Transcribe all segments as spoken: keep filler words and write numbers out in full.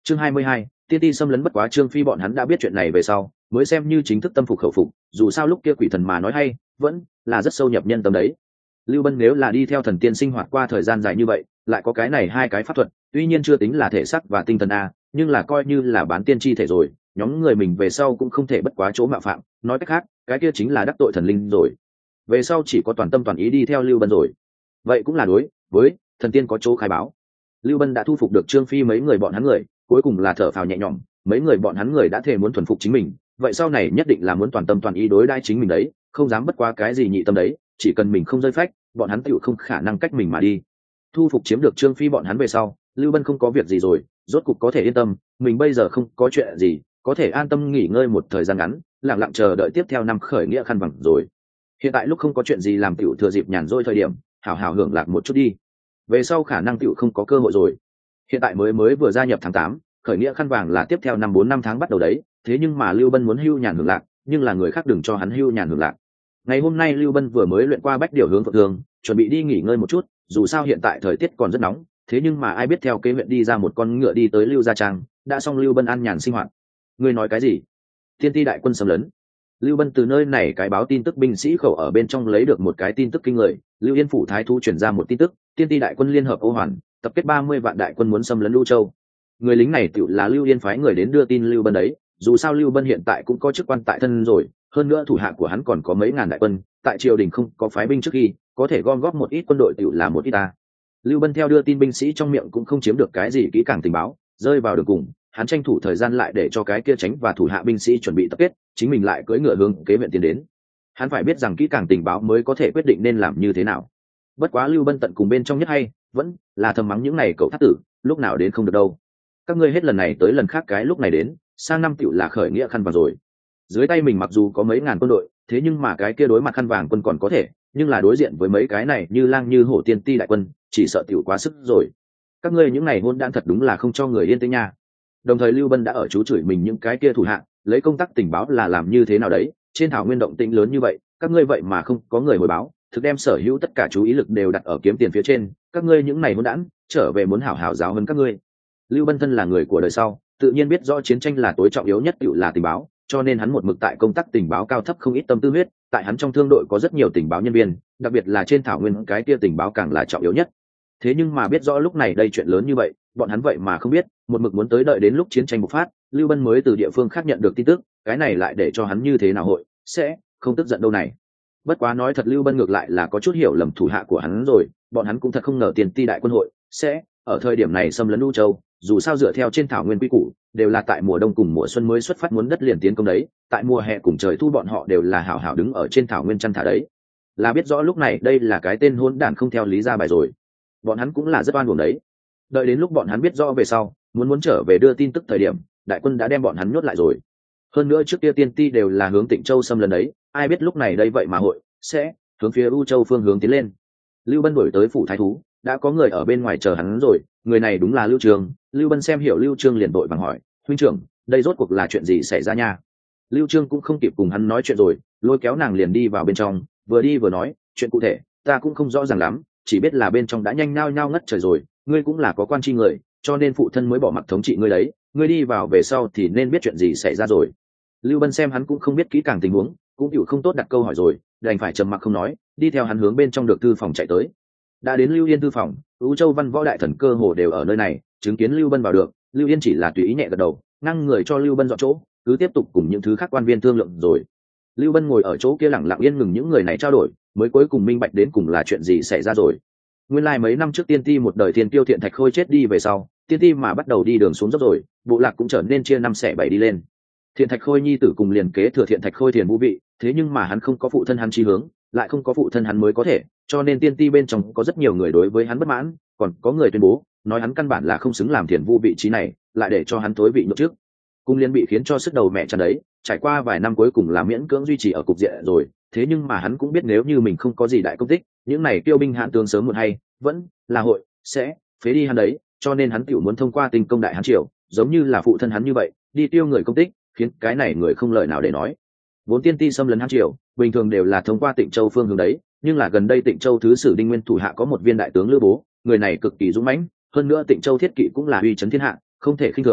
Chương hai mươi hai, tiên ti xâm lấn. Bất quá Trương Phi bọn hắn đã biết chuyện này về sau, mới xem như chính thức tâm phục khẩu phục, dù sao lúc kia quỷ thần mà nói hay, vẫn là rất sâu nhập nhân tâm đấy. Lưu Bân nếu là đi theo thần tiên sinh hoạt qua thời gian dài như vậy, lại có cái này hai cái pháp thuật, tuy nhiên chưa tính là thể xác và tinh thần a, nhưng là coi như là bán tiên chi thể rồi, nhóm người mình về sau cũng không thể bất quá chỗ mạo phạm, nói cách khác, cái kia chính là đắc tội thần linh rồi. Về sau chỉ có toàn tâm toàn ý đi theo Lưu Bân rồi. Vậy cũng là đối với thần tiên có chỗ khai báo. Lưu Bân đã thu phục được Trương Phi mấy người bọn hắn người, cuối cùng là thở phào nhẹ nhõm, mấy người bọn hắn người đã thề muốn thuần phục chính mình, vậy sau này nhất định là muốn toàn tâm toàn ý đối đãi chính mình đấy, không dám bất quá cái gì nhị tâm đấy, chỉ cần mình không rơi phách, bọn hắn tựu không khả năng cách mình mà đi. Thu phục chiếm được Trương Phi bọn hắn về sau, Lưu Bân không có việc gì rồi, rốt cục có thể yên tâm, mình bây giờ không có chuyện gì, có thể an tâm nghỉ ngơi một thời gian ngắn, lặng lặng chờ đợi tiếp theo năm khởi nghĩa khăn vàng rồi. Hiện tại lúc không có chuyện gì làm, tiểu thừa dịp nhàn rỗi thời điểm, hảo hảo hưởng lạc một chút đi. Về sau khả năng tiểu không có cơ hội rồi. Hiện tại mới mới vừa gia nhập tháng tám, khởi nghĩa khăn vàng là tiếp theo năm bốn năm tháng bắt đầu đấy, thế nhưng mà Lưu Bân muốn hưu nhàn hưởng lạc, nhưng là người khác đừng cho hắn hưu nhàn hưởng lạc. Ngày hôm nay Lưu Bân vừa mới luyện qua bách điều hướng phượng thường, chuẩn bị đi nghỉ ngơi một chút, dù sao hiện tại thời tiết còn rất nóng, thế nhưng mà ai biết theo kế huyện đi ra một con ngựa đi tới Lưu gia trang, đã xong Lưu Bân ăn nhàn sinh hoạt. Ngươi nói cái gì? Thiên ti đại quân xâm lấn. Lưu Bân từ nơi này cái báo tin tức binh sĩ khẩu ở bên trong lấy được một cái tin tức kinh người, Lưu Yên phủ thái thú truyền ra một tin tức, tiên ti đại quân liên hợp Ô Hoàn, tập kết ba mươi vạn đại quân muốn xâm lấn Lưu Châu. Người lính này tựu là Lưu Yên phái người đến đưa tin Lưu Bân đấy, dù sao Lưu Bân hiện tại cũng có chức quan tại thân rồi, hơn nữa thủ hạ của hắn còn có mấy ngàn đại quân, tại triều đình không có phái binh trước khi, có thể gom góp một ít quân đội tựu là một ít ta. Lưu Bân theo đưa tin binh sĩ trong miệng cũng không chiếm được cái gì kỹ càng tình báo, rơi vào đường cùng, hắn tranh thủ thời gian lại để cho cái kia tránh và thủ hạ binh sĩ chuẩn bị tập kết, chính mình lại cưỡi ngựa hướng kế huyện tiến đến. Hắn phải biết rằng kỹ càng tình báo mới có thể quyết định nên làm như thế nào. Bất quá Lưu Bân tận cùng bên trong nhất hay vẫn là thầm mắng những này cậu thắt tử, lúc nào đến không được đâu. Các ngươi hết lần này tới lần khác cái lúc này đến, sang năm tựu là khởi nghĩa khăn vàng rồi. Dưới tay mình mặc dù có mấy ngàn quân đội, thế nhưng mà cái kia đối mặt khăn vàng quân còn có thể, nhưng là đối diện với mấy cái này như lang như hổ tiên ti đại quân, chỉ sợ tiểu quá sức rồi. Các ngươi những ngày hôn đản thật đúng là không cho người yên tĩnh nha. Đồng thời Lưu Bân đã ở chú chửi mình những cái kia thủ hạ, lấy công tác tình báo là làm như thế nào đấy, trên thảo nguyên động tĩnh lớn như vậy, các ngươi vậy mà không có người hồi báo, thực đem sở hữu tất cả chú ý lực đều đặt ở kiếm tiền phía trên, các ngươi những này hôn đản, trở về muốn hảo hảo giáo hơn các ngươi. Lưu Bân thân là người của đời sau, tự nhiên biết rõ chiến tranh là tối trọng yếu nhất, tựu là tình báo, cho nên hắn một mực tại công tác tình báo cao thấp không ít tâm tư huyết, tại hắn trong thương đội có rất nhiều tình báo nhân viên, đặc biệt là trên thảo nguyên cái kia tình báo càng là trọng yếu nhất. Thế nhưng mà biết rõ lúc này đây chuyện lớn như vậy, bọn hắn vậy mà không biết, một mực muốn tới đợi đến lúc chiến tranh bộc phát, Lưu Bân mới từ địa phương khác nhận được tin tức, cái này lại để cho hắn như thế nào hội sẽ không tức giận đâu này. Bất quá nói thật, Lưu Bân ngược lại là có chút hiểu lầm thủ hạ của hắn rồi, bọn hắn cũng thật không ngờ tiền ti đại quân hội sẽ ở thời điểm này xâm lấn U Châu, dù sao dựa theo trên thảo nguyên quy củ, đều là tại mùa đông cùng mùa xuân mới xuất phát muốn đất liền tiến công đấy, tại mùa hè cùng trời thu bọn họ đều là hảo hảo đứng ở trên thảo nguyên chăn thả đấy. Là biết rõ lúc này đây là cái tên hỗn đản không theo lý ra bài rồi. Bọn hắn cũng là rất oan uổng đấy. Đợi đến lúc bọn hắn biết rõ về sau, muốn muốn trở về đưa tin tức thời điểm, đại quân đã đem bọn hắn nhốt lại rồi. Hơn nữa trước kia tiên ti đều là hướng Tịnh Châu xâm lấn đấy, ai biết lúc này đây vậy mà hội sẽ hướng phía U Châu phương hướng tiến lên. Lưu Bân đuổi tới phủ thái thú, đã có người ở bên ngoài chờ hắn rồi, người này đúng là Lưu Trường. Lưu Bân xem hiểu Lưu Trương liền đội bằng hỏi, huynh trưởng, đây rốt cuộc là chuyện gì xảy ra nha? Lưu Trương cũng không kịp cùng hắn nói chuyện rồi, lôi kéo nàng liền đi vào bên trong, vừa đi vừa nói, chuyện cụ thể ta cũng không rõ ràng lắm, chỉ biết là bên trong đã nhanh nao nhao ngất trời rồi, ngươi cũng là có quan tri người, cho nên phụ thân mới bỏ mặc thống trị ngươi đấy, ngươi đi vào về sau thì nên biết chuyện gì xảy ra rồi. Lưu Bân xem hắn cũng không biết kỹ càng tình huống, cũng chịu không tốt đặt câu hỏi rồi, đành phải trầm mặc không nói, đi theo hắn hướng bên trong được thư phòng chạy tới. Đã đến Lưu Yên thư phòng, U Châu văn võ đại thần cơ hồ đều ở nơi này, chứng kiến Lưu Bân vào được, Lưu Yên chỉ là tùy ý nhẹ gật đầu, ngăn người cho Lưu Bân dọn chỗ, cứ tiếp tục cùng những thứ khác quan viên thương lượng rồi. Lưu Bân ngồi ở chỗ kia lặng lặng yên ngừng những người này trao đổi, mới cuối cùng minh bạch đến cùng là chuyện gì xảy ra rồi. Nguyên lai like mấy năm trước tiên ti một đời thiên tiêu Thiện Thạch Khôi chết đi về sau, tiên ti mà bắt đầu đi đường xuống dốc rồi, bộ lạc cũng trở nên chia năm xẻ bảy đi lên. Thiện Thạch Khôi nhi tử cùng liền kế thừa Thiện Thạch Khôi Thiền Vũ vị, thế nhưng mà hắn không có phụ thân hắn chi hướng, lại không có phụ thân hắn mới có thể, cho nên tiên ti bên trong có rất nhiều người đối với hắn bất mãn, còn có người tuyên bố nói hắn căn bản là không xứng làm Thiền Vũ vị trí này, lại để cho hắn tối vị nhượng trước. Cung liên bị khiến cho sức đầu mẹ chán đấy, trải qua vài năm cuối cùng là miễn cưỡng duy trì ở cục diện rồi, thế nhưng mà hắn cũng biết nếu như mình không có gì đại công tích, những này tiêu binh hãn tướng sớm muộn hay vẫn là hội sẽ phế đi hắn đấy, cho nên hắn tiểu muốn thông qua tình công đại hán triều, giống như là phụ thân hắn như vậy, đi tiêu người công tích, khiến cái này người không lời nào để nói. Vốn tiên ti xâm lấn hán triều, bình thường đều là thông qua Tịnh Châu phương hướng đấy, nhưng là gần đây Tịnh Châu thứ sử Đinh Nguyên thủ hạ có một viên đại tướng Lữ Bố, người này cực kỳ dũng mãnh, hơn nữa Tịnh Châu thiết kỵ cũng là uy chấn thiên hạ, không thể khinh thường,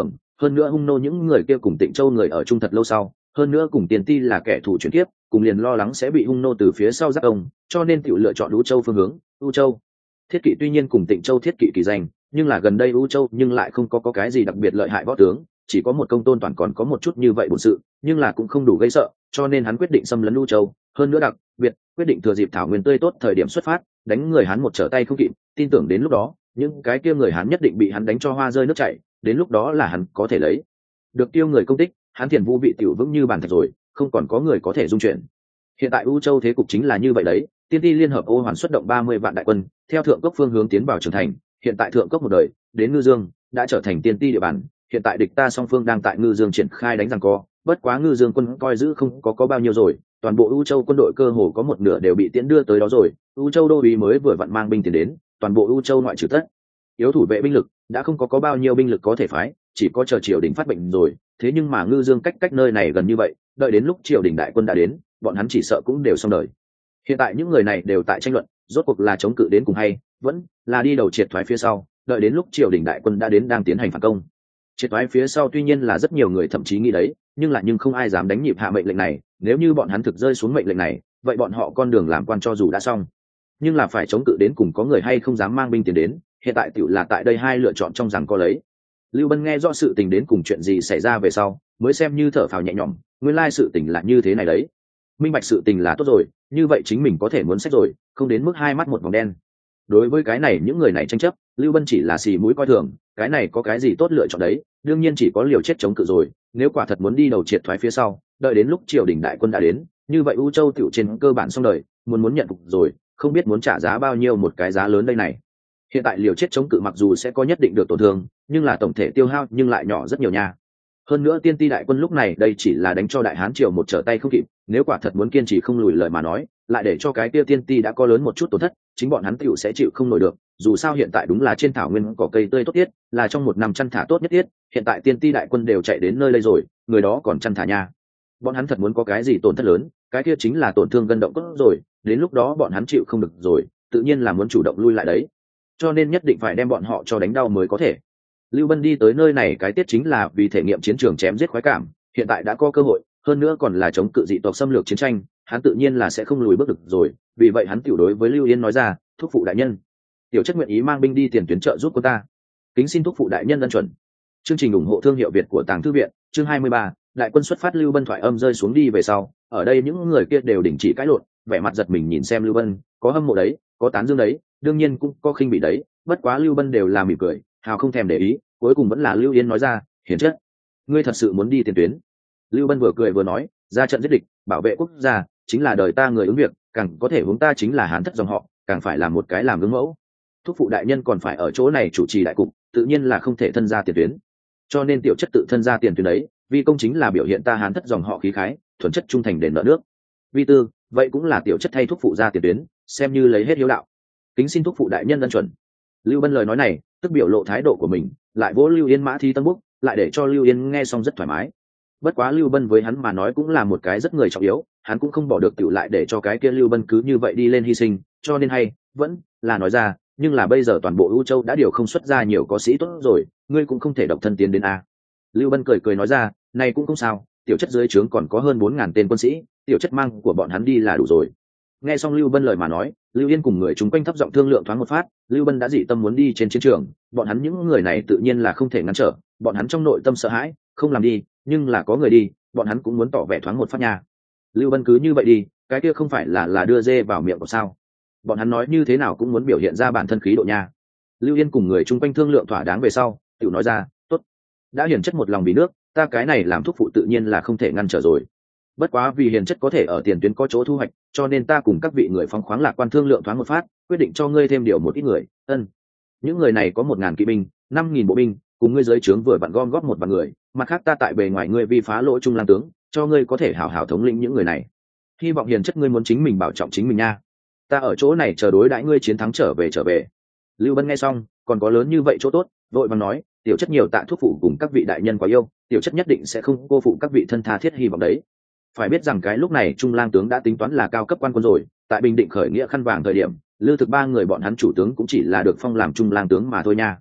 hơn nữa hung nô những người kia cùng Tịnh Châu người ở chung thật lâu sau, hơn nữa cùng Tiền Ti là kẻ thù chuyển kiếp, cùng liền lo lắng sẽ bị hung nô từ phía sau giáp ông, cho nên tiểu lựa chọn U Châu phương hướng. U Châu thiết kỵ tuy nhiên cùng Tịnh Châu thiết kỵ kỳ danh, nhưng là gần đây U Châu nhưng lại không có, có cái gì đặc biệt lợi hại võ tướng, chỉ có một công tôn toàn còn có một chút như vậy bổn sự, nhưng là cũng không đủ gây sợ, cho nên hắn quyết định xâm lấn U Châu, hơn nữa đặc biệt quyết định thừa dịp thảo nguyên tươi tốt thời điểm xuất phát, đánh người hắn một trở tay không kịp, tin tưởng đến lúc đó những cái kia người hắn nhất định bị hắn đánh cho hoa rơi nước chảy, đến lúc đó là hắn có thể lấy được tiêu người công tích, hắn Thiền Vu vị tiểu vững như bàn thạch rồi, không còn có người có thể dung chuyển. Hiện tại U Châu thế cục chính là như vậy đấy, Tiên Ti liên hợp Ô Hoàn xuất động ba mươi vạn đại quân, theo thượng cốc phương hướng tiến vào trưởng thành, hiện tại thượng cốc một đời đến Ngư Dương đã trở thành Tiên Ti địa bàn, hiện tại địch ta song phương đang tại Ngư Dương triển khai đánh giằng co, bất quá Ngư Dương quân coi giữ không có có bao nhiêu rồi, toàn bộ U Châu quân đội cơ hồ có một nửa đều bị tiễn đưa tới đó rồi, U Châu đô úy mới vừa vặn mang binh tiến đến, toàn bộ U Châu ngoại trừ tất yếu thủ vệ binh lực đã không có có bao nhiêu binh lực có thể phái, chỉ có chờ triều đình phát bệnh rồi, thế nhưng mà Ngư Dương cách cách nơi này gần như vậy, đợi đến lúc triều đình đại quân đã đến, bọn hắn chỉ sợ cũng đều xong đời. Hiện tại những người này đều tại tranh luận, rốt cuộc là chống cự đến cùng hay vẫn là đi đầu triệt thoái phía sau, đợi đến lúc triều đình đại quân đã đến đang tiến hành phản công. Triệt thoái phía sau tuy nhiên là rất nhiều người thậm chí nghĩ đấy, nhưng là nhưng không ai dám đánh nhịp hạ mệnh lệnh này, nếu như bọn hắn thực rơi xuống mệnh lệnh này, vậy bọn họ con đường làm quan cho dù đã xong, nhưng là phải chống cự đến cùng có người hay không dám mang binh tiến đến, hiện tại tiểu là tại đây hai lựa chọn trong rằng có lấy. Lưu Bân nghe rõ sự tình đến cùng chuyện gì xảy ra về sau, mới xem như thở phào nhẹ nhõm, nguyên lai sự tình là như thế này đấy. Minh bạch sự tình là tốt rồi, như vậy chính mình có thể muốn sách rồi, không đến mức hai mắt một vòng đen. Đối với cái này những người này tranh chấp, Lưu Bân chỉ là xì mũi coi thường, cái này có cái gì tốt lựa chọn đấy, đương nhiên chỉ có liều chết chống cự rồi, nếu quả thật muốn đi đầu triệt thoái phía sau, đợi đến lúc triều đình đại quân đã đến, như vậy U Châu tiểu trên cơ bản xong đời, muốn muốn nhận phục rồi, không biết muốn trả giá bao nhiêu một cái giá lớn đây này. Hiện tại liều chết chống cự mặc dù sẽ có nhất định được tổn thương, nhưng là tổng thể tiêu hao nhưng lại nhỏ rất nhiều nha. Hơn nữa Tiên Ti đại quân lúc này đây chỉ là đánh cho Đại Hán triều một trở tay không kịp, nếu quả thật muốn kiên trì không lùi lời mà nói, lại để cho cái kia Tiên Ti đã có lớn một chút tổn thất, chính bọn hắn tựu sẽ chịu không nổi được, dù sao hiện tại đúng là trên thảo nguyên cỏ cây tươi tốt tiết, là trong một năm chăn thả tốt nhất tiết, hiện tại Tiên Ti đại quân đều chạy đến nơi đây rồi, người đó còn chăn thả nha. Bọn hắn thật muốn có cái gì tổn thất lớn, cái kia chính là tổn thương gân động cốt rồi, đến lúc đó bọn hắn chịu không được rồi, tự nhiên là muốn chủ động lui lại đấy. Cho nên nhất định phải đem bọn họ cho đánh đau mới có thể. Lưu Bân đi tới nơi này cái tiết chính là vì thể nghiệm chiến trường chém giết khoái cảm, hiện tại đã có cơ hội, hơn nữa còn là chống cự dị tộc xâm lược chiến tranh, hắn tự nhiên là sẽ không lùi bước được rồi, vì vậy hắn tiểu đối với Lưu Yên nói ra, thúc phụ đại nhân, tiểu chất nguyện ý mang binh đi tiền tuyến trợ giúp cô ta, kính xin thúc phụ đại nhân ân chuẩn. Chương trình ủng hộ thương hiệu Việt của Tàng Thư viện, chương hai mươi ba, đại quân xuất phát. Lưu Bân thoại âm rơi xuống đi về sau, ở đây những người kia đều đình chỉ cãi lộn, vẻ mặt giật mình nhìn xem Lưu Bân, có hâm mộ đấy, có tán dương đấy, đương nhiên cũng có khinh bỉ đấy, bất quá Lưu Bân đều là mỉm cười, hào không thèm để ý, cuối cùng vẫn là Lưu Yên nói ra, hiền chất, ngươi thật sự muốn đi tiền tuyến? Lưu Bân vừa cười vừa nói, ra trận giết địch, bảo vệ quốc gia, chính là đời ta người ứng việc, càng có thể hướng ta chính là Hán thất dòng họ, càng phải làm một cái làm gương mẫu. Thúc phụ đại nhân còn phải ở chỗ này chủ trì đại cục, tự nhiên là không thể thân ra tiền tuyến, cho nên tiểu chất tự thân ra tiền tuyến đấy, vì công chính là biểu hiện ta Hán thất dòng họ khí khái, thuần chất trung thành đền nợ nước. Vi tư, vậy cũng là tiểu chất thay thúc phụ ra tiền tuyến, xem như lấy hết hiếu đạo, kính xin thúc phụ đại nhân ân chuẩn. Lưu Bân lời nói này tức biểu lộ thái độ của mình, lại vỗ Lưu Yên mã thi tân búc, lại để cho Lưu Yên nghe xong rất thoải mái. Bất quá Lưu Bân với hắn mà nói cũng là một cái rất người trọng yếu, hắn cũng không bỏ được tiểu lại để cho cái kia Lưu Bân cứ như vậy đi lên hy sinh, cho nên hay vẫn là nói ra, nhưng là bây giờ toàn bộ U Châu đã điều không xuất ra nhiều có sĩ tốt rồi, ngươi cũng không thể độc thân tiến đến a. Lưu Bân cười cười nói ra, này cũng không sao, tiểu chất dưới trướng còn có hơn bốn ngàn tên quân sĩ, tiểu chất mang của bọn hắn đi là đủ rồi. Nghe xong Lưu Bân lời mà nói, Lưu Yên cùng người chúng quanh thấp giọng thương lượng thoáng một phát, Lưu Bân đã dị tâm muốn đi trên chiến trường, bọn hắn những người này tự nhiên là không thể ngăn trở, bọn hắn trong nội tâm sợ hãi, không làm đi, nhưng là có người đi, bọn hắn cũng muốn tỏ vẻ thoáng một phát nha. Lưu Bân cứ như vậy đi, cái kia không phải là là đưa dê vào miệng của sao? Bọn hắn nói như thế nào cũng muốn biểu hiện ra bản thân khí độ nha. Lưu Yên cùng người chung quanh thương lượng thỏa đáng về sau, tiểu nói ra, tốt, đã hiển chất một lòng vì nước, ta cái này làm thúc phụ tự nhiên là không thể ngăn trở rồi. Bất quá vì hiền chất có thể ở tiền tuyến có chỗ thu hoạch, cho nên ta cùng các vị người phóng khoáng lạc quan thương lượng thoáng một phát, quyết định cho ngươi thêm điều một ít người. Ân, những người này có một ngàn kỵ binh, năm nghìn bộ binh, cùng ngươi dưới trướng vừa vặn gom góp một vạn người, mặt khác ta tại bề ngoài ngươi vi phá lỗ trung lang tướng, cho ngươi có thể hảo hảo thống lĩnh những người này. Hy vọng hiền chất ngươi muốn chính mình bảo trọng chính mình nha. Ta ở chỗ này chờ đối đãi ngươi chiến thắng trở về trở về. Lưu Bân nghe xong, còn có lớn như vậy chỗ tốt, vội vàng nói, tiểu chất nhiều tạ thúc phụ cùng các vị đại nhân quá yêu, tiểu chất nhất định sẽ không cô phụ các vị thân tha thiết hy vọng đấy. Phải biết rằng cái lúc này Trung lang tướng đã tính toán là cao cấp quan quân rồi, tại Bình Định khởi nghĩa khăn vàng thời điểm, Lưu Thực ba người bọn hắn chủ tướng cũng chỉ là được phong làm Trung lang tướng mà thôi nha.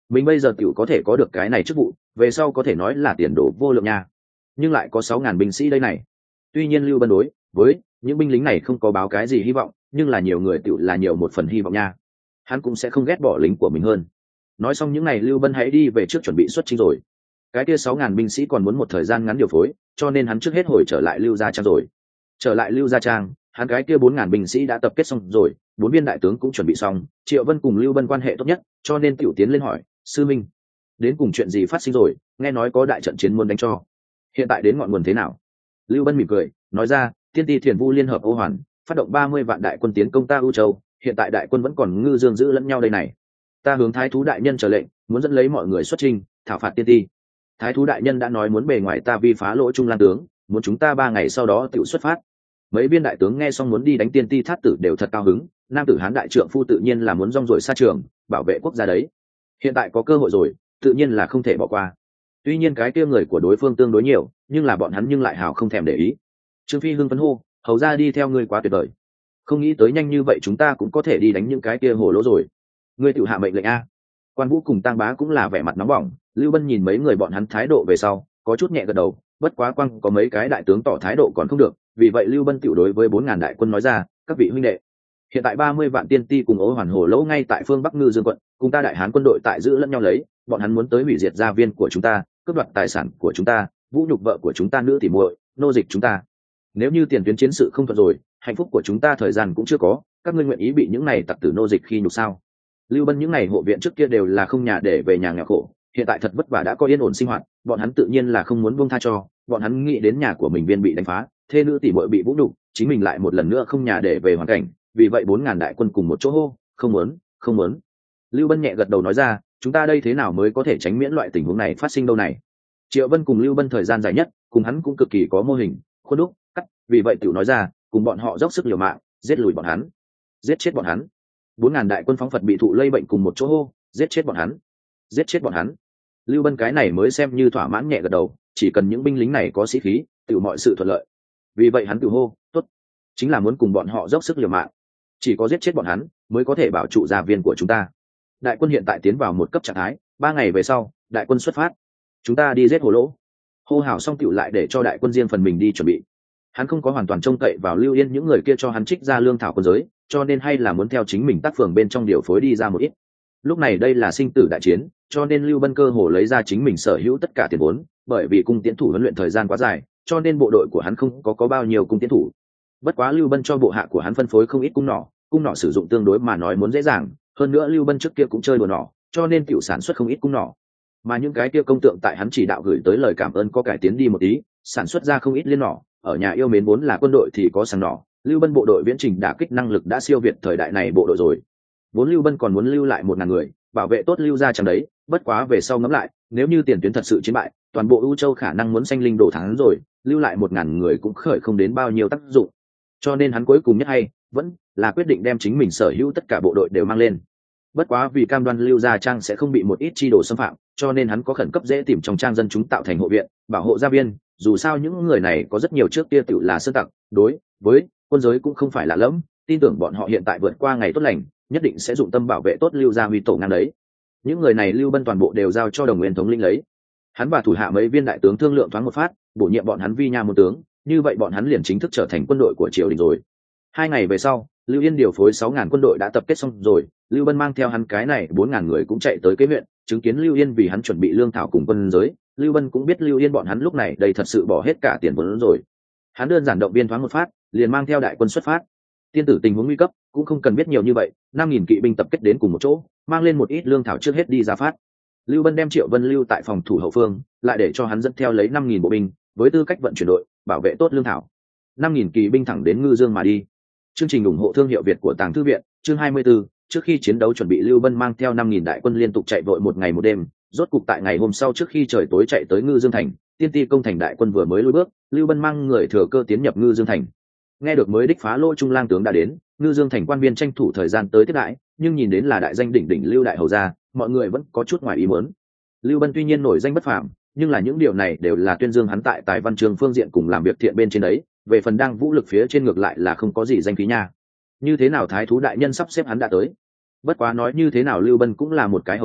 mình bây giờ tiểu có thể có được cái này chức vụ, về sau có thể nói là tiền đồ vô lượng nha. Nhưng lại có sáu ngàn binh sĩ đây này. Tuy nhiên Lưu Bân đối với những binh lính này không có báo cái gì hy vọng, nhưng là nhiều người tiểu là nhiều một phần hy vọng nha. Hắn cũng sẽ không ghét bỏ lính của mình hơn. Nói xong những ngày Lưu Bân hãy đi về trước chuẩn bị xuất chinh rồi. Cái kia sáu ngàn binh sĩ còn muốn một thời gian ngắn điều phối, cho nên hắn trước hết hồi trở lại Lưu Gia Trang rồi. Trở lại Lưu Gia Trang, hắn cái kia bốn ngàn binh sĩ đã tập kết xong rồi, bốn viên đại tướng cũng chuẩn bị xong. Triệu Vân cùng Lưu Bân quan hệ tốt nhất, cho nên tiểu tiến lên hỏi, sư minh, đến cùng chuyện gì phát sinh rồi? Nghe nói có đại trận chiến muốn đánh cho, hiện tại đến ngọn nguồn thế nào? Lưu Bân mỉm cười nói ra, Tiên Ti Thiền Vu liên hợp Ô Hoàn, phát động ba mươi vạn đại quân tiến công ta U Châu, hiện tại đại quân vẫn còn ngư dương giữ lẫn nhau đây này. Ta hướng Thái thú đại nhân trở lệnh, muốn dẫn lấy mọi người xuất chinh, thảo phạt Tiên Ti. Thái thú đại nhân đã nói muốn bề ngoài ta vi phá lỗ Trung Lan tướng, muốn chúng ta ba ngày sau đó tự xuất phát. Mấy viên đại tướng nghe xong muốn đi đánh Tiên Ti Thát Tử đều thật cao hứng, nam tử hán đại trượng phu tự nhiên là muốn rong ruổi xa trường, bảo vệ quốc gia đấy. Hiện tại có cơ hội rồi, tự nhiên là không thể bỏ qua. Tuy nhiên cái kia người của đối phương tương đối nhiều, nhưng là bọn hắn nhưng lại hào không thèm để ý. Trương Phi hưng phấn hô, hầu ra đi theo ngươi quá tuyệt vời, không nghĩ tới nhanh như vậy chúng ta cũng có thể đi đánh những cái kia hồ lỗ rồi. Ngươi tự hạ mệnh lệnh a. Quan Vũ cùng Tang Bá cũng là vẻ mặt nóng bỏng. Lưu Bân nhìn mấy người bọn hắn thái độ về sau, có chút nhẹ gật đầu, bất quá quang có mấy cái đại tướng tỏ thái độ còn không được, vì vậy Lưu Bân tiểu đối với bốn ngàn đại quân nói ra, các vị huynh đệ, hiện tại ba mươi vạn Tiên Ti cùng Ô Hoàn hồ lỗ ngay tại phương Bắc Ngư Dương quận, cùng ta đại hán quân đội tại giữ lẫn nhau lấy, bọn hắn muốn tới hủy diệt gia viên của chúng ta, cướp đoạt tài sản của chúng ta, vũ nhục vợ của chúng ta nữ tỉ muội, nô dịch chúng ta. Nếu như tiền tuyến chiến sự không thuận rồi, hạnh phúc của chúng ta thời gian cũng chưa có, các ngươi nguyện ý bị những này tặc tử nô dịch khi nhục sao? Lưu Bân những này hộ viện trước kia đều là không nhà để về nhà nghèo khổ, hiện tại thật vất vả đã có yên ổn sinh hoạt, bọn hắn tự nhiên là không muốn buông tha cho, bọn hắn nghĩ đến nhà của mình viên bị đánh phá, thê nữ tỉ muội bị vũ nhục, chính mình lại một lần nữa không nhà để về hoàn cảnh, vì vậy bốn ngàn đại quân cùng một chỗ hô, không muốn, không muốn. Lưu Bân nhẹ gật đầu nói ra, chúng ta đây thế nào mới có thể tránh miễn loại tình huống này phát sinh đâu này? Triệu Vân cùng Lưu Bân thời gian dài nhất, cùng hắn cũng cực kỳ có mô hình, khuôn đúc, cắt, vì vậy tiểu nói ra, cùng bọn họ dốc sức liều mạng, giết lùi bọn hắn, giết chết bọn hắn. Bốn ngàn đại quân phóng Phật bị thụ lây bệnh cùng một chỗ hô, giết chết bọn hắn, giết chết bọn hắn. Lưu Bân cái này mới xem như thỏa mãn nhẹ gật đầu, chỉ cần những binh lính này có sĩ khí, tiểu mọi sự thuận lợi. Vì vậy hắn tự hô, tốt, chính là muốn cùng bọn họ dốc sức liều mạng, chỉ có giết chết bọn hắn mới có thể bảo trụ gia viên của chúng ta. Đại quân hiện tại tiến vào một cấp trạng thái, ba ngày về sau, đại quân xuất phát, chúng ta đi giết hồ lỗ. Hô hào xong tiểu lại để cho đại quân riêng phần mình đi chuẩn bị. Hắn không có hoàn toàn trông cậy vào Lưu Yên những người kia cho hắn trích ra lương thảo quân giới, cho nên hay là muốn theo chính mình tác phường bên trong điều phối đi ra một ít. Lúc này đây là sinh tử đại chiến, cho nên Lưu Bân cơ hồ lấy ra chính mình sở hữu tất cả tiền vốn, bởi vì cung tiễn thủ huấn luyện thời gian quá dài, cho nên bộ đội của hắn không có có bao nhiêu cung tiễn thủ. Bất quá Lưu Bân cho bộ hạ của hắn phân phối không ít cung nỏ, cung nỏ sử dụng tương đối mà nói muốn dễ dàng, hơn nữa Lưu Bân trước kia cũng chơi đùa nỏ, cho nên tiểu sản xuất không ít cung nỏ. Mà những cái kia công tượng tại hắn chỉ đạo gửi tới lời cảm ơn có cải tiến đi một tí, sản xuất ra không ít liên nỏ, ở nhà yêu mến vốn là quân đội thì có sẵn nỏ, Lưu Bân bộ đội viễn trình đả kích năng lực đã siêu việt thời đại này bộ đội rồi. Vốn Lưu Bân còn muốn lưu lại một ngàn người, bảo vệ tốt Lưu gia chẳng đấy, bất quá về sau ngẫm lại, nếu như tiền tuyến thật sự chiến bại, toàn bộ U Châu khả năng muốn sanh linh đổ thắng rồi, lưu lại một ngàn người cũng khởi không đến bao nhiêu tác dụng. Cho nên hắn cuối cùng nhất hay vẫn là quyết định đem chính mình sở hữu tất cả bộ đội đều mang lên. Bất quá vì cam đoan Lưu gia trang sẽ không bị một ít chi đồ xâm phạm, cho nên hắn có khẩn cấp dễ tìm trong trang dân chúng tạo thành hộ viện, bảo hộ gia viên, dù sao những người này có rất nhiều trước kia tự là sơn tặc, đối với quân giới cũng không phải lạ lẫm, tin tưởng bọn họ hiện tại vượt qua ngày tốt lành, nhất định sẽ dụng tâm bảo vệ tốt Lưu gia huy tổ ngang đấy. Những người này Lưu Bân toàn bộ đều giao cho Đồng Nguyên thống lĩnh lấy. Hắn và thủ hạ mấy viên đại tướng thương lượng thoáng một phát, bổ nhiệm bọn hắn vi nha môn tướng, như vậy bọn hắn liền chính thức trở thành quân đội của triều đình rồi. Hai ngày về sau, Lưu Yên điều phối sáu ngàn quân đội đã tập kết xong rồi, Lưu Bân mang theo hắn cái này bốn ngàn người cũng chạy tới kế huyện, chứng kiến Lưu Yên vì hắn chuẩn bị lương thảo cùng quân giới, Lưu Bân cũng biết Lưu Yên bọn hắn lúc này đầy thật sự bỏ hết cả tiền vốn rồi. Hắn đơn giản động viên thoáng một phát, liền mang theo đại quân xuất phát. Tiên tử tình huống nguy cấp, cũng không cần biết nhiều như vậy, năm nghìn kỵ binh tập kết đến cùng một chỗ, mang lên một ít lương thảo trước hết đi ra phát. Lưu Bân đem Triệu Vân lưu tại phòng thủ hậu phương, lại để cho hắn dẫn theo lấy năm nghìn bộ binh, với tư cách vận chuyển đội, bảo vệ tốt lương thảo. năm nghìn kỵ binh thẳng đến Ngư Dương mà đi. Chương trình ủng hộ thương hiệu Việt của Tàng Thư viện, chương hai mươi 24, trước khi chiến đấu chuẩn bị Lưu Bân mang theo năm nghìn đại quân liên tục chạy vội một ngày một đêm, rốt cục tại ngày hôm sau trước khi trời tối chạy tới Ngư Dương thành, Tiên Ti công thành đại quân vừa mới lùi bước, Lưu Bân mang người thừa cơ tiến nhập Ngư Dương thành. Nghe được mới đích phá lỗ Trung Lang tướng đã đến, Ngư Dương thành quan viên tranh thủ thời gian tới tiếp đãi, nhưng nhìn đến là đại danh đỉnh đỉnh Lưu đại hầu gia, mọi người vẫn có chút ngoài ý muốn. Lưu Bân tuy nhiên nổi danh bất phàm, nhưng là những điều này đều là tuyên dương hắn tại tài văn chương phương diện cùng làm việc thiện bên trên đấy, về phần đang vũ lực phía trên ngược lại là không có gì danh khí nha. Như thế nào thái thú đại nhân sắp xếp hắn đã tới. Bất quá nói như thế nào Lưu Bân cũng là một cái hầu gia,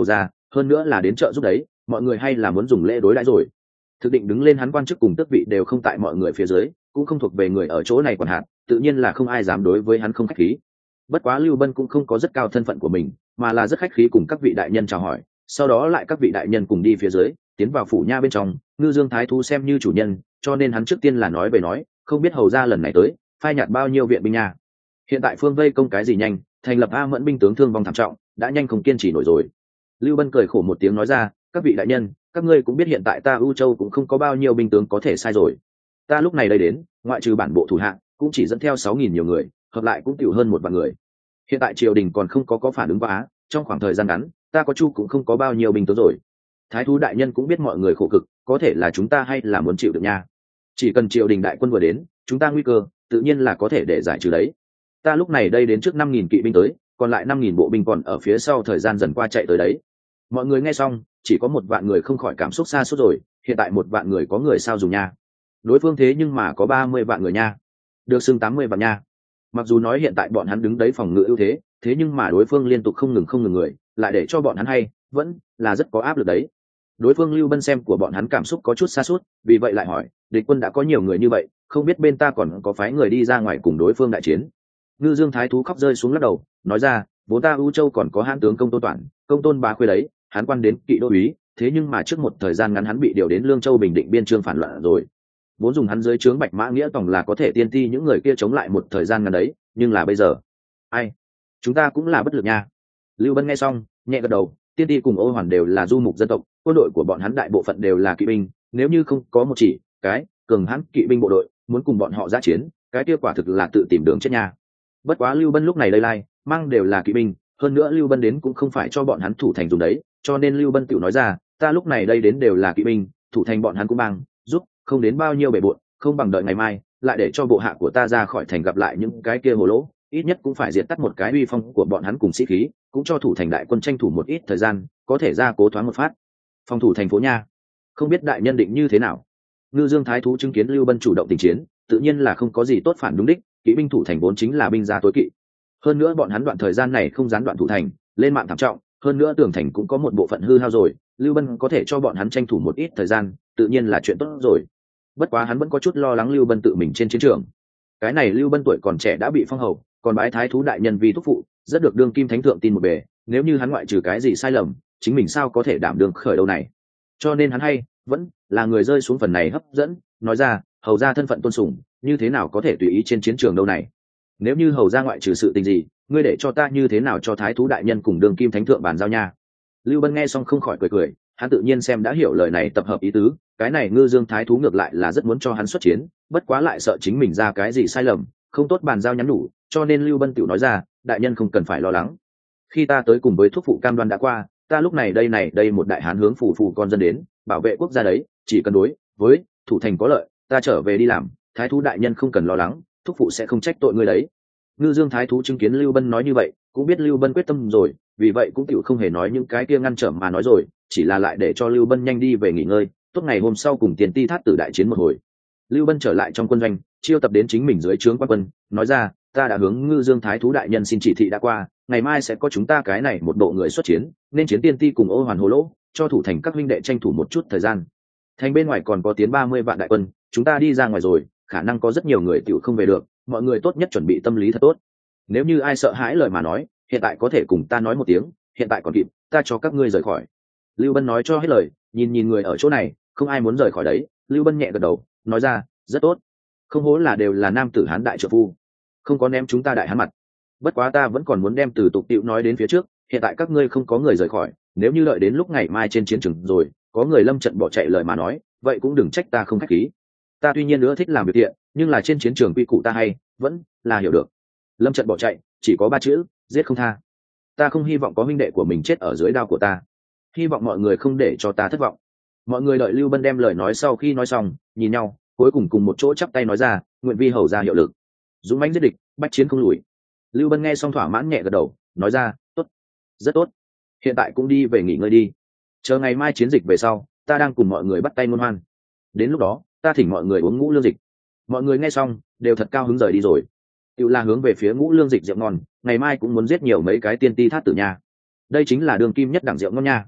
hơn nữa là đến trợ giúp đấy, mọi người hay là muốn dùng lễ đối đãi rồi. Thực định đứng lên hắn quan chức cùng tước vị đều không tại mọi người phía dưới, cũng không thuộc về người ở chỗ này quản hạt, tự nhiên là không ai dám đối với hắn không khách khí. Bất quá Lưu Bân cũng không có rất cao thân phận của mình, mà là rất khách khí cùng các vị đại nhân chào hỏi, sau đó lại các vị đại nhân cùng đi phía dưới, tiến vào phủ nha bên trong. Ngư Dương Thái Thú xem như chủ nhân, cho nên hắn trước tiên là nói về nói, không biết hầu ra lần này tới, phai nhạt bao nhiêu viện binh nha. Hiện tại phương vây công cái gì nhanh, thành lập A Mẫn binh tướng thương vong thảm trọng, đã nhanh không kiên trì nổi rồi. Lưu Bân cười khổ một tiếng nói ra, các vị đại nhân, các ngươi cũng biết hiện tại ta U Châu cũng không có bao nhiêu binh tướng có thể sai rồi. Ta lúc này đây đến, ngoại trừ bản bộ thủ hạ, cũng chỉ dẫn theo sáu nghìn nhiều người, hợp lại cũng tiểu hơn một vạn người. Hiện tại triều đình còn không có có phản ứng quá, trong khoảng thời gian ngắn, ta có chu cũng không có bao nhiêu binh tướng rồi. Thái thú đại nhân cũng biết mọi người khổ cực, có thể là chúng ta hay là muốn chịu được nha. Chỉ cần triều đình đại quân vừa đến, chúng ta nguy cơ, tự nhiên là có thể để giải trừ đấy. Ta lúc này đây đến trước năm nghìn kỵ binh tới, còn lại năm nghìn bộ binh còn ở phía sau thời gian dần qua chạy tới đấy. Mọi người nghe xong, chỉ có một vạn người không khỏi cảm xúc xa suốt rồi, hiện tại một vạn người có người sao dùng nha. Đối phương thế nhưng mà có ba mươi vạn người nha. Được xưng tám mươi vạn nha. Mặc dù nói hiện tại bọn hắn đứng đấy phòng ngự ưu thế, thế nhưng mà đối phương liên tục không ngừng không ngừng người, lại để cho bọn hắn hay, vẫn là rất có áp lực đấy. Đối phương Lưu Bân xem của bọn hắn cảm xúc có chút xa suốt, vì vậy lại hỏi, địch quân đã có nhiều người như vậy, không biết bên ta còn có phái người đi ra ngoài cùng đối phương đại chiến. Ngư Dương Thái Thú khóc rơi xuống lắc đầu, nói ra, vốn ta U Châu còn có hãn tướng Công Tôn Toản, Công Tôn Bá Khuê đấy, hắn quan đến kỵ đô úy, thế nhưng mà trước một thời gian ngắn hắn bị điều đến Lương Châu Bình Định biên trương phản loạn rồi. Vốn dùng hắn dưới trướng Bạch Mã Nghĩa Tòng là có thể tiên ti những người kia chống lại một thời gian ngắn đấy, nhưng là bây giờ, ai, chúng ta cũng là bất lực nha. Lưu Bân nghe xong, nhẹ gật đầu, tiên ti cùng Ô Hoàn đều là du mục dân tộc, quân đội của bọn hắn đại bộ phận đều là kỵ binh, nếu như không có một chỉ cái cường hãn kỵ binh bộ đội, muốn cùng bọn họ giã chiến, cái kia quả thực là tự tìm đường chết nha. Bất quá Lưu Bân lúc này lây lai, mang đều là kỵ binh, hơn nữa Lưu Bân đến cũng không phải cho bọn hắn thủ thành dùng đấy, cho nên Lưu Bân tự nói ra, ta lúc này đây đến đều là kỵ binh, thủ thành bọn hắn cũng mang, giúp không đến bao nhiêu bể bộn, không bằng đợi ngày mai, lại để cho bộ hạ của ta ra khỏi thành gặp lại những cái kia hồ lỗ, ít nhất cũng phải diệt tắt một cái uy phong của bọn hắn cùng sĩ khí, cũng cho thủ thành đại quân tranh thủ một ít thời gian, có thể ra cố thoáng một phát. Phòng thủ thành phố nha, không biết đại nhân định như thế nào. Ngư Dương Thái Thú chứng kiến Lưu Bân chủ động tình chiến, tự nhiên là không có gì tốt phản đúng đích, kỵ binh thủ thành vốn chính là binh gia tối kỵ. Hơn nữa bọn hắn đoạn thời gian này không gián đoạn thủ thành, lên mạng thảm trọng, hơn nữa tường thành cũng có một bộ phận hư hao rồi, Lưu Bân có thể cho bọn hắn tranh thủ một ít thời gian, tự nhiên là chuyện tốt rồi. Bất quá hắn vẫn có chút lo lắng Lưu Bân tự mình trên chiến trường. Cái này Lưu Bân tuổi còn trẻ đã bị phong hầu, còn bái thái thú đại nhân vì thúc phụ, rất được đương kim thánh thượng tin một bề, nếu như hắn ngoại trừ cái gì sai lầm, chính mình sao có thể đảm đương khởi đâu này. Cho nên hắn hay vẫn là người rơi xuống phần này hấp dẫn, nói ra, hầu ra thân phận tôn sùng, như thế nào có thể tùy ý trên chiến trường đâu này. Nếu như hầu ra ngoại trừ sự tình gì, ngươi để cho ta như thế nào cho thái thú đại nhân cùng đương kim thánh thượng bàn giao nha. Lưu Bân nghe xong không khỏi cười cười, hắn tự nhiên xem đã hiểu lời này tập hợp ý tứ, cái này Ngư Dương Thái Thú ngược lại là rất muốn cho hắn xuất chiến, bất quá lại sợ chính mình ra cái gì sai lầm, không tốt bàn giao nhắn nhủ, cho nên Lưu Bân tiểu nói ra, đại nhân không cần phải lo lắng. Khi ta tới cùng với thúc phụ cam đoan đã qua, ta lúc này đây này đây một đại hán hướng phủ phủ con dân đến, bảo vệ quốc gia đấy, chỉ cần đối với thủ thành có lợi, ta trở về đi làm, thái thú đại nhân không cần lo lắng, thúc phụ sẽ không trách tội ngươi đấy. Ngư Dương Thái Thú chứng kiến Lưu Bân nói như vậy, cũng biết Lưu Bân quyết tâm rồi, vì vậy cũng tiểu không hề nói những cái kia ngăn trở mà nói rồi, chỉ là lại để cho Lưu Bân nhanh đi về nghỉ ngơi, tốt ngày hôm sau cùng Tiền Ti Thát Tử đại chiến một hồi. Lưu Bân trở lại trong quân doanh, chiêu tập đến chính mình dưới trướng quan quân, nói ra, ta đã hướng Ngư Dương Thái Thú đại nhân xin chỉ thị đã qua, ngày mai sẽ có chúng ta cái này một bộ người xuất chiến, nên chiến Tiên Ti cùng Ô Hoàn Hồ Lỗ, cho thủ thành các huynh đệ tranh thủ một chút thời gian. Thành bên ngoài còn có tiến ba mươi vạn đại quân, chúng ta đi ra ngoài rồi, khả năng có rất nhiều người tiểu không về được, mọi người tốt nhất chuẩn bị tâm lý thật tốt. Nếu như ai sợ hãi lời mà nói, hiện tại có thể cùng ta nói một tiếng, hiện tại còn kịp, ta cho các ngươi rời khỏi. Lưu Bân nói cho hết lời, nhìn nhìn người ở chỗ này, không ai muốn rời khỏi đấy. Lưu Bân nhẹ gật đầu, nói ra, rất tốt, không hố là đều là nam tử hán đại trợ phu, không có ném chúng ta đại hán mặt. Bất quá ta vẫn còn muốn đem từ tục tiệu nói đến phía trước, hiện tại các ngươi không có người rời khỏi, nếu như đợi đến lúc ngày mai trên chiến trường rồi, có người lâm trận bỏ chạy lời mà nói, vậy cũng đừng trách ta không khách khí. Ta tuy nhiên nữa thích làm việc thiện, nhưng là trên chiến trường quy củ ta hay vẫn là hiểu được. Lâm trận bỏ chạy chỉ có ba chữ, giết không tha. Ta không hy vọng có huynh đệ của mình chết ở dưới đao của ta, hy vọng mọi người không để cho ta thất vọng. Mọi người đợi Lưu Bân đem lời nói sau khi nói xong, nhìn nhau, cuối cùng cùng một chỗ chắp tay nói ra, nguyện vi hầu ra hiệu lực, dũng mãnh giết địch, bách chiến không lùi. Lưu Bân nghe xong thỏa mãn nhẹ gật đầu, nói ra, tốt, rất tốt, hiện tại cũng đi về nghỉ ngơi đi, chờ ngày mai chiến dịch về sau, ta đang cùng mọi người bắt tay ngôn hoan, đến lúc đó ta thỉnh mọi người uống ngũ lương dịch. Mọi người nghe xong đều thật cao hứng rời đi rồi, tự là hướng về phía ngũ lương dịch rượu ngon, ngày mai cũng muốn giết nhiều mấy cái Tiên Ti Thát Tử nha, đây chính là đường kim nhất đẳng rượu ngon nha.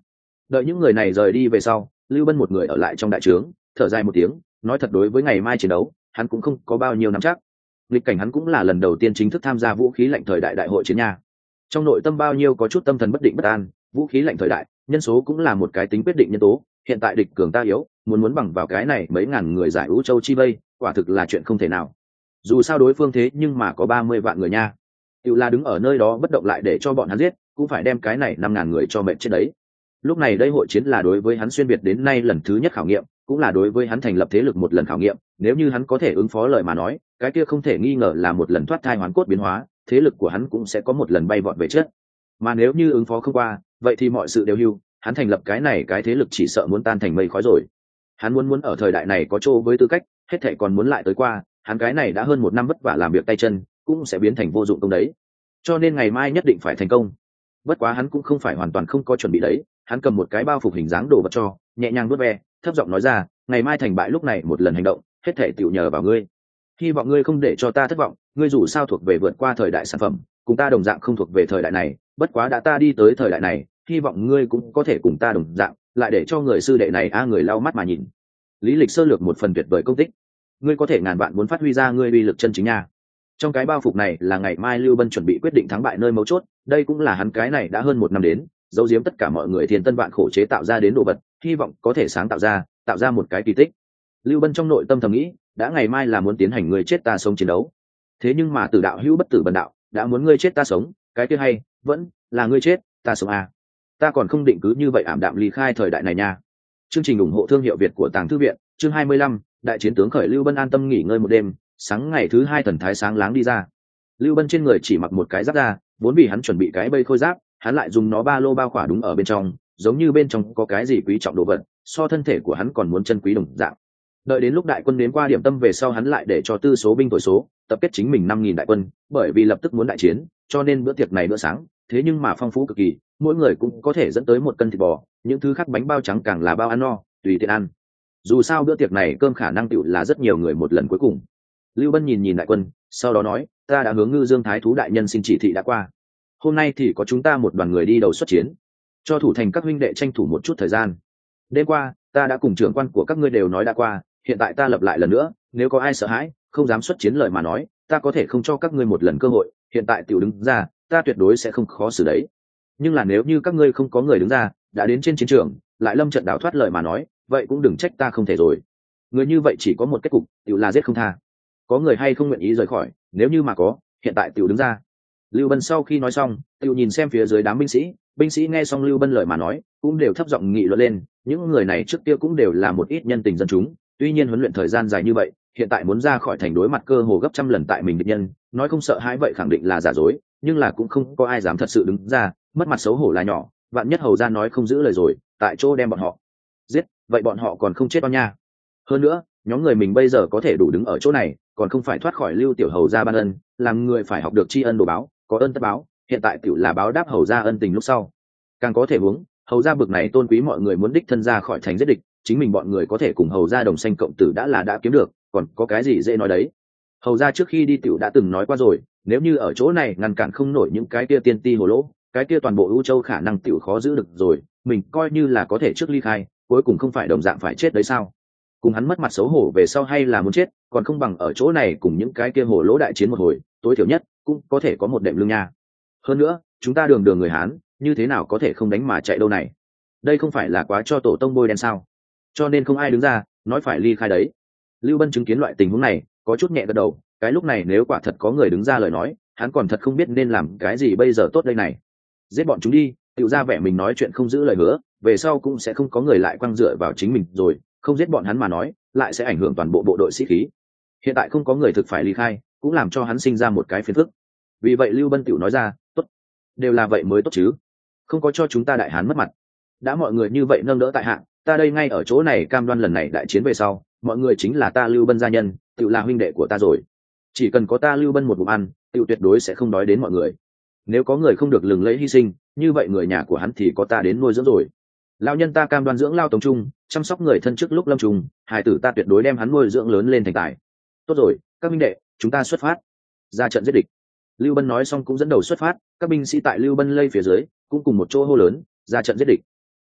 Đợi những người này rời đi về sau, Lưu Bân một người ở lại trong đại trướng, thở dài một tiếng, nói thật đối với ngày mai chiến đấu, hắn cũng không có bao nhiêu nắm chắc. Lịch cảnh hắn cũng là lần đầu tiên chính thức tham gia vũ khí lạnh thời đại đại hội chiến nha. Trong nội tâm bao nhiêu có chút tâm thần bất định bất an, vũ khí lạnh thời đại, nhân số cũng là một cái tính quyết định nhân tố, hiện tại địch cường ta yếu, muốn muốn bằng vào cái này mấy ngàn người giải Vũ Châu chi vây, quả thực là chuyện không thể nào. Dù sao đối phương thế nhưng mà có ba mươi vạn người nha. Tiểu là đứng ở nơi đó bất động lại để cho bọn hắn giết, cũng phải đem cái này năm ngàn người cho mệnh chết đấy. Lúc này đây hội chiến là đối với hắn xuyên việt đến nay lần thứ nhất khảo nghiệm, cũng là đối với hắn thành lập thế lực một lần khảo nghiệm, nếu như hắn có thể ứng phó lời mà nói, cái kia không thể nghi ngờ là một lần thoát thai hoán cốt biến hóa, thế lực của hắn cũng sẽ có một lần bay vọt về trước. Mà nếu như ứng phó không qua, vậy thì mọi sự đều hưu, hắn thành lập cái này cái thế lực chỉ sợ muốn tan thành mây khói rồi. Hắn muốn muốn ở thời đại này có chỗ với tư cách, hết thảy còn muốn lại tới qua, hắn cái này đã hơn một năm vất vả làm việc tay chân, cũng sẽ biến thành vô dụng công đấy. Cho nên ngày mai nhất định phải thành công. Bất quá hắn cũng không phải hoàn toàn không có chuẩn bị đấy, hắn cầm một cái bao phục hình dáng đồ vật cho, nhẹ nhàng vuốt ve, thấp giọng nói ra, ngày mai thành bại lúc này một lần hành động, hết thảy tiểu nhờ vào ngươi. Hy vọng ngươi không để cho ta thất vọng, ngươi dù sao thuộc về vượt qua thời đại sản phẩm, cùng ta đồng dạng không thuộc về thời đại này, bất quá đã ta đi tới thời đại này, hy vọng ngươi cũng có thể cùng ta đồng dạng, lại để cho người sư đệ này a người lau mắt mà nhìn. Lý Lịch sơ lược một phần tuyệt vời công tích, ngươi có thể ngàn vạn muốn phát huy ra ngươi uy lực chân chính nha. Trong cái bao phục này là ngày mai Lưu Bân chuẩn bị quyết định thắng bại nơi mấu chốt, đây cũng là hắn cái này đã hơn một năm đến, giấu giếm tất cả mọi người thiên tân vạn khổ chế tạo ra đến đồ vật, hy vọng có thể sáng tạo ra, tạo ra một cái kỳ tích. Lưu Bân trong nội tâm thầm nghĩ, đã ngày mai là muốn tiến hành người chết ta sống chiến đấu. Thế nhưng mà tử đạo hữu bất tử bần đạo, đã muốn ngươi chết ta sống, cái kia hay, vẫn là ngươi chết, ta sống à. Ta còn không định cứ như vậy ảm đạm ly khai thời đại này nha. Chương trình ủng hộ thương hiệu Việt của Tàng Thư viện, chương hai mươi lăm, đại chiến tướng khởi. Lưu Bân an tâm nghỉ ngơi một đêm, sáng ngày thứ hai thần thái sáng láng đi ra. Lưu Bân trên người chỉ mặc một cái giáp da, vốn vì hắn chuẩn bị cái bây khôi giáp, hắn lại dùng nó ba lô bao khỏa đúng ở bên trong, giống như bên trong có cái gì quý trọng đồ vật, so thân thể của hắn còn muốn chân quý đồng dạng. Đợi đến lúc đại quân đến qua điểm tâm về sau, hắn lại để cho tư số binh thổi số, tập kết chính mình năm nghìn đại quân, bởi vì lập tức muốn đại chiến, cho nên bữa tiệc này bữa sáng, thế nhưng mà phong phú cực kỳ, mỗi người cũng có thể dẫn tới một cân thịt bò, những thứ khác bánh bao trắng càng là bao ăn no, tùy tiện ăn. Dù sao bữa tiệc này cơm khả năng tựu là rất nhiều người một lần cuối cùng. Lưu Bân nhìn nhìn đại quân, sau đó nói, ta đã hướng Ngư Dương Thái thú đại nhân xin chỉ thị đã qua. Hôm nay thì có chúng ta một đoàn người đi đầu xuất chiến, cho thủ thành các huynh đệ tranh thủ một chút thời gian. Đêm qua, ta đã cùng trưởng quan của các ngươi đều nói đã qua, hiện tại ta lập lại lần nữa, nếu có ai sợ hãi, không dám xuất chiến lời mà nói, ta có thể không cho các ngươi một lần cơ hội, hiện tại tiểu đứng ra, ta tuyệt đối sẽ không khó xử đấy. Nhưng là nếu như các ngươi không có người đứng ra, đã đến trên chiến trường, lại lâm trận đảo thoát lời mà nói, vậy cũng đừng trách ta không thể rồi. Người như vậy chỉ có một kết cục, tiểu là giết không tha. Có người hay không nguyện ý rời khỏi, nếu như mà có, hiện tại tiểu đứng ra. Lưu Bân sau khi nói xong, tiểu nhìn xem phía dưới đám binh sĩ, binh sĩ nghe xong Lưu Bân lời mà nói, cũng đều thấp giọng nghị luận lên, những người này trước kia cũng đều là một ít nhân tình dân chúng, tuy nhiên huấn luyện thời gian dài như vậy, hiện tại muốn ra khỏi thành đối mặt cơ hồ gấp trăm lần tại mình địch nhân, nói không sợ hãi vậy khẳng định là giả dối, nhưng là cũng không có ai dám thật sự đứng ra, mất mặt xấu hổ là nhỏ, vạn nhất hầu ra nói không giữ lời rồi, tại chỗ đem bọn họ giết, vậy bọn họ còn không chết bao nha. Hơn nữa, nhóm người mình bây giờ có thể đủ đứng ở chỗ này, còn không phải thoát khỏi Lưu tiểu hầu ra ban ân, làm người phải học được tri ân đồ báo, có ơn tất báo, hiện tại tiểu là báo đáp hầu ra ân tình lúc sau. Càng có thể huống, hầu ra bực này tôn quý mọi người muốn đích thân ra khỏi thành giết địch, chính mình bọn người có thể cùng hầu ra đồng sanh cộng tử đã là đã kiếm được, còn có cái gì dễ nói đấy. Hầu ra trước khi đi tiểu đã từng nói qua rồi, nếu như ở chỗ này ngăn cản không nổi những cái kia tiên ti hồ lỗ, cái kia toàn bộ ưu châu khả năng tiểu khó giữ được rồi, mình coi như là có thể trước ly khai, cuối cùng không phải đồng dạng phải chết đấy sao. Cùng hắn mất mặt xấu hổ về sau hay là muốn chết, còn không bằng ở chỗ này cùng những cái kia hồ lỗ đại chiến một hồi, tối thiểu nhất cũng có thể có một đệm lương nha. Hơn nữa, chúng ta đường đường người Hán, như thế nào có thể không đánh mà chạy đâu này. Đây không phải là quá cho tổ tông bôi đen sao? Cho nên không ai đứng ra nói phải ly khai đấy. Lưu Bân chứng kiến loại tình huống này, có chút nhẹ gật đầu, cái lúc này nếu quả thật có người đứng ra lời nói, hắn còn thật không biết nên làm cái gì bây giờ tốt đây này. Giết bọn chúng đi, tự ra vẻ mình nói chuyện không giữ lời hứa, về sau cũng sẽ không có người lại quăng dựa vào chính mình rồi, không giết bọn hắn mà nói, lại sẽ ảnh hưởng toàn bộ bộ đội sĩ khí. Hiện tại không có người thực phải ly khai, cũng làm cho hắn sinh ra một cái phiền phức. Vì vậy Lưu Bân tiểu nói ra, tốt, đều là vậy mới tốt chứ, không có cho chúng ta đại hán mất mặt. Đã mọi người như vậy nâng đỡ tại hạ, ta đây ngay ở chỗ này cam đoan lần này đại chiến về sau, mọi người chính là ta Lưu Bân gia nhân, tự là huynh đệ của ta rồi. Chỉ cần có ta Lưu Bân một bụng ăn, tự tuyệt đối sẽ không đói đến mọi người. Nếu có người không được lừng lẫy hy sinh, như vậy người nhà của hắn thì có ta đến nuôi dưỡng rồi. Lão nhân ta cam đoan dưỡng lao tống trung, chăm sóc người thân trước lúc lâm trùng, hài tử ta tuyệt đối đem hắn nuôi dưỡng lớn lên thành tài. Tốt rồi, các huynh đệ, chúng ta xuất phát, ra trận giết địch. Lưu Bân nói xong cũng dẫn đầu xuất phát, các binh sĩ tại Lưu Bân lây phía dưới cũng cùng một chỗ hô lớn, ra trận giết địch.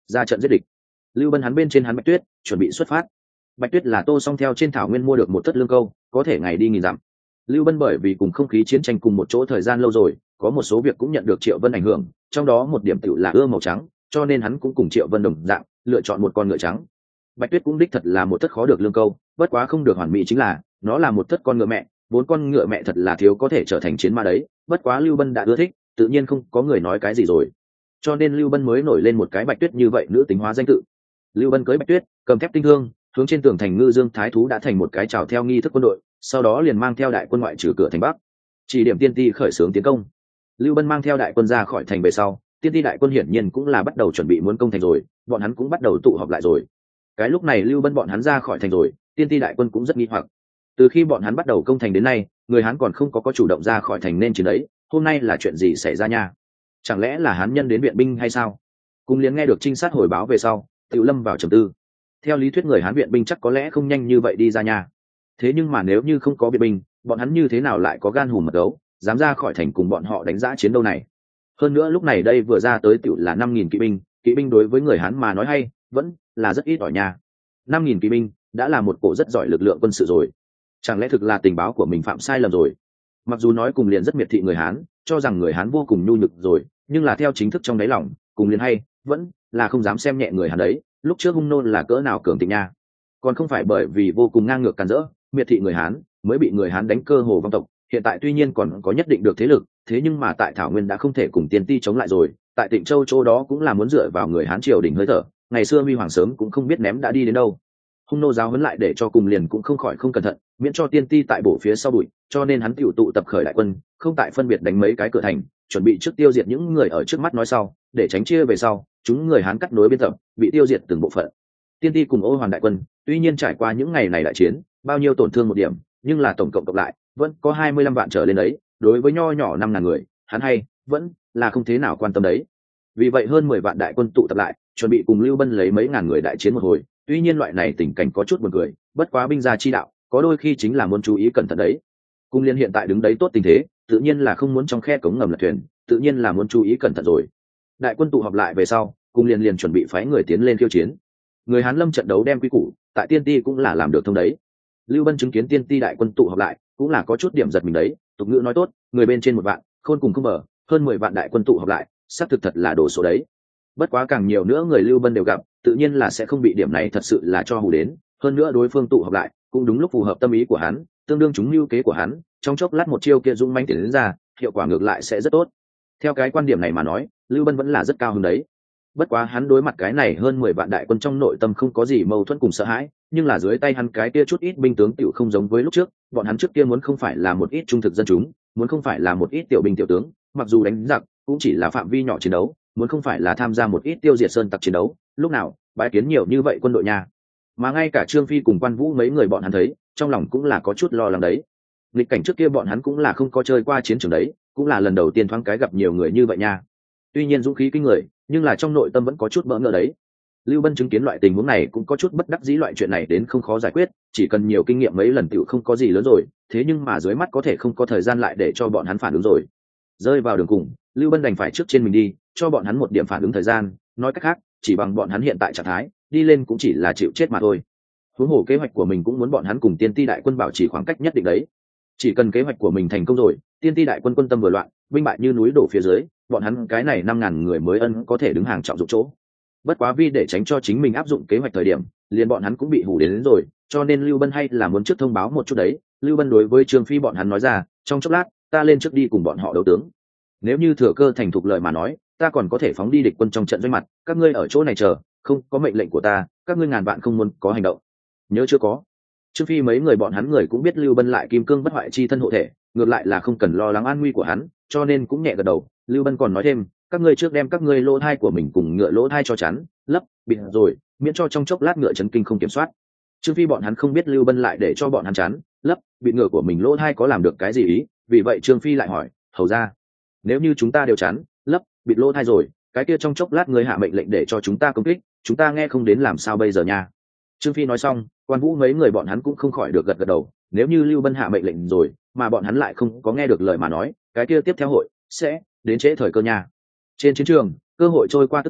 ra trận giết địch. Lưu Bân hắn bên trên hắn Bạch Tuyết chuẩn bị xuất phát. Bạch Tuyết là Tô Song theo trên thảo nguyên mua được một thất lương câu, có thể ngày đi nghìn dặm. Lưu Bân bởi vì cùng không khí chiến tranh cùng một chỗ thời gian lâu rồi, có một số việc cũng nhận được Triệu Vân ảnh hưởng, trong đó một điểm tựu là ưa màu trắng, cho nên hắn cũng cùng Triệu Vân đồng dạng, lựa chọn một con ngựa trắng. Bạch Tuyết cũng đích thật là một thất khó được lương câu, bất quá không được hoàn mỹ chính là, nó là một thất con ngựa mẹ, vốn con ngựa mẹ thật là thiếu có thể trở thành chiến mã đấy, bất quá Lưu Bân đã ưa thích, tự nhiên không có người nói cái gì rồi. Cho nên Lưu Bân mới nổi lên một cái Bạch Tuyết như vậy nữ tính hóa danh tự. Lưu Bân cưới Bạch Tuyết, cầm thép tinh thương, hướng trên tường thành Ngư Dương Thái thú đã thành một cái chào theo nghi thức quân đội, sau đó liền mang theo đại quân ngoại trừ cửa thành Bắc, chỉ điểm tiên ti khởi xướng tiến công. Lưu Bân mang theo đại quân ra khỏi thành về sau, tiên ti đại quân hiển nhiên cũng là bắt đầu chuẩn bị muốn công thành rồi, bọn hắn cũng bắt đầu tụ họp lại rồi. Cái lúc này Lưu Bân bọn hắn ra khỏi thành rồi, tiên ti đại quân cũng rất nghi hoặc. Từ khi bọn hắn bắt đầu công thành đến nay, người Hán còn không có có chủ động ra khỏi thành nên chiến đấy, hôm nay là chuyện gì xảy ra nha? Chẳng lẽ là Hán nhân đến viện binh hay sao? Cung liền nghe được trinh sát hồi báo về sau, Tiểu Lâm vào trầm tư. Theo lý thuyết người Hán viện binh chắc có lẽ không nhanh như vậy đi ra nha. Thế nhưng mà nếu như không có viện binh, bọn hắn như thế nào lại có gan hùm mật gấu, dám ra khỏi thành cùng bọn họ đánh giá chiến đấu này? Hơn nữa lúc này đây vừa ra tới tiểu là năm nghìn kỵ binh, kỵ binh đối với người Hán mà nói hay, vẫn là rất ít ỏi nha. năm nghìn kỵ binh đã là một cổ rất giỏi lực lượng quân sự rồi. Chẳng lẽ thực là tình báo của mình phạm sai lầm rồi? Mặc dù nói cùng liền rất miệt thị người Hán, cho rằng người Hán vô cùng nhu nhược rồi, nhưng là theo chính thức trong đáy lòng, cùng liền hay, vẫn là không dám xem nhẹ người Hán đấy. Lúc trước hung nôn là cỡ nào cường thịnh nha, còn không phải bởi vì vô cùng ngang ngược càn rỡ, miệt thị người Hán, mới bị người Hán đánh cơ hồ vong tộc. Hiện tại tuy nhiên còn có nhất định được thế lực, thế nhưng mà tại Thảo Nguyên đã không thể cùng Tiên Ti chống lại rồi. Tại Tịnh Châu chỗ đó cũng là muốn dựa vào người Hán triều đình hơi thở. Ngày xưa Huy Hoàng sớm cũng không biết ném đã đi đến đâu. Hung nô giáo huấn lại để cho cùng liền cũng không khỏi không cẩn thận, miễn cho Tiên Ti tại bổ phía sau bụi, cho nên hắn tiểu tụ tập khởi đại quân, không tại phân biệt đánh mấy cái cửa thành, chuẩn bị trước tiêu diệt những người ở trước mắt nói sau, để tránh chia về sau, chúng người Hán cắt nối biên tập, bị tiêu diệt từng bộ phận. Tiên Ti cùng Ô Hoàn đại quân, tuy nhiên trải qua những ngày này đại chiến, bao nhiêu tổn thương một điểm, nhưng là tổng cộng cộng lại, vẫn có hai mươi lăm vạn trở lên đấy, đối với nho nhỏ năm ngàn người, hắn hay, vẫn là không thế nào quan tâm đấy. Vì vậy hơn mười vạn đại quân tụ tập lại, chuẩn bị cùng Lưu Bân lấy mấy ngàn người đại chiến một hồi, tuy nhiên loại này tình cảnh có chút buồn cười, bất quá binh gia chi đạo, có đôi khi chính là muốn chú ý cẩn thận đấy. Cung Liên hiện tại đứng đấy tốt tình thế, tự nhiên là không muốn trong khe cống ngầm lật thuyền, tự nhiên là muốn chú ý cẩn thận rồi. Đại quân tụ họp lại về sau, Cung Liên liền chuẩn bị phái người tiến lên khiêu chiến. Người Hán lâm trận đấu đem quy củ, tại Tiên Ti cũng là làm được thông đấy. Lưu Bân chứng kiến Tiên Ti đại quân tụ họp lại, cũng là có chút điểm giật mình đấy. Tục ngữ nói tốt, người bên trên một vạn, khôn cùng không mở, hơn mười vạn đại quân tụ họp lại, xác thực thật là đồ số đấy. Bất quá càng nhiều nữa người Lưu Bân đều gặp, tự nhiên là sẽ không bị điểm này thật sự là cho hù đến. Hơn nữa đối phương tụ họp lại, cũng đúng lúc phù hợp tâm ý của hắn, tương đương chúng lưu kế của hắn, trong chốc lát một chiêu kia dũng mãnh tiến đến ra, hiệu quả ngược lại sẽ rất tốt. Theo cái quan điểm này mà nói, Lưu Bân vẫn là rất cao hứng đấy. Bất quá hắn đối mặt cái này hơn mười vạn đại quân trong nội tâm không có gì mâu thuẫn cùng sợ hãi, nhưng là dưới tay hắn cái kia chút ít binh tướng tiểu không giống với lúc trước, bọn hắn trước kia muốn không phải là một ít trung thực dân chúng, muốn không phải là một ít tiểu binh tiểu tướng, mặc dù đánh giặc cũng chỉ là phạm vi nhỏ chiến đấu, muốn không phải là tham gia một ít tiêu diệt sơn tặc chiến đấu, lúc nào bái kiến nhiều như vậy quân đội nhà. Mà ngay cả Trương Phi cùng Quan Vũ mấy người bọn hắn thấy, trong lòng cũng là có chút lo lắng đấy. Lịch cảnh trước kia bọn hắn cũng là không có chơi qua chiến trường đấy, cũng là lần đầu tiên thoáng cái gặp nhiều người như vậy nha. Tuy nhiên dũng khí kinh người, nhưng là trong nội tâm vẫn có chút bỡ ngỡ đấy. Lưu Bân chứng kiến loại tình huống này cũng có chút bất đắc dĩ, loại chuyện này đến không khó giải quyết, chỉ cần nhiều kinh nghiệm mấy lần tựu không có gì lớn rồi, thế nhưng mà dưới mắt có thể không có thời gian lại để cho bọn hắn phản ứng rồi. Rơi vào đường cùng, Lưu Bân đành phải trước trên mình đi, cho bọn hắn một điểm phản ứng thời gian, nói cách khác, chỉ bằng bọn hắn hiện tại trạng thái, đi lên cũng chỉ là chịu chết mà thôi. Huống hồ kế hoạch của mình cũng muốn bọn hắn cùng Tiên Ti đại quân bảo trì khoảng cách nhất định đấy. Chỉ cần kế hoạch của mình thành công rồi, Tiên Ti đại quân quân tâm vừa loạn, binh bại như núi đổ phía dưới, bọn hắn cái này năm ngàn người mới ân có thể đứng hàng trọng dụng chỗ. Bất quá vì để tránh cho chính mình áp dụng kế hoạch thời điểm, liền bọn hắn cũng bị hù đến, đến rồi, cho nên Lưu Bân hay là muốn trước thông báo một chút đấy. Lưu Bân đối với Trương Phi bọn hắn nói ra, trong chốc lát, ta lên trước đi cùng bọn họ đấu tướng. Nếu như thừa cơ thành thục lợi mà nói, ta còn có thể phóng đi địch quân trong trận doanh mặt, các ngươi ở chỗ này chờ, không có mệnh lệnh của ta, các ngươi ngàn vạn không muốn có hành động. Nhớ chưa có. Trương Phi mấy người bọn hắn người cũng biết Lưu Bân lại kim cương bất hoại chi thân hộ thể, ngược lại là không cần lo lắng an nguy của hắn, cho nên cũng nhẹ gật đầu. Lưu Bân còn nói thêm, các ngươi trước đem các ngươi lỗ thai của mình cùng ngựa lỗ thai cho chắn lấp bịt rồi, miễn cho trong chốc lát ngựa chấn kinh không kiểm soát. Trương Phi bọn hắn không biết Lưu Bân lại để cho bọn hắn chắn lấp bịt ngựa của mình lỗ thai có làm được cái gì ý, vì vậy Trương Phi lại hỏi, hầu ra, nếu như chúng ta đều chắn lấp bịt lỗ thai rồi, cái kia trong chốc lát ngươi hạ mệnh lệnh để cho chúng ta công kích, chúng ta nghe không đến làm sao bây giờ nha. Trương Phi nói xong, Quan Vũ mấy người bọn hắn cũng không khỏi được gật gật đầu. Nếu như Lưu Bân hạ mệnh lệnh rồi, mà bọn hắn lại không có nghe được lời mà nói, cái kia tiếp theo hội sẽ đến trễ thời cơ nha. Trên chiến trường, cơ hội trôi qua tức thì,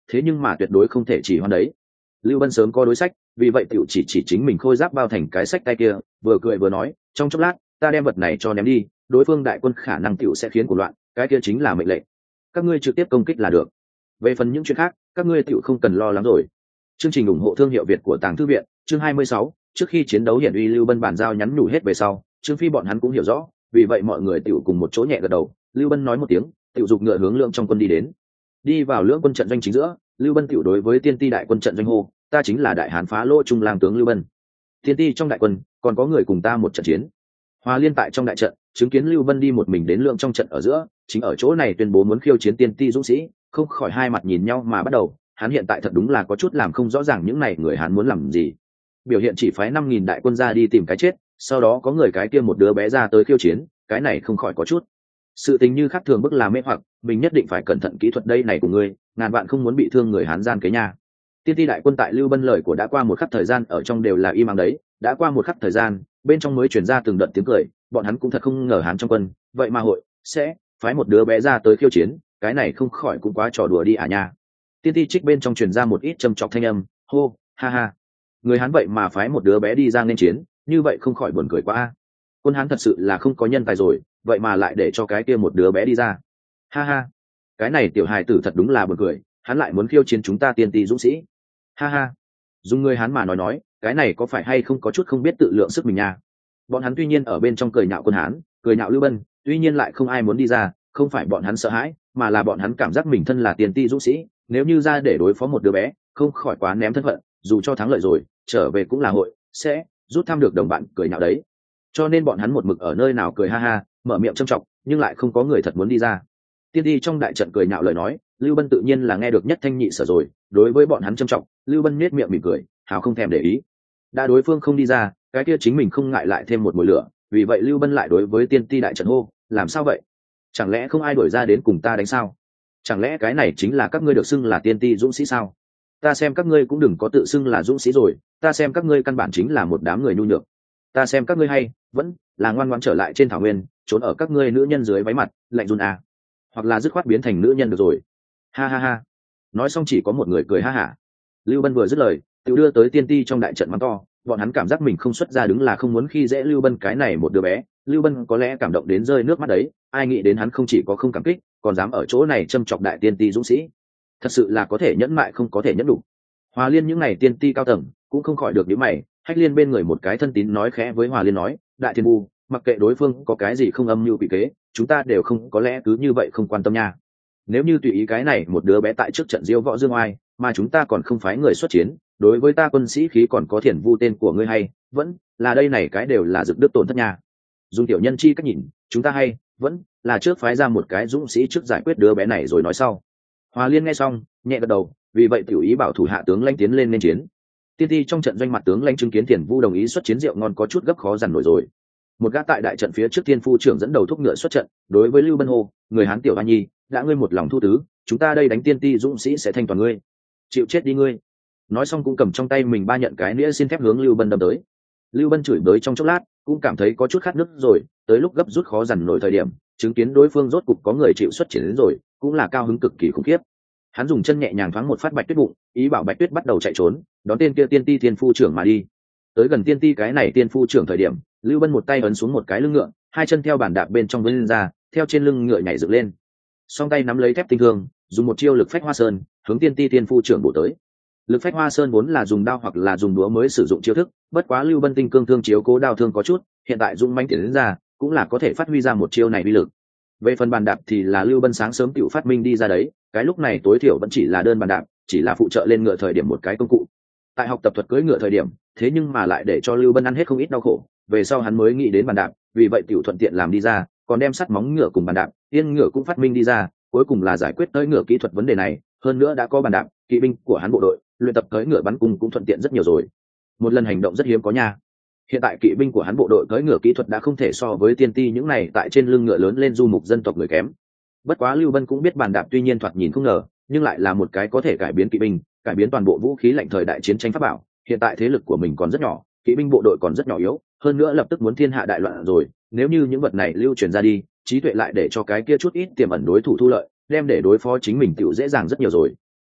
thế nhưng mà tuyệt đối không thể chỉ hoan đấy. Lưu Bân sớm có đối sách, vì vậy tiểu chỉ chỉ chính mình khôi giáp bao thành cái sách tay kia, vừa cười vừa nói, trong chốc lát ta đem vật này cho ném đi, đối phương đại quân khả năng tiểu sẽ khiến của loạn, cái kia chính là mệnh lệnh, các ngươi trực tiếp công kích là được, về phần những chuyện khác các ngươi tiểu không cần lo lắng rồi. Chương trình ủng hộ thương hiệu Việt của Tàng Thư viện, chương hai mươi sáu, trước khi chiến đấu hiển uy Lưu Bân bản giao nhắn nhủ hết về sau, Trương Phi bọn hắn cũng hiểu rõ, vì vậy mọi người tiểu cùng một chỗ nhẹ gật đầu. Lưu Bân nói một tiếng, tiểu dục ngựa hướng lượng trong quân đi đến. Đi vào lưỡng quân trận doanh chính giữa, Lưu Bân tiểu đối với tiên ti đại quân trận doanh hô, ta chính là đại hán phá lỗ trung lang tướng Lưu Bân. Tiên ti trong đại quân còn có người cùng ta một trận chiến. Hoa Liên tại trong đại trận chứng kiến Lưu Bân đi một mình đến lượng trong trận ở giữa, chính ở chỗ này tuyên bố muốn khiêu chiến tiên ti dũng sĩ, không khỏi hai mặt nhìn nhau mà bắt đầu. Hắn hiện tại thật đúng là có chút làm không rõ ràng những này người hắn muốn làm gì. Biểu hiện chỉ phái năm nghìn đại quân ra đi tìm cái chết, sau đó có người cái kia một đứa bé ra tới khiêu chiến, cái này không khỏi có chút sự tình như khác thường bức là mê hoặc, mình nhất định phải cẩn thận kỹ thuật đây này của ngươi, ngàn vạn không muốn bị thương người Hán gian kế nhà. Tiên ti đại quân tại Lưu Bân lời của đã qua một khắc thời gian ở trong đều là im lặng đấy, đã qua một khắc thời gian, bên trong mới truyền ra từng đợt tiếng cười, bọn hắn cũng thật không ngờ Hán trong quân, vậy mà hội sẽ phái một đứa bé ra tới khiêu chiến, cái này không khỏi cũng quá trò đùa đi à nha. Tiên ti trích bên trong truyền ra một ít châm chọc thanh âm, hô, ha ha. Người Hán vậy mà phái một đứa bé đi ra nên chiến, như vậy không khỏi buồn cười quá a. Quân Hán thật sự là không có nhân tài rồi, vậy mà lại để cho cái kia một đứa bé đi ra. Ha ha. Cái này tiểu hài tử thật đúng là buồn cười, hắn lại muốn khiêu chiến chúng ta tiên ti dũng sĩ. Ha ha. Dùng người Hán mà nói nói, cái này có phải hay không có chút không biết tự lượng sức mình nha. Bọn hắn tuy nhiên ở bên trong cười nhạo quân Hán, cười nhạo Lưu Bân, tuy nhiên lại không ai muốn đi ra, không phải bọn hắn sợ hãi, mà là bọn hắn cảm giác mình thân là tiên ti dũng sĩ, nếu như ra để đối phó một đứa bé, không khỏi quá ném thân phận, dù cho thắng lợi rồi, trở về cũng là hội sẽ rút thăm được đồng bạn cười nhạo đấy. Cho nên bọn hắn một mực ở nơi nào cười ha ha, mở miệng châm chọc, nhưng lại không có người thật muốn đi ra. Tiên đi trong đại trận cười nhạo lời nói, Lưu Bân tự nhiên là nghe được nhất thanh nhị sở rồi, đối với bọn hắn châm chọc, Lưu Bân nhếch miệng mỉm cười, hào không thèm để ý. Đã đối phương không đi ra, cái kia chính mình không ngại lại thêm một mùi lửa, vì vậy Lưu Bân lại đối với tiên ti đại trận hô, làm sao vậy? Chẳng lẽ không ai đuổi ra đến cùng ta đánh sao? Chẳng lẽ cái này chính là các ngươi được xưng là tiên ti dũng sĩ sao? Ta xem các ngươi cũng đừng có tự xưng là dũng sĩ rồi, ta xem các ngươi căn bản chính là một đám người nhu nhược. Ta xem các ngươi hay vẫn là ngoan ngoãn trở lại trên thảo nguyên, trốn ở các ngươi nữ nhân dưới váy mặt lạnh run à, hoặc là dứt khoát biến thành nữ nhân được rồi. Ha ha ha. Nói xong chỉ có một người cười ha hả. Lưu Bân vừa dứt lời, tự đưa tới tiên ti trong đại trận mắng to, bọn hắn cảm giác mình không xuất ra đứng là không muốn khi dễ Lưu Bân cái này một đứa bé. Lưu Bân có lẽ cảm động đến rơi nước mắt đấy, ai nghĩ đến hắn không chỉ có không cảm kích, còn dám ở chỗ này châm chọc đại tiên ti dũng sĩ, thật sự là có thể nhẫn mại không có thể nhẫn đủ. Hòa Liên những ngày tiên ti cao tầng cũng không khỏi được nhíu mày, Hách Liên bên người một cái thân tín nói khẽ với Hòa Liên nói, đại thiên vu, mặc kệ đối phương có cái gì không âm mưu quỷ kế, chúng ta đều không có lẽ cứ như vậy không quan tâm nha. Nếu như tùy ý cái này một đứa bé tại trước trận diêu võ dương oai, mà chúng ta còn không phái người xuất chiến, đối với ta quân sĩ khí còn có thiền vu tên của ngươi hay vẫn là đây này cái đều là dực đức tổn thất nha. Dùng tiểu nhân chi cách nhìn, chúng ta hay vẫn là trước phái ra một cái dũng sĩ trước giải quyết đứa bé này rồi nói sau. Hòa Liên nghe xong nhẹ gật đầu, vì vậy tiểu ý bảo thủ hạ tướng lãnh tiến lên nên chiến. Tiên ti trong trận doanh mặt tướng lãnh chứng kiến Thiền Vu đồng ý xuất chiến rượu ngon có chút gấp khó dằn nổi rồi. Một gã tại đại trận phía trước tiên phu trưởng dẫn đầu thúc ngựa xuất trận, đối với Lưu Bân hô, người Hán tiểu Hoa Nhi, đã ngươi một lòng thu tứ, chúng ta đây đánh tiên ti dũng sĩ sẽ thanh toàn ngươi, chịu chết đi ngươi. Nói xong cũng cầm trong tay mình ba nhận cái nĩa xin phép hướng Lưu Bân đâm tới. Lưu Bân chửi bới trong chốc lát, cũng cảm thấy có chút khát nước rồi, tới lúc gấp rút khó dằn nổi thời điểm, chứng kiến đối phương rốt cục có người chịu xuất chiến đến rồi, cũng là cao hứng cực kỳ khủng khiếp. Hắn dùng chân nhẹ nhàng thoáng một phát Bạch Tuyết bụng, ý bảo Bạch Tuyết bắt đầu chạy trốn, đón tên kia tiên ti tiên phu trưởng mà đi. Tới gần tiên ti cái này tiên phu trưởng thời điểm, Lưu Bân một tay ấn xuống một cái lưng ngựa, hai chân theo bàn đạp bên trong vươn lên ra, theo trên lưng ngựa nhảy dựng lên. Song tay nắm lấy thép tinh thương, dùng một chiêu lực phách hoa sơn, hướng tiên ti tiên phu trưởng bổ tới. Lực phách hoa sơn vốn là dùng đao hoặc là dùng đũa mới sử dụng chiêu thức, bất quá Lưu Bân tinh cương thương chiếu cố đao thương có chút, hiện tại dũng mãnh tiến đến ra, cũng là có thể phát huy ra một chiêu này uy lực. Về phần bàn đạp thì là Lưu Bân sáng sớm tự phát minh đi ra đấy, cái lúc này tối thiểu vẫn chỉ là đơn bàn đạp, chỉ là phụ trợ lên ngựa thời điểm một cái công cụ. Tại học tập thuật cưỡi ngựa thời điểm, thế nhưng mà lại để cho Lưu Bân ăn hết không ít đau khổ, về sau hắn mới nghĩ đến bàn đạp, vì vậy tiểu thuận tiện làm đi ra, còn đem sắt móng ngựa cùng bàn đạp, yên ngựa cũng phát minh đi ra, cuối cùng là giải quyết tới ngựa kỹ thuật vấn đề này, hơn nữa đã có bàn đạp, kỵ binh của hắn bộ đội, luyện tập cưỡi ngựa bắn cung cũng thuận tiện rất nhiều rồi. Một lần hành động rất hiếm có nha. Hiện tại kỵ binh của hắn bộ đội cưỡi ngựa kỹ thuật đã không thể so với tiên ti những này tại trên lưng ngựa lớn lên du mục dân tộc người kém. Bất quá Lưu Bân cũng biết bàn đạp tuy nhiên thoạt nhìn không ngờ, nhưng lại là một cái có thể cải biến kỵ binh, cải biến toàn bộ vũ khí lạnh thời đại chiến tranh pháp bảo. Hiện tại thế lực của mình còn rất nhỏ, kỵ binh bộ đội còn rất nhỏ yếu, hơn nữa lập tức muốn thiên hạ đại loạn rồi, nếu như những vật này lưu truyền ra đi, trí tuệ lại để cho cái kia chút ít tiềm ẩn đối thủ thu lợi, đem để đối phó chính mình tiểu dễ dàng rất nhiều rồi.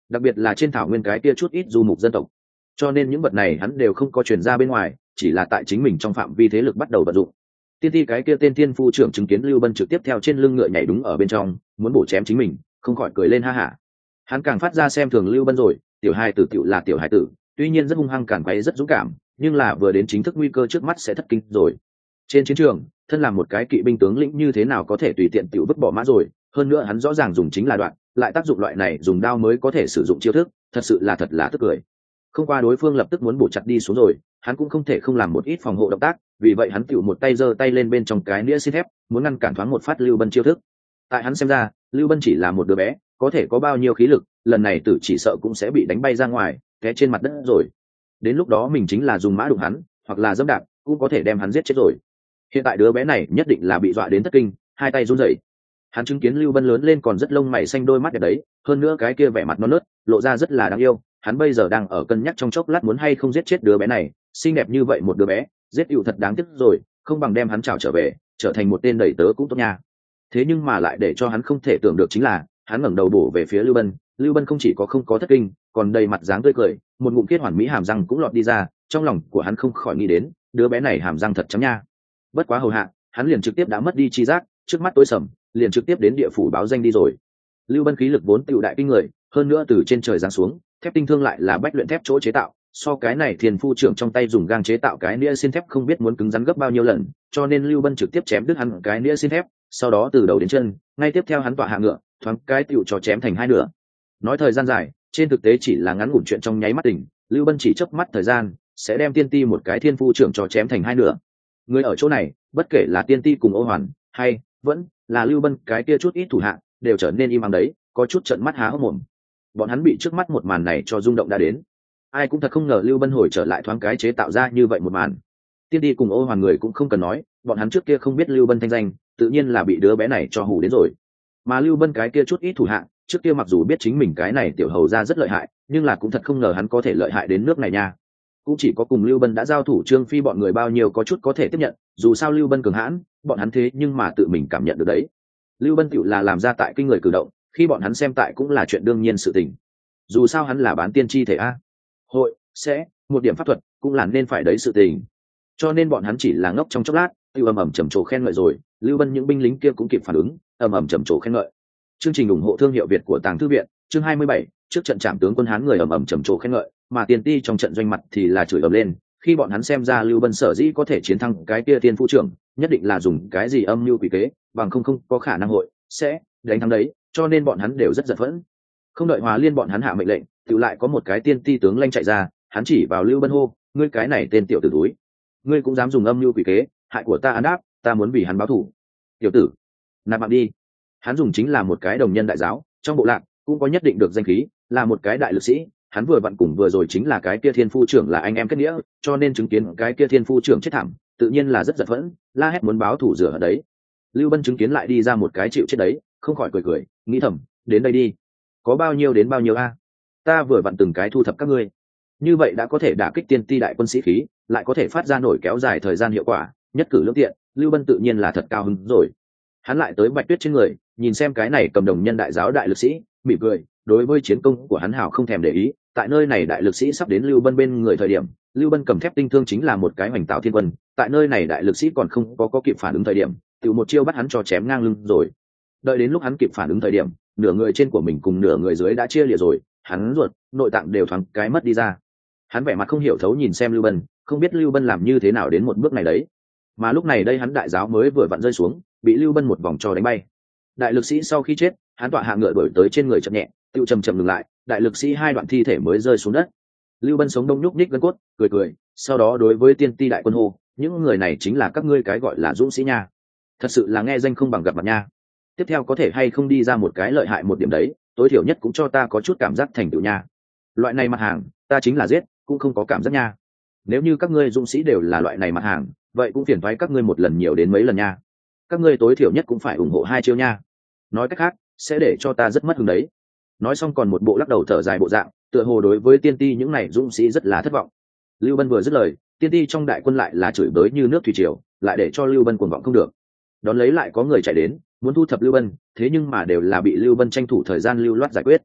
đặc biệt là trên thảo nguyên cái kia chút ít du mục dân tộc, cho nên những vật này hắn đều không có truyền ra bên ngoài, chỉ là tại chính mình trong phạm vi thế lực bắt đầu vận dụng. Tiên ti cái kia tên thiên phu trưởng chứng kiến Lưu Bân trực tiếp theo trên lưng ngựa nhảy đúng ở bên trong, muốn bổ chém chính mình, không khỏi cười lên ha hả. Hắn càng phát ra xem thường Lưu Bân rồi, tiểu hài tử tiểu là tiểu hài tử, tuy nhiên rất hung hăng, càn quấy, rất dũng cảm, nhưng là vừa đến chính thức nguy cơ trước mắt sẽ thất kinh rồi. Trên chiến trường, thân làm một cái kỵ binh tướng lĩnh như thế nào có thể tùy tiện tiểu vứt bỏ mã rồi, hơn nữa hắn rõ ràng dùng chính là đoạn, lại tác dụng loại này dùng đao mới có thể sử dụng chiêu thức, thật sự là thật là tức cười. Không qua đối phương lập tức muốn bổ chặt đi xuống rồi, hắn cũng không thể không làm một ít phòng hộ động tác, vì vậy hắn tiểu một tay giơ tay lên bên trong cái nĩa xin thép, muốn ngăn cản thoáng một phát Lưu Bân chiêu thức. Tại hắn xem ra, Lưu Bân chỉ là một đứa bé, có thể có bao nhiêu khí lực, lần này tử chỉ sợ cũng sẽ bị đánh bay ra ngoài, té trên mặt đất rồi. Đến lúc đó mình chính là dùng mã đụng hắn, hoặc là dẫm đạp, cũng có thể đem hắn giết chết rồi. Hiện tại đứa bé này nhất định là bị dọa đến thất kinh, hai tay run rẩy. Hắn chứng kiến Lưu Bân lớn lên còn rất lông mày xanh, đôi mắt đẹp đấy, hơn nữa cái kia vẻ mặt non nớt, lộ ra rất là đáng yêu. Hắn bây giờ đang ở cân nhắc trong chốc lát muốn hay không giết chết đứa bé này, xinh đẹp như vậy một đứa bé, giết yêu thật đáng tiếc rồi, không bằng đem hắn trảo trở về, trở thành một tên đầy tớ cũng tốt nha. Thế nhưng mà lại để cho hắn không thể tưởng được chính là, hắn ngẩng đầu bổ về phía Lưu Bân, Lưu Bân không chỉ có không có thất kinh, còn đầy mặt dáng tươi cười, một ngụm kết hoàn mỹ hàm răng cũng lọt đi ra, trong lòng của hắn không khỏi nghĩ đến, đứa bé này hàm răng thật trắng nha. Bất quá hầu hạ, hắn liền trực tiếp đã mất đi chi giác, trước mắt tối sầm, liền trực tiếp đến địa phủ báo danh đi rồi. Lưu Bân khí lực vốn tựu đại kinh người, hơn nữa từ trên trời giáng xuống, thép tinh thương lại là bách luyện thép chỗ chế tạo, so cái này Thiên Phu trưởng trong tay dùng gang chế tạo cái nĩa xin thép không biết muốn cứng rắn gấp bao nhiêu lần, cho nên Lưu Bân trực tiếp chém đứt hắn cái nĩa xin thép, sau đó từ đầu đến chân, ngay tiếp theo hắn tọa hạ ngựa, thoáng cái tựu cho chém thành hai nửa. Nói thời gian dài, trên thực tế chỉ là ngắn ngủn chuyện trong nháy mắt tỉnh, Lưu Bân chỉ chớp mắt thời gian, sẽ đem tiên ti một cái Thiên Phu trưởng cho chém thành hai nửa. Người ở chỗ này, bất kể là tiên ti cùng Ô Hoàn, hay vẫn là Lưu Bân cái kia chút ít thủ hạ, đều trở nên im lặng đấy, có chút trợn mắt há hốc mồm. Bọn hắn bị trước mắt một màn này cho rung động đã đến. Ai cũng thật không ngờ Lưu Bân hồi trở lại thoáng cái chế tạo ra như vậy một màn. Tiên đi cùng Ô Hoàn người cũng không cần nói, bọn hắn trước kia không biết Lưu Bân thanh danh, tự nhiên là bị đứa bé này cho hù đến rồi. Mà Lưu Bân cái kia chút ít thủ hạ, trước kia mặc dù biết chính mình cái này tiểu hầu ra rất lợi hại, nhưng là cũng thật không ngờ hắn có thể lợi hại đến nước này nha. Cũng chỉ có cùng Lưu Bân đã giao thủ Trương Phi bọn người bao nhiêu có chút có thể tiếp nhận, dù sao Lưu Bân cường hãn, bọn hắn thế nhưng mà tự mình cảm nhận được đấy. Lưu Bân tiểu là làm ra tại kinh người cử động, khi bọn hắn xem tại cũng là chuyện đương nhiên sự tình. Dù sao hắn là bán tiên tri thể a, hội sẽ một điểm pháp thuật cũng là nên phải đấy sự tình. Cho nên bọn hắn chỉ là ngốc trong chốc lát, tiêu ầm ầm trầm trồ khen ngợi rồi, Lưu Bân những binh lính kia cũng kịp phản ứng, ầm ầm trầm trồ khen ngợi. Chương trình ủng hộ thương hiệu Việt của Tàng Thư viện, chương hai mươi bảy, trước trận trạm tướng quân Hán người ầm ầm trầm trồ khen ngợi, mà tiền ti trong trận doanh mặt thì là chửi ầm lên, khi bọn hắn xem ra Lưu Bân sở dĩ có thể chiến thắng cái kia Tiên Phu trưởng, nhất định là dùng cái gì âm mưu quỷ kế, bằng không không có khả năng hội sẽ đánh thắng đấy, cho nên bọn hắn đều rất giận phẫn. Không đợi Hòa Liên bọn hắn hạ mệnh lệnh, tự lại có một cái tiên ti tướng lanh chạy ra, hắn chỉ vào Lưu Bân hô, ngươi cái này tên tiểu tử túi, ngươi cũng dám dùng âm mưu quỷ kế, hại của ta ăn đáp, ta muốn vì hắn báo thù. Tiểu tử, nạp mạng đi. Hắn dùng chính là một cái đồng nhân đại giáo, trong bộ lạc cũng có nhất định được danh khí, là một cái đại lực sĩ. Hắn vừa vặn cùng vừa rồi chính là cái kia Thiên Phu trưởng là anh em kết nghĩa, cho nên chứng kiến cái kia Thiên Phu trưởng chết thảm, tự nhiên là rất giận phẫn, la hét muốn báo thù rửa ở đấy. Lưu Bân chứng kiến lại đi ra một cái chịu chết đấy, không khỏi cười cười, nghĩ thầm, đến đây đi, có bao nhiêu đến bao nhiêu a, ta vừa vặn từng cái thu thập các ngươi, như vậy đã có thể đả kích tiên ti đại quân sĩ khí, lại có thể phát ra nổi kéo dài thời gian hiệu quả, nhất cử lưỡng tiện. Lưu Bân tự nhiên là thật cao hứng rồi. Hắn lại tới Bạch Tuyết trên người, nhìn xem cái này cầm đồng nhân đại giáo đại lực sĩ, mỉm cười, đối với chiến công của hắn hảo không thèm để ý. Tại nơi này đại lực sĩ sắp đến Lưu Bân bên người thời điểm, Lưu Bân cầm thép tinh thương chính là một cái hoành tạo thiên quân, tại nơi này đại lực sĩ còn không có có kịp phản ứng thời điểm, tự một chiêu bắt hắn cho chém ngang lưng rồi. Đợi đến lúc hắn kịp phản ứng thời điểm, nửa người trên của mình cùng nửa người dưới đã chia lìa rồi, hắn ruột, nội tạng đều thoáng cái mất đi ra. Hắn vẻ mặt không hiểu thấu nhìn xem Lưu Bân, không biết Lưu Bân làm như thế nào đến một bước này đấy. Mà lúc này đây hắn đại giáo mới vừa vặn rơi xuống, bị Lưu Bân một vòng cho đánh bay. Đại lực sĩ sau khi chết, hắn tọa hạ ngựa đuổi tới trên người chậm nhẹ, tiêu chậm chậm ngừng lại, đại lực sĩ hai đoạn thi thể mới rơi xuống đất. Lưu Bân sống đông nhúc nhích gân cốt, cười cười, sau đó đối với tiên ti đại quân hô, những người này chính là các ngươi cái gọi là dũng sĩ nha, thật sự là nghe danh không bằng gặp mặt nha. Tiếp theo có thể hay không đi ra một cái lợi hại một điểm đấy, tối thiểu nhất cũng cho ta có chút cảm giác thành tựu nha. Loại này mặt hàng, ta chính là giết, cũng không có cảm giác nha. Nếu như các ngươi dũng sĩ đều là loại này mặt hàng, vậy cũng phiền toái các ngươi một lần nhiều đến mấy lần nha. Các ngươi tối thiểu nhất cũng phải ủng hộ hai chiêu nha. Nói cách khác, sẽ để cho ta rất mất hứng đấy. Nói xong còn một bộ lắc đầu thở dài bộ dạng, tựa hồ đối với tiên ti những này dũng sĩ rất là thất vọng. Lưu Bân vừa dứt lời, tiên ti trong đại quân lại là chửi bới như nước thủy triều, lại để cho Lưu Bân cuồng vọng không được. Đón lấy lại có người chạy đến, muốn thu thập Lưu Bân, thế nhưng mà đều là bị Lưu Bân tranh thủ thời gian lưu loát giải quyết.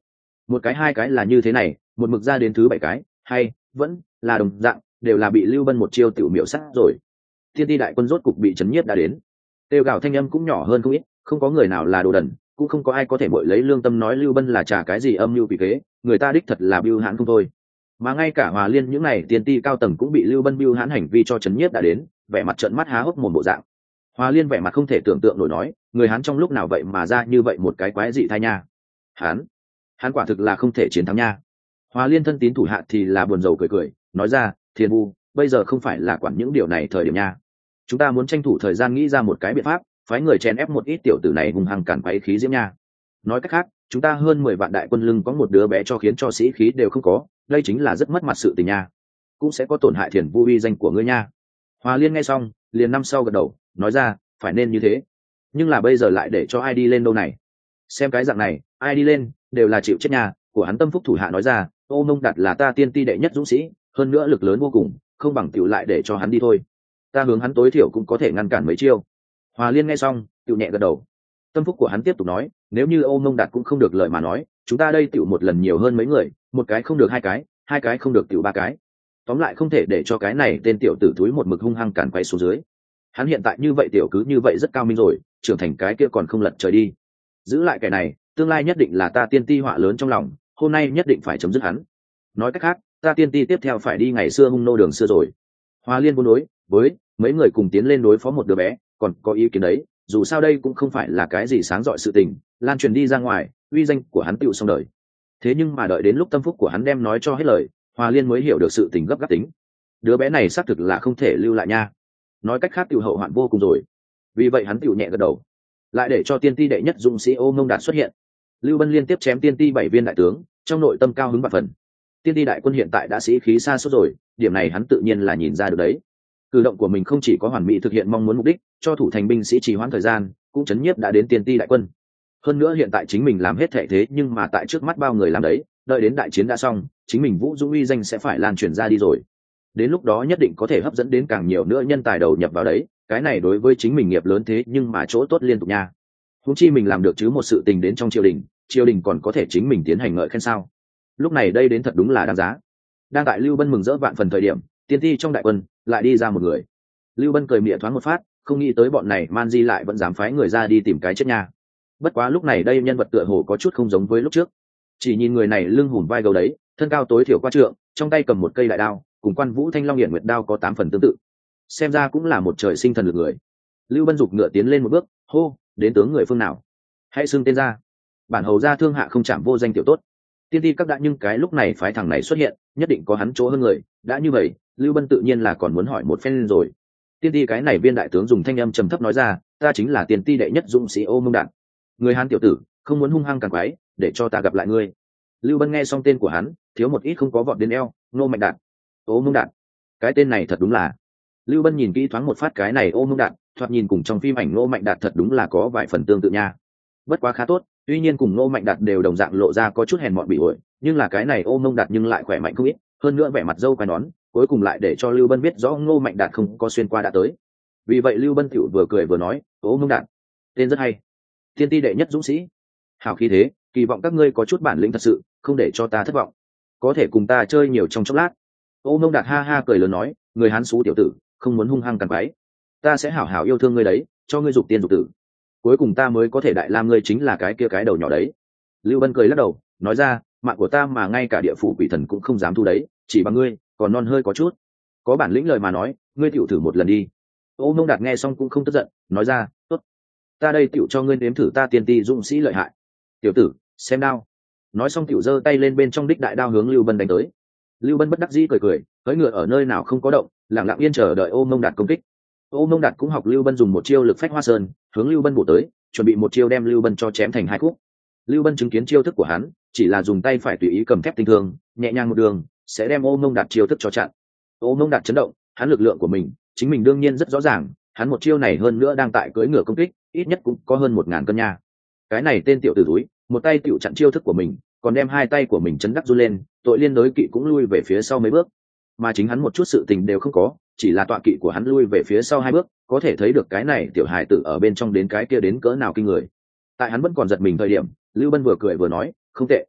một cái hai cái là như thế này, một mực ra đến thứ bảy cái, hay vẫn là đồng dạng, đều là bị Lưu Bân một chiêu tiểu miểu sát rồi. Thiên ti đại quân rốt cục bị chấn nhiếp đã đến. Tiêu gào thanh âm cũng nhỏ hơn không ít, không có người nào là đồ đần, cũng không có ai có thể bội lấy lương tâm nói Lưu Bân là trả cái gì âm mưu quỷ kế, người ta đích thật là bưu hãn không thôi. Mà ngay cả Hòa Liên những này tiên ti cao tầng cũng bị Lưu Bân bưu hãn hành vi cho chấn nhiếp đã đến, vẻ mặt trợn mắt há hốc mồm bộ dạng. Hòa Liên vẻ mặt không thể tưởng tượng nổi nói, người Hán trong lúc nào vậy mà ra như vậy một cái quái dị thai nha. Hán, Hán quả thực là không thể chiến thắng nha. Hòa Liên thân tín thủ hạ thì là buồn rầu cười cười, nói ra, Thiên Vu, bây giờ không phải là quản những điều này thời điểm nha. Chúng ta muốn tranh thủ thời gian nghĩ ra một cái biện pháp, phái người chèn ép một ít tiểu tử này hung hăng cản quấy khí diễm nha. Nói cách khác, chúng ta hơn mười vạn đại quân lưng có một đứa bé cho khiến cho sĩ khí đều không có, đây chính là rất mất mặt sự tình nha. Cũng sẽ có tổn hại Thiền Vu uy danh của ngươi nha. Hòa Liên nghe xong, liền năm sau gật đầu, nói ra, phải nên như thế. Nhưng là bây giờ lại để cho ai đi lên đâu này? Xem cái dạng này, ai đi lên, đều là chịu chết nhà. Của hắn tâm phúc thủ hạ nói ra, Ô Mông Đạt là ta tiên ti đệ nhất dũng sĩ, hơn nữa lực lớn vô cùng, không bằng tiểu lại để cho hắn đi thôi. Ta hướng hắn tối thiểu cũng có thể ngăn cản mấy chiêu. Hòa Liên nghe xong, tiểu nhẹ gật đầu. Tâm phúc của hắn tiếp tục nói, nếu như Ô Mông Đạt cũng không được lời mà nói, chúng ta đây tiểu một lần nhiều hơn mấy người, một cái không được hai cái, hai cái không được tiểu ba cái. Tóm lại không thể để cho cái này tên tiểu tử thúi một mực hung hăng cản quay xuống dưới. Hắn hiện tại như vậy tiểu cứ như vậy rất cao minh rồi, trưởng thành cái kia còn không lật trời đi. Giữ lại cái này, tương lai nhất định là ta tiên ti họa lớn trong lòng, hôm nay nhất định phải chấm dứt hắn. Nói cách khác, ta tiên ti tiếp theo phải đi ngày xưa hung nô đường xưa rồi. Hoa Liên buôn đối với mấy người cùng tiến lên đối phó một đứa bé, còn có ý kiến đấy, dù sao đây cũng không phải là cái gì sáng rọi sự tình, lan truyền đi ra ngoài, uy danh của hắn tựu xong đời. Thế nhưng mà đợi đến lúc tâm phúc của hắn đem nói cho hết lời, Hoa Liên mới hiểu được sự tình gấp gáp tính. Đứa bé này xác thực là không thể lưu lại nha. Nói cách khác tiểu hậu hoạn vô cùng rồi. Vì vậy hắn tiểu nhẹ gật đầu, lại để cho tiên ti đệ nhất dũng sĩ Ô Mông Đạt xuất hiện. Lưu Bân liên tiếp chém tiên ti bảy viên đại tướng, trong nội tâm cao hứng vạn phần. Tiên ti đại quân hiện tại đã sĩ khí xa suốt rồi, điểm này hắn tự nhiên là nhìn ra được đấy. Cử động của mình không chỉ có hoàn mỹ thực hiện mong muốn mục đích, cho thủ thành binh sĩ trì hoãn thời gian, cũng chấn nhiếp đã đến tiên ti đại quân. Hơn nữa hiện tại chính mình làm hết thể thế nhưng mà tại trước mắt bao người làm đấy, đợi đến đại chiến đã xong, chính mình Vũ Dũng uy danh sẽ phải lan truyền ra đi rồi. Đến lúc đó nhất định có thể hấp dẫn đến càng nhiều nữa nhân tài đầu nhập vào đấy, cái này đối với chính mình nghiệp lớn thế nhưng mà chỗ tốt liên tục nha. Huống chi mình làm được chứ một sự tình đến trong triều đình, triều đình còn có thể chính mình tiến hành ngợi khen sao? Lúc này đây đến thật đúng là đáng giá. Đang tại Lưu Bân mừng rỡ vạn phần thời điểm, tiên ti trong đại quân lại đi ra một người. Lưu Bân cười mỉa thoáng một phát, không nghĩ tới bọn này man di lại vẫn dám phái người ra đi tìm cái chết nha. Bất quá lúc này đây nhân vật tựa hồ có chút không giống với lúc trước. Chỉ nhìn người này lưng hùm vai gấu đấy, thân cao tối thiểu qua trượng, trong tay cầm một cây đại đao, cùng Quan Vũ Thanh Long Hiển Nguyệt đao có tám phần tương tự. Xem ra cũng là một trời sinh thần lực người. Lưu Bân giục ngựa tiến lên một bước, hô, đến tướng người phương nào? Hãy xưng tên ra. Bản hầu gia thương hạ không chạm vô danh tiểu tốt. Tiên ti các đại nhưng cái lúc này phái thằng này xuất hiện, nhất định có hắn chỗ hơn người, đã như vậy, Lưu Bân tự nhiên là còn muốn hỏi một phen rồi. Tiên ti cái này viên đại tướng dùng thanh âm trầm thấp nói ra, ta chính là tiên ti đệ nhất dũng sĩ Ô Mông Đạt. Người Hán tiểu tử, không muốn hung hăng càng quái, để cho ta gặp lại ngươi. Lưu Bân nghe xong tên của hắn, thiếu một ít không có vọt đến eo, Ngô Mạnh Đạt. Ô Mông Đạt, cái tên này thật đúng là. Lưu Bân nhìn kỹ thoáng một phát cái này Ô Mông Đạt, thoạt nhìn cùng trong phim ảnh Ngô Mạnh Đạt thật đúng là có vài phần tương tự nha. Bất quá khá tốt, tuy nhiên cùng Ngô Mạnh Đạt đều đồng dạng lộ ra có chút hèn mọn bị ổi, nhưng là cái này Ô Mông Đạt nhưng lại khỏe mạnh không ít, hơn nữa vẻ mặt dâu quai nón, cuối cùng lại để cho Lưu Bân biết rõ Ngô Mạnh Đạt không có xuyên qua đã tới. Vì vậy Lưu Bân tiểu vừa cười vừa nói, Ô Mông Đạt, tên rất hay, thiên ti đệ nhất dũng sĩ, hào khí thế, kỳ vọng các ngươi có chút bản lĩnh thật sự, không để cho ta thất vọng, có thể cùng ta chơi nhiều trong chốc lát. Ô Mông Đạt ha ha cười lớn nói, người Hán xú tiểu tử, không muốn hung hăng càng quái, ta sẽ hảo hảo yêu thương ngươi đấy, cho ngươi dục tiên dục tử, cuối cùng ta mới có thể đại lam ngươi chính là cái kia cái đầu nhỏ đấy. Lưu Bân cười lắc đầu, nói ra, mạng của ta mà ngay cả địa phủ quỷ thần cũng không dám thu đấy, chỉ bằng ngươi còn non hơi có chút, có bản lĩnh lời mà nói, ngươi tiểu thử một lần đi. Ô Mông Đạt nghe xong cũng không tức giận, nói ra, tốt, ta đây tiểu cho ngươi nếm thử ta tiên ti dũng sĩ lợi hại. Tiểu tử, xem đao. Nói xong tiểu giơ tay lên bên trong đích đại đao hướng Lưu Bân đánh tới. Lưu Bân bất đắc dĩ cười cười, cưỡi ngựa ở nơi nào không có động, lặng lặng yên chờ đợi Ô Mông Đạt công kích. Ô Mông Đạt cũng học Lưu Bân dùng một chiêu lực phách hoa sơn, hướng Lưu Bân bổ tới, chuẩn bị một chiêu đem Lưu Bân cho chém thành hai khúc. Lưu Bân chứng kiến chiêu thức của hắn, chỉ là dùng tay phải tùy ý cầm thép tinh thường, nhẹ nhàng một đường, sẽ đem Ô Mông Đạt chiêu thức cho chặn. Ô Mông Đạt chấn động, hắn lực lượng của mình, chính mình đương nhiên rất rõ ràng, hắn một chiêu này hơn nữa đang tại cưỡi ngựa công kích, ít nhất cũng có hơn một ngàn cân nha. Cái này tên tiểu tử túi, một tay tiểu chặn chiêu thức của mình, còn đem hai tay của mình chấn đắc run lên, tội liên đối kỵ cũng lui về phía sau mấy bước, mà chính hắn một chút sự tình đều không có, chỉ là tọa kỵ của hắn lui về phía sau hai bước, có thể thấy được cái này tiểu hài tử ở bên trong đến cái kia đến cỡ nào kinh người. Tại hắn vẫn còn giật mình thời điểm, Lưu Bân vừa cười vừa nói, không tệ,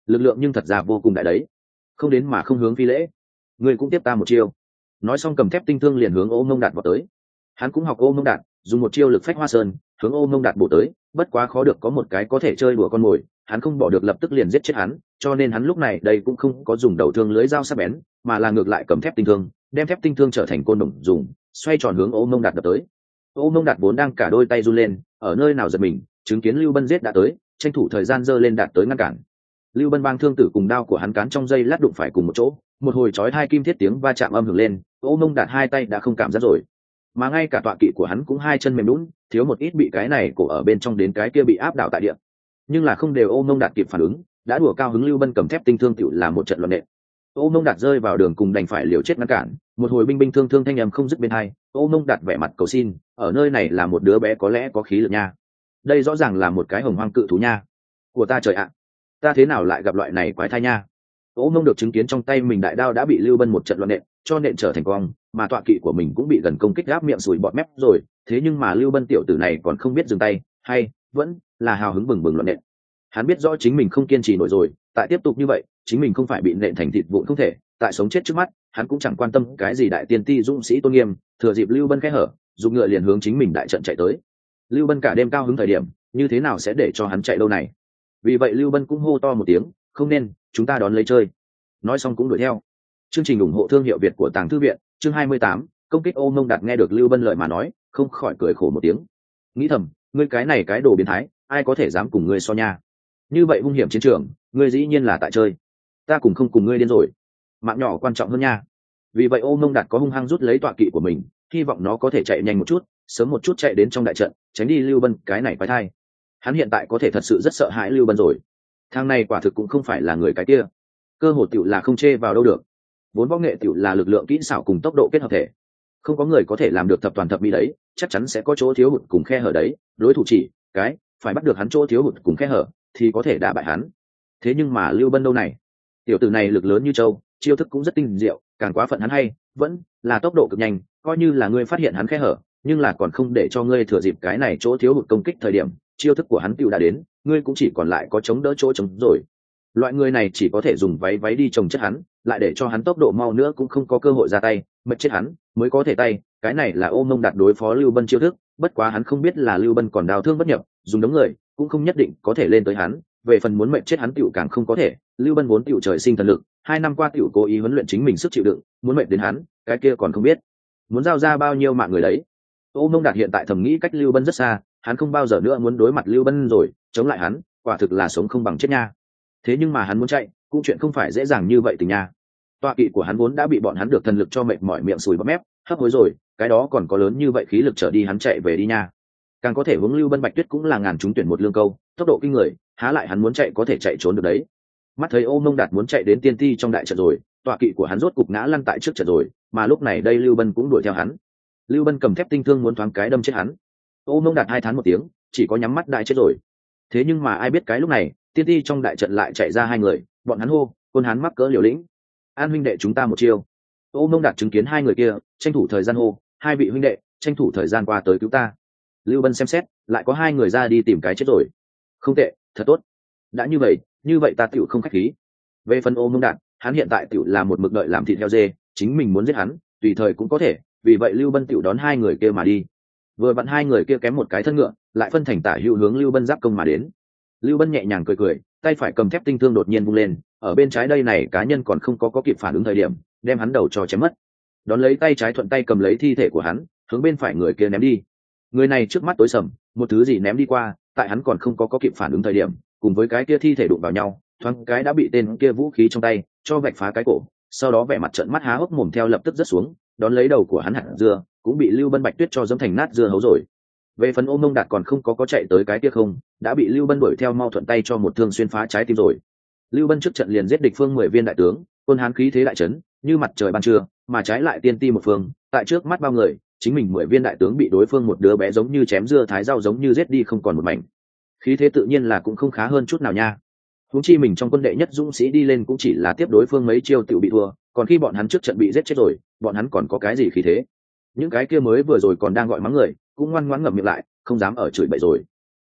lực lượng nhưng thật ra vô cùng đại đấy, không đến mà không hướng phi lễ. Ngươi cũng tiếp ta một chiêu. Nói xong cầm thép tinh thương liền hướng Ô Mông Đạt vào tới. Hắn cũng học Ô Mông Đạt, dùng một chiêu lực phách hoa sơn hướng Ô Mông Đạt bổ tới, bất quá khó được có một cái có thể chơi đùa con mồi, hắn không bỏ được lập tức liền giết chết hắn, cho nên hắn lúc này đây cũng không có dùng đầu thương lưới dao sắc bén, mà là ngược lại cầm thép tinh thương, đem thép tinh thương trở thành côn đồng dùng, xoay tròn hướng Ô Mông Đạt đập tới. Ô Mông Đạt vốn đang cả đôi tay run lên, ở nơi nào giật mình, chứng kiến Lưu Bân giết đã tới, tranh thủ thời gian giơ lên đạt tới ngăn cản. Lưu Bân bang thương tử cùng đao của hắn cán trong dây lát đụng phải cùng một chỗ, một hồi chói hai kim thiết tiếng va chạm âm hưởng lên, Ô Mông Đạt hai tay đã không cảm giác rồi, mà ngay cả tọa kỵ của hắn cũng hai chân mềm lún, thiếu một ít bị cái này cổ ở bên trong đến cái kia bị áp đảo tại địa. Nhưng là không đều Ô Mông Đạt kịp phản ứng, đã đùa cao hứng Lưu Bân cầm thép tinh thương tựu là một trận loạn nện. Ô Mông Đạt rơi vào đường cùng đành phải liều chết ngăn cản, một hồi binh binh thương thương thanh âm không dứt bên hai. Ô Mông Đạt vẻ mặt cầu xin, ở nơi này là một đứa bé có lẽ có khí lực nha, đây rõ ràng là một cái hồng hoang cự thú nha, của ta trời ạ, ta thế nào lại gặp loại này quái thai nha. Ô Mông được chứng kiến trong tay mình đại đao đã bị Lưu Bân một trận loạn nện, cho nện trở thành quang, mà tọa kỵ của mình cũng bị gần công kích gáp miệng sùi bọt mép rồi, thế nhưng mà Lưu Bân tiểu tử này còn không biết dừng tay, hay vẫn là hào hứng bừng bừng loạn nện. Hắn biết rõ chính mình không kiên trì nổi rồi, tại tiếp tục như vậy chính mình không phải bị nện thành thịt vụn không thể, tại sống chết trước mắt hắn cũng chẳng quan tâm cái gì đại tiên ti dũng sĩ tôn nghiêm, thừa dịp Lưu Bân khẽ hở dùng ngựa liền hướng chính mình đại trận chạy tới. Lưu Bân cả đêm cao hứng thời điểm như thế nào sẽ để cho hắn chạy đâu này, vì vậy Lưu Bân cũng hô to một tiếng, không nên, chúng ta đón lấy chơi. Nói xong cũng đuổi theo. Chương trình ủng hộ thương hiệu Việt của Tàng Thư Viện, chương hai mươi tám, công kích. Ô Mông Đạt nghe được Lưu Bân lời mà nói, không khỏi cười khổ một tiếng, nghĩ thầm, ngươi cái này cái đồ biến thái, ai có thể dám cùng ngươi so nha, như vậy hung hiểm chiến trường, ngươi dĩ nhiên là tại chơi, ta cùng không cùng ngươi điên rồi, mạng nhỏ quan trọng hơn nha. Vì vậy Ô Mông Đạt có hung hăng rút lấy tọa kỵ của mình, hy vọng nó có thể chạy nhanh một chút, sớm một chút chạy đến trong đại trận, tránh đi Lưu Bân cái này quái thai. Hắn hiện tại có thể thật sự rất sợ hãi Lưu Bân rồi, thằng này quả thực cũng không phải là người cái kia, cơ hồ tiểu là không chê vào đâu được, vốn võ nghệ tiểu là lực lượng kỹ xảo cùng tốc độ kết hợp thể, không có người có thể làm được thập toàn thập mỹ đấy, chắc chắn sẽ có chỗ thiếu hụt cùng khe hở đấy, đối thủ chỉ cái phải bắt được hắn chỗ thiếu hụt cùng khe hở thì có thể đả bại hắn. Thế nhưng mà Lưu Bân đâu này, tiểu tử này lực lớn như châu, chiêu thức cũng rất tinh diệu, càng quá phận hắn hay vẫn là tốc độ cực nhanh, coi như là ngươi phát hiện hắn khe hở, nhưng là còn không để cho ngươi thừa dịp cái này chỗ thiếu hụt công kích thời điểm, chiêu thức của hắn tiêu đã đến, ngươi cũng chỉ còn lại có chống đỡ chỗ chống rồi. Loại người này chỉ có thể dùng váy váy đi trồng chất hắn, lại để cho hắn tốc độ mau nữa cũng không có cơ hội ra tay, mệt chết hắn mới có thể tay. Cái này là Ô Mông Đạt đối phó Lưu Bân chiêu thức, bất quá hắn không biết là Lưu Bân còn đào thương bất nhập, dùng đống người cũng không nhất định có thể lên tới hắn, về phần muốn mệt chết hắn tiểu càng không có thể. Lưu Bân vốn tiểu trời sinh thần lực, hai năm qua tiểu cố ý huấn luyện chính mình sức chịu đựng, muốn mệt đến hắn, cái kia còn không biết muốn giao ra bao nhiêu mạng người đấy. Ô Mông Đạt hiện tại thầm nghĩ cách Lưu Bân rất xa, hắn không bao giờ nữa muốn đối mặt Lưu Bân rồi, chống lại hắn quả thực là sống không bằng chết nha. Thế nhưng mà hắn muốn chạy cũng chuyện không phải dễ dàng như vậy tình nha, tọa kỵ của hắn vốn đã bị bọn hắn được thần lực cho mệt mỏi miệng sùi bọt mép hấp hối rồi, cái đó còn có lớn như vậy khí lực trở đi hắn chạy về đi nha. Càng có thể hướng Lưu Bân Bạch Tuyết cũng là ngàn chúng tuyển một lương câu, tốc độ kinh người, há lại hắn muốn chạy có thể chạy trốn được đấy. Mắt thấy Ô Mông Đạt muốn chạy đến tiên ti trong đại trận rồi, tọa kỵ của hắn rốt cục ngã lăn tại trước trận rồi, mà lúc này đây Lưu Bân cũng đuổi theo hắn. Lưu Bân cầm thép tinh thương muốn thoáng cái đâm chết hắn. Ô Mông Đạt hai thán một tiếng, chỉ có nhắm mắt đại chết rồi. Thế nhưng mà ai biết cái lúc này tiên ti trong đại trận lại chạy ra hai người, bọn hắn hô, quân hắn mắc cỡ liều lĩnh, an huynh đệ chúng ta một chiêu. Ô Mông Đạt chứng kiến hai người kia tranh thủ thời gian hô, hai vị huynh đệ tranh thủ thời gian qua tới cứu ta. Lưu Bân xem xét lại có hai người ra đi tìm cái chết rồi, không tệ, thật tốt, đã như vậy như vậy ta tựu không khách khí. Về phần Ô Mông Đạt, hắn hiện tại tựu là một mực đợi làm thịt heo dê, chính mình muốn giết hắn tùy thời cũng có thể, vì vậy Lưu Bân tựu đón hai người kia mà đi. Vừa vặn hai người kia kém một cái thân ngựa, lại phân thành tả hữu hướng Lưu Bân giáp công mà đến. Lưu Bân nhẹ nhàng cười cười, tay phải cầm thép tinh thương đột nhiên vung lên, ở bên trái đây này cá nhân còn không có có kịp phản ứng thời điểm, đem hắn đầu cho chém mất. Đón lấy tay trái thuận tay cầm lấy thi thể của hắn, hướng bên phải người kia ném đi. Người này trước mắt tối sầm, một thứ gì ném đi qua, tại hắn còn không có có kịp phản ứng thời điểm, cùng với cái kia thi thể đụng vào nhau, thoáng cái đã bị tên kia vũ khí trong tay cho vạch phá cái cổ, sau đó vẻ mặt trợn mắt há hốc mồm theo lập tức rớt xuống, đón lấy đầu của hắn hạt dưa cũng bị Lưu Bân Bạch Tuyết cho dẫm thành nát dưa hấu rồi. Về phần Ô Mông Đạt còn không có có chạy tới cái kia không, đã bị Lưu Bân đuổi theo mau thuận tay cho một thương xuyên phá trái tim rồi. Lưu Bân trước trận liền giết địch phương mười viên đại tướng, quân hán khí thế đại trấn như mặt trời ban trưa, mà trái lại tiên ti một phương, tại trước mắt bao người, chính mình mười viên đại tướng bị đối phương một đứa bé giống như chém dưa thái rau giống như giết đi không còn một mảnh. Khí thế tự nhiên là cũng không khá hơn chút nào nha. Huống chi mình trong quân đệ nhất dũng sĩ đi lên cũng chỉ là tiếp đối phương mấy chiêu tự bị thua, còn khi bọn hắn trước trận bị giết chết rồi, bọn hắn còn có cái gì khí thế? Những cái kia mới vừa rồi còn đang gọi mắng người, cũng ngoan ngoãn ngậm miệng lại, không dám ở chửi bậy rồi.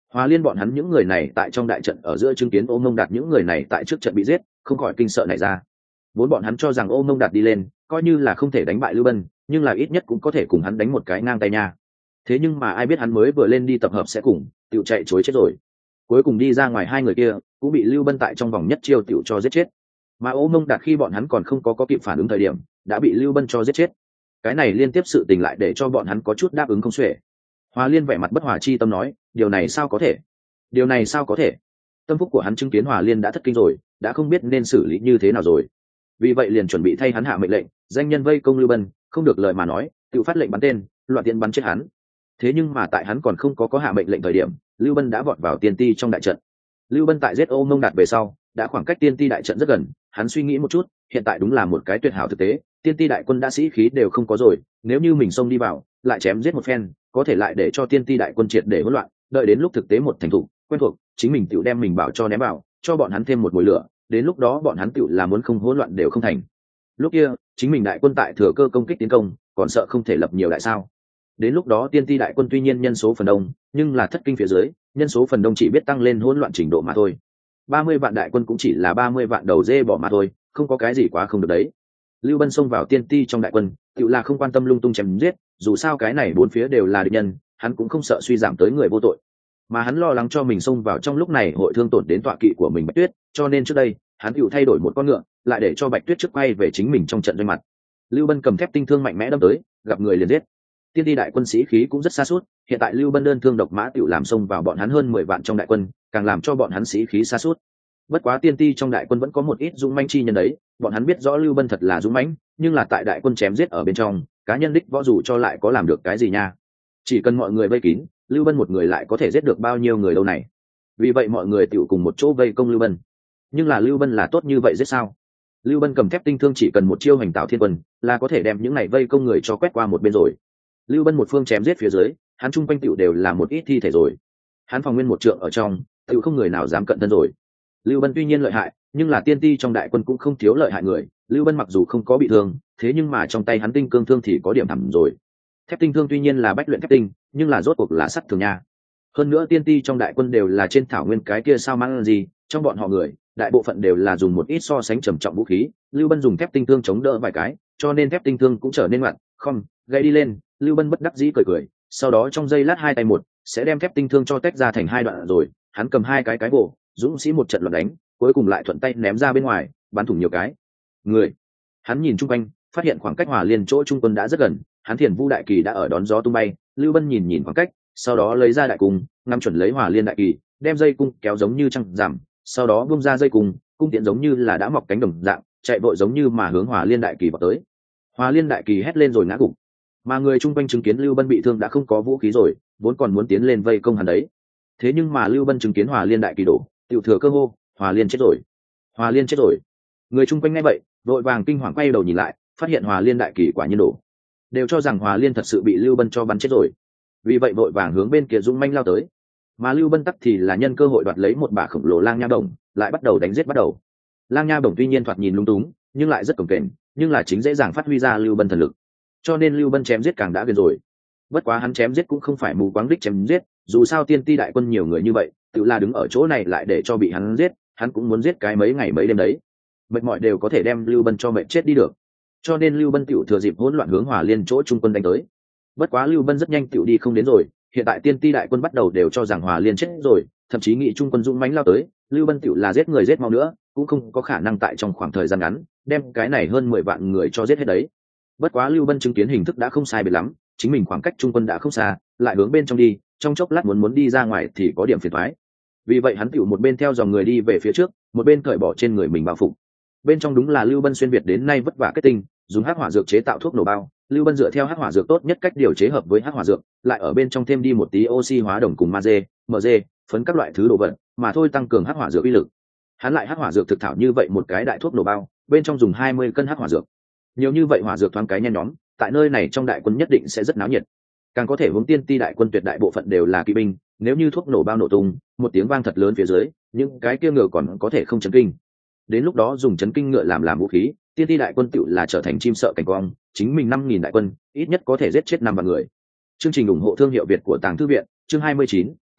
Hòa Liên bọn hắn những người này tại trong đại trận ở giữa chứng kiến Ô Mông Đạt những người này tại trước trận bị giết, không khỏi kinh sợ nảy ra. Vốn bọn hắn cho rằng Ô Mông Đạt đi lên, coi như là không thể đánh bại Lưu Bân, nhưng là ít nhất cũng có thể cùng hắn đánh một cái ngang tay nha. Thế nhưng mà ai biết hắn mới vừa lên đi tập hợp sẽ cùng, tiểu chạy chối chết rồi. Cuối cùng đi ra ngoài hai người kia, cũng bị Lưu Bân tại trong vòng nhất chiêu tiểu cho giết chết. Mà Ô Mông Đạt khi bọn hắn còn không có có kịp phản ứng thời điểm, đã bị Lưu Bân cho giết chết. Cái này liên tiếp sự tình lại để cho bọn hắn có chút đáp ứng không xuể. Hòa Liên vẻ mặt bất hòa chi tâm nói, điều này sao có thể? Điều này sao có thể? Tâm phúc của hắn chứng kiến Hòa Liên đã thất kinh rồi, đã không biết nên xử lý như thế nào rồi. Vì vậy liền chuẩn bị thay hắn hạ mệnh lệnh, danh nhân vây công Lưu Bân, không được lời mà nói, tự phát lệnh bắn tên, loạn tiễn bắn chết hắn. Thế nhưng mà tại hắn còn không có có hạ mệnh lệnh thời điểm, Lưu Bân đã vọt vào tiên ti trong đại trận. Lưu Bân tại giết Ô Mông Đạt về sau, đã khoảng cách tiên ti đại trận rất gần, hắn suy nghĩ một chút, hiện tại đúng là một cái tuyệt hảo thực tế, tiên ti đại quân đã sĩ khí đều không có rồi, nếu như mình xông đi vào, lại chém giết một phen, có thể lại để cho tiên ti đại quân triệt để hỗn loạn, đợi đến lúc thực tế một thành thủ, quen thuộc, chính mình tự đem mình bảo cho ném vào, cho bọn hắn thêm một mùi lửa, đến lúc đó bọn hắn tự là muốn không hỗn loạn đều không thành. Lúc kia, chính mình đại quân tại thừa cơ công kích tiến công, còn sợ không thể lập nhiều đại sao? Đến lúc đó tiên ti đại quân tuy nhiên nhân số phần đông, nhưng là thất kinh phía dưới, nhân số phần đông chỉ biết tăng lên hỗn loạn trình độ mà thôi. ba mươi vạn đại quân cũng chỉ là ba mươi vạn đầu dê bỏ mà thôi, không có cái gì quá không được đấy. Lưu Bân xông vào tiên ti trong đại quân, tự là không quan tâm lung tung chém giết, dù sao cái này bốn phía đều là địch nhân, hắn cũng không sợ suy giảm tới người vô tội. Mà hắn lo lắng cho mình xông vào trong lúc này hội thương tổn đến tọa kỵ của mình Bạch Tuyết, cho nên trước đây, hắn tự thay đổi một con ngựa, lại để cho Bạch Tuyết trước quay về chính mình trong trận doanh mặt. Lưu Bân cầm thép tinh thương mạnh mẽ đâm tới, gặp người liền giết. Tiên ti đại quân sĩ khí cũng rất xa suốt, hiện tại Lưu Bân đơn thương độc mã tự làm xông vào bọn hắn hơn mười vạn trong đại quân, càng làm cho bọn hắn sĩ khí xa suốt. Bất quá tiên ti trong đại quân vẫn có một ít dũng mãnh chi nhân đấy, bọn hắn biết rõ Lưu Bân thật là dũng mãnh, nhưng là tại đại quân chém giết ở bên trong, cá nhân đích võ dù cho lại có làm được cái gì nha. Chỉ cần mọi người vây kín, Lưu Bân một người lại có thể giết được bao nhiêu người đâu này. Vì vậy mọi người tụ cùng một chỗ vây công Lưu Bân. Nhưng là Lưu Bân là tốt như vậy giết sao? Lưu Bân cầm thép tinh thương chỉ cần một chiêu hành tạo thiên quân, là có thể đem những này vây công người cho quét qua một bên rồi. Lưu Bân một phương chém giết phía dưới, hắn chung quanh tụ đều là một ít thi thể rồi. Hắn phòng nguyên một trượng ở trong, tụ không người nào dám cận thân rồi. Lưu Bân tuy nhiên lợi hại, nhưng là tiên ti trong đại quân cũng không thiếu lợi hại người. Lưu Bân mặc dù không có bị thương, thế nhưng mà trong tay hắn tinh cương thương thì có điểm thẳm rồi. Thép tinh thương tuy nhiên là bách luyện thép tinh, nhưng là rốt cuộc là sắt thường nha. Hơn nữa tiên ti trong đại quân đều là trên thảo nguyên cái kia sao mang gì, trong bọn họ người, đại bộ phận đều là dùng một ít so sánh trầm trọng vũ khí. Lưu Bân dùng thép tinh thương chống đỡ vài cái, cho nên thép tinh thương cũng trở nên ngoặt, không, gãy đi lên. Lưu Bân bất đắc dĩ cười cười, sau đó trong giây lát hai tay một, sẽ đem thép tinh thương cho tách ra thành hai đoạn rồi. Hắn cầm hai cái cái bổ, dũng sĩ một trận loạn đánh, cuối cùng lại thuận tay ném ra bên ngoài, bắn thủng nhiều cái người. Hắn nhìn chung quanh, phát hiện khoảng cách Hòa Liên chỗ trung quân đã rất gần, hắn Thiền Vu đại kỳ đã ở đón gió tung bay. Lưu Bân nhìn nhìn khoảng cách, sau đó lấy ra đại cung, ngắm chuẩn lấy Hòa Liên đại kỳ, đem dây cung kéo giống như trăng giảm, sau đó bung ra dây cung, cung tiện giống như là đã mọc cánh đồng dạng, chạy vội giống như mà hướng Hòa Liên đại kỳ vào tới. Hòa Liên đại kỳ hét lên rồi ngã gục, mà người chung quanh chứng kiến Lưu Bân bị thương đã không có vũ khí rồi, vốn còn muốn tiến lên vây công hắn đấy. Thế nhưng mà Lưu Bân chứng kiến Hòa Liên đại kỳ đổ, tiểu thừa cơ hô, Hòa Liên chết rồi, Hòa Liên chết rồi. Người chung quanh nghe vậy, vội vàng kinh hoàng quay đầu nhìn lại, phát hiện Hòa Liên đại kỳ quả nhiên đổ, đều cho rằng Hòa Liên thật sự bị Lưu Bân cho bắn chết rồi. Vì vậy vội vàng hướng bên kia dũng manh lao tới. Mà Lưu Bân tắc thì là nhân cơ hội đoạt lấy một bả khổng lồ lang nha bổng, lại bắt đầu đánh giết bắt đầu. Lang nha bổng tuy nhiên thoạt nhìn lung túng, nhưng lại rất cồng kềnh, nhưng là chính dễ dàng phát huy ra Lưu Bân thần lực. Cho nên Lưu Bân chém giết càng đã gần rồi. Bất quá hắn chém giết cũng không phải mù quáng đích chém giết, dù sao tiên ti đại quân nhiều người như vậy, tự là đứng ở chỗ này lại để cho bị hắn giết, hắn cũng muốn giết cái mấy ngày mấy đêm đấy. Mệt mỏi đều có thể đem Lưu Bân cho mệt chết đi được. Cho nên Lưu Bân tiểu thừa dịp hỗn loạn hướng Hòa Liên chỗ trung quân đánh tới. Bất quá Lưu Bân rất nhanh tiểu đi không đến rồi, hiện tại tiên ti đại quân bắt đầu đều cho rằng Hòa Liên chết rồi, thậm chí nghị trung quân dũng mãnh lao tới, Lưu Bân tiểu là giết người giết mau nữa, cũng không có khả năng tại trong khoảng thời gian ngắn đem cái này hơn mười vạn người cho giết hết đấy. Bất quá Lưu Bân chứng kiến hình thức đã không sai biệt lắm, chính mình khoảng cách trung quân đã không xa, lại hướng bên trong đi, trong chốc lát muốn muốn đi ra ngoài thì có điểm phiền toái. Vì vậy hắn tiểu một bên theo dòng người đi về phía trước, một bên cởi bỏ trên người mình bao phục. Bên trong đúng là Lưu Bân xuyên việt đến nay vất vả kết tinh, dùng hắc hỏa dược chế tạo thuốc nổ bao. Lưu Bân dựa theo hắc hỏa dược tốt nhất cách điều chế hợp với hắc hỏa dược, lại ở bên trong thêm đi một tí oxy hóa đồng cùng magie, mg, phấn các loại thứ đồ vật, mà thôi tăng cường hắc hỏa dược uy lực. Hắn lại hắc hỏa dược thực thảo như vậy một cái đại thuốc nổ bao, bên trong dùng hai mươi cân hắc hỏa dược. Nhiều như vậy hỏa dược thoáng cái nhen nhóm, tại nơi này trong đại quân nhất định sẽ rất náo nhiệt. Càng có thể hướng tiên ti đại quân tuyệt đại bộ phận đều là kỵ binh, nếu như thuốc nổ bao nổ tung, một tiếng vang thật lớn phía dưới, những cái kia ngựa còn có thể không chấn kinh. Đến lúc đó dùng chấn kinh ngựa làm làm vũ khí, tiên ti đại quân tựu là trở thành chim sợ cảnh quang, chính mình năm nghìn đại quân, ít nhất có thể giết chết năm vạn người. Chương trình ủng hộ thương hiệu Việt của Tàng Thư viện, chương hai mươi chín,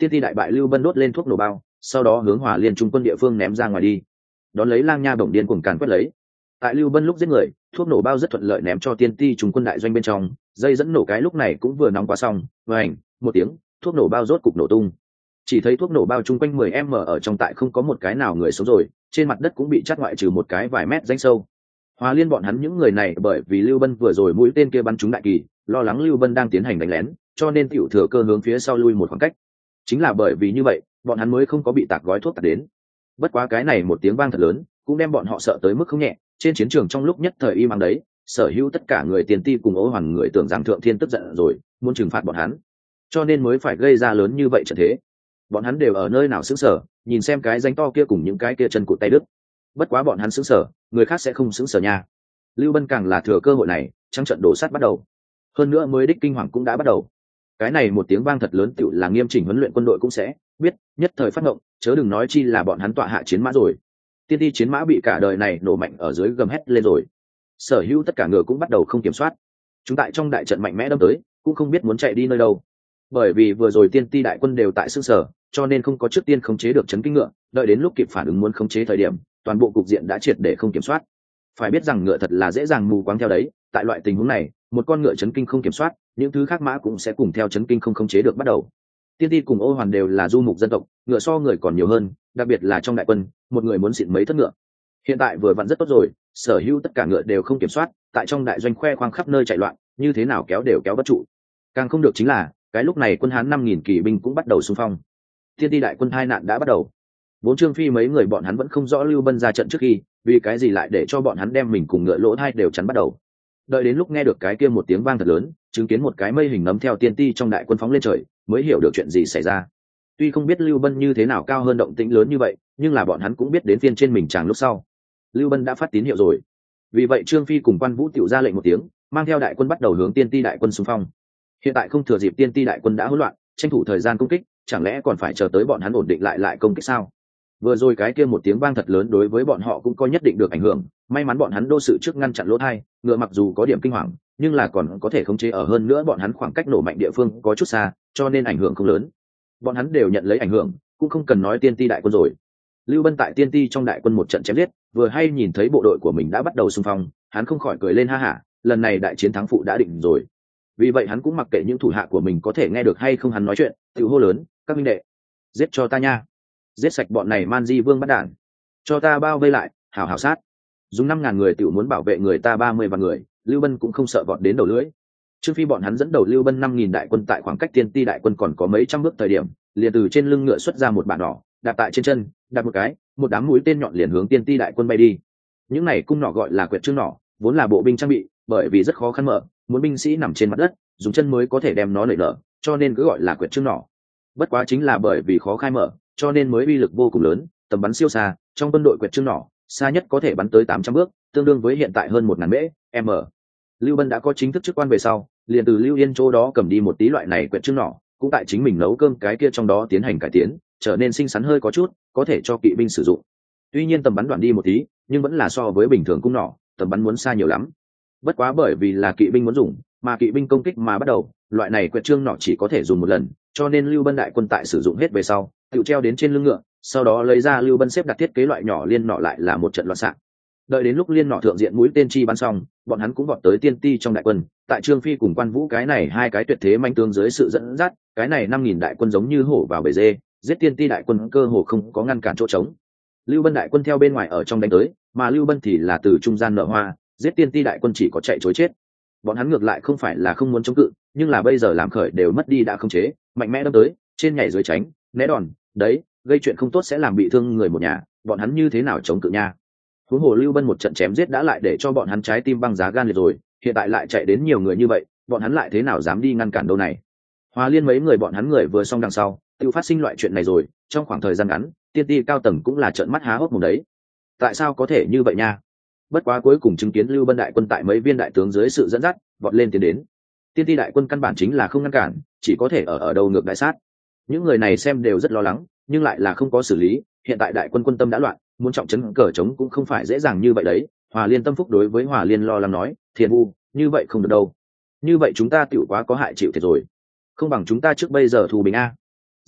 tiên ti đại bại lưu bân đốt lên thuốc nổ bao, sau đó hướng Hòa Liên trung quân địa phương ném ra ngoài đi. Đón lấy Lang Nha bổng điên cuồng càn quét lấy. Tại lưu bân lúc giết người, thuốc nổ bao rất thuận lợi ném cho tiên ti trung quân đại doanh bên trong, dây dẫn nổ cái lúc này cũng vừa nóng quá xong, vành một tiếng, thuốc nổ bao rốt cục nổ tung. Chỉ thấy thuốc nổ bao chung quanh mười m ở trong tại không có một cái nào người sống rồi, trên mặt đất cũng bị chát ngoại trừ một cái vài mét rãnh sâu. Hòa Liên bọn hắn những người này bởi vì lưu bân vừa rồi mũi tên kia bắn trúng đại kỳ, lo lắng lưu bân đang tiến hành đánh lén, cho nên tiểu thừa cơ hướng phía sau lui một khoảng cách. Chính là bởi vì như vậy, bọn hắn mới không có bị tạc gói thuốc tạc đến. Bất quá cái này một tiếng vang thật lớn, cũng đem bọn họ sợ tới mức không nhẹ. Trên chiến trường trong lúc nhất thời im ắng đấy, sở hữu tất cả người tiền ti cùng Ô Hoàng người tưởng rằng thượng thiên tức giận rồi, muốn trừng phạt bọn hắn, cho nên mới phải gây ra lớn như vậy trận thế. Bọn hắn đều ở nơi nào sững sờ, nhìn xem cái danh to kia cùng những cái kia chân cụt tay đứt. Bất quá bọn hắn sững sờ, người khác sẽ không sững sờ nha. Lưu Bân càng là thừa cơ hội này, trắng trận đổ sát bắt đầu. Hơn nữa mới đích kinh hoàng cũng đã bắt đầu. Cái này một tiếng vang thật lớn tựu là nghiêm chỉnh huấn luyện quân đội cũng sẽ biết, nhất thời phát ngộng, chớ đừng nói chi là bọn hắn tọa hạ chiến mã rồi. Tiên ti chiến mã bị cả đời này nổ mạnh ở dưới gầm hét lên rồi. Sở hữu tất cả ngựa cũng bắt đầu không kiểm soát. Chúng tại trong đại trận mạnh mẽ đâm tới, cũng không biết muốn chạy đi nơi đâu. Bởi vì vừa rồi tiên ti đại quân đều tại xương sở, cho nên không có trước tiên khống chế được chấn kinh ngựa, đợi đến lúc kịp phản ứng muốn khống chế thời điểm, toàn bộ cục diện đã triệt để không kiểm soát. Phải biết rằng ngựa thật là dễ dàng mù quáng theo đấy, tại loại tình huống này, một con ngựa chấn kinh không kiểm soát, những thứ khác mã cũng sẽ cùng theo chấn kinh không khống chế được bắt đầu. Tiên ti cùng Ô Hoàn đều là du mục dân tộc, ngựa so người còn nhiều hơn, đặc biệt là trong đại quân, một người muốn xịn mấy thất ngựa. Hiện tại vừa vặn rất tốt rồi, sở hữu tất cả ngựa đều không kiểm soát, tại trong đại doanh khoe khoang khắp nơi chạy loạn, như thế nào kéo đều kéo bất trụ. Càng không được chính là, cái lúc này quân Hán năm nghìn kỵ binh cũng bắt đầu xung phong. Tiên ti đại quân hai nạn đã bắt đầu. Vốn Trương Phi mấy người bọn hắn vẫn không rõ Lưu Bân ra trận trước khi, vì cái gì lại để cho bọn hắn đem mình cùng ngựa lỗ hai đều chắn bắt đầu. Đợi đến lúc nghe được cái kia một tiếng vang thật lớn, chứng kiến một cái mây hình nấm theo tiên ti trong đại quân phóng lên trời, mới hiểu được chuyện gì xảy ra. Tuy không biết Lưu Bân như thế nào cao hơn động tĩnh lớn như vậy, nhưng là bọn hắn cũng biết đến phiên trên mình chàng lúc sau. Lưu Bân đã phát tín hiệu rồi. Vì vậy Trương Phi cùng Quan Vũ tiểu ra lệnh một tiếng, mang theo đại quân bắt đầu hướng tiên ti đại quân xung phong. Hiện tại không thừa dịp tiên ti đại quân đã hỗn loạn, tranh thủ thời gian công kích, chẳng lẽ còn phải chờ tới bọn hắn ổn định lại lại công kích sao? Vừa rồi cái kia một tiếng vang thật lớn đối với bọn họ cũng có nhất định được ảnh hưởng, may mắn bọn hắn đô sự trước ngăn chặn lỗ thai, ngựa mặc dù có điểm kinh hoàng, nhưng là còn có thể khống chế ở hơn nữa bọn hắn khoảng cách nổ mạnh địa phương có chút xa, cho nên ảnh hưởng không lớn. Bọn hắn đều nhận lấy ảnh hưởng, cũng không cần nói tiên ti đại quân rồi. Lưu Bân tại tiên ti trong đại quân một trận chém giết, vừa hay nhìn thấy bộ đội của mình đã bắt đầu xung phong, hắn không khỏi cười lên ha hả, lần này đại chiến thắng phụ đã định rồi. Vì vậy hắn cũng mặc kệ những thủ hạ của mình có thể nghe được hay không hắn nói chuyện, tự hô lớn, các minh đệ, giết cho ta nha, giết sạch bọn này man di vương bắt đản, cho ta bao vây lại, hảo hảo sát. Dùng năm ngàn người tự muốn bảo vệ người ta ba mươi vạn người, Lưu Bân cũng không sợ vọt đến đầu lưỡi. Trương Phi bọn hắn dẫn đầu Lưu Bân năm nghìn đại quân tại khoảng cách tiên ti đại quân còn có mấy trăm bước thời điểm, liền từ trên lưng ngựa xuất ra một bản nỏ, đạp tại trên chân, đạp một cái, một đám mũi tên nhọn liền hướng tiên ti đại quân bay đi. Những này cung nỏ gọi là quyệt trương nỏ, vốn là bộ binh trang bị, bởi vì rất khó khăn mở, muốn binh sĩ nằm trên mặt đất, dùng chân mới có thể đem nó nảy nở, cho nên cứ gọi là quyệt trương nỏ. Bất quá chính là bởi vì khó khai mở, cho nên mới uy lực vô cùng lớn, tầm bắn siêu xa, trong quân đội quyệt trương nỏ, xa nhất có thể bắn tới tám trăm bước, tương đương với hiện tại hơn một ngàn mễ, m. Lưu Bân đã có chính thức chức quan về sau, liền từ Lưu Yên chỗ đó cầm đi một tí loại này quyệt trương nỏ, cũng tại chính mình nấu cơm cái kia trong đó tiến hành cải tiến, trở nên xinh xắn hơi có chút, có thể cho kỵ binh sử dụng. Tuy nhiên tầm bắn đoạn đi một tí, nhưng vẫn là so với bình thường cung nỏ, tầm bắn muốn xa nhiều lắm. Bất quá bởi vì là kỵ binh muốn dùng, mà kỵ binh công kích mà bắt đầu, loại này quyệt trương nỏ chỉ có thể dùng một lần, cho nên Lưu Bân đại quân tại sử dụng hết về sau, tự treo đến trên lưng ngựa, sau đó lấy ra Lưu Bân xếp đặt thiết kế loại nhỏ liên nỏ lại là một trận loạn xạ. Đợi đến lúc liên nỏ thượng diện mũi tên chi bắn xong, bọn hắn cũng vọt tới tiên ti trong đại quân, tại Trương Phi cùng Quan Vũ cái này hai cái tuyệt thế manh tướng dưới sự dẫn dắt, cái này năm nghìn đại quân giống như hổ vào bầy dê, giết tiên ti đại quân cơ hồ không có ngăn cản chỗ trống. Lưu Bân đại quân theo bên ngoài ở trong đánh tới, mà Lưu Bân thì là từ trung gian nở hoa, giết tiên ti đại quân chỉ có chạy trối chết. Bọn hắn ngược lại không phải là không muốn chống cự, nhưng là bây giờ làm khởi đều mất đi đã không chế, mạnh mẽ đâm tới, trên nhảy dưới tránh, né đòn, đấy, gây chuyện không tốt sẽ làm bị thương người một nhà, bọn hắn như thế nào chống cự nha. Huống hồ Lưu Bân một trận chém giết đã lại để cho bọn hắn trái tim băng giá gan liệt rồi, hiện tại lại chạy đến nhiều người như vậy, bọn hắn lại thế nào dám đi ngăn cản đâu này. Hòa Liên mấy người bọn hắn người vừa xong đằng sau, tự phát sinh loại chuyện này rồi, trong khoảng thời gian ngắn, tiên ti cao tầng cũng là trợn mắt há hốc mồm đấy. Tại sao có thể như vậy nha? Bất quá cuối cùng chứng kiến Lưu Bân đại quân tại mấy viên đại tướng dưới sự dẫn dắt, vọt lên tiến đến. Tiên ti đại quân căn bản chính là không ngăn cản, chỉ có thể ở ở đầu ngược đại sát. Những người này xem đều rất lo lắng, nhưng lại là không có xử lý, hiện tại đại quân quân tâm đã loạn, muốn trọng trấn cờ trống cũng không phải dễ dàng như vậy đấy. Hòa Liên tâm phúc đối với Hòa Liên lo lắng nói, Thiền Vu, như vậy không được đâu. Như vậy chúng ta tiểu quá có hại chịu thiệt rồi. Không bằng chúng ta trước bây giờ thù bình a.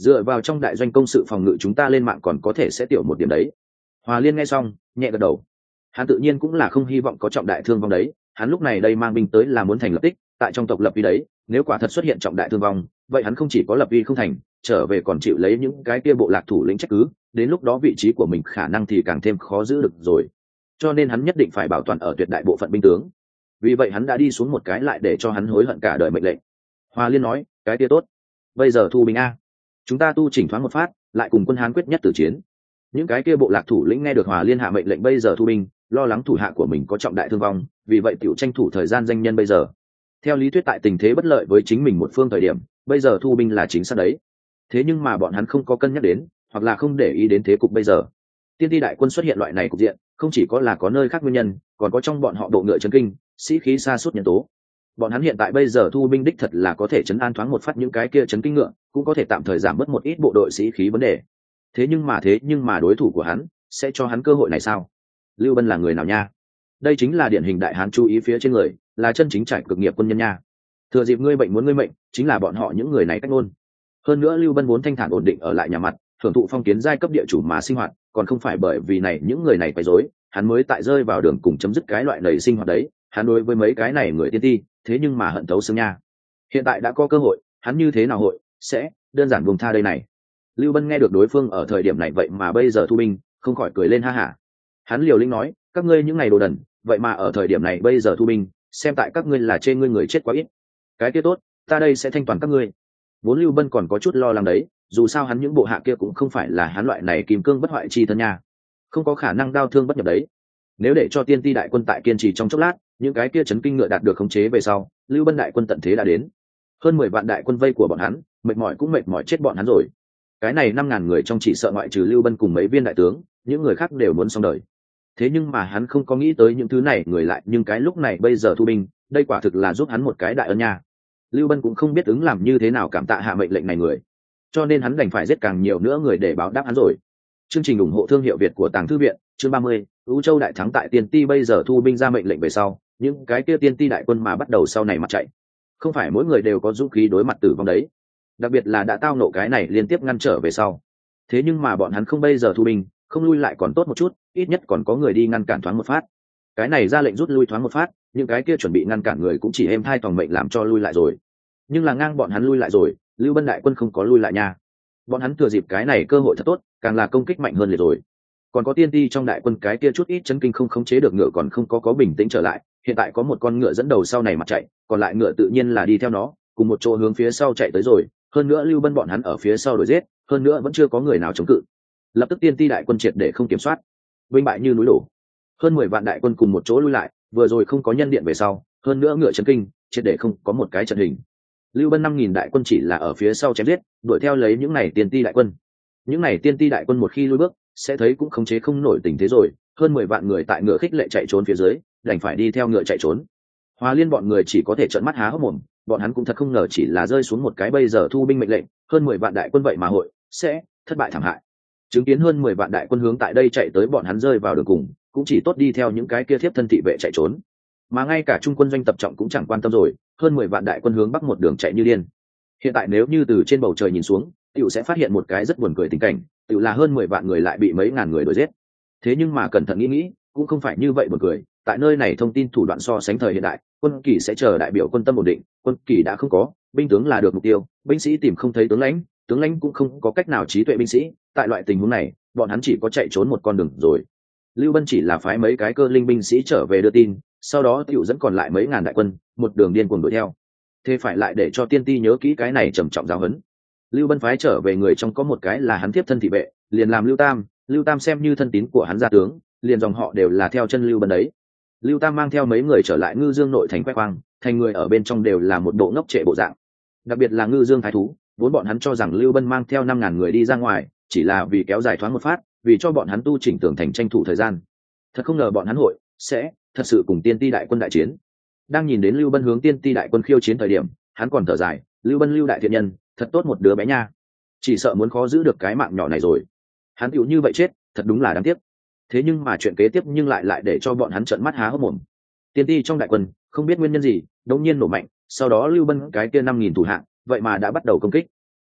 dựa vào trong đại doanh công sự phòng ngự chúng ta lên mạng còn có thể sẽ tiểu một điểm đấy. Hòa Liên nghe xong nhẹ gật đầu. Hắn tự nhiên cũng là không hy vọng có trọng đại thương vong đấy, hắn lúc này đây mang binh tới là muốn thành lập tích tại trong tộc lập uy đấy, nếu quả thật xuất hiện trọng đại thương vong vậy hắn không chỉ có lập uy không thành, trở về còn chịu lấy những cái kia bộ lạc thủ lĩnh trách cứ, đến lúc đó vị trí của mình khả năng thì càng thêm khó giữ được rồi. Cho nên hắn nhất định phải bảo toàn ở tuyệt đại bộ phận binh tướng, vì vậy hắn đã đi xuống một cái lại để cho hắn hối hận cả đời mệnh lệnh. Hòa Liên nói, cái kia tốt, bây giờ thu binh a, chúng ta tu chỉnh thoáng một phát lại cùng quân Hán quyết nhất tử chiến. Những cái kia bộ lạc thủ lĩnh nghe được Hòa Liên hạ mệnh lệnh bây giờ thu binh, lo lắng thủ hạ của mình có trọng đại thương vong, vì vậy tiểu tranh thủ thời gian danh nhân bây giờ. Theo lý thuyết tại tình thế bất lợi với chính mình một phương thời điểm, bây giờ thu binh là chính xác đấy. Thế nhưng mà bọn hắn không có cân nhắc đến, hoặc là không để ý đến thế cục bây giờ. Tiên ti đại quân xuất hiện loại này cục diện, không chỉ có là có nơi khác nguyên nhân, còn có trong bọn họ độ ngựa chấn kinh, sĩ khí sa sút nhân tố. Bọn hắn hiện tại bây giờ thu binh đích thật là có thể chấn an thoáng một phát những cái kia chấn kinh ngựa, cũng có thể tạm thời giảm bớt một ít bộ đội sĩ khí vấn đề. Thế nhưng mà thế nhưng mà đối thủ của hắn sẽ cho hắn cơ hội này sao? Lưu Bân là người nào nha? Đây chính là điển hình đại hán chú ý phía trên người, là chân chính trải cực nghiệp quân nhân nha. Thừa dịp ngươi bệnh muốn ngươi mệnh, chính là bọn họ những người này cách ngôn. Hơn nữa Lưu Bân vốn thanh thản ổn định ở lại nhà mặt, hưởng thụ phong kiến giai cấp địa chủ mà sinh hoạt, còn không phải bởi vì này những người này quấy rối, hắn mới tại rơi vào đường cùng chấm dứt cái loại nảy sinh hoạt đấy. Hắn đối với mấy cái này người tiên ti, thế nhưng mà hận thấu xương nha. Hiện tại đã có cơ hội, hắn như thế nào hội sẽ đơn giản buông tha đây này. Lưu Bân nghe được đối phương ở thời điểm này vậy mà bây giờ thu binh, không khỏi cười lên ha hả. Hắn liều lĩnh nói, các ngươi những ngày đồ đần, vậy mà ở thời điểm này bây giờ thu binh, xem tại các ngươi là chê ngươi người chết quá ít. Cái kia tốt, ta đây sẽ thanh toàn các ngươi. Vốn Lưu Bân còn có chút lo lắng đấy, dù sao hắn những bộ hạ kia cũng không phải là hắn loại này kim cương bất hoại chi thân nha, không có khả năng đao thương bất nhập đấy. Nếu để cho tiên ti đại quân tại kiên trì trong chốc lát, những cái kia chấn kinh ngựa đạt được khống chế về sau, Lưu Bân đại quân tận thế đã đến. Hơn mười vạn đại quân vây của bọn hắn, mệt mỏi cũng mệt mỏi chết bọn hắn rồi. Cái này năm ngàn người trong chỉ sợ ngoại trừ Lưu Bân cùng mấy viên đại tướng, những người khác đều muốn xong đời. Thế nhưng mà hắn không có nghĩ tới những thứ này người lại, nhưng cái lúc này bây giờ thu binh, đây quả thực là giúp hắn một cái đại ân nha. Lưu Bân cũng không biết ứng làm như thế nào cảm tạ hạ mệnh lệnh này người, cho nên hắn đành phải giết càng nhiều nữa người để báo đáp hắn rồi. Chương trình ủng hộ thương hiệu Việt của Tàng Thư Viện, chương ba mươi, Ú Châu đại thắng tại Tiên Ti bây giờ thu binh ra mệnh lệnh về sau, những cái kia Tiên Ti đại quân mà bắt đầu sau này mặt chạy. Không phải mỗi người đều có dũng khí đối mặt tử vong đấy, đặc biệt là đã tao nộ cái này liên tiếp ngăn trở về sau. Thế nhưng mà bọn hắn không bây giờ thu binh, không lui lại còn tốt một chút, ít nhất còn có người đi ngăn cản thoáng một phát. Cái này ra lệnh rút lui thoáng một phát, những cái kia chuẩn bị ngăn cản người cũng chỉ êm thai toàn mệnh làm cho lui lại rồi. Nhưng là ngang bọn hắn lui lại rồi, Lưu Bân đại quân không có lui lại nha. Bọn hắn thừa dịp cái này cơ hội thật tốt, càng là công kích mạnh hơn liệt rồi. Còn có tiên ti trong đại quân cái kia chút ít chấn kinh không khống chế được ngựa còn không có có bình tĩnh trở lại, hiện tại có một con ngựa dẫn đầu sau này mặt chạy, còn lại ngựa tự nhiên là đi theo nó, cùng một chỗ hướng phía sau chạy tới rồi. Hơn nữa Lưu Bân bọn hắn ở phía sau đuổi giết, hơn nữa vẫn chưa có người nào chống cự. Lập tức tiên ti đại quân triệt để không kiểm soát, binh bại như núi đổ. Hơn mười vạn đại quân cùng một chỗ lui lại, vừa rồi không có nhân điện về sau, hơn nữa ngựa chấn kinh, triệt để không có một cái trận hình. Lưu Bân năm nghìn đại quân chỉ là ở phía sau chém giết, đuổi theo lấy những này tiên ti đại quân. Những này tiên ti đại quân một khi lui bước, sẽ thấy cũng khống chế không nổi tình thế rồi, hơn mười vạn người tại ngựa khích lệ chạy trốn phía dưới, đành phải đi theo ngựa chạy trốn. Hòa Liên bọn người chỉ có thể trợn mắt há hốc mồm, bọn hắn cũng thật không ngờ chỉ là rơi xuống một cái bây giờ thu binh mệnh lệnh, hơn mười vạn đại quân vậy mà hội sẽ thất bại thảm hại. Chứng kiến hơn mười vạn đại quân hướng tại đây chạy tới, bọn hắn rơi vào đường cùng, cũng chỉ tốt đi theo những cái kia thiếp thân thị vệ chạy trốn. Mà ngay cả trung quân doanh tập trọng cũng chẳng quan tâm rồi, hơn mười vạn đại quân hướng bắc một đường chạy như điên. Hiện tại nếu như từ trên bầu trời nhìn xuống, tiểu sẽ phát hiện một cái rất buồn cười tình cảnh, tiểu là hơn mười vạn người lại bị mấy ngàn người đuổi giết. Thế nhưng mà cẩn thận nghĩ nghĩ, cũng không phải như vậy buồn cười, tại nơi này thông tin thủ đoạn so sánh thời hiện đại, quân kỳ sẽ chờ đại biểu quân tâm ổn định, quân kỳ đã không có, binh tướng là được mục tiêu, binh sĩ tìm không thấy tướng lãnh, tướng lãnh cũng không có cách nào trí tuệ binh sĩ, tại loại tình huống này, bọn hắn chỉ có chạy trốn một con đường rồi. Lưu Bân chỉ là phái mấy cái cơ linh binh sĩ trở về đưa tin, sau đó tiểu dẫn còn lại mấy ngàn đại quân, một đường điên cuồng đuổi theo. Thế phải lại để cho tiên ti nhớ kỹ cái này trầm trọng giáo huấn. Lưu Bân phái trở về người trong có một cái là hắn tiếp thân thị vệ, liền làm Lưu Tam, Lưu Tam xem như thân tín của hắn gia tướng, liền dòng họ đều là theo chân Lưu Bân đấy. Lưu Tam mang theo mấy người trở lại Ngư Dương nội thành quét quang, thành người ở bên trong đều là một bộ ngốc trệ bộ dạng. Đặc biệt là Ngư Dương thái thú, vốn bọn hắn cho rằng Lưu Bân mang theo năm ngàn người đi ra ngoài, chỉ là vì kéo dài thoáng một phát, vì cho bọn hắn tu chỉnh tường thành tranh thủ thời gian. Thật không ngờ bọn hắn hội sẽ thật sự cùng tiên ti đại quân đại chiến. Đang nhìn đến Lưu Bân hướng tiên ti đại quân khiêu chiến thời điểm, hắn còn thở dài, Lưu Bân Lưu đại thiện nhân, thật tốt một đứa bé nha, chỉ sợ muốn khó giữ được cái mạng nhỏ này rồi. Hắn tựu như vậy chết, thật đúng là đáng tiếc. Thế nhưng mà chuyện kế tiếp nhưng lại lại để cho bọn hắn trợn mắt há hốc mồm. Tiên ti trong đại quân không biết nguyên nhân gì đột nhiên nổ mạnh, sau đó Lưu Bân cái kia năm nghìn thủ hạng vậy mà đã bắt đầu công kích.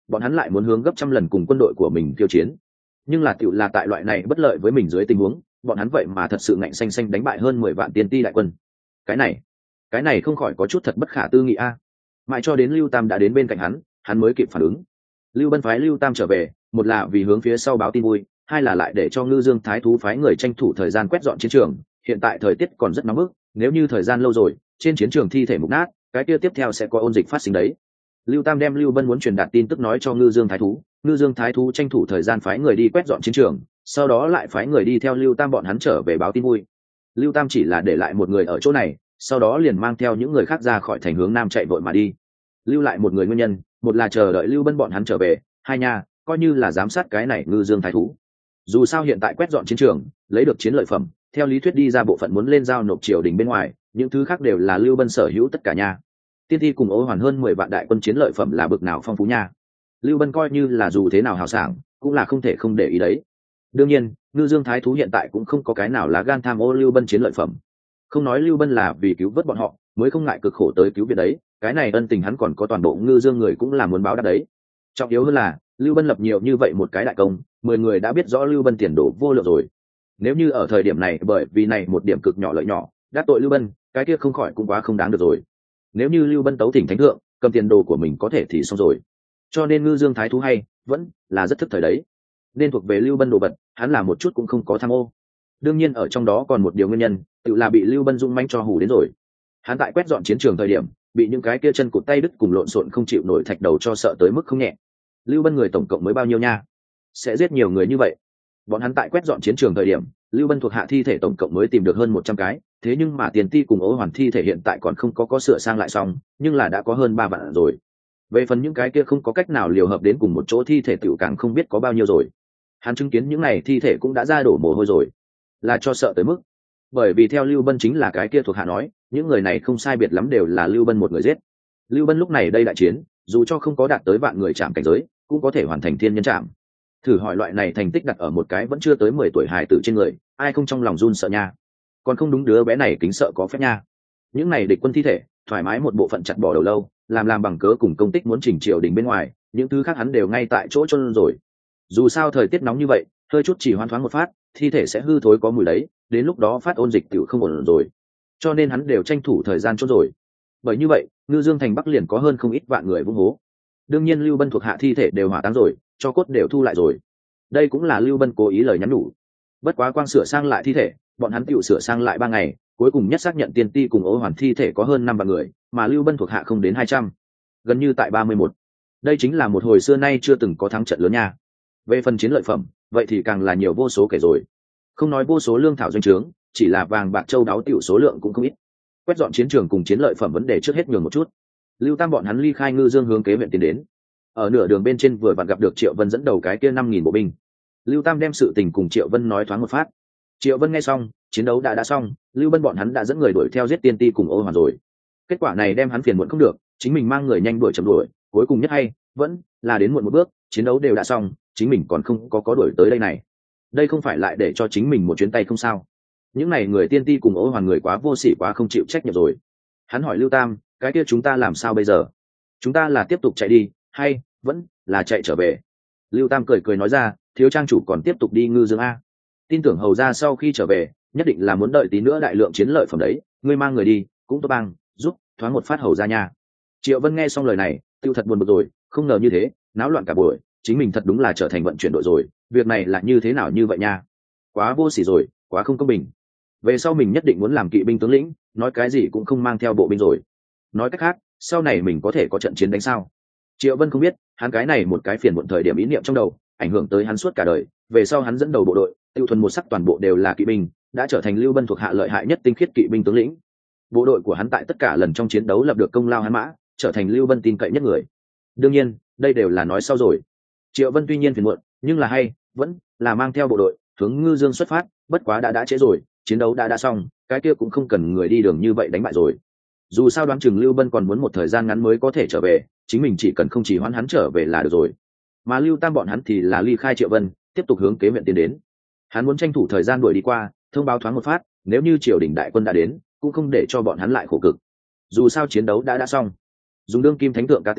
bọn hắn lại muốn hướng gấp trăm lần cùng quân đội của mình tiêu chiến. Nhưng là tiểu là tại loại này bất lợi với mình dưới tình huống, bọn hắn vậy mà thật sự ngạnh xanh xanh đánh bại hơn mười vạn tiên ti đại quân. Cái này, cái này không khỏi có chút thật bất khả tư nghị a. Mãi cho đến Lưu Tam đã đến bên cạnh hắn, hắn mới kịp phản ứng. Lưu Bân phái Lưu Tam trở về, một là vì hướng phía sau báo tin vui, hai là lại để cho Ngư Dương Thái thú phái người tranh thủ thời gian quét dọn chiến trường. Hiện tại thời tiết còn rất nóng bức, nếu như thời gian lâu rồi, trên chiến trường thi thể mục nát, cái kia tiếp theo sẽ có ôn dịch phát sinh đấy. Lưu Tam đem Lưu Bân muốn truyền đạt tin tức nói cho Ngư Dương Thái thú, Ngư Dương Thái thú tranh thủ thời gian phái người đi quét dọn chiến trường, sau đó lại phái người đi theo Lưu Tam bọn hắn trở về báo tin vui. Lưu Tam chỉ là để lại một người ở chỗ này, sau đó liền mang theo những người khác ra khỏi thành hướng nam chạy vội mà đi. Lưu lại một người nguyên nhân, một là chờ đợi Lưu Bân bọn hắn trở về, hai nha, coi như là giám sát cái này Ngư Dương Thái thú. Dù sao hiện tại quét dọn chiến trường, lấy được chiến lợi phẩm, theo lý thuyết đi ra bộ phận muốn lên giao nộp triều đình bên ngoài, những thứ khác đều là Lưu Bân sở hữu tất cả nha. Tiên thi cùng Ô Hoàn hơn mười vạn đại quân chiến lợi phẩm là bực nào phong phú nha. Lưu Bân coi như là dù thế nào hào sảng, cũng là không thể không để ý đấy. Đương nhiên, Ngư Dương Thái thú hiện tại cũng không có cái nào lá gan tham ô Lưu Bân chiến lợi phẩm. Không nói Lưu Bân là vì cứu vớt bọn họ, mới không ngại cực khổ tới cứu viện đấy, cái này ân tình hắn còn có toàn bộ Ngư Dương người cũng là muốn báo đáp đấy. Trọng yếu hơn là, Lưu Bân lập nhiều như vậy một cái đại công, mười người đã biết rõ Lưu Bân tiền đồ vô lượng rồi. Nếu như ở thời điểm này bởi vì này một điểm cực nhỏ lợi nhỏ, đắc tội Lưu Bân, cái kia không khỏi cũng quá không đáng được rồi. Nếu như Lưu Bân tấu thỉnh thánh thượng, cầm tiền đồ của mình có thể thì xong rồi. Cho nên Ngư Dương Thái thú hay vẫn là rất thức thời đấy, nên thuộc về Lưu Bân đồ vật, hắn là một chút cũng không có tham ô. Đương nhiên ở trong đó còn một điều nguyên nhân, tự là bị Lưu Bân dung manh cho hù đến rồi. Hắn tại quét dọn chiến trường thời điểm, bị những cái kia chân cụt tay đứt cùng lộn xộn không chịu nổi thạch đầu cho sợ tới mức không nhẹ. Lưu Bân người tổng cộng mới bao nhiêu nha? Sẽ giết nhiều người như vậy. Bọn hắn tại quét dọn chiến trường thời điểm, Lưu Bân thuộc hạ thi thể tổng cộng mới tìm được hơn một trăm cái, thế nhưng mà tiền ti cùng Ô Hoàn thi thể hiện tại còn không có có sửa sang lại xong, nhưng là đã có hơn ba vạn rồi. Về phần những cái kia không có cách nào liều hợp đến cùng một chỗ thi thể tiểu càng không biết có bao nhiêu rồi. Hắn chứng kiến những này thi thể cũng đã ra đổ mồ hôi rồi, là cho sợ tới mức. Bởi vì theo Lưu Bân chính là cái kia thuộc hạ nói, những người này không sai biệt lắm đều là Lưu Bân một người giết. Lưu Bân lúc này đây đại chiến, dù cho không có đạt tới vạn người chạm cảnh giới, cũng có thể hoàn thành thiên nhân chạm. Thử hỏi loại này thành tích đặt ở một cái vẫn chưa tới mười tuổi hài tử trên người, ai không trong lòng run sợ nha. Còn không đúng đứa bé này kính sợ có phép nha. Những này địch quân thi thể, thoải mái một bộ phận chặt bỏ đầu lâu, làm làm bằng cớ cùng công tích muốn chỉnh triều đình bên ngoài, những thứ khác hắn đều ngay tại chỗ chôn rồi. Dù sao thời tiết nóng như vậy, hơi chút chỉ hoan thoáng một phát, thi thể sẽ hư thối có mùi đấy, đến lúc đó phát ôn dịch tiểu không ổn rồi. Cho nên hắn đều tranh thủ thời gian chôn rồi. Bởi như vậy, Ngư Dương thành Bắc liền có hơn không ít vạn người vung hố. Đương nhiên Lưu Bân thuộc hạ thi thể đều hỏa táng rồi, cho cốt đều thu lại rồi. Đây cũng là Lưu Bân cố ý lời nhắn nhủ. Bất quá quang sửa sang lại thi thể, bọn hắn tiểu sửa sang lại ba ngày, cuối cùng nhất xác nhận tiên ti cùng Ô Hoàn thi thể có hơn năm vạn người, mà Lưu Bân thuộc hạ không đến hai trăm, gần như tại ba mươi mốt. Đây chính là một hồi xưa nay chưa từng có thắng trận lớn nha. Về phần chiến lợi phẩm, vậy thì càng là nhiều vô số kể rồi. Không nói vô số lương thảo doanh trướng, chỉ là vàng bạc châu đáo tiểu số lượng cũng không ít. Quét dọn chiến trường cùng chiến lợi phẩm vấn đề trước hết nhường một chút. Lưu Tam bọn hắn ly khai Ngư Dương hướng kế huyện tiến đến. Ở nửa đường bên trên vừa vặn gặp được Triệu Vân dẫn đầu cái kia năm nghìn bộ binh. Lưu Tam đem sự tình cùng Triệu Vân nói thoáng một phát. Triệu Vân nghe xong, chiến đấu đã đã xong, Lưu Bân bọn hắn đã dẫn người đuổi theo giết tiên ti cùng Ô Hoàn rồi. Kết quả này đem hắn phiền muộn không được, chính mình mang người nhanh đuổi chậm đuổi, cuối cùng nhất hay vẫn là đến muộn một bước, chiến đấu đều đã xong, chính mình còn không có có đuổi tới đây này. Đây không phải lại để cho chính mình một chuyến tay không sao? Những này người tiên ti cùng Ô Hoàn người quá vô sỉ quá không chịu trách nhiệm rồi. Hắn hỏi Lưu Tam, cái kia chúng ta làm sao bây giờ? Chúng ta là tiếp tục chạy đi, hay vẫn là chạy trở về? Lưu Tam cười cười nói ra, thiếu trang chủ còn tiếp tục đi Ngư Dương a. Tin tưởng hầu ra sau khi trở về, nhất định là muốn đợi tí nữa đại lượng chiến lợi phẩm đấy, ngươi mang người đi, cũng tốt bang, giúp thoáng một phát hầu ra nha. Triệu Vân nghe xong lời này, tiêu thật buồn bực rồi, không ngờ như thế, náo loạn cả buổi, chính mình thật đúng là trở thành vận chuyển đội rồi, việc này là như thế nào như vậy nha? Quá vô sỉ rồi, quá không công bình. Về sau mình nhất định muốn làm kỵ binh tướng lĩnh, nói cái gì cũng không mang theo bộ binh rồi. Nói cách khác, sau này mình có thể có trận chiến đánh sao? Triệu Vân không biết, hắn cái này một cái phiền muộn thời điểm ý niệm trong đầu, ảnh hưởng tới hắn suốt cả đời. Về sau hắn dẫn đầu bộ đội, tiêu thuần một sắc toàn bộ đều là kỵ binh, đã trở thành Lưu Bân thuộc hạ lợi hại nhất tinh khiết kỵ binh tướng lĩnh. Bộ đội của hắn tại tất cả lần trong chiến đấu lập được công lao hắn mã, trở thành Lưu Bân tin cậy nhất người. Đương nhiên, đây đều là nói sau rồi. Triệu Vân tuy nhiên phiền muộn, nhưng là hay vẫn là mang theo bộ đội hướng Ngư Dương xuất phát, bất quá đã đã trễ rồi, chiến đấu đã đã xong, cái kia cũng không cần người đi đường như vậy đánh bại rồi. Dù sao đoán chừng Lưu Bân còn muốn một thời gian ngắn mới có thể trở về, chính mình chỉ cần không chỉ hoãn hắn trở về là được rồi. Mà Lưu Tam bọn hắn thì là ly khai Triệu Vân, tiếp tục hướng kế huyện tiến đến. Hắn muốn tranh thủ thời gian đuổi đi qua, thông báo thoáng một phát, nếu như triều đình đại quân đã đến, cũng không để cho bọn hắn lại khổ cực. Dù sao chiến đấu đã đã xong. Dùng đương kim thánh thượng cá tính,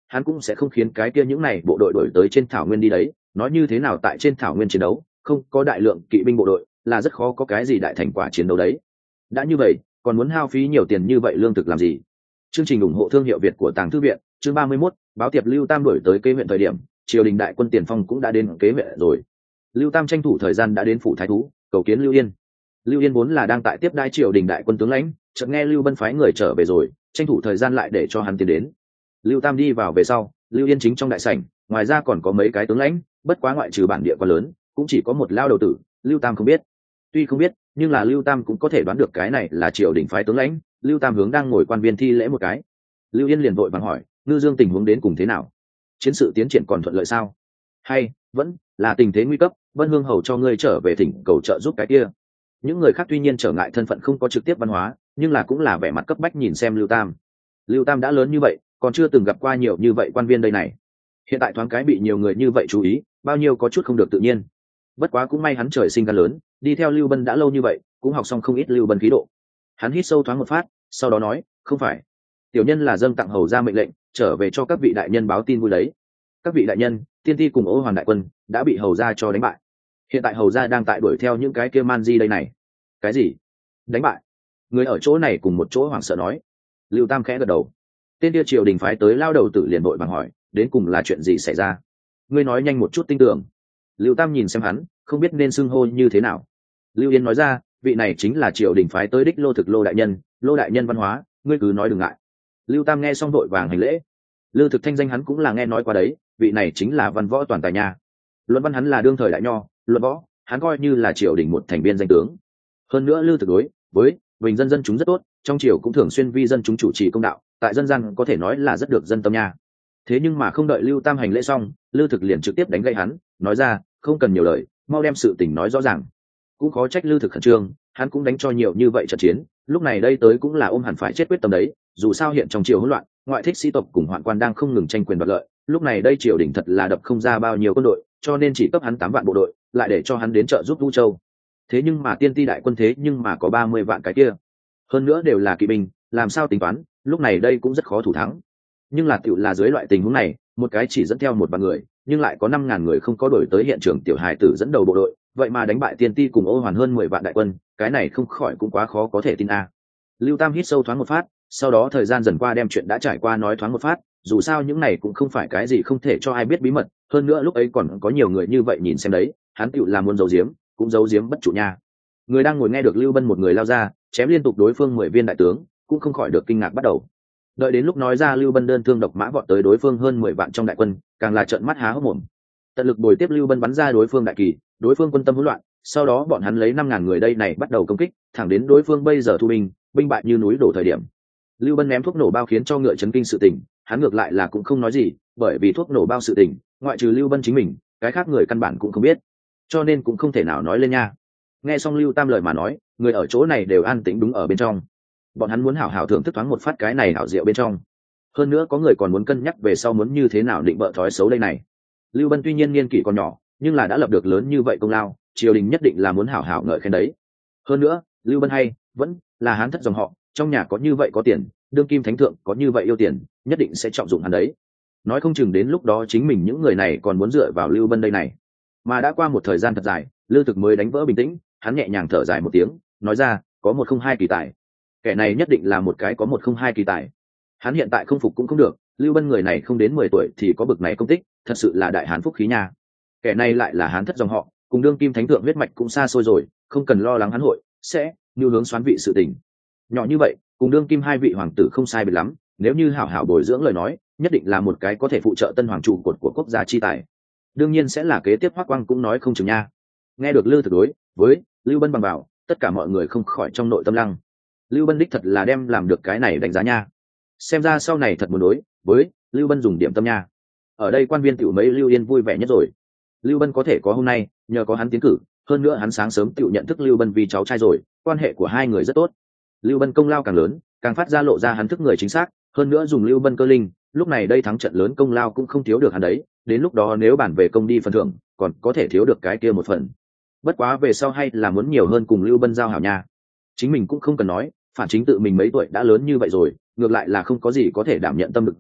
hắn cũng sẽ không khiến cái kia những này bộ đội đổi tới trên thảo nguyên đi đấy. Nói như thế nào, tại trên thảo nguyên chiến đấu không có đại lượng kỵ binh bộ đội là rất khó có cái gì đại thành quả chiến đấu đấy. Đã như vậy còn muốn hao phí nhiều tiền như vậy lương thực làm gì? Chương trình ủng hộ thương hiệu Việt của Tàng Thư viện, chương ba mươi mốt, báo tiệp Lưu Tam đổi tới kế huyện thời điểm, triều đình đại quân tiền phong cũng đã đến kế huyện rồi. Lưu Tam tranh thủ thời gian đã đến phủ thái thú, cầu kiến Lưu Yên. Lưu Yên vốn là đang tại tiếp đai triều đình đại quân tướng lãnh, chợt nghe Lưu Bân phái người trở về rồi, tranh thủ thời gian lại để cho hắn tiến đến. Lưu Tam đi vào về sau, Lưu Yên chính trong đại sảnh, ngoài ra còn có mấy cái tướng lãnh, bất quá ngoại trừ bản địa quá lớn, cũng chỉ có một lao đầu tử, Lưu Tam không biết. Tuy không biết, nhưng là Lưu Tam cũng có thể đoán được cái này là triều đình phái tướng lãnh. Lưu Tam hướng đang ngồi quan viên thi lễ một cái. Lưu Yên liền vội vàng hỏi, Ngư Dương tình huống đến cùng thế nào? Chiến sự tiến triển còn thuận lợi sao? Hay vẫn là tình thế nguy cấp, Vân Hương hầu cho ngươi trở về thỉnh cầu trợ giúp cái kia? Những người khác tuy nhiên trở ngại thân phận không có trực tiếp văn hóa, nhưng là cũng là vẻ mặt cấp bách nhìn xem Lưu Tam. Lưu Tam đã lớn như vậy, còn chưa từng gặp qua nhiều như vậy quan viên đây này. Hiện tại thoáng cái bị nhiều người như vậy chú ý, bao nhiêu có chút không được tự nhiên. Bất quá cũng may hắn trời sinh gan lớn, đi theo Lưu Bân đã lâu như vậy, cũng học xong không ít Lưu Bân khí độ. Hắn hít sâu thoáng một phát, sau đó nói, không phải, tiểu nhân là dâng tặng hầu ra mệnh lệnh, trở về cho các vị đại nhân báo tin vui đấy. Các vị đại nhân, tiên ti cùng Ô Hoàn đại quân đã bị hầu ra cho đánh bại. Hiện tại hầu ra đang tại đuổi theo những cái kia man di đây này. Cái gì? Đánh bại? Người ở chỗ này cùng một chỗ hoảng sợ nói. Lưu Tam khẽ gật đầu. Tên kia triều đình phái tới lao đầu tử liền đội bằng hỏi, đến cùng là chuyện gì xảy ra? Ngươi nói nhanh một chút tin tưởng. Lưu Tam nhìn xem hắn, không biết nên xưng hô như thế nào. Lưu Yên nói ra, vị này chính là triều đình phái tới đích Lô Thực Lô đại nhân, Lô đại nhân văn hóa, ngươi cứ nói đừng ngại. Lưu Tam nghe xong đội vàng hành lễ. Lư Thực thanh danh hắn cũng là nghe nói qua đấy, vị này chính là văn võ toàn tài nha. Luận văn hắn là đương thời đại nho, luận võ hắn coi như là triều đình một thành viên danh tướng. Hơn nữa Lư Thực đối với bình dân dân chúng rất tốt, trong triều cũng thường xuyên vi dân chúng chủ trì công đạo, tại dân gian có thể nói là rất được dân tâm nha. Thế nhưng mà không đợi Lưu Tam hành lễ xong, Lư Thực liền trực tiếp đánh gãy hắn, nói ra, không cần nhiều lời, mau đem sự tình nói rõ ràng. Cũng khó trách Lư Thực khẩn trương, hắn cũng đánh cho nhiều như vậy trận chiến, lúc này đây tới cũng là ôm hẳn phải chết quyết tâm đấy. Dù sao hiện trong triều hỗn loạn, ngoại thích sĩ tộc cùng hoạn quan đang không ngừng tranh quyền đoạt lợi, lúc này đây triều đình thật là đập không ra bao nhiêu quân đội, cho nên chỉ cấp hắn tám vạn bộ đội, lại để cho hắn đến trợ giúp Vũ Châu. Thế nhưng mà tiên ti đại quân thế nhưng mà có ba mươi vạn cái kia, hơn nữa đều là kỵ binh, làm sao tính toán, lúc này đây cũng rất khó thủ thắng. Nhưng là tiểu là dưới loại tình huống này, một cái chỉ dẫn theo một vạn người, nhưng lại có năm ngàn người không có đổi tới hiện trường tiểu hài tử dẫn đầu bộ đội, vậy mà đánh bại tiên ti cùng Ô Hoàn hơn mười vạn đại quân, cái này không khỏi cũng quá khó có thể tin a. À. Lưu Tam hít sâu thoáng một phát, sau đó thời gian dần qua đem chuyện đã trải qua nói thoáng một phát, dù sao những này cũng không phải cái gì không thể cho ai biết bí mật, hơn nữa lúc ấy còn có nhiều người như vậy nhìn xem đấy, hắn tựu là muốn giấu giếm, cũng giấu giếm bất trụ nha. Người đang ngồi nghe được Lưu Bân một người lao ra, chém liên tục đối phương mười viên đại tướng, cũng không khỏi được kinh ngạc bắt đầu. Đợi đến lúc nói ra Lưu Bân đơn thương độc mã vọt tới đối phương hơn mười vạn trong đại quân, càng là trợn mắt há hốc mồm. Tận lực bồi tiếp Lưu Bân bắn ra đối phương đại kỳ, đối phương quân tâm hỗn loạn, sau đó bọn hắn lấy năm ngàn người đây này bắt đầu công kích, thẳng đến đối phương bây giờ thu binh, binh bại như núi đổ thời điểm. Lưu Bân ném thuốc nổ bao khiến cho ngựa chấn kinh sự tình, hắn ngược lại là cũng không nói gì, bởi vì thuốc nổ bao sự tình, ngoại trừ Lưu Bân chính mình, cái khác người căn bản cũng không biết, cho nên cũng không thể nào nói lên nha. Nghe xong Lưu Tam lời mà nói, người ở chỗ này đều an tĩnh đúng ở bên trong. Bọn hắn muốn hảo hảo thưởng thức thoáng một phát cái này hảo rượu bên trong. Hơn nữa có người còn muốn cân nhắc về sau muốn như thế nào định bợ thói xấu đây này. Lưu Bân tuy nhiên niên kỷ còn nhỏ, nhưng là đã lập được lớn như vậy công lao, triều đình nhất định là muốn hảo hảo ngợi khen đấy. Hơn nữa, Lưu Bân hay vẫn là hán thất dòng họ, trong nhà có như vậy có tiền, đương kim thánh thượng có như vậy yêu tiền, nhất định sẽ trọng dụng hắn đấy. Nói không chừng đến lúc đó chính mình những người này còn muốn dựa vào Lưu Bân đây này. Mà đã qua một thời gian thật dài, Lưu Thực mới đánh vỡ bình tĩnh, hắn nhẹ nhàng thở dài một tiếng, nói ra, có một không hai kỳ tài. Kẻ này nhất định là một cái có một không hai kỳ tài. Hắn hiện tại không phục cũng không được, Lưu Bân người này không đến mười tuổi thì có bực này công tích, thật sự là đại hán phúc khí nha. Kẻ này lại là hán thất dòng họ, cùng đương kim thánh thượng huyết mạch cũng xa xôi rồi, không cần lo lắng hắn hội sẽ như hướng xoán vị sự tình. Nhỏ như vậy, cùng đương kim hai vị hoàng tử không sai biệt lắm, nếu như hảo hảo bồi dưỡng lời nói, nhất định là một cái có thể phụ trợ tân hoàng trụ cột của quốc gia chi tài. Đương nhiên sẽ là kế tiếp Hoắc Quang cũng nói không chừng nha. Nghe được Lư Thực đối với Lưu Bân bằng bảo, tất cả mọi người không khỏi trong nội tâm lăng. Lưu Bân đích thật là đem làm được cái này đánh giá nha. Xem ra sau này thật muốn đối với Lưu Bân dùng điểm tâm nha. Ở đây quan viên tiểu mấy Lưu Yên vui vẻ nhất rồi. Lưu Bân có thể có hôm nay, nhờ có hắn tiến cử, hơn nữa hắn sáng sớm tiểu nhận thức Lưu Bân vì cháu trai rồi, quan hệ của hai người rất tốt. Lưu Bân công lao càng lớn, càng phát ra lộ ra hắn thức người chính xác, hơn nữa dùng Lưu Bân cơ linh, lúc này đây thắng trận lớn công lao cũng không thiếu được hắn đấy, đến lúc đó nếu bản về công đi phần thưởng, còn có thể thiếu được cái kia một phần. Bất quá về sau hay là muốn nhiều hơn cùng Lưu Bân giao hảo nha. Chính mình cũng không cần nói, phản chính tự mình mấy tuổi đã lớn như vậy rồi, ngược lại là không có gì có thể đảm nhận tâm lực rồi,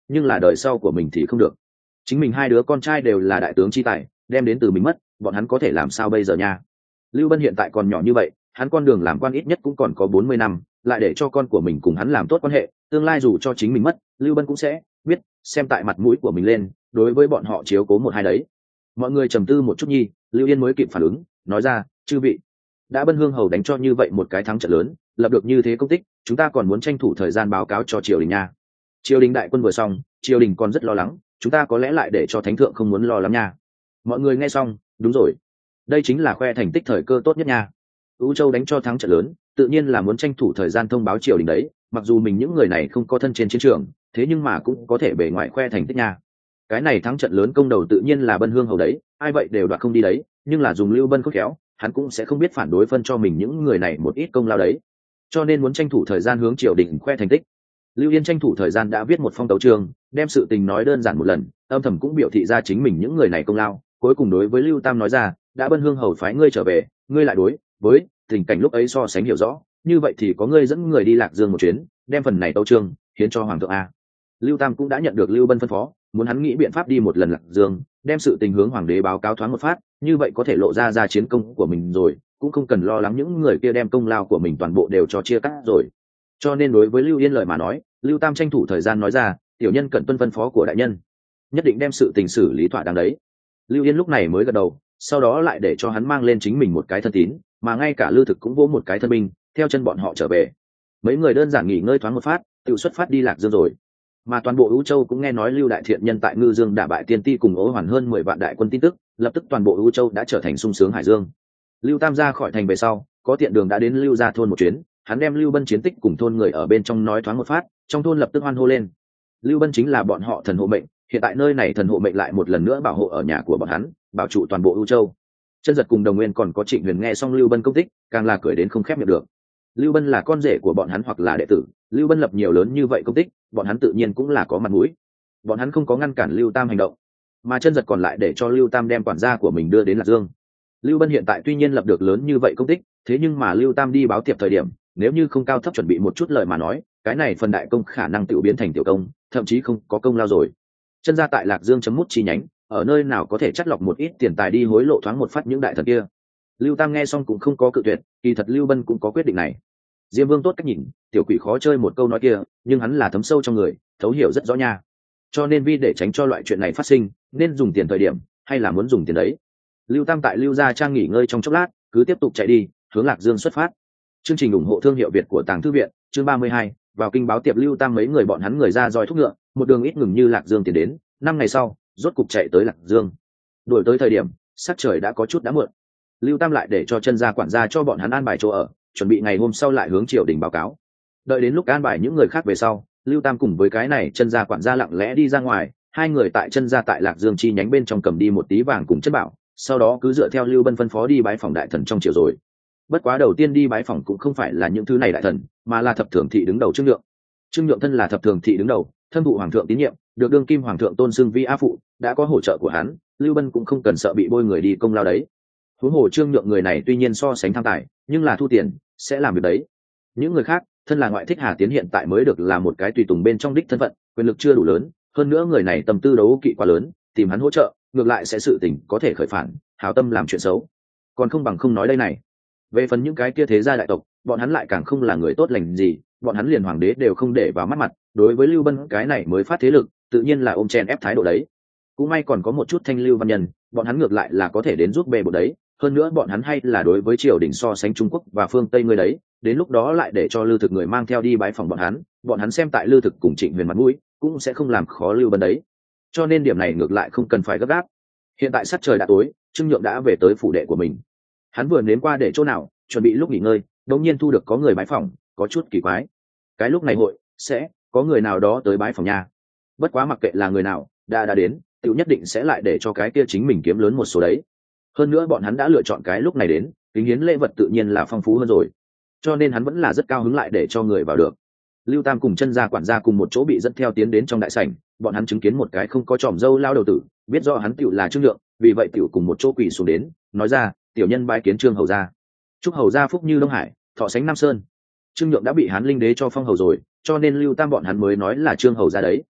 nhưng là đời sau của mình thì không được. Chính mình hai đứa con trai đều là đại tướng chi tài, đem đến từ mình mất, bọn hắn có thể làm sao bây giờ nha. Lưu Bân hiện tại còn nhỏ như vậy, hắn con đường làm quan ít nhất cũng còn có bốn mươi năm, lại để cho con của mình cùng hắn làm tốt quan hệ, tương lai dù cho chính mình mất, Lưu Bân cũng sẽ biết xem tại mặt mũi của mình lên, đối với bọn họ chiếu cố một hai đấy. Mọi người trầm tư một chút nhi, Lưu Yên mới kịp phản ứng, nói ra, chư vị, đã Bân Hương hầu đánh cho như vậy một cái thắng trận lớn, lập được như thế công tích, chúng ta còn muốn tranh thủ thời gian báo cáo cho triều đình nha. Triều đình đại quân vừa xong, triều đình còn rất lo lắng, chúng ta có lẽ lại để cho thánh thượng không muốn lo lắng nha. Mọi người nghe xong, đúng rồi, đây chính là khoe thành tích thời cơ tốt nhất nha. U Châu đánh cho thắng trận lớn, tự nhiên là muốn tranh thủ thời gian thông báo triều đình đấy, mặc dù mình những người này không có thân trên chiến trường, thế nhưng mà cũng có thể bề ngoài khoe thành tích nha. Cái này thắng trận lớn công đầu tự nhiên là Bân Hương hầu đấy, ai vậy đều đoạt không đi đấy, nhưng là dùng Lưu Bân khôn khéo, hắn cũng sẽ không biết phản đối phân cho mình những người này một ít công lao đấy, cho nên muốn tranh thủ thời gian hướng triều đình khoe thành tích. Lưu Yên tranh thủ thời gian đã viết một phong tấu chương, đem sự tình nói đơn giản một lần, âm thầm cũng biểu thị ra chính mình những người này công lao, cuối cùng đối với Lưu Tam nói ra, đã Bân Hương hầu phái ngươi trở về, ngươi lại đối với tình cảnh lúc ấy so sánh hiểu rõ, như vậy thì có ngươi dẫn người đi Lạc Dương một chuyến, đem phần này tấu chương hiến cho hoàng thượng a. Lưu Tam cũng đã nhận được Lưu Bân phân phó, muốn hắn nghĩ biện pháp đi một lần Lạc Dương, đem sự tình hướng hoàng đế báo cáo thoáng một phát, như vậy có thể lộ ra ra chiến công của mình rồi, cũng không cần lo lắng những người kia đem công lao của mình toàn bộ đều cho chia cắt rồi. Cho nên đối với Lưu Yên lời mà nói, Lưu Tam tranh thủ thời gian nói ra, tiểu nhân cần tuân phân phó của đại nhân, nhất định đem sự tình xử lý thỏa đáng đấy. Lưu Yên lúc này mới gật đầu, sau đó lại để cho hắn mang lên chính mình một cái thân tín, mà ngay cả Lưu Thực cũng vỗ một cái thân binh, theo chân bọn họ trở về. Mấy người đơn giản nghỉ ngơi thoáng một phát, tự xuất phát đi Lạc Dương rồi. Mà toàn bộ Ú Châu cũng nghe nói Lưu Đại Thiện nhân tại Ngư Dương đả bại Tiên Ti cùng Ố Hoàn hơn mười vạn đại quân tin tức, lập tức toàn bộ Ú Châu đã trở thành sung sướng hải dương. Lưu Tam ra khỏi thành về sau, có tiện đường đã đến Lưu gia thôn một chuyến, hắn đem Lưu Bân chiến tích cùng thôn người ở bên trong nói thoáng một phát, trong thôn lập tức hoan hô lên. Lưu Bân chính là bọn họ thần hộ mệnh, hiện tại nơi này thần hộ mệnh lại một lần nữa bảo hộ ở nhà của bọn hắn, bảo trụ toàn bộ Ú Châu. Chân Giật cùng Đồng Nguyên còn có Trịnh Huyền nghe xong Lưu Bân công tích, càng là cười đến không khép miệng được. Lưu Bân là con rể của bọn hắn hoặc là đệ tử, Lưu Bân lập nhiều lớn như vậy công tích, bọn hắn tự nhiên cũng là có mặt mũi. Bọn hắn không có ngăn cản Lưu Tam hành động, mà Chân Giật còn lại để cho Lưu Tam đem quản gia của mình đưa đến Lạc Dương. Lưu Bân hiện tại tuy nhiên lập được lớn như vậy công tích, thế nhưng mà Lưu Tam đi báo tiệp thời điểm, nếu như không cao thấp chuẩn bị một chút lời mà nói, cái này phần đại công khả năng tự biến thành tiểu công, thậm chí không có công lao rồi. Chân gia tại Lạc Dương chấm mút chi nhánh, ở nơi nào có thể chắt lọc một ít tiền tài đi hối lộ thoáng một phát những đại thần kia. Lưu Tam nghe xong cũng không có cự tuyệt, kỳ thật Lưu Bân cũng có quyết định này. Diêm Vương tốt cách nhìn, tiểu quỷ khó chơi một câu nói kia, nhưng hắn là thấm sâu trong người, thấu hiểu rất rõ nha. Cho nên vì để tránh cho loại chuyện này phát sinh, nên dùng tiền thời điểm, hay là muốn dùng tiền đấy. Lưu Tam tại Lưu gia trang nghỉ ngơi trong chốc lát, cứ tiếp tục chạy đi, hướng Lạc Dương xuất phát. Chương trình ủng hộ thương hiệu Việt của Tàng Thư viện, chương ba mươi hai, vào kinh báo tiệp Lưu Tam mấy người bọn hắn người ra roi thúc ngựa, một đường ít ngừng như Lạc Dương tiến đến, năm ngày sau, rốt cục chạy tới Lạc Dương. Đuổi tới thời điểm, sắc trời đã có chút đã muộn. Lưu Tam lại để cho Chân gia quản gia cho bọn hắn an bài chỗ ở, chuẩn bị ngày hôm sau lại hướng triều đình báo cáo. Đợi đến lúc an bài những người khác về sau, Lưu Tam cùng với cái này Chân gia quản gia lặng lẽ đi ra ngoài, hai người tại Chân gia tại Lạc Dương chi nhánh bên trong cầm đi một tí vàng cùng chất bảo, sau đó cứ dựa theo Lưu Bân phân phó đi bái phòng đại thần trong triều rồi. Bất quá đầu tiên đi bái phòng cũng không phải là những thứ này đại thần, mà là thập thường thị đứng đầu Trương Nhượng. Trương Nhượng thân là thập thường thị đứng đầu, thân thụ hoàng thượng tín nhiệm, được đương kim hoàng thượng tôn xưng vi a phụ, đã có hỗ trợ của hắn, Lưu Bân cũng không cần sợ bị bôi người đi công lao đấy. Huống hồ Trương Nhượng người này tuy nhiên so sánh tham tài, nhưng là thu tiền sẽ làm việc đấy. Những người khác, thân là ngoại thích Hà Tiến hiện tại mới được là một cái tùy tùng bên trong đích thân phận, quyền lực chưa đủ lớn, hơn nữa người này tâm tư đấu kỵ quá lớn, tìm hắn hỗ trợ, ngược lại sẽ sự tình có thể khởi phản, hảo tâm làm chuyện xấu. Còn không bằng không nói đây này. Về phần những cái kia thế gia đại tộc, bọn hắn lại càng không là người tốt lành gì, bọn hắn liền hoàng đế đều không để vào mắt mặt, đối với Lưu Bân cái này mới phát thế lực, tự nhiên là ôm chen ép thái độ đấy. Cũng may còn có một chút thanh lưu văn nhân, bọn hắn ngược lại là có thể đến giúp bề bộ đấy, hơn nữa bọn hắn hay là đối với triều đình so sánh Trung Quốc và phương Tây người đấy, đến lúc đó lại để cho Lưu Thực người mang theo đi bái phòng bọn hắn, bọn hắn xem tại Lưu Thực cùng Trịnh Huyền mặt mũi, cũng sẽ không làm khó Lưu Bân đấy. Cho nên điểm này ngược lại không cần phải gấp gáp. Hiện tại sắc trời đã tối, Trương Nhượng đã về tới phủ đệ của mình. Hắn vừa nếm qua để chỗ nào, chuẩn bị lúc nghỉ ngơi, đột nhiên thu được có người bái phòng, có chút kỳ quái. Cái lúc này hội sẽ có người nào đó tới bái phòng nhà. Bất quá mặc kệ là người nào, đã đã đến, tự nhất định sẽ lại để cho cái kia chính mình kiếm lớn một số đấy. Hơn nữa bọn hắn đã lựa chọn cái lúc này đến, kính hiến lễ vật tự nhiên là phong phú hơn rồi. Cho nên hắn vẫn là rất cao hứng lại để cho người vào được. Lưu Tam cùng Chân gia quản gia cùng một chỗ bị dẫn theo tiến đến trong đại sảnh, bọn hắn chứng kiến một cái không có tròm râu lao đầu tử, biết rõ hắn tiểu là Trương Nhượng, vì vậy tiểu cùng một chỗ quỳ xuống đến, nói ra, tiểu nhân bái kiến Trương hầu gia. Chúc hầu gia phúc như Đông Hải, thọ sánh Nam Sơn. Trương Nhượng đã bị Hán Linh đế cho phong hầu rồi, cho nên Lưu Tam bọn hắn mới nói là Trương hầu gia đấy.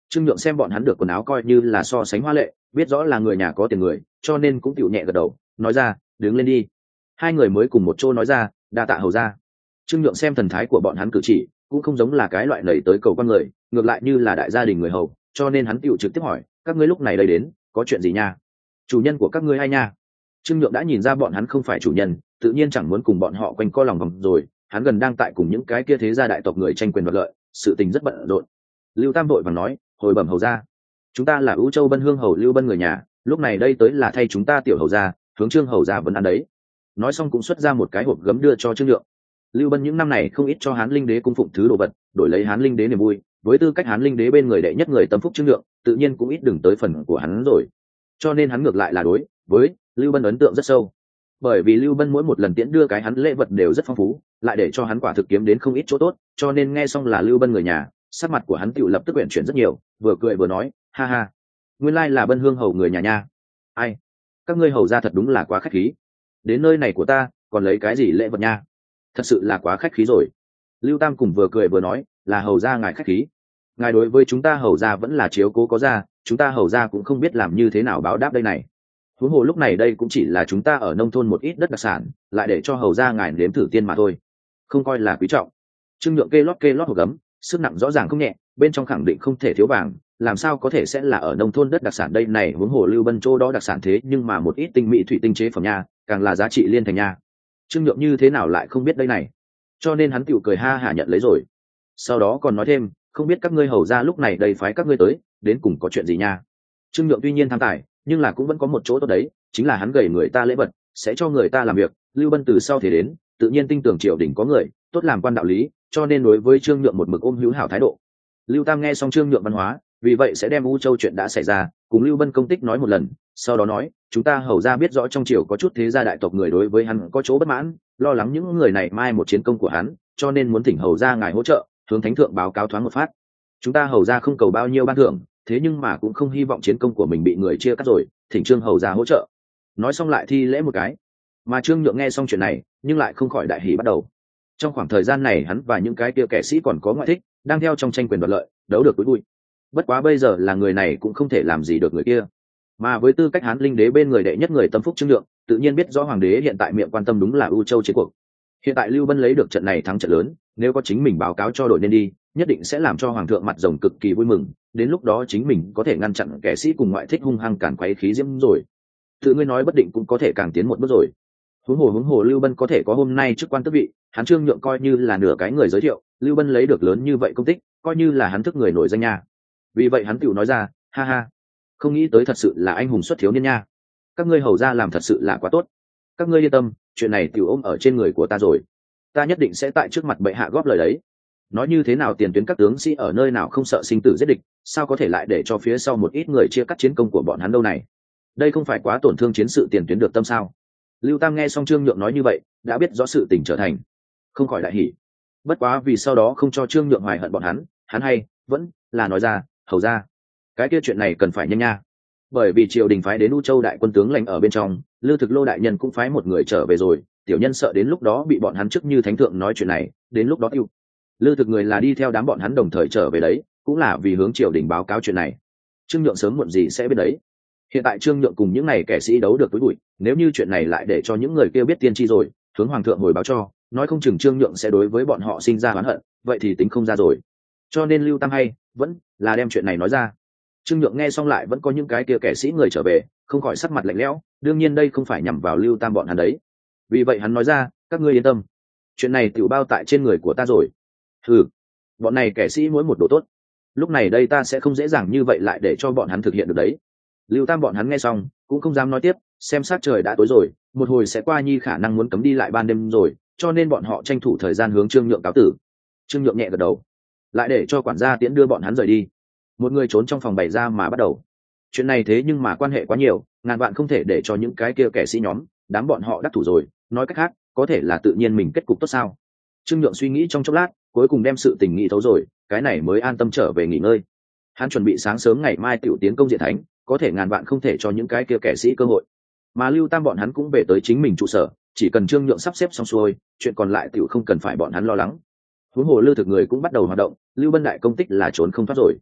Trương Nhượng xem bọn hắn được quần áo coi như là so sánh hoa lệ, biết rõ là người nhà có tiền người, cho nên cũng tiểu nhẹ gật đầu, nói ra, đứng lên đi. Hai người mới cùng một chỗ nói ra, đa tạ hầu ra. Trương Nhượng xem thần thái của bọn hắn cử chỉ, cũng không giống là cái loại lầy tới cầu con người, ngược lại như là đại gia đình người hầu, cho nên hắn tiểu trực tiếp hỏi, các ngươi lúc này đây đến, có chuyện gì nha? Chủ nhân của các ngươi hay nha? Trương Nhượng đã nhìn ra bọn hắn không phải chủ nhân, tự nhiên chẳng muốn cùng bọn họ quanh co lòng vòng rồi, hắn gần đang tại cùng những cái kia thế gia đại tộc người tranh quyền đoạt lợi, sự tình rất bận rộn. Lưu Tam đội vàng nói, hồi bẩm hầu ra, chúng ta là Ưu Châu Bân Hương hầu Lưu Bân người nhà, lúc này đây tới là thay chúng ta tiểu hầu ra, hướng Trương hầu ra vẫn ăn đấy. Nói xong cũng xuất ra một cái hộp gấm đưa cho Trương Nhượng. Lưu Bân những năm này không ít cho Hán Linh Đế cung phụng thứ đồ vật, đổi lấy Hán Linh Đế niềm vui, với tư cách Hán Linh Đế bên người đệ nhất người tâm phúc Trương Nhượng, tự nhiên cũng ít đừng tới phần của hắn rồi. Cho nên hắn ngược lại là đối với Lưu Bân ấn tượng rất sâu. Bởi vì Lưu Bân mỗi một lần tiễn đưa cái hắn lễ vật đều rất phong phú, lại để cho hắn quả thực kiếm đến không ít chỗ tốt, cho nên nghe xong là Lưu Bân người nhà, sắc mặt của hắn tựu lập tức quyển chuyển rất nhiều, vừa cười vừa nói, ha ha, nguyên lai là Bân Hương hầu người nhà nha. Ai, các ngươi hầu ra thật đúng là quá khách khí, đến nơi này của ta còn lấy cái gì lễ vật nha, thật sự là quá khách khí rồi. Lưu Tam cùng vừa cười vừa nói, là hầu ra ngài khách khí, ngài đối với chúng ta hầu ra vẫn là chiếu cố có ra, chúng ta hầu ra cũng không biết làm như thế nào báo đáp đây này. Huống hồ lúc này đây cũng chỉ là chúng ta ở nông thôn một ít đất đặc sản, lại để cho hầu ra ngài nếm thử tiên mà thôi, không coi là quý trọng. Trương Nhượng kê lót kê lót hộp gấm, sức nặng rõ ràng không nhẹ, bên trong khẳng định không thể thiếu vàng, làm sao có thể sẽ là ở nông thôn đất đặc sản đây này. Huống hồ Lưu Bân chỗ đó đặc sản thế nhưng mà một ít tinh mỹ thủy tinh chế phẩm nha, càng là giá trị liên thành nha. Trương Nhượng như thế nào lại không biết đây này, cho nên hắn tiểu cười ha hả nhận lấy rồi. Sau đó còn nói thêm, không biết các ngươi hầu ra lúc này đây phái các ngươi tới, đến cùng có chuyện gì nha. Trương Nhượng tuy nhiên tham tài, nhưng là cũng vẫn có một chỗ tốt đấy, chính là hắn gầy người ta lễ vật, sẽ cho người ta làm việc. Lưu Bân từ sau thế đến, tự nhiên tin tưởng triều đình có người tốt làm quan đạo lý, cho nên đối với Trương Nhượng một mực ôm hữu hảo thái độ. Lưu Tam nghe xong Trương Nhượng văn hóa, vì vậy sẽ đem U Châu chuyện đã xảy ra cùng Lưu Bân công tích nói một lần, sau đó nói, chúng ta hầu ra biết rõ trong triều có chút thế gia đại tộc người đối với hắn có chỗ bất mãn, lo lắng những người này mai một chiến công của hắn, cho nên muốn thỉnh hầu ra ngài hỗ trợ, hướng thánh thượng báo cáo thoáng một phát. Chúng ta hầu ra không cầu bao nhiêu ban thưởng, thế nhưng mà cũng không hy vọng chiến công của mình bị người chia cắt rồi, thỉnh Trương hầu ra hỗ trợ. Nói xong lại thi lễ một cái. Mà Trương Nhượng nghe xong chuyện này, nhưng lại không khỏi đại hỉ bắt đầu. Trong khoảng thời gian này hắn và những cái kia kẻ sĩ còn có ngoại thích, đang theo trong tranh quyền đoạt lợi, đấu được túi bụi. Bất quá bây giờ là người này cũng không thể làm gì được người kia. Mà với tư cách Hán Linh Đế bên người đệ nhất người tâm phúc Trương Nhượng, tự nhiên biết rõ hoàng đế hiện tại miệng quan tâm đúng là U Châu chiến cuộc. Hiện tại Lưu Bân lấy được trận này thắng trận lớn, nếu có chính mình báo cáo cho đội nên đi, nhất định sẽ làm cho hoàng thượng mặt rồng cực kỳ vui mừng, đến lúc đó chính mình có thể ngăn chặn kẻ sĩ cùng ngoại thích hung hăng càn quấy khí diễm rồi. Tự ngươi nói bất định cũng có thể càng tiến một bước rồi. Huống hồ huống hồ Lưu Bân có thể có hôm nay chức quan tước vị, hắn Trương Nhượng coi như là nửa cái người giới thiệu, Lưu Bân lấy được lớn như vậy công tích, coi như là hắn thức người nổi danh nha. Vì vậy hắn tiểu nói ra, ha ha, không nghĩ tới thật sự là anh hùng xuất thiếu niên nha. Các ngươi hầu ra làm thật sự là quá tốt. Các ngươi yên tâm, chuyện này tiểu ôm ở trên người của ta rồi. Ta nhất định sẽ tại trước mặt bệ hạ góp lời đấy. Nói như thế nào tiền tuyến các tướng sĩ ở nơi nào không sợ sinh tử giết địch, sao có thể lại để cho phía sau một ít người chia cắt chiến công của bọn hắn đâu này. Đây không phải quá tổn thương chiến sự tiền tuyến được tâm sao. Lưu Tam nghe xong Trương Nhượng nói như vậy, đã biết rõ sự tình trở thành, không khỏi đại hỉ. Bất quá vì sau đó không cho Trương Nhượng hoài hận bọn hắn, hắn hay vẫn là nói ra, hầu ra, cái kia chuyện này cần phải nhanh nha. Bởi vì triều đình phái đến U Châu đại quân tướng lãnh ở bên trong, Lư Thực Lô đại nhân cũng phái một người trở về rồi, tiểu nhân sợ đến lúc đó bị bọn hắn trước như thánh thượng nói chuyện này, đến lúc đó tiêu. Lư Thực người là đi theo đám bọn hắn đồng thời trở về đấy, cũng là vì hướng triều đình báo cáo chuyện này. Trương Nhượng sớm muộn gì sẽ biết đấy. Hiện tại Trương Nhượng cùng những này kẻ sĩ đấu được túi bụi, nếu như chuyện này lại để cho những người kia biết tiên tri rồi, hướng hoàng thượng hồi báo cho, nói không chừng Trương Nhượng sẽ đối với bọn họ sinh ra oán hận, vậy thì tính không ra rồi. Cho nên Lưu Tam hay vẫn là đem chuyện này nói ra. Trương Nhượng nghe xong lại vẫn có những cái kia kẻ sĩ người trở về, không khỏi sắc mặt lạnh lẽo, đương nhiên đây không phải nhằm vào Lưu Tam bọn hắn đấy. Vì vậy hắn nói ra, các ngươi yên tâm, chuyện này tiểu bao tại trên người của ta rồi. Ừ, bọn này kẻ sĩ mỗi một đồ tốt, lúc này đây ta sẽ không dễ dàng như vậy lại để cho bọn hắn thực hiện được đấy. Lưu Tam bọn hắn nghe xong cũng không dám nói tiếp, xem sát trời đã tối rồi, một hồi sẽ qua nhi khả năng muốn cấm đi lại ban đêm rồi, cho nên bọn họ tranh thủ thời gian hướng Trương Nhượng cáo tử. Trương Nhượng nhẹ gật đầu, lại để cho quản gia tiễn đưa bọn hắn rời đi. Một người trốn trong phòng bày ra mà bắt đầu. Chuyện này thế nhưng mà quan hệ quá nhiều, ngàn vạn không thể để cho những cái kia kẻ sĩ nhóm, đám bọn họ đắc thủ rồi, nói cách khác, có thể là tự nhiên mình kết cục tốt sao. Trương Nhượng suy nghĩ trong chốc lát, cuối cùng đem sự tình nghĩ thấu rồi, cái này mới an tâm trở về nghỉ ngơi. Hắn chuẩn bị sáng sớm ngày mai tiểu tiến công diện thánh, có thể ngàn vạn không thể cho những cái kia kẻ sĩ cơ hội. Mà Lưu Tam bọn hắn cũng về tới chính mình trụ sở, chỉ cần Trương Nhượng sắp xếp xong xuôi, chuyện còn lại tiểu không cần phải bọn hắn lo lắng. Huống hồ Lư Thực người cũng bắt đầu hoạt động, Lưu Bân đại công tích là trốn không thoát rồi.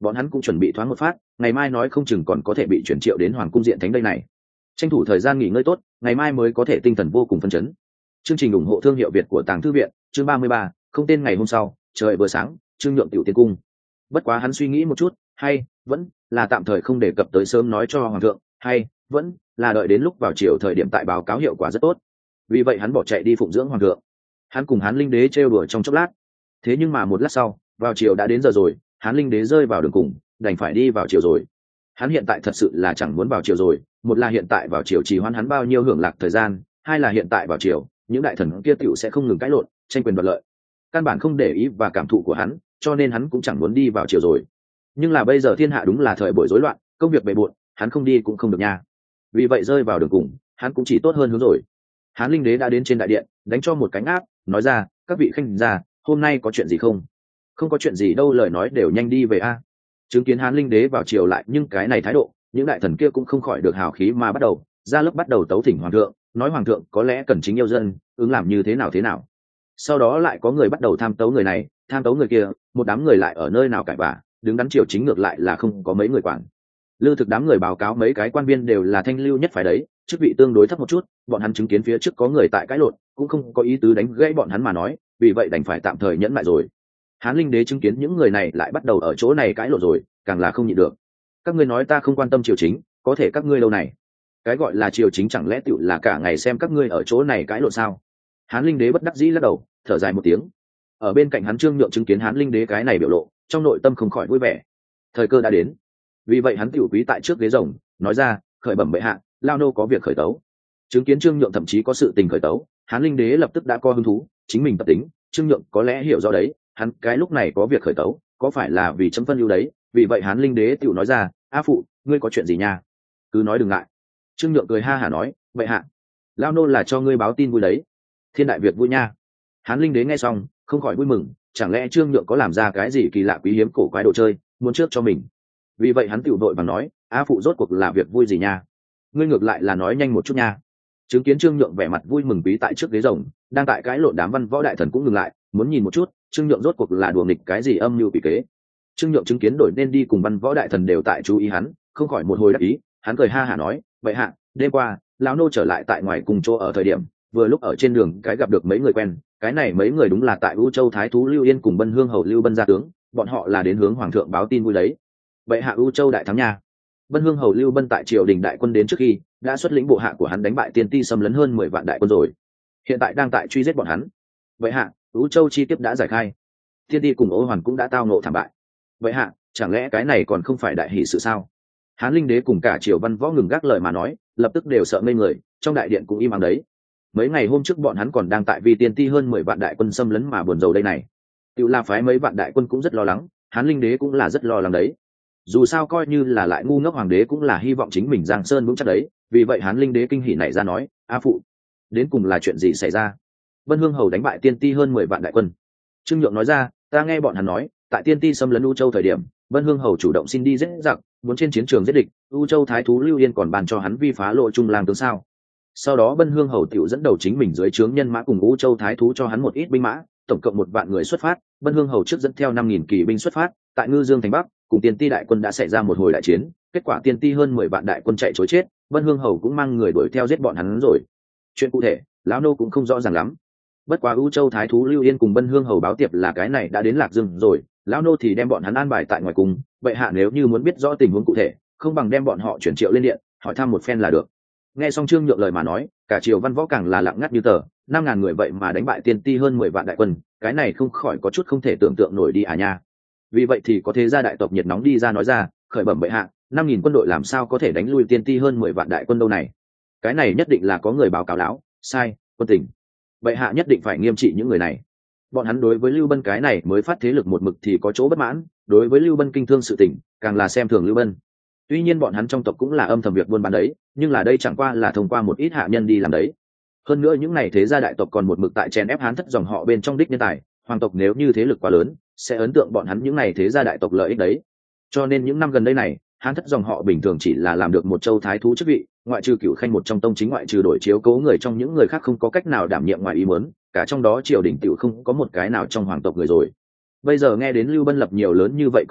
bọn hắn cũng chuẩn bị thoáng một phát, ngày mai nói không chừng còn có thể bị chuyển triệu đến hoàng cung diện thánh đây này. Tranh thủ thời gian nghỉ ngơi tốt, ngày mai mới có thể tinh thần vô cùng phấn chấn. Chương trình ủng hộ thương hiệu Việt của Tàng Thư viện, chương ba mươi ba, không tên ngày hôm sau, trời vừa sáng, Trương Nhượng tiểu tiến cung. Bất quá hắn suy nghĩ một chút, hay vẫn là tạm thời không đề cập tới sớm nói cho hoàng thượng, hay vẫn là đợi đến lúc vào chiều thời điểm tại báo cáo hiệu quả rất tốt. Vì vậy hắn bỏ chạy đi phụng dưỡng hoàng thượng. Hắn cùng Hán Linh Đế trêu đùa trong chốc lát. Thế nhưng mà một lát sau, vào chiều đã đến giờ rồi, Hán Linh Đế rơi vào đường cùng, đành phải đi vào chiều rồi. Hắn hiện tại thật sự là chẳng muốn vào chiều rồi, một là hiện tại vào chiều chỉ hoãn hắn bao nhiêu hưởng lạc thời gian, hai là hiện tại vào chiều, những đại thần kia tiểu sẽ không ngừng cãi lộn, tranh quyền đoạt lợi. Căn bản không để ý và cảm thụ của hắn, cho nên hắn cũng chẳng muốn đi vào chiều rồi. Nhưng là bây giờ thiên hạ đúng là thời buổi rối loạn, công việc bề bộn, hắn không đi cũng không được nha. Vì vậy rơi vào đường cùng, hắn cũng chỉ tốt hơn hướng rồi. Hán Linh Đế đã đến trên đại điện, đánh cho một cánh áp, nói ra, các vị khanh gia, hôm nay có chuyện gì không? Không có chuyện gì đâu, lời nói đều nhanh đi về a. Chứng kiến Hán Linh Đế vào chiều lại nhưng cái này thái độ, những đại thần kia cũng không khỏi được hào khí mà bắt đầu ra lớp bắt đầu tấu thỉnh hoàng thượng, nói hoàng thượng có lẽ cần chính yêu dân, ứng làm như thế nào thế nào. Sau đó lại có người bắt đầu tham tấu người này, tham tấu người kia, một đám người lại ở nơi nào cãi vã, đứng đắn triều chính ngược lại là không có mấy người quản. Lư thực đám người báo cáo mấy cái quan viên đều là thanh lưu nhất phải đấy, chức vị tương đối thấp một chút, bọn hắn chứng kiến phía trước có người tại cãi lộn, cũng không có ý tứ đánh gãy bọn hắn mà nói, vì vậy đành phải tạm thời nhẫn lại rồi. Hán Linh Đế chứng kiến những người này lại bắt đầu ở chỗ này cãi lộn rồi, càng là không nhịn được. Các ngươi nói ta không quan tâm triều chính, có thể các ngươi lâu này, cái gọi là triều chính chẳng lẽ tựu là cả ngày xem các ngươi ở chỗ này cãi lộn sao? Hán Linh Đế bất đắc dĩ lắc đầu, thở dài một tiếng. Ở bên cạnh hắn Trương Nhượng chứng kiến Hán Linh Đế cái này biểu lộ, trong nội tâm không khỏi vui vẻ. Thời cơ đã đến, vì vậy hắn tiểu quý tại trước ghế rồng, nói ra, khởi bẩm bệ hạ, lao nô có việc khởi tấu. Chứng kiến Trương Nhượng thậm chí có sự tình khởi tấu, Hán Linh Đế lập tức đã có hứng thú, chính mình tập tính, Trương Nhượng có lẽ hiểu rõ đấy, hắn cái lúc này có việc khởi tấu, có phải là vì chấm phân ưu đấy? Vì vậy Hán Linh Đế tiểu nói ra, a phụ, ngươi có chuyện gì nha? Cứ nói đừng ngại. Trương Nhượng cười ha hả nói, bệ hạ, lao nô là cho ngươi báo tin vui đấy. Thiên đại việc vui nha. Hán Linh Đế nghe xong, không khỏi vui mừng, chẳng lẽ Trương Nhượng có làm ra cái gì kỳ lạ quý hiếm cổ quái đồ chơi, muốn trước cho mình. Vì vậy hắn tiểu đội bằng nói, a phụ rốt cuộc là việc vui gì nha? Ngươi ngược lại là nói nhanh một chút nha. Chứng kiến Trương Nhượng vẻ mặt vui mừng quý tại trước ghế rồng, đang tại cái lộn đám văn võ đại thần cũng ngừng lại, muốn nhìn một chút, Trương Nhượng rốt cuộc là đùa nghịch cái gì âm mưu quỷ kế. Trương Nhượng chứng kiến đổi nên đi cùng văn võ đại thần đều tại chú ý hắn, không khỏi một hồi đắc ý, hắn cười ha hả nói, vậy hạ, đêm qua, lão nô trở lại tại ngoài cùng chỗ ở thời điểm, vừa lúc ở trên đường cái gặp được mấy người quen, cái này mấy người đúng là tại U Châu thái thú Lưu Yên cùng Bân Hương hầu Lưu Bân gia tướng, bọn họ là đến hướng hoàng thượng báo tin vui đấy. Vậy hạ U Châu đại thắng nha. Bân Hương hầu Lưu Bân tại triều đình đại quân đến trước khi, đã xuất lĩnh bộ hạ của hắn đánh bại tiên ti xâm lấn hơn mười vạn đại quân rồi, hiện tại đang tại truy giết bọn hắn. Vậy hạ, U Châu chi tiết đã giải khai, tiên ti cùng Ô Hoàn cũng đã tao nộ thảm bại. Vậy hạ, chẳng lẽ cái này còn không phải đại hỷ sự sao? Hán Linh Đế cùng cả triều văn võ ngừng gác lời mà nói, lập tức đều sợ ngây người, trong đại điện cũng im ắng đấy. Mấy ngày hôm trước bọn hắn còn đang tại vì tiên ti hơn mười vạn đại quân xâm lấn mà buồn rầu đây này. Tự là phái mấy vạn đại quân cũng rất lo lắng, Hán Linh Đế cũng là rất lo lắng đấy. Dù sao coi như là lại ngu ngốc hoàng đế cũng là hy vọng chính mình giang sơn vững chắc đấy, vì vậy Hán Linh Đế kinh hỉ nảy ra nói, a phụ, đến cùng là chuyện gì xảy ra? Vân Hương hầu đánh bại tiên ti hơn mười vạn đại quân. Trương Nhượng nói ra, ta nghe bọn hắn nói, tại tiên ti xâm lấn U Châu thời điểm, Vân Hương hầu chủ động xin đi giết giặc, muốn trên chiến trường giết địch, U Châu thái thú Lưu Yên còn bàn cho hắn vi phá lộ trung lang tướng sao? Sau đó Vân Hương hầu tiểu dẫn đầu chính mình dưới trướng nhân mã cùng U Châu thái thú cho hắn một ít binh mã, tổng cộng một vạn người xuất phát. Vân Hương hầu trước dẫn theo năm nghìn kỳ binh xuất phát, tại Ngư Dương thành Bắc, cùng tiên ti đại quân đã xảy ra một hồi đại chiến, kết quả tiên ti hơn mười vạn đại quân chạy trối chết, Vân Hương hầu cũng mang người đuổi theo giết bọn hắn rồi. Chuyện cụ thể, lão nô cũng không rõ ràng lắm. Bất quá U Châu thái thú Lưu Yên cùng Vân Hương hầu báo tiệp là cái này đã đến Lạc Dương rồi, lão nô thì đem bọn hắn an bài tại ngoài cung. Vậy hạ nếu như muốn biết rõ tình huống cụ thể, không bằng đem bọn họ chuyển triệu lên điện, hỏi thăm một phen là được. Nghe xong Trương Nhượng lời mà nói, cả triều văn võ càng là lặng ngắt như tờ, năm ngàn người vậy mà đánh bại tiên ti hơn mười vạn đại quân, cái này không khỏi có chút không thể tưởng tượng nổi đi à nha. Vì vậy thì có thế gia đại tộc nhiệt nóng đi ra nói ra, khởi bẩm bệ hạ, năm nghìn quân đội làm sao có thể đánh lui tiên ti hơn mười vạn đại quân đâu này? Cái này nhất định là có người báo cáo lão, sai, quân tình. Bệ hạ nhất định phải nghiêm trị những người này. Bọn hắn đối với Lưu Bân cái này mới phát thế lực một mực thì có chỗ bất mãn, đối với Lưu Bân kinh thương sự tình, càng là xem thường Lưu Bân. Tuy nhiên bọn hắn trong tộc cũng là âm thầm việc buôn bán đấy, nhưng là đây chẳng qua là thông qua một ít hạ nhân đi làm đấy. Hơn nữa những này thế gia đại tộc còn một mực tại chèn ép Hán thất dòng họ bên trong đích nhân tài, hoàng tộc nếu như thế lực quá lớn, sẽ ấn tượng bọn hắn những này thế gia đại tộc lợi ích đấy. Cho nên những năm gần đây này, Hán thất dòng họ bình thường chỉ là làm được một châu thái thú chức vị, ngoại trừ Cửu Khanh một trong tông chính, ngoại trừ đổi chiếu cố người trong những người khác không có cách nào đảm nhiệm ngoài ý muốn, cả trong đó triều đình tiểu không có một cái nào trong hoàng tộc người rồi. Bây giờ nghe đến Lưu Bân lập nhiều lớn như vậy công tích,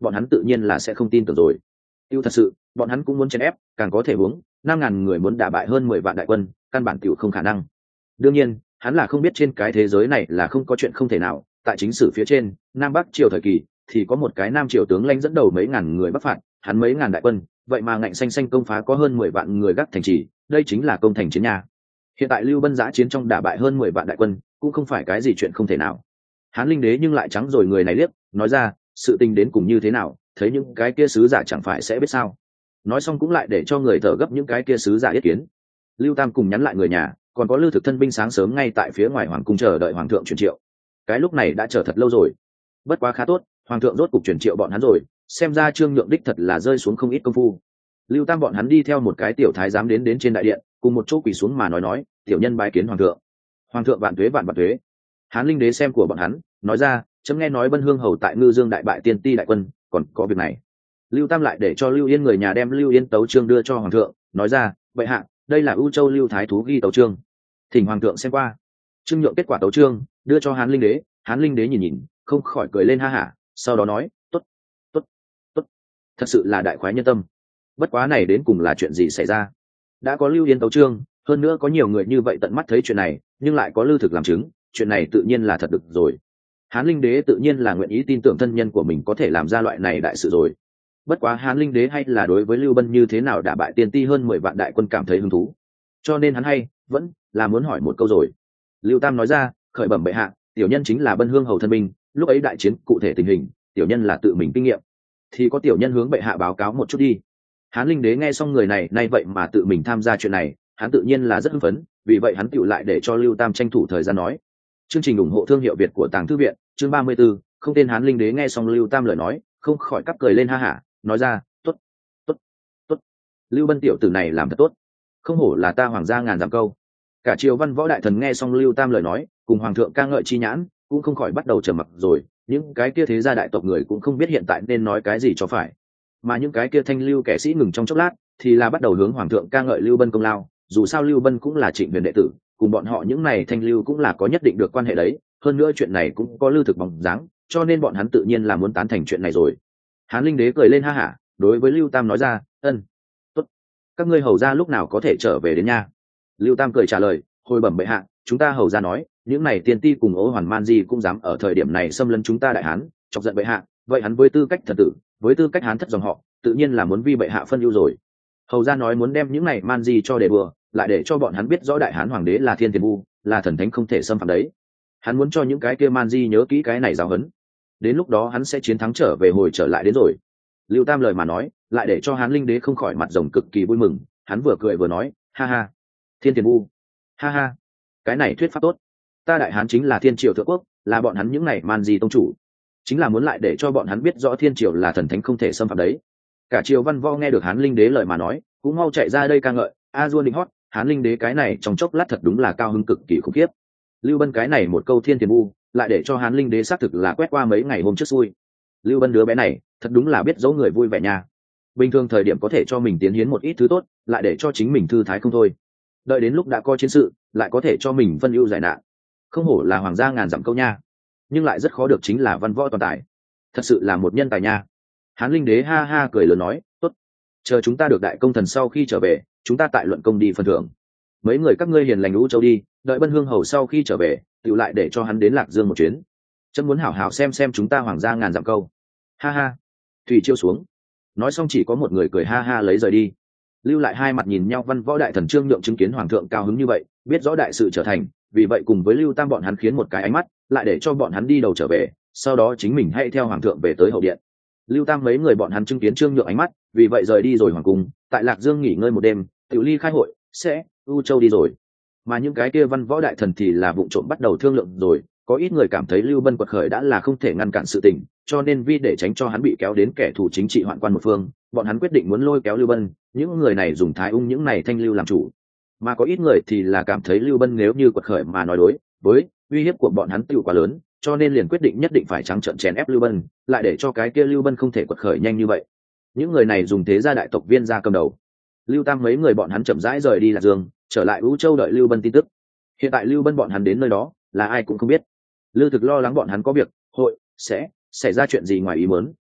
bọn hắn tự nhiên là sẽ không tin tưởng rồi. Tiêu thật sự, bọn hắn cũng muốn chèn ép, càng có thể uống, năm ngàn người muốn đả bại hơn mười vạn đại quân, căn bản tiểu không khả năng. Đương nhiên, hắn là không biết trên cái thế giới này là không có chuyện không thể nào, tại chính sử phía trên, Nam Bắc triều thời kỳ, thì có một cái Nam triều tướng lãnh dẫn đầu mấy ngàn người bắc phạt, hắn mấy ngàn đại quân, vậy mà ngạnh xanh xanh công phá có hơn mười vạn người gác thành trì, đây chính là công thành chiến nhà. Hiện tại Lưu Bân giã chiến trong đả bại hơn mười vạn đại quân, cũng không phải cái gì chuyện không thể nào. Hán Linh Đế nhưng lại trắng rồi người này liếc, nói ra, sự tình đến cùng như thế nào, thấy những cái kia sứ giả chẳng phải sẽ biết sao. Nói xong cũng lại để cho người thở gấp những cái kia sứ giả ý kiến. Lưu Tam cùng nhắn lại người nhà, còn có Lưu Thực thân binh sáng sớm ngay tại phía ngoài hoàng cung chờ đợi hoàng thượng truyền triệu. Cái lúc này đã chờ thật lâu rồi. Bất quá khá tốt, hoàng thượng rốt cục truyền triệu bọn hắn rồi, xem ra Trương Nhượng đích thật là rơi xuống không ít công phu. Lưu Tam bọn hắn đi theo một cái tiểu thái giám đến đến trên đại điện, cùng một chỗ quỳ xuống mà nói nói, tiểu nhân bái kiến hoàng thượng. Hoàng thượng vạn tuế vạn vạn tuế. Hán Linh Đế xem của bọn hắn, nói ra, chấm nghe nói Bân Hương hầu tại Ngư Dương đại bại tiên ti đại quân, còn có việc này. Lưu Tam lại để cho Lưu Yên người nhà đem Lưu Yên tấu chương đưa cho hoàng thượng, nói ra, bệ hạ, đây là ưu châu Lưu thái thú ghi tấu chương, thỉnh hoàng thượng xem qua. Trương Nhượng kết quả tấu chương đưa cho Hán Linh Đế, Hán Linh Đế nhìn nhìn, không khỏi cười lên ha hả, sau đó nói, tốt, tốt, tốt, thật sự là đại khoái nhân tâm. Bất quá này đến cùng là chuyện gì xảy ra? Đã có Lưu Yên tấu chương, hơn nữa có nhiều người như vậy tận mắt thấy chuyện này, nhưng lại có Lưu Thực làm chứng, chuyện này tự nhiên là thật được rồi. Hán Linh Đế tự nhiên là nguyện ý tin tưởng thân nhân của mình có thể làm ra loại này đại sự rồi. Bất quá Hán Linh Đế hay là đối với Lưu Bân như thế nào đả bại tiên ti hơn mười vạn đại quân cảm thấy hứng thú, cho nên hắn hay vẫn là muốn hỏi một câu rồi. Lưu Tam nói ra, khởi bẩm bệ hạ, tiểu nhân chính là Bân Hương hầu thân binh, lúc ấy đại chiến cụ thể tình hình, tiểu nhân là tự mình kinh nghiệm, thì có tiểu nhân hướng bệ hạ báo cáo một chút đi. Hán Linh Đế nghe xong người này nay vậy mà tự mình tham gia chuyện này, hắn tự nhiên là rất hưng phấn, vì vậy hắn tựu lại để cho Lưu Tam tranh thủ thời gian nói. Chương trình ủng hộ thương hiệu Việt của Tàng Thư viện, chương ba mươi 34, không tên. Hán Linh Đế nghe xong Lưu Tam lời nói, không khỏi cắp cười lên ha hả, nói ra, tốt, tốt, tốt, Lưu Bân tiểu tử này làm thật tốt, không hổ là ta hoàng gia ngàn dặm câu. Cả triều văn võ đại thần nghe xong Lưu Tam lời nói, cùng hoàng thượng ca ngợi chi nhãn, cũng không khỏi bắt đầu trầm mặc rồi, những cái kia thế gia đại tộc người cũng không biết hiện tại nên nói cái gì cho phải. Mà những cái kia thanh lưu kẻ sĩ ngừng trong chốc lát, thì là bắt đầu hướng hoàng thượng ca ngợi Lưu Bân công lao, dù sao Lưu Bân cũng là Trịnh Huyền đệ tử, cùng bọn họ những này thanh lưu cũng là có nhất định được quan hệ đấy, hơn nữa chuyện này cũng có Lưu Thực bóng dáng, cho nên bọn hắn tự nhiên là muốn tán thành chuyện này rồi. Hán Linh Đế cười lên ha hả, đối với Lưu Tam nói ra, ân, tốt, các ngươi hầu gia lúc nào có thể trở về đến nha. Lưu Tam cười trả lời, hồi bẩm bệ hạ, chúng ta hầu gia nói, những này tiên ti cùng Ô Hoàn Man Di cũng dám ở thời điểm này xâm lấn chúng ta đại hán, chọc giận bệ hạ, vậy hắn với tư cách thần tử, với tư cách hán thất dòng họ, tự nhiên là muốn vi bệ hạ phân ưu rồi. Hầu gia nói muốn đem những này Man Di cho để bừa, lại để cho bọn hắn biết rõ đại hán hoàng đế là thiên tiền vu, là thần thánh không thể xâm phạm đấy. Hắn muốn cho những cái kia Man Di nhớ kỹ cái này giáo huấn, đến lúc đó hắn sẽ chiến thắng trở về hồi trở lại đến rồi. Lưu Tam lời mà nói, lại để cho Hán Linh Đế không khỏi mặt rồng cực kỳ vui mừng, hắn vừa cười vừa nói, ha ha, thiên tiền vu, ha ha, cái này thuyết pháp tốt. Ta đại hán chính là thiên triều thượng quốc, là bọn hắn những này Man Di tông chủ, chính là muốn lại để cho bọn hắn biết rõ thiên triều là thần thánh không thể xâm phạm đấy. Cả triều văn võ nghe được Hán Linh Đế lời mà nói, cũng mau chạy ra đây ca ngợi, a dua định hót, Hán Linh Đế cái này trong chốc lát thật đúng là cao hứng cực kỳ khủng khiếp. Lưu Bân cái này một câu thiên tiền vu, lại để cho Hán Linh Đế xác thực là quét qua mấy ngày hôm trước xui. Lưu Bân đứa bé này thật đúng là biết dấu người vui vẻ nha, bình thường thời điểm có thể cho mình tiến hiến một ít thứ tốt, lại để cho chính mình thư thái không thôi, đợi đến lúc đã có chiến sự lại có thể cho mình phân ưu giải nạn, không hổ là hoàng gia ngàn dặm câu nha. Nhưng lại rất khó được chính là văn võ toàn tài, thật sự là một nhân tài nha. Hán Linh Đế ha ha cười lớn nói, tốt, chờ chúng ta được đại công thần sau khi trở về, chúng ta tại luận công đi phần thưởng. Mấy người các ngươi hiền lành lũ châu đi, đợi Bân Hương hầu sau khi trở về, tự lại để cho hắn đến Lạc Dương một chuyến, chấm muốn hảo hảo xem xem chúng ta hoàng gia ngàn dặm câu. Ha ha. Thủy chiêu xuống, nói xong chỉ có một người cười ha ha lấy rời đi. Lưu lại hai mặt nhìn nhau văn võ đại thần Trương Nhượng chứng kiến hoàng thượng cao hứng như vậy, biết rõ đại sự trở thành, vì vậy cùng với Lưu Tam bọn hắn khiến một cái ánh mắt, lại để cho bọn hắn đi đầu trở về, sau đó chính mình hãy theo hoàng thượng về tới hậu điện. Lưu Tam mấy người bọn hắn chứng kiến Trương Nhượng ánh mắt, vì vậy rời đi rồi hoàng cung, tại Lạc Dương nghỉ ngơi một đêm, tiểu ly khai hội sẽ U Châu đi rồi. Mà những cái kia văn võ đại thần thì là vụng trộm bắt đầu thương lượng rồi, có ít người cảm thấy Lưu Bân quật khởi đã là không thể ngăn cản sự tình, cho nên vì để tránh cho hắn bị kéo đến kẻ thù chính trị hoạn quan một phương, bọn hắn quyết định muốn lôi kéo Lưu Bân, những người này dùng Thái Ung những này thanh lưu làm chủ. Mà có ít người thì là cảm thấy Lưu Bân nếu như quật khởi mà nói đối với uy hiếp của bọn hắn tiêu quá lớn, cho nên liền quyết định nhất định phải trắng trợn chèn ép Lưu Bân, lại để cho cái kia Lưu Bân không thể quật khởi nhanh như vậy. Những người này dùng thế gia đại tộc viên ra cầm đầu. Lưu Tam mấy người bọn hắn chậm rãi rời đi Lạc Dương, trở lại U Châu đợi Lưu Bân tin tức. Hiện tại Lưu Bân bọn hắn đến nơi đó là ai cũng không biết. Lưu Thực lo lắng bọn hắn có việc hội sẽ xảy ra chuyện gì ngoài ý muốn,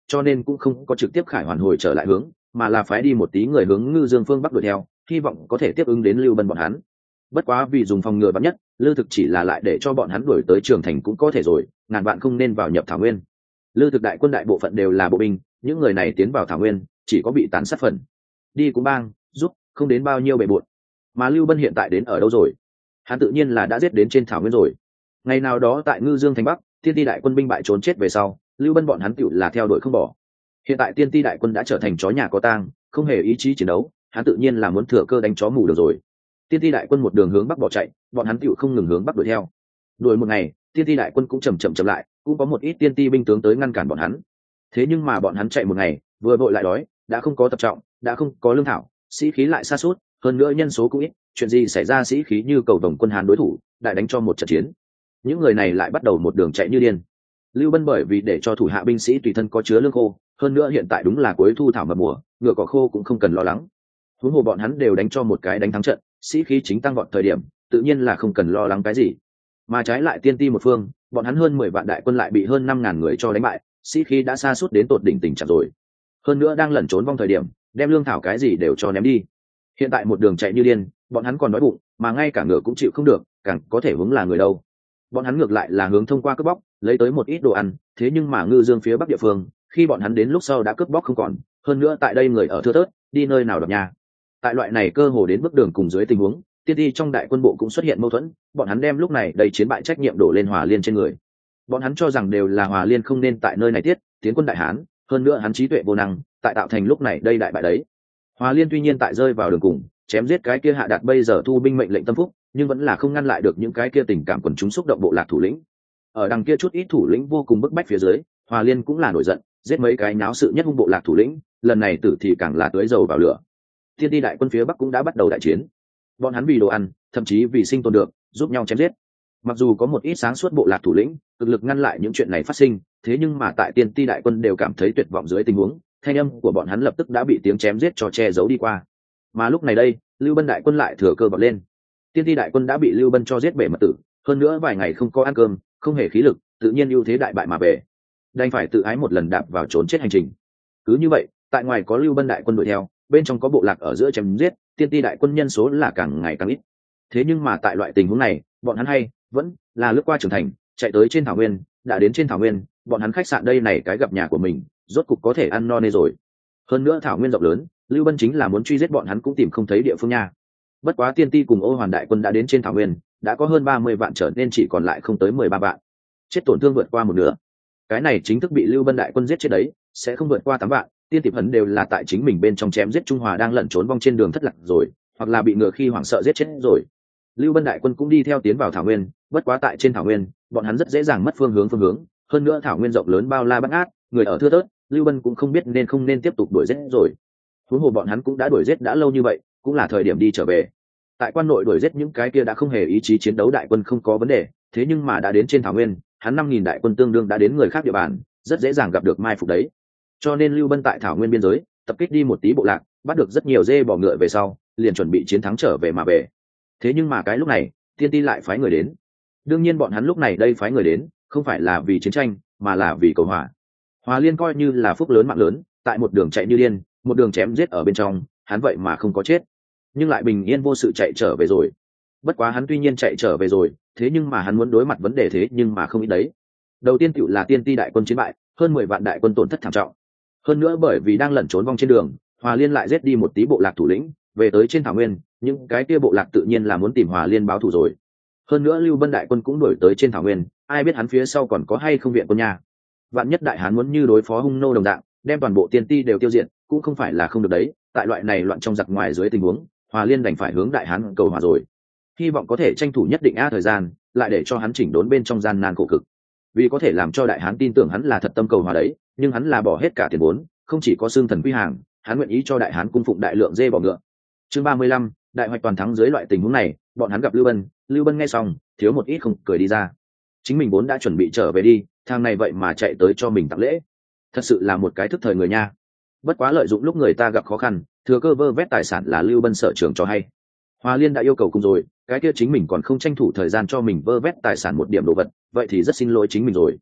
cho nên cũng không có trực tiếp khải hoàn hồi trở lại hướng, mà là phái đi một tí người hướng Ngư Dương phương bắc đuổi theo, hy vọng có thể tiếp ứng đến Lưu Bân bọn hắn. Bất quá vì dùng phòng ngừa vắn nhất, Lư Thực chỉ là lại để cho bọn hắn đuổi tới Trường Thành cũng có thể rồi, ngàn vạn không nên vào nhập Thảo Nguyên. Lư Thực đại quân đại bộ phận đều là bộ binh, những người này tiến vào Thảo Nguyên chỉ có bị tán sát phần. Đi cũng bang giúp không đến bao nhiêu bề bộn. Mà Lưu Bân hiện tại đến ở đâu rồi? Hắn tự nhiên là đã giết đến trên Thảo Nguyên rồi. Ngày nào đó tại Ngư Dương thành Bắc, Tiên Ti đại quân binh bại trốn chết về sau, Lưu Bân bọn hắn tựu là theo đuổi không bỏ. Hiện tại Tiên Ti đại quân đã trở thành chó nhà có tang, không hề ý chí chiến đấu, hắn tự nhiên là muốn thừa cơ đánh chó mù được rồi. Tiên Ti đại quân một đường hướng bắc bỏ chạy, bọn hắn tựu không ngừng hướng bắc đuổi theo. Đuổi một ngày, Tiên Ti đại quân cũng chậm chậm chậm lại, cũng có một ít Tiên Ti binh tướng tới ngăn cản bọn hắn. Thế nhưng mà bọn hắn chạy một ngày, vừa vội lại đói, đã không có tập trọng, đã không có lương thảo, sĩ khí lại sa sút, hơn nữa nhân số cũng ít, chuyện gì xảy ra sĩ khí như cầu vồng quân Hán đối thủ, đại đánh cho một trận chiến. Những người này lại bắt đầu một đường chạy như điên. Lưu Bân bởi vì để cho thủ hạ binh sĩ tùy thân có chứa lương khô, hơn nữa hiện tại đúng là cuối thu thảo mập mùa, ngựa cỏ khô cũng không cần lo lắng. Huống hồ bọn hắn đều đánh cho một cái đánh thắng trận, sĩ khí chính tăng vọt thời điểm, tự nhiên là không cần lo lắng cái gì. Mà trái lại Tiên Ti một phương, bọn hắn hơn mười vạn đại quân lại bị hơn năm ngàn người cho đánh bại, sĩ khí đã sa sút đến tột đỉnh tình trạng rồi. Hơn nữa đang lẩn trốn vong thời điểm, đem lương thảo cái gì đều cho ném đi. Hiện tại một đường chạy như điên, bọn hắn còn đói bụng, mà ngay cả ngựa cũng chịu không được, càng có thể hướng là người đâu. Bọn hắn ngược lại là hướng thông qua cướp bóc, lấy tới một ít đồ ăn, thế nhưng mà Ngư Dương phía bắc địa phương, khi bọn hắn đến lúc sau đã cướp bóc không còn, hơn nữa tại đây người ở thưa thớt, đi nơi nào đập nhà. Tại loại này cơ hồ đến bước đường cùng dưới tình huống, Tiên Ti trong đại quân bộ cũng xuất hiện mâu thuẫn, bọn hắn đem lúc này đầy chiến bại trách nhiệm đổ lên Hòa Liên trên người. Bọn hắn cho rằng đều là Hòa Liên không nên tại nơi này tiết tiến quân đại hán, hơn nữa hắn trí tuệ vô năng, tại tạo thành lúc này đây đại bại đấy. Hòa Liên tuy nhiên tại rơi vào đường cùng, chém giết cái kia hạ đạt bây giờ thu binh mệnh lệnh tâm phúc, nhưng vẫn là không ngăn lại được những cái kia tình cảm quần chúng xúc động bộ lạc thủ lĩnh. Ở đằng kia chút ít thủ lĩnh vô cùng bức bách phía dưới, Hòa Liên cũng là nổi giận, giết mấy cái náo sự nhất hung bộ lạc thủ lĩnh, lần này tử thì càng là tưới dầu vào lửa. Tiên Ti đại quân phía bắc cũng đã bắt đầu đại chiến. Bọn hắn vì đồ ăn, thậm chí vì sinh tồn được, giúp nhau chém giết. Mặc dù có một ít sáng suốt bộ lạc thủ lĩnh, cực lực ngăn lại những chuyện này phát sinh, thế nhưng mà tại Tiên Ti đại quân đều cảm thấy tuyệt vọng dưới tình huống, thanh âm của bọn hắn lập tức đã bị tiếng chém giết cho che giấu đi qua. Mà lúc này đây, Lưu Bân đại quân lại thừa cơ bật lên. Tiên Ti đại quân đã bị Lưu Bân cho giết bể mật tử, hơn nữa vài ngày không có ăn cơm, không hề khí lực, tự nhiên ưu thế đại bại mà về, đành phải tự ái một lần đạp vào trốn chết hành trình. Cứ như vậy, tại ngoài có Lưu Bân đại quân đuổi theo, bên trong có bộ lạc ở giữa chém giết, Tiên Ti đại quân nhân số là càng ngày càng ít. Thế nhưng mà tại loại tình huống này, bọn hắn hay vẫn là lướt qua Trường Thành, chạy tới trên thảo nguyên, đã đến trên thảo nguyên, bọn hắn khách sạn đây này cái gặp nhà của mình, rốt cục có thể ăn no nê rồi. Hơn nữa thảo nguyên rộng lớn, Lưu Bân chính là muốn truy giết bọn hắn cũng tìm không thấy địa phương nha. Bất quá Tiên Ti cùng Ô Hoàn đại quân đã đến trên thảo nguyên, đã có hơn ba mươi vạn trở nên chỉ còn lại không tới mười ba vạn. Chết tổn thương vượt qua một nửa. Cái này chính thức bị Lưu Bân đại quân giết chết đấy, sẽ không vượt qua tám vạn. Tiên Tiệp Hấn đều là tại chính mình bên trong chém giết Trung Hòa đang lẩn trốn vong trên đường thất lạc rồi, hoặc là bị ngựa khi hoảng sợ giết chết rồi. Lưu Bân đại quân cũng đi theo tiến vào thảo nguyên, bất quá tại trên thảo nguyên, bọn hắn rất dễ dàng mất phương hướng phương hướng, hơn nữa thảo nguyên rộng lớn bao la bát ngát, người ở thưa thớt, Lưu Bân cũng không biết nên không nên tiếp tục đuổi giết rồi. Huống hồ bọn hắn cũng đã đuổi giết đã lâu như vậy, cũng là thời điểm đi trở về. Tại quan nội đuổi giết những cái kia đã không hề ý chí chiến đấu đại quân không có vấn đề, thế nhưng mà đã đến trên thảo nguyên, hắn năm nghìn đại quân tương đương đã đến người khác địa bàn, rất dễ dàng gặp được mai phục đấy. Cho nên Lưu Bân tại thảo nguyên biên giới, tập kích đi một tí bộ lạc, bắt được rất nhiều dê bò ngựa về sau, liền chuẩn bị chiến thắng trở về mà về. Thế nhưng mà cái lúc này, Tiên Ti lại phái người đến. Đương nhiên bọn hắn lúc này đây phái người đến, không phải là vì chiến tranh, mà là vì cầu hòa. Hòa Liên coi như là phúc lớn mạng lớn, tại một đường chạy như điên, một đường chém giết ở bên trong, hắn vậy mà không có chết, nhưng lại bình yên vô sự chạy trở về rồi. Bất quá hắn tuy nhiên chạy trở về rồi, thế nhưng mà hắn muốn đối mặt vấn đề thế nhưng mà không ít đấy. Đầu tiên tựu là Tiên Ti đại quân chiến bại, hơn mười vạn đại quân tổn thất thảm trọng. Hơn nữa bởi vì đang lẩn trốn vong trên đường, Hòa Liên lại giết đi một tí bộ lạc thủ lĩnh, về tới trên thảo nguyên, những cái kia bộ lạc tự nhiên là muốn tìm Hòa Liên báo thù rồi. Hơn nữa Lưu Bân đại quân cũng đuổi tới trên thảo nguyên, ai biết hắn phía sau còn có hay không viện quân nhà. Vạn nhất đại hán muốn như đối phó hung nô đồng dạng, đem toàn bộ Tiên Ti đều tiêu diệt, cũng không phải là không được đấy. Tại loại này loạn trong giặc ngoài dưới tình huống, Hòa Liên đành phải hướng đại hán cầu hòa rồi. Hy vọng có thể tranh thủ nhất định a thời gian, lại để cho hắn chỉnh đốn bên trong gian nan khổ cực. Vì có thể làm cho đại hán tin tưởng hắn là thật tâm cầu hòa đấy, nhưng hắn là bỏ hết cả tiền vốn, không chỉ có xương thần quy hàng, hắn nguyện ý cho đại hán cung phụng đại lượng dê bò ngựa. Chương ba mươi lăm, đại hoạch toàn thắng dưới loại tình huống này, bọn hắn gặp Lưu Bân, Lưu Bân nghe xong, thiếu một ít không cười đi ra. Chính mình vốn đã chuẩn bị trở về đi, thằng này vậy mà chạy tới cho mình tặng lễ, thật sự là một cái thức thời người nha. Bất quá lợi dụng lúc người ta gặp khó khăn, thừa cơ vơ vét tài sản là Lưu Bân sở trường cho hay. Hòa Liên đã yêu cầu cùng rồi, cái kia chính mình còn không tranh thủ thời gian cho mình vơ vét tài sản một điểm đồ vật, vậy thì rất xin lỗi chính mình rồi.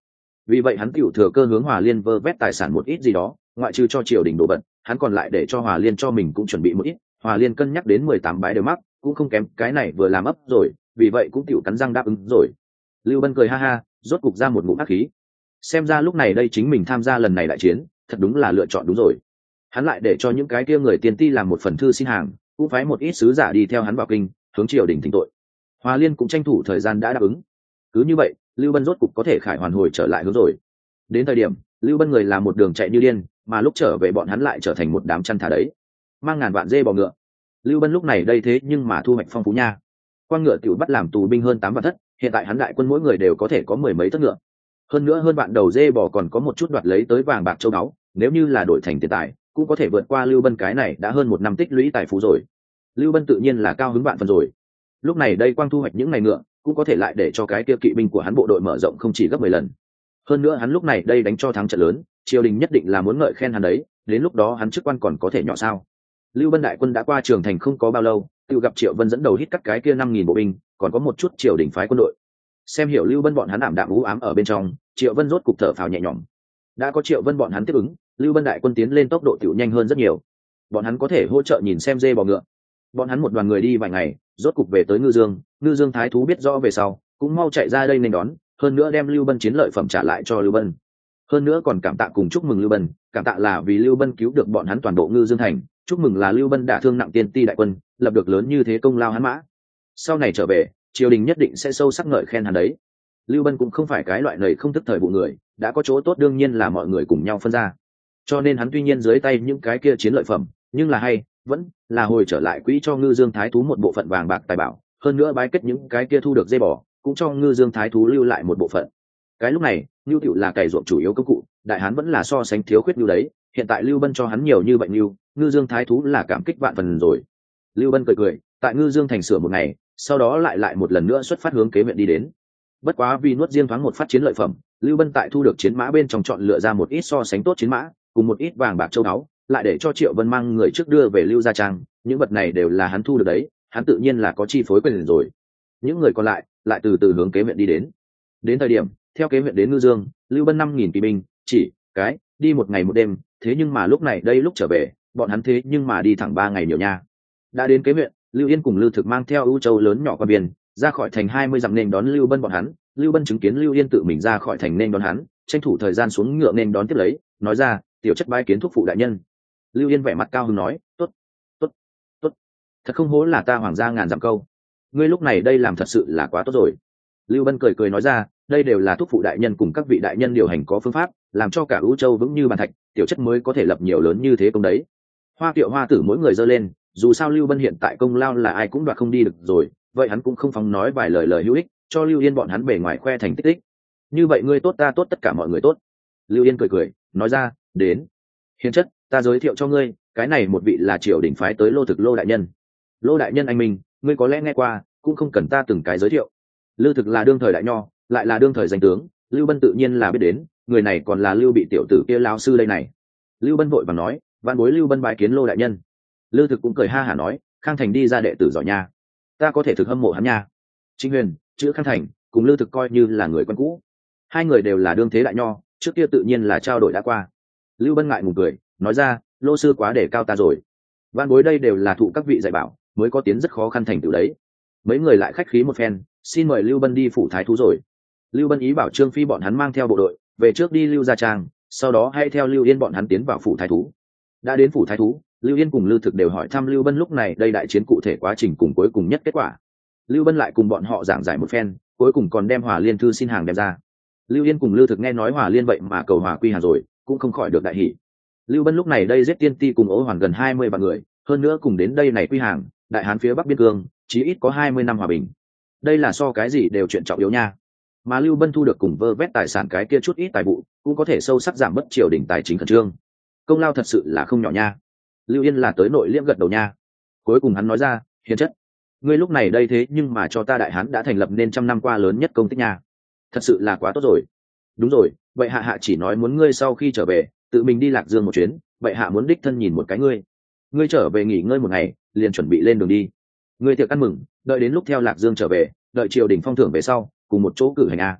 vì vậy hắn tiểu thừa cơ hướng Hòa Liên vơ vét tài sản một ít gì đó, ngoại trừ cho triều đình đồ vật, hắn còn lại để cho Hòa Liên cho mình cũng chuẩn bị một ít. Hòa Liên cân nhắc đến mười tám bái đều mắc, cũng không kém, cái này vừa làm ấp rồi, vì vậy cũng tiểu cắn răng đáp ứng rồi. Lưu Bân cười ha ha, rốt cục ra một ngụm ác khí. Xem ra lúc này đây chính mình tham gia lần này đại chiến, thật đúng là lựa chọn đúng rồi. Hắn lại để cho những cái kia người tiền ti làm một phần thư xin hàng, cũng phái một ít sứ giả đi theo hắn vào kinh, hướng triều đình thỉnh tội. Hòa Liên cũng tranh thủ thời gian đã đáp ứng. Cứ như vậy, Lưu Bân rốt cục có thể khải hoàn hồi trở lại hướng rồi. Đến thời điểm, Lưu Bân người làm một đường chạy như điên, mà lúc trở về bọn hắn lại trở thành một đám chăn thả đấy, mang ngàn vạn dê bò ngựa. Lưu Bân lúc này đây thế nhưng mà thu hoạch phong phú nha. Quan ngựa tiểu bắt làm tù binh hơn tám vạn thất, hiện tại hắn đại quân mỗi người đều có thể có mười mấy thất ngựa. Hơn nữa hơn vạn đầu dê bò còn có một chút đoạt lấy tới vàng bạc châu báu, nếu như là đổi thành tiền tài, cũng có thể vượt qua Lưu Bân cái này đã hơn một năm tích lũy tài phú rồi. Lưu Bân tự nhiên là cao hứng vạn phần rồi. Lúc này đây quang thu hoạch những ngày ngựa, cũng có thể lại để cho cái kia kỵ binh của hắn bộ đội mở rộng không chỉ gấp mười lần. Hơn nữa hắn lúc này đây đánh cho thắng trận lớn, triều đình nhất định là muốn ngợi khen hắn đấy, đến lúc đó hắn chức quan còn có thể nhỏ sao. Lưu Bân đại quân đã qua Trường Thành không có bao lâu, tự gặp Triệu Vân dẫn đầu hít cắt cái kia năm nghìn bộ binh, còn có một chút triều đình phái quân đội. Xem hiểu Lưu Bân bọn hắn ảm đạm u ám ở bên trong, Triệu Vân rốt cục thở phào nhẹ nhõm. Đã có Triệu Vân bọn hắn tiếp ứng, Lưu Bân đại quân tiến lên tốc độ tiểu nhanh hơn rất nhiều. Bọn hắn có thể hỗ trợ nhìn xem dê bò ngựa. Bọn hắn một đoàn người đi vài ngày, rốt cục về tới Ngư Dương, Ngư Dương thái thú biết rõ về sau, cũng mau chạy ra đây nên đón, hơn nữa đem Lưu Bân chiến lợi phẩm trả lại cho Lưu Bân. Hơn nữa còn cảm tạ cùng chúc mừng Lưu Bân, cảm tạ là vì Lưu Bân cứu được bọn hắn toàn bộ Ngư Dương thành, chúc mừng là Lưu Bân đả thương nặng tiên ti đại quân, lập được lớn như thế công lao hắn mã. Sau này trở về, triều đình nhất định sẽ sâu sắc ngợi khen hắn đấy. Lưu Bân cũng không phải cái loại này không thức thời vụ người, đã có chỗ tốt đương nhiên là mọi người cùng nhau phân ra. Cho nên hắn tuy nhiên dưới tay những cái kia chiến lợi phẩm, nhưng là hay, vẫn là hồi trở lại quỹ cho Ngư Dương thái thú một bộ phận vàng bạc tài bảo, hơn nữa bái kết những cái kia thu được dây bò, cũng cho Ngư Dương thái thú lưu lại một bộ phận. Cái lúc này, Nưu Tiểu là cày ruộng chủ yếu công cụ, đại hán vẫn là so sánh thiếu khuyết Nưu đấy, hiện tại Lưu Bân cho hắn nhiều như vậy Nưu, Ngư Dương thái thú là cảm kích vạn phần rồi. Lưu Bân cười cười, tại Ngư Dương thành sửa một ngày, sau đó lại lại một lần nữa xuất phát hướng kế huyện đi đến. Bất quá vì nuốt riêng thoáng một phát chiến lợi phẩm, Lưu Bân tại thu được chiến mã bên trong chọn lựa ra một ít so sánh tốt chiến mã, cùng một ít vàng bạc châu báu, lại để cho Triệu Vân mang người trước đưa về Lưu gia trang, những vật này đều là hắn thu được đấy, hắn tự nhiên là có chi phối quyền rồi. Những người còn lại lại từ từ hướng kế huyện đi đến. Đến thời điểm, theo kế huyện đến Ngư Dương, Lưu Bân năm nghìn kỵ binh, chỉ cái đi một ngày một đêm, thế nhưng mà lúc này đây lúc trở về, bọn hắn thế nhưng mà đi thẳng ba ngày nhiều nha. Đã đến kế huyện, Lưu Yên cùng Lưu Thực mang theo ưu châu lớn nhỏ qua biển, ra khỏi thành hai mươi dặm nên đón Lưu Bân bọn hắn. Lưu Bân chứng kiến Lưu Yên tự mình ra khỏi thành nên đón hắn, tranh thủ thời gian xuống ngựa nên đón tiếp lấy, nói ra, tiểu chất bái kiến thúc phụ đại nhân. Lưu Yên vẻ mặt cao hứng nói, tốt, tốt, tốt, thật không hổ là ta hoàng gia ngàn dặm câu, ngươi lúc này đây làm thật sự là quá tốt rồi. Lưu Bân cười cười nói ra, đây đều là thúc phụ đại nhân cùng các vị đại nhân điều hành có phương pháp, làm cho cả ưu châu vững như bàn thạch, tiểu chất mới có thể lập nhiều lớn như thế công đấy. Hoa Kiệu Hoa Tử mỗi người giơ lên, dù sao Lưu Bân hiện tại công lao là ai cũng đoạt không đi được rồi, vậy hắn cũng không phóng nói vài lời lời hữu ích, cho Lưu Yên bọn hắn bề ngoài khoe thành tích tích. Như vậy ngươi tốt ta tốt tất cả mọi người tốt. Lưu Yên cười cười, nói ra, đến. Hiền chất, ta giới thiệu cho ngươi, cái này một vị là triều đình phái tới Lô Thực Lô đại nhân. Lô đại nhân anh minh, ngươi có lẽ nghe qua, cũng không cần ta từng cái giới thiệu. Lưu Thực là đương thời đại nho, lại là đương thời danh tướng, Lưu Bân tự nhiên là biết đến, người này còn là Lưu Bị tiểu tử kia lão sư đây này. Lưu Bân vội vàng nói, vạn bối Lưu Bân bái kiến Lô đại nhân. Lưu Thực cũng cười ha hả nói, Khang Thành đi ra đệ tử giỏi nha, ta có thể thực hâm mộ hắn nha. Trịnh Huyền, chữ Khang Thành, cùng Lưu Thực coi như là người quen cũ, hai người đều là đương thế đại nho, trước kia tự nhiên là trao đổi đã qua. Lưu Bân ngại ngùng cười, nói ra, Lô sư quá để cao ta rồi, vạn bối đây đều là thụ các vị dạy bảo, mới có tiến rất khó khăn thành tựu đấy. Mấy người lại khách khí một phen, xin mời Lưu Bân đi phủ thái thú rồi. Lưu Bân ý bảo Trương Phi bọn hắn mang theo bộ đội về trước đi Lưu gia trang, sau đó hãy theo Lưu Yên bọn hắn tiến vào phủ thái thú. Đã đến phủ thái thú, Lưu Yên cùng Lưu Thực đều hỏi thăm Lưu Bân lúc này đây đại chiến cụ thể quá trình cùng cuối cùng nhất kết quả. Lưu Bân lại cùng bọn họ giảng giải một phen, cuối cùng còn đem Hòa Liên thư xin hàng đem ra. Lưu Yên cùng Lưu Thực nghe nói Hòa Liên vậy mà cầu hòa quy hàng rồi, cũng không khỏi được đại hỉ. Lưu Bân lúc này đây giết tiên ti cùng Ố Hoàn gần hai mươi vạn người, hơn nữa cùng đến đây này quy hàng, đại hán phía bắc biên cương, chí ít có hai mươi năm hòa bình. Đây là so cái gì đều chuyện trọng yếu nha. Mà Lưu Bân thu được cùng vơ vét tài sản cái kia chút ít tài vụ, cũng có thể sâu sắc giảm bất triều đình tài chính khẩn trương. Công lao thật sự là không nhỏ nha. Lưu Yên là tới nội liễm gật đầu nha. Cuối cùng hắn nói ra, hiền chất, ngươi lúc này đây thế nhưng mà cho ta đại hán đã thành lập nên trăm năm qua lớn nhất công tích nha, thật sự là quá tốt rồi. Đúng rồi, vậy hạ hạ chỉ nói muốn ngươi sau khi trở về tự mình đi Lạc Dương một chuyến, vậy hạ muốn đích thân nhìn một cái ngươi. Ngươi trở về nghỉ ngơi một ngày, liền chuẩn bị lên đường đi. Ngươi tiệc ăn mừng, đợi đến lúc theo Lạc Dương trở về, đợi triều đình phong thưởng về sau, cùng một chỗ cử hành a.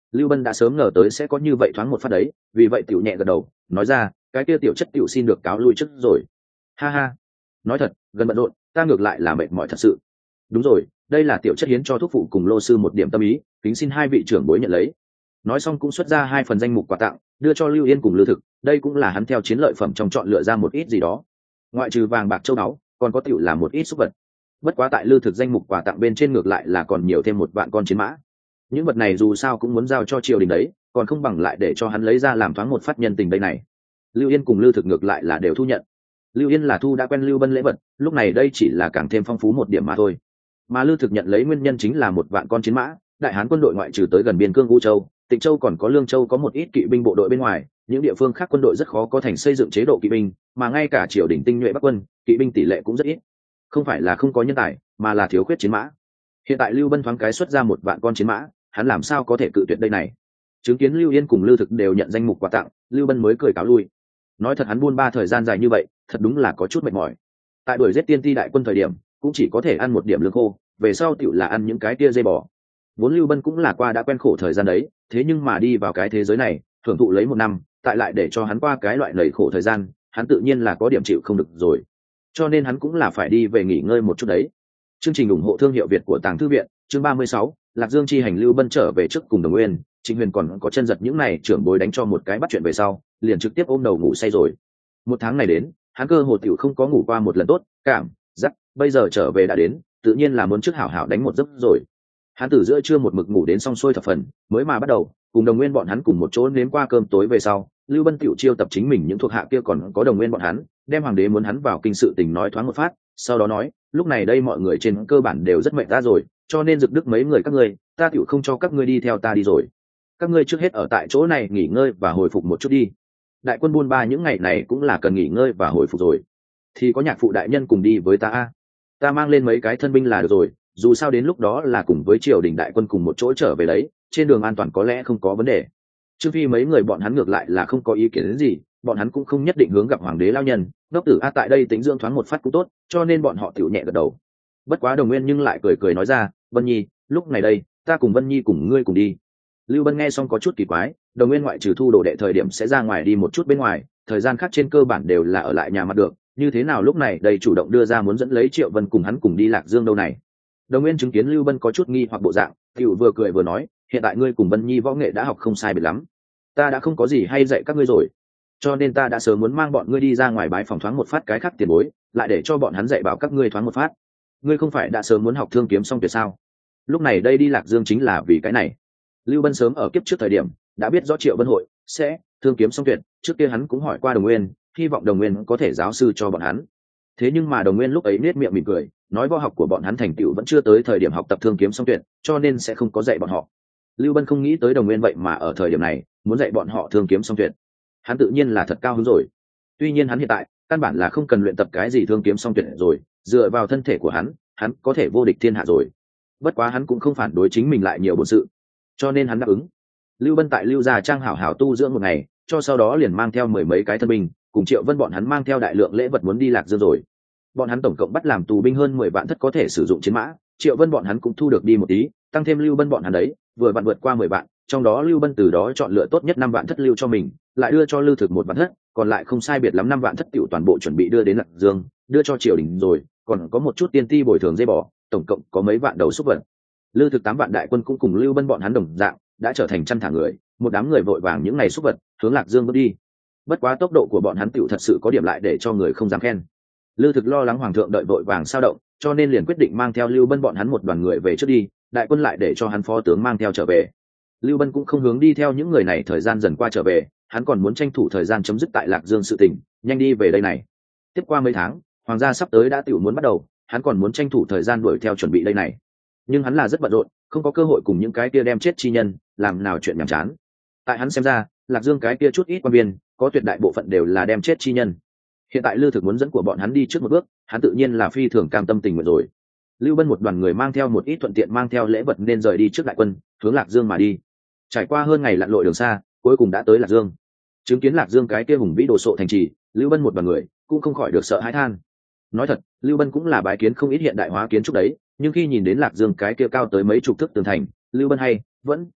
Lưu Bân đã sớm ngờ tới sẽ có như vậy thoáng một phát đấy, vì vậy tiểu nhẹ gật đầu nói ra, cái kia tiểu chất tiểu xin được cáo lui trước rồi. Ha ha, nói thật, gần bận rộn, ta ngược lại là mệt mỏi thật sự. Đúng rồi, đây là tiểu chất hiến cho thuốc phụ cùng lô sư một điểm tâm ý, kính xin hai vị trưởng bối nhận lấy. Nói xong cũng xuất ra hai phần danh mục quà tặng, đưa cho Lưu Yên cùng Lưu Thực, đây cũng là hắn theo chiến lợi phẩm trong chọn lựa ra một ít gì đó. Ngoại trừ vàng bạc châu báu, còn có tiểu là một ít súc vật. Bất quá tại Lưu Thực danh mục quà tặng bên trên ngược lại là còn nhiều thêm một vạn con chiến mã. Những vật này dù sao cũng muốn giao cho triều đình đấy, còn không bằng lại để cho hắn lấy ra làm thoáng một phát nhân tình đây này. Lưu Yên cùng Lưu Thực ngược lại là đều thu nhận. Lưu Yên là thu đã quen Lưu Bân lễ vật, lúc này đây chỉ là càng thêm phong phú một điểm mà thôi. Mà Lưu Thực nhận lấy nguyên nhân chính là một vạn con chiến mã, đại hán quân đội ngoại trừ tới gần biên cương U Châu, Tịnh Châu còn có Lương Châu có một ít kỵ binh bộ đội bên ngoài, những địa phương khác quân đội rất khó có thành xây dựng chế độ kỵ binh, mà ngay cả triều đình tinh nhuệ Bắc quân, kỵ binh tỷ lệ cũng rất ít. Không phải là không có nhân tài, mà là thiếu khuyết chiến mã. Hiện tại Lưu Bân thoáng cái xuất ra một vạn con chiến mã, hắn làm sao có thể cự tuyệt đây này. Chứng kiến Lưu Yên cùng Lưu Thực đều nhận danh mục quà tặng, Lưu Bân mới cười cáo lui. Nói thật hắn buôn ba thời gian dài như vậy, thật đúng là có chút mệt mỏi. Tại đuổi giết tiên ti đại quân thời điểm, cũng chỉ có thể ăn một điểm lương khô, về sau tiểu là ăn những cái tia dây bò. Vốn Lưu Bân cũng là qua đã quen khổ thời gian đấy, thế nhưng mà đi vào cái thế giới này, thưởng thụ lấy một năm, tại lại để cho hắn qua cái loại lầy khổ thời gian, hắn tự nhiên là có điểm chịu không được rồi. Cho nên hắn cũng là phải đi về nghỉ ngơi một chút đấy. Chương trình ủng hộ thương hiệu Việt của Tàng Thư viện, chương ba mươi sáu, Lạc Dương chi hành. Lưu Bân trở về trước cùng Đồng Nguyên, Trịnh Huyền còn có chân giật những này trưởng bối đánh cho một cái bắt chuyện về sau, liền trực tiếp ôm đầu ngủ say rồi. Một tháng này đến, hắn cơ hồ tiểu không có ngủ qua một lần tốt, cảm giác bây giờ trở về đã đến, tự nhiên là muốn trước hảo hảo đánh một giấc rồi. Hắn từ giữa trưa một mực ngủ đến xong xuôi thập phần, mới mà bắt đầu cùng Đồng Nguyên bọn hắn cùng một chỗ nếm qua cơm tối về sau, Lưu Bân tiểu chiêu tập chính mình những thuộc hạ kia còn có Đồng Nguyên bọn hắn, đem hoàng đế muốn hắn vào kinh sự tình nói thoáng một phát, sau đó nói, lúc này đây mọi người trên cơ bản đều rất mệt ra rồi, cho nên Dực Đức mấy người các ngươi, ta tiểu không cho các ngươi đi theo ta đi rồi. Các ngươi trước hết ở tại chỗ này nghỉ ngơi và hồi phục một chút đi. Đại quân buôn ba những ngày này cũng là cần nghỉ ngơi và hồi phục rồi. Thì có nhạc phụ đại nhân cùng đi với ta, ta mang lên mấy cái thân binh là được rồi, dù sao đến lúc đó là cùng với triều đình đại quân cùng một chỗ trở về đấy, trên đường an toàn có lẽ không có vấn đề. Trương Phi mấy người bọn hắn ngược lại là không có ý kiến đến gì, bọn hắn cũng không nhất định hướng gặp hoàng đế lao nhân, đốc tử a tại đây tính dưỡng thoáng một phát cũng tốt, cho nên bọn họ tiểu nhẹ gật đầu. Bất quá Đồng Nguyên nhưng lại cười cười nói ra, Vân Nhi, lúc này đây, ta cùng Vân Nhi cùng ngươi cùng đi. Lưu Bân nghe xong có chút kỳ quái, Đồng Nguyên ngoại trừ thu đồ đệ thời điểm sẽ ra ngoài đi một chút bên ngoài, thời gian khác trên cơ bản đều là ở lại nhà mặt được, như thế nào lúc này đây chủ động đưa ra muốn dẫn lấy Triệu Vân cùng hắn cùng đi Lạc Dương đâu này. Đồng Nguyên chứng kiến Lưu Bân có chút nghi hoặc bộ dạng, tiểu vừa cười vừa nói, hiện tại ngươi cùng Vân Nhi võ nghệ đã học không sai biệt lắm, ta đã không có gì hay dạy các ngươi rồi, cho nên ta đã sớm muốn mang bọn ngươi đi ra ngoài bái phòng thoáng một phát cái khác tiền bối, lại để cho bọn hắn dạy bảo các ngươi thoáng một phát. Ngươi không phải đã sớm muốn học thương kiếm xong tuyệt sao? Lúc này đây đi Lạc Dương chính là vì cái này. Lưu Bân sớm ở kiếp trước thời điểm đã biết rõ Triệu Vân hội sẽ thương kiếm xong tuyệt, trước kia hắn cũng hỏi qua Đồng Nguyên, hy vọng Đồng Nguyên có thể giáo sư cho bọn hắn. Thế nhưng mà Đồng Nguyên lúc ấy nết miệng mỉm cười, nói võ học của bọn hắn thành tựu vẫn chưa tới thời điểm học tập thương kiếm xong tuyệt, cho nên sẽ không có dạy bọn họ. Lưu Bân không nghĩ tới Đồng Nguyên vậy mà ở thời điểm này muốn dạy bọn họ thương kiếm xong tuyệt, hắn tự nhiên là thật cao hứng rồi. Tuy nhiên hắn hiện tại căn bản là không cần luyện tập cái gì thương kiếm xong tuyệt rồi, dựa vào thân thể của hắn, hắn có thể vô địch thiên hạ rồi. Bất quá hắn cũng không phản đối chính mình lại nhiều bổn sự, cho nên hắn đáp ứng. Lưu Bân tại Lưu gia trang hảo hảo tu dưỡng một ngày, cho sau đó liền mang theo mười mấy cái thân binh, cùng Triệu Vân bọn hắn mang theo đại lượng lễ vật muốn đi Lạc Dương rồi. Bọn hắn tổng cộng bắt làm tù binh hơn mười vạn thất có thể sử dụng chiến mã, Triệu Vân bọn hắn cũng thu được đi một tí, tăng thêm Lưu Bân bọn hắn đấy, vừa vặn vượt qua mười vạn, trong đó Lưu Bân từ đó chọn lựa tốt nhất năm vạn thất lưu cho mình, lại đưa cho Lưu Thực một vạn thất, còn lại không sai biệt lắm năm vạn thất tiểu toàn bộ chuẩn bị đưa đến Lạc Dương, đưa cho triều đình rồi, còn có một chút tiên ti bồi thường dây bò, tổng cộng có mấy vạn đầu súc vật. Lưu Thực tám vạn đại quân cũng cùng Lưu Bân bọn hắn đồng dạng, đã trở thành chăn thả người, một đám người vội vàng những ngày súc vật, hướng Lạc Dương bước đi. Bất quá tốc độ của bọn hắn tiểu thật sự có điểm lại để cho người không dám khen. Lưu Thực lo lắng hoàng thượng đợi vội vàng sao động, cho nên liền quyết định mang theo Lưu Bân bọn hắn một đoàn người về trước đi, đại quân lại để cho hắn phó tướng mang theo trở về. Lưu Bân cũng không hướng đi theo những người này thời gian dần qua trở về, hắn còn muốn tranh thủ thời gian chấm dứt tại Lạc Dương sự tình, nhanh đi về đây này. Tiếp qua mấy tháng, hoàng gia sắp tới đã tiểu muốn bắt đầu, hắn còn muốn tranh thủ thời gian đuổi theo chuẩn bị đây này. Nhưng hắn là rất bận rộn, không có cơ hội cùng những cái kia đem chết chi nhân làm nào chuyện nhàm chán. Tại hắn xem ra, Lạc Dương cái kia chút ít quan viên, có tuyệt đại bộ phận đều là đem chết chi nhân. Hiện tại Lưu Thực muốn dẫn của bọn hắn đi trước một bước, hắn tự nhiên là phi thường cam tâm tình nguyện rồi. Lưu Bân một đoàn người mang theo một ít thuận tiện mang theo lễ vật nên rời đi trước đại quân, hướng Lạc Dương mà đi. Trải qua hơn ngày lặn lội đường xa, cuối cùng đã tới Lạc Dương. Chứng kiến Lạc Dương cái kia hùng vĩ đồ sộ thành trì, Lưu Bân một đoàn người cũng không khỏi được sợ hãi than. Nói thật, Lưu Bân cũng là bái kiến không ít hiện đại hóa kiến trúc đấy, nhưng khi nhìn đến Lạc Dương cái kia cao tới mấy chục thước tường thành, Lưu Bân hay vẫn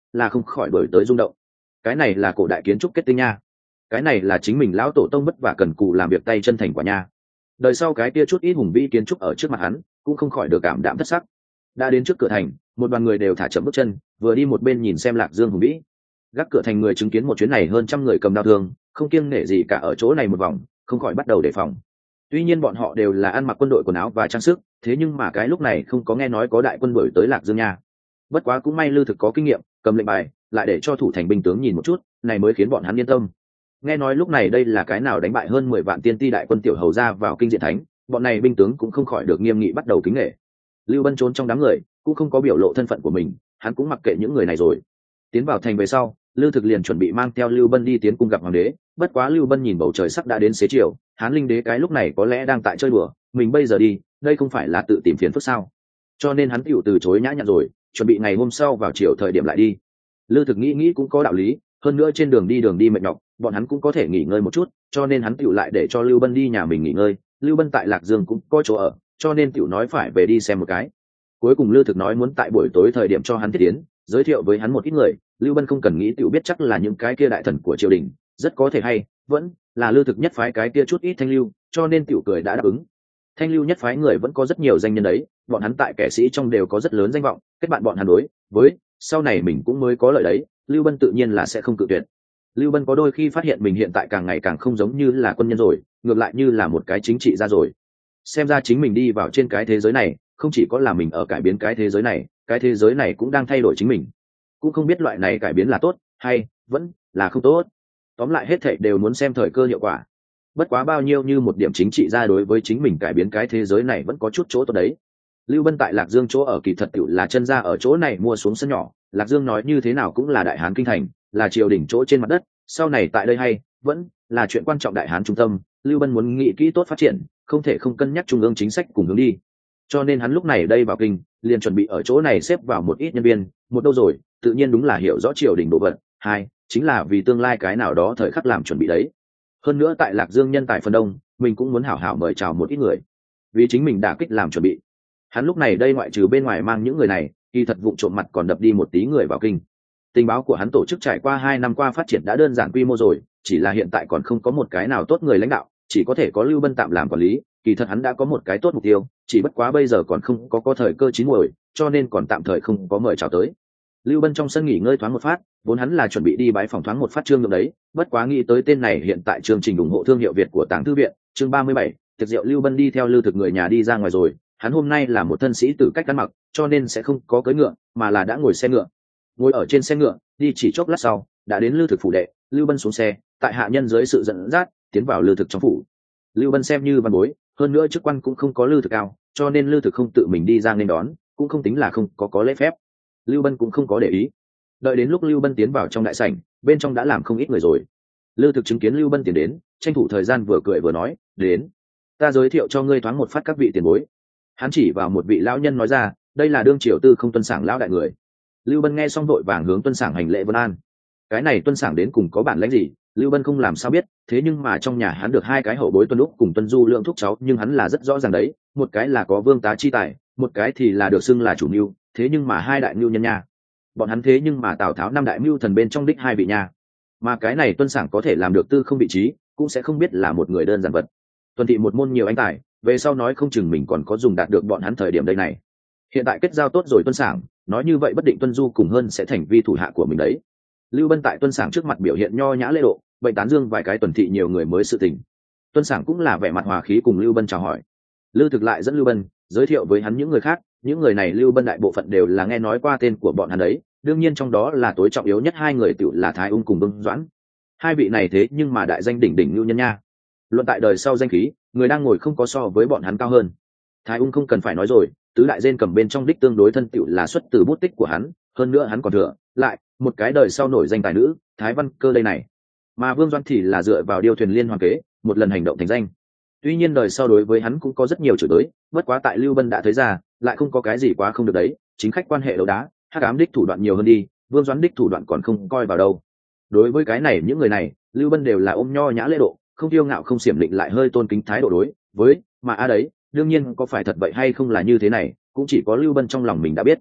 là không khỏi đổi tới rung động. Cái này là cổ đại kiến trúc kết tinh nha, cái này là chính mình lão tổ tông vất vả cần cù làm việc tay chân thành quả nha. Đời sau cái kia chút ít hùng vĩ kiến trúc ở trước mặt hắn cũng không khỏi được cảm đạm thất sắc. Đã đến trước cửa thành, một đoàn người đều thả chậm bước chân, vừa đi một bên nhìn xem Lạc Dương hùng vĩ. Gác cửa thành người chứng kiến một chuyến này hơn trăm người cầm đao thương, không kiêng nể gì cả ở chỗ này một vòng, không khỏi bắt đầu đề phòng. Tuy nhiên bọn họ đều là ăn mặc quân đội quần áo và trang sức, thế nhưng mà cái lúc này không có nghe nói có đại quân đuổi tới Lạc Dương nha. Bất quá cũng may Lư Thực có kinh nghiệm, cầm lệnh bài, lại để cho thủ thành binh tướng nhìn một chút, này mới khiến bọn hắn yên tâm. Nghe nói lúc này đây là cái nào đánh bại hơn mười vạn tiên ti đại quân tiểu hầu ra vào kinh diện thánh, bọn này binh tướng cũng không khỏi được nghiêm nghị bắt đầu kính nể. Lưu Bân trốn trong đám người, cũng không có biểu lộ thân phận của mình, hắn cũng mặc kệ những người này rồi. Tiến vào thành về sau, Lư Thực liền chuẩn bị mang theo Lưu Bân đi tiến cung gặp hoàng đế, bất quá Lưu Bân nhìn bầu trời sắp đã đến xế chiều, Hán Linh đế cái lúc này có lẽ đang tại chơi đùa, mình bây giờ đi, đây không phải là tự tìm phiền phức sao? Cho nên hắn tiểu từ chối nhã nhặn rồi, chuẩn bị ngày hôm sau vào chiều thời điểm lại đi. Lư Thực nghĩ nghĩ cũng có đạo lý, hơn nữa trên đường đi đường đi mệt nhọc, bọn hắn cũng có thể nghỉ ngơi một chút, cho nên hắn tiểu lại để cho Lưu Bân đi nhà mình nghỉ ngơi. Lưu Bân tại Lạc Dương cũng có chỗ ở, cho nên tiểu nói phải về đi xem một cái. Cuối cùng Lư Thực nói muốn tại buổi tối thời điểm cho hắn thiết tiến, giới thiệu với hắn một ít người. Lưu Bân không cần nghĩ tiểu biết chắc là những cái kia đại thần của triều đình, rất có thể hay vẫn là Lư Thực nhất phái cái kia chút ít thanh lưu, cho nên tiểu cười đã đáp ứng. Thanh lưu nhất phái người vẫn có rất nhiều danh nhân đấy, bọn hắn tại kẻ sĩ trong đều có rất lớn danh vọng, kết bạn bọn hắn đối với sau này mình cũng mới có lợi đấy. Lưu Bân tự nhiên là sẽ không cự tuyệt. Lưu Bân có đôi khi phát hiện mình hiện tại càng ngày càng không giống như là quân nhân rồi, ngược lại như là một cái chính trị gia rồi. Xem ra chính mình đi vào trên cái thế giới này, không chỉ có là mình ở cải biến cái thế giới này, cái thế giới này cũng đang thay đổi chính mình. Cũng không biết loại này cải biến là tốt hay vẫn là không tốt. Tóm lại hết thảy đều muốn xem thời cơ hiệu quả. Bất quá bao nhiêu như một điểm chính trị gia đối với chính mình cải biến cái thế giới này vẫn có chút chỗ tốt đấy. Lưu Bân tại Lạc Dương chỗ ở kỳ thật tiểu là chân ra ở chỗ này mua xuống sân nhỏ, Lạc Dương nói như thế nào cũng là đại hán kinh thành, là triều đình chỗ trên mặt đất, sau này tại đây hay vẫn là chuyện quan trọng đại hán trung tâm. Lưu Bân muốn nghĩ kỹ tốt phát triển, không thể không cân nhắc trung ương chính sách cùng hướng đi. Cho nên hắn lúc này đây vào kinh, liền chuẩn bị ở chỗ này xếp vào một ít nhân viên, một đâu rồi, tự nhiên đúng là hiểu rõ triều đình đồ vật, hai chính là vì tương lai cái nào đó thời khắc làm chuẩn bị đấy. Hơn nữa tại Lạc Dương nhân tài phần đông, mình cũng muốn hảo hảo mời chào một ít người, vì chính mình đả kích làm chuẩn bị. Hắn lúc này đây ngoại trừ bên ngoài mang những người này, kỳ thật vụng trộm mặt còn đập đi một tí người vào kinh. Tình báo của hắn tổ chức trải qua hai năm qua phát triển đã đơn giản quy mô rồi, chỉ là hiện tại còn không có một cái nào tốt người lãnh đạo, chỉ có thể có Lưu Bân tạm làm quản lý. Kỳ thật hắn đã có một cái tốt mục tiêu, chỉ bất quá bây giờ còn không có có thời cơ chín muồi, cho nên còn tạm thời không có mời chào tới. Lưu Bân trong sân nghỉ ngơi thoáng một phát, vốn hắn là chuẩn bị đi bái phòng thoáng một phát Trương Nhượng đấy, bất quá nghĩ tới tên này hiện tại chương trình ủng hộ thương hiệu Việt của Tàng Thư viện, chương ba mươi bảy, tiệc rượu. Lưu Bân đi theo Lư Thực người nhà đi ra ngoài rồi, hắn hôm nay là một thân sĩ tử cách ăn mặc, cho nên sẽ không có cưỡi ngựa, mà là đã ngồi xe ngựa. Ngồi ở trên xe ngựa, đi chỉ chốc lát sau, đã đến Lư Thực phủ đệ. Lưu Bân xuống xe, tại hạ nhân dưới sự dẫn dắt, tiến vào Lư Thực trong phủ. Lưu Bân xem như văn bối, hơn nữa chức quan cũng không có Lư Thực cao, cho nên Lư Thực không tự mình đi ra nên đón, cũng không tính là không có có lễ phép. Lưu Bân cũng không có để ý. Đợi đến lúc Lưu Bân tiến vào trong đại sảnh, bên trong đã làm không ít người rồi. Lư Thực chứng kiến Lưu Bân tiến đến, tranh thủ thời gian vừa cười vừa nói, đến, ta giới thiệu cho ngươi thoáng một phát các vị tiền bối. Hắn chỉ vào một vị lão nhân nói ra, đây là đương triều tư không tuân sảng lão đại người. Lưu Bân nghe xong vội vàng hướng tuân sảng hành lễ vân an. Cái này tuân sảng đến cùng có bản lĩnh gì, Lưu Bân không làm sao biết, thế nhưng mà trong nhà hắn được hai cái hậu bối Tuân Úc cùng Tuân Du lượng thúc cháu, nhưng hắn là rất rõ ràng đấy, một cái là có vương tá chi tài, một cái thì là được xưng là chủ mưu, thế nhưng mà hai đại mưu nhân nha. Bọn hắn thế nhưng mà Tào Tháo năm đại mưu thần bên trong đích hai vị nha. Mà cái này Tuân Sảng có thể làm được tư không vị trí, cũng sẽ không biết là một người đơn giản vật. Tuân thị một môn nhiều anh tài, về sau nói không chừng mình còn có dùng đạt được bọn hắn thời điểm đây này. Hiện tại kết giao tốt rồi Tuân Sảng, nói như vậy bất định Tuân Du cùng hơn sẽ thành vi thủ hạ của mình đấy. Lưu Bân tại Tuân Sảng trước mặt biểu hiện nho nhã lễ độ, bệnh tán dương vài cái Tuần thị nhiều người mới sự tình. Tuân Sảng cũng là vẻ mặt hòa khí cùng Lưu Bân chào hỏi. Lư Thực lại dẫn Lưu Bân giới thiệu với hắn những người khác, những người này Lưu Bân đại bộ phận đều là nghe nói qua tên của bọn hắn đấy, đương nhiên trong đó là tối trọng yếu nhất hai người tự là Thái Ung cùng Vương Doãn. Hai vị này thế nhưng mà đại danh đỉnh đỉnh lưu nhân nha. Luận tại đời sau danh khí, người đang ngồi không có so với bọn hắn cao hơn. Thái Ung không cần phải nói rồi, tứ đại gen cầm bên trong đích tương đối thân tựu là xuất từ bút tích của hắn, hơn nữa hắn còn thừa lại một cái đời sau nổi danh tài nữ Thái Văn Cơ đây này. Mà Vương Doãn thì là dựa vào điêu thuyền liên hoàn kế, một lần hành động thành danh. Tuy nhiên đời sau đối với hắn cũng có rất nhiều chửi tới, bất quá tại Lưu Bân đã thấy ra, lại không có cái gì quá không được đấy, chính khách quan hệ đấu đá, hắc ám đích thủ đoạn nhiều hơn đi, Vương Doãn đích thủ đoạn còn không coi vào đâu. Đối với cái này những người này, Lưu Bân đều là ôm nho nhã lễ độ, không kiêu ngạo không xiểm định, lại hơi tôn kính thái độ đối với mà a đấy, đương nhiên có phải thật vậy hay không là như thế này, cũng chỉ có Lưu Bân trong lòng mình đã biết.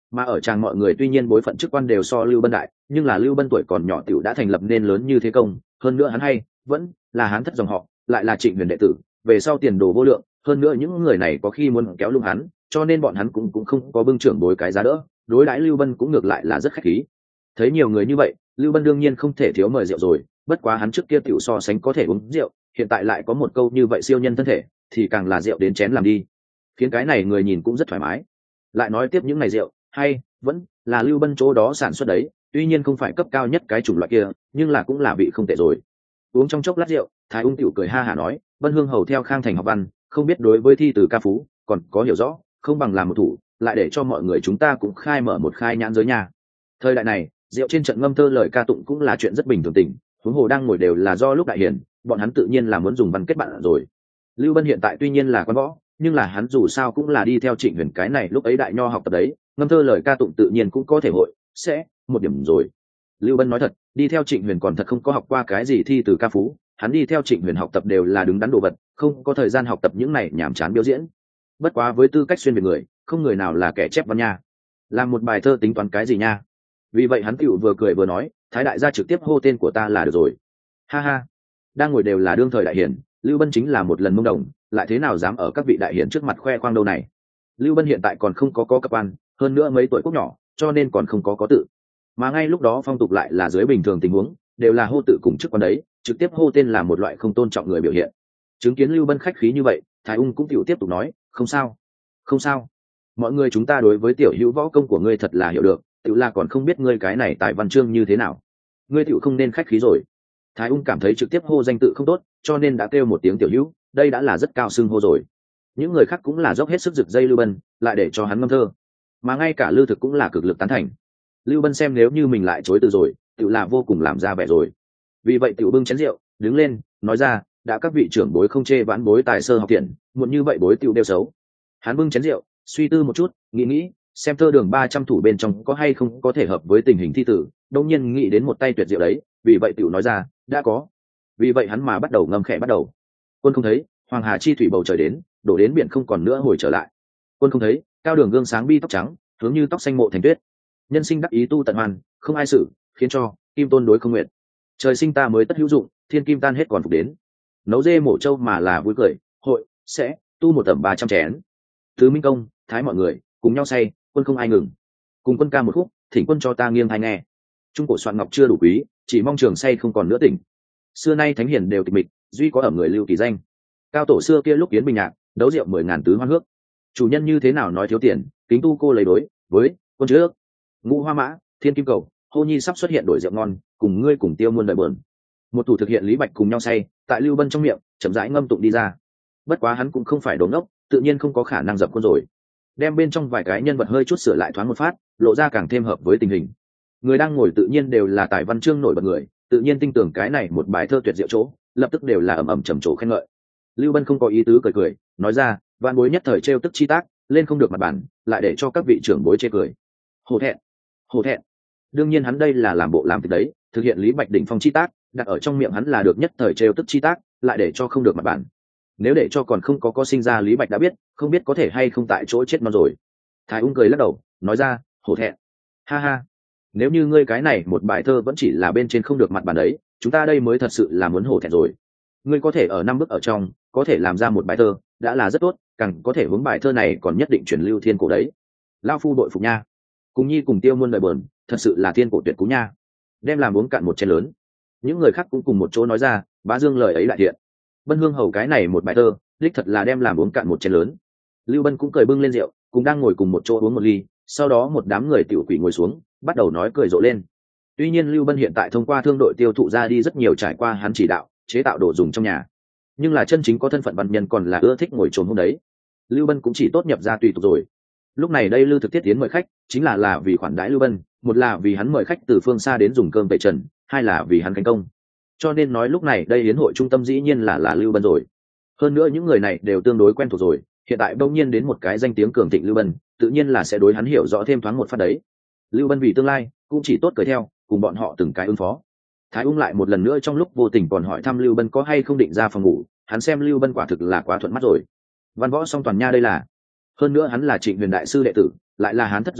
Mà ở tràng mọi người tuy nhiên bối phận chức quan đều so Lưu Bân đại, nhưng là Lưu Bân tuổi còn nhỏ tiểu đã thành lập nên lớn như thế công, hơn nữa hắn hay vẫn là hán thất dòng họ, lại là Trịnh Huyền đệ tử, về sau tiền đồ vô lượng, hơn nữa những người này có khi muốn kéo lung hắn, cho nên bọn hắn cũng cũng không có bưng trưởng bối cái giá đỡ, đối đãi Lưu Bân cũng ngược lại là rất khách khí. Thấy nhiều người như vậy, Lưu Bân đương nhiên không thể thiếu mời rượu rồi, bất quá hắn trước kia tiểu so sánh có thể uống rượu, hiện tại lại có một câu như vậy siêu nhân thân thể, thì càng là rượu đến chén làm đi. Khiến cái này người nhìn cũng rất thoải mái. Lại nói tiếp những ngày rượu, hay vẫn là Lưu Bân chỗ đó sản xuất đấy, tuy nhiên không phải cấp cao nhất cái chủng loại kia, nhưng là cũng là vị không tệ rồi. Uống trong chốc lát rượu, Thái Ung tiểu cười ha hả nói, Vân Hương hầu theo Khang Thành học văn, không biết đối với thi từ ca phú còn có hiểu rõ, không bằng làm một thủ, lại để cho mọi người chúng ta cũng khai mở một khai nhãn giới nhà. Thời đại này, rượu trên trận ngâm thơ lời ca tụng cũng là chuyện rất bình thường tình, huống hồ đang ngồi đều là do lúc đại hiển, bọn hắn tự nhiên là muốn dùng văn kết bạn rồi. Lưu Bân hiện tại tuy nhiên là quan võ, nhưng là hắn dù sao cũng là đi theo Trịnh Huyền cái này lúc ấy đại nho học tập đấy, ngâm thơ lời ca tụng tự nhiên cũng có thể hội sẽ một điểm rồi. Lưu Bân nói thật, đi theo Trịnh Huyền còn thật không có học qua cái gì thi từ ca phú, hắn đi theo Trịnh Huyền học tập đều là đứng đắn đồ vật, không có thời gian học tập những này nhảm chán biểu diễn. Bất quá với tư cách xuyên về người, không người nào là kẻ chép văn nha, làm một bài thơ tính toán cái gì nha. Vì vậy hắn tựu vừa cười vừa nói, Thái đại gia trực tiếp hô tên của ta là được rồi. Ha ha, đang ngồi đều là đương thời đại hiển, Lưu Bân chính là một lần mông đồng, lại thế nào dám ở các vị đại hiển trước mặt khoe khoang đâu này. Lưu Bân hiện tại còn không có có cấp quan, hơn nữa mấy tuổi quốc nhỏ, cho nên còn không có có tự. Mà ngay lúc đó phong tục lại là dưới bình thường tình huống, đều là hô tự cùng chức quan đấy, trực tiếp hô tên là một loại không tôn trọng người biểu hiện. Chứng kiến Lưu Bân khách khí như vậy, Thái Ung cũng tiểu tiếp tục nói, không sao, không sao. Mọi người chúng ta đối với tiểu hữu võ công của ngươi thật là hiểu được, tiểu là còn không biết ngươi cái này tại văn chương như thế nào. Ngươi tiểu không nên khách khí rồi. Thái Ung cảm thấy trực tiếp hô danh tự không tốt, cho nên đã kêu một tiếng tiểu hữu, đây đã là rất cao xưng hô rồi. Những người khác cũng là dốc hết sức giật dây Lưu Bân, lại để cho hắn ngâm thơ. Mà ngay cả Lưu Thực cũng là cực lực tán thành. Lưu Bân xem nếu như mình lại chối từ rồi, tiểu là vô cùng làm ra vẻ rồi. Vì vậy tiểu bưng chén rượu, đứng lên, nói ra, đã các vị trưởng bối không chê vãn bối tài sơ học tiện, muộn như vậy bối tiểu đeo xấu. Hắn bưng chén rượu, suy tư một chút, nghĩ nghĩ, xem thơ đường ba trăm thủ bên trong có hay không có thể hợp với tình hình thi tử, đột nhiên nghĩ đến một tay tuyệt diệu đấy, vì vậy tiểu nói ra, đã có. Vì vậy hắn mà bắt đầu ngâm khẽ bắt đầu. Quân không thấy, hoàng hà chi thủy bầu trời đến, đổ đến biển không còn nữa hồi trở lại. Quân không thấy, cao đường gương sáng bi tóc trắng, hướng như tóc xanh mộ thành tuyết. Nhân sinh đắc ý tu tận hoàn, không ai xử, khiến cho kim tôn đối không nguyện. Trời sinh ta mới tất hữu dụng, thiên kim tan hết còn phục đến. Nấu dê mổ trâu mà là vui cười, hội sẽ tu một tầm ba trăm chén. Thứ Minh Công, thái mọi người cùng nhau say, quân không ai ngừng. Cùng quân ca một khúc, thỉnh quân cho ta nghiêng tai nghe. Trung cổ soạn ngọc chưa đủ quý, chỉ mong trường say không còn nữa tỉnh. Xưa nay thánh hiền đều tịch mịch, duy có ở người lưu kỳ danh. Cao tổ xưa kia lúc kiến bình nhạc, đấu rượu mười ngàn tứ hoan hước. Chủ nhân như thế nào nói thiếu tiền, kính tu cô lấy đối với quân trước. Ngũ hoa mã, thiên kim cầu, hô nhi sắp xuất hiện đổi rượu ngon, cùng ngươi cùng tiêu muôn đời bờn. Một thủ thực hiện lý bạch cùng nhau say, tại Lưu Bân trong miệng chậm rãi ngâm tụng đi ra. Bất quá hắn cũng không phải đốn ngốc, tự nhiên không có khả năng dập quân rồi. Đem bên trong vài cái nhân vật hơi chút sửa lại thoáng một phát, lộ ra càng thêm hợp với tình hình. Người đang ngồi tự nhiên đều là tài văn chương nổi bật người, tự nhiên tin tưởng cái này một bài thơ tuyệt diệu chỗ, lập tức đều là ầm ầm trầm trồ khen ngợi. Lưu Bân không có ý tứ cười cười, nói ra, vạn bối nhất thời trêu tức chi tác, lên không được mặt bản, lại để cho các vị trưởng bối chê cười. Hổ thẹn, hổ thẹn. Đương nhiên hắn đây là làm bộ làm việc đấy, thực hiện lý bạch đỉnh phong chi tác, đặt ở trong miệng hắn là được nhất thời trêu tức chi tác, lại để cho không được mặt bản. Nếu để cho còn không có có sinh ra lý bạch đã biết, không biết có thể hay không tại chỗ chết non rồi. Thái Ung cười lắc đầu, nói ra, hổ thẹn. Ha ha, nếu như ngươi cái này một bài thơ vẫn chỉ là bên trên không được mặt bản đấy, chúng ta đây mới thật sự là muốn hổ thẹn rồi. Ngươi có thể ở năm bước ở trong, có thể làm ra một bài thơ, đã là rất tốt, càng có thể hướng bài thơ này còn nhất định truyền lưu thiên cổ đấy. Lao phu đội phục nha. Cùng nhi cùng tiêu muôn đời bờn, thật sự là thiên cổ tuyệt cú nha. Đem làm uống cạn một chén lớn. Những người khác cũng cùng một chỗ nói ra, bá dương lời ấy lại thiện. Bân Hương hầu cái này một bài thơ, đích thật là đem làm uống cạn một chén lớn. Lưu Bân cũng cười bưng lên rượu, cùng đang ngồi cùng một chỗ uống một ly, sau đó một đám người tiểu quỷ ngồi xuống, bắt đầu nói cười rộ lên. Tuy nhiên Lưu Bân hiện tại thông qua thương đội tiêu thụ ra đi rất nhiều trải qua hắn chỉ đạo, chế tạo đồ dùng trong nhà, nhưng là chân chính có thân phận văn nhân còn là ưa thích ngồi trồn hôm đấy. Lưu Bân cũng chỉ tốt nhập ra tùy tục rồi. Lúc này đây Lưu Thực Tiết tiến mời khách, chính là là vì khoản đãi Lưu Bân, một là vì hắn mời khách từ phương xa đến dùng cơm tẩy trần, hai là vì hắn thành công. Cho nên nói lúc này đây hiến hội trung tâm dĩ nhiên là là Lưu Bân rồi. Hơn nữa những người này đều tương đối quen thuộc rồi, hiện tại bỗng nhiên đến một cái danh tiếng cường thịnh Lưu Bân, tự nhiên là sẽ đối hắn hiểu rõ thêm thoáng một phát đấy. Lưu Bân vì tương lai cũng chỉ tốt cười theo, cùng bọn họ từng cái ứng phó. Thái Ung lại một lần nữa trong lúc vô tình còn hỏi thăm Lưu Bân có hay không định ra phòng ngủ, hắn xem Lưu Bân quả thực là quá thuận mắt rồi. Văn võ song toàn nha đây là. Hơn nữa hắn là Trịnh Huyền đại sư đệ tử, lại là hán thất dòng họ,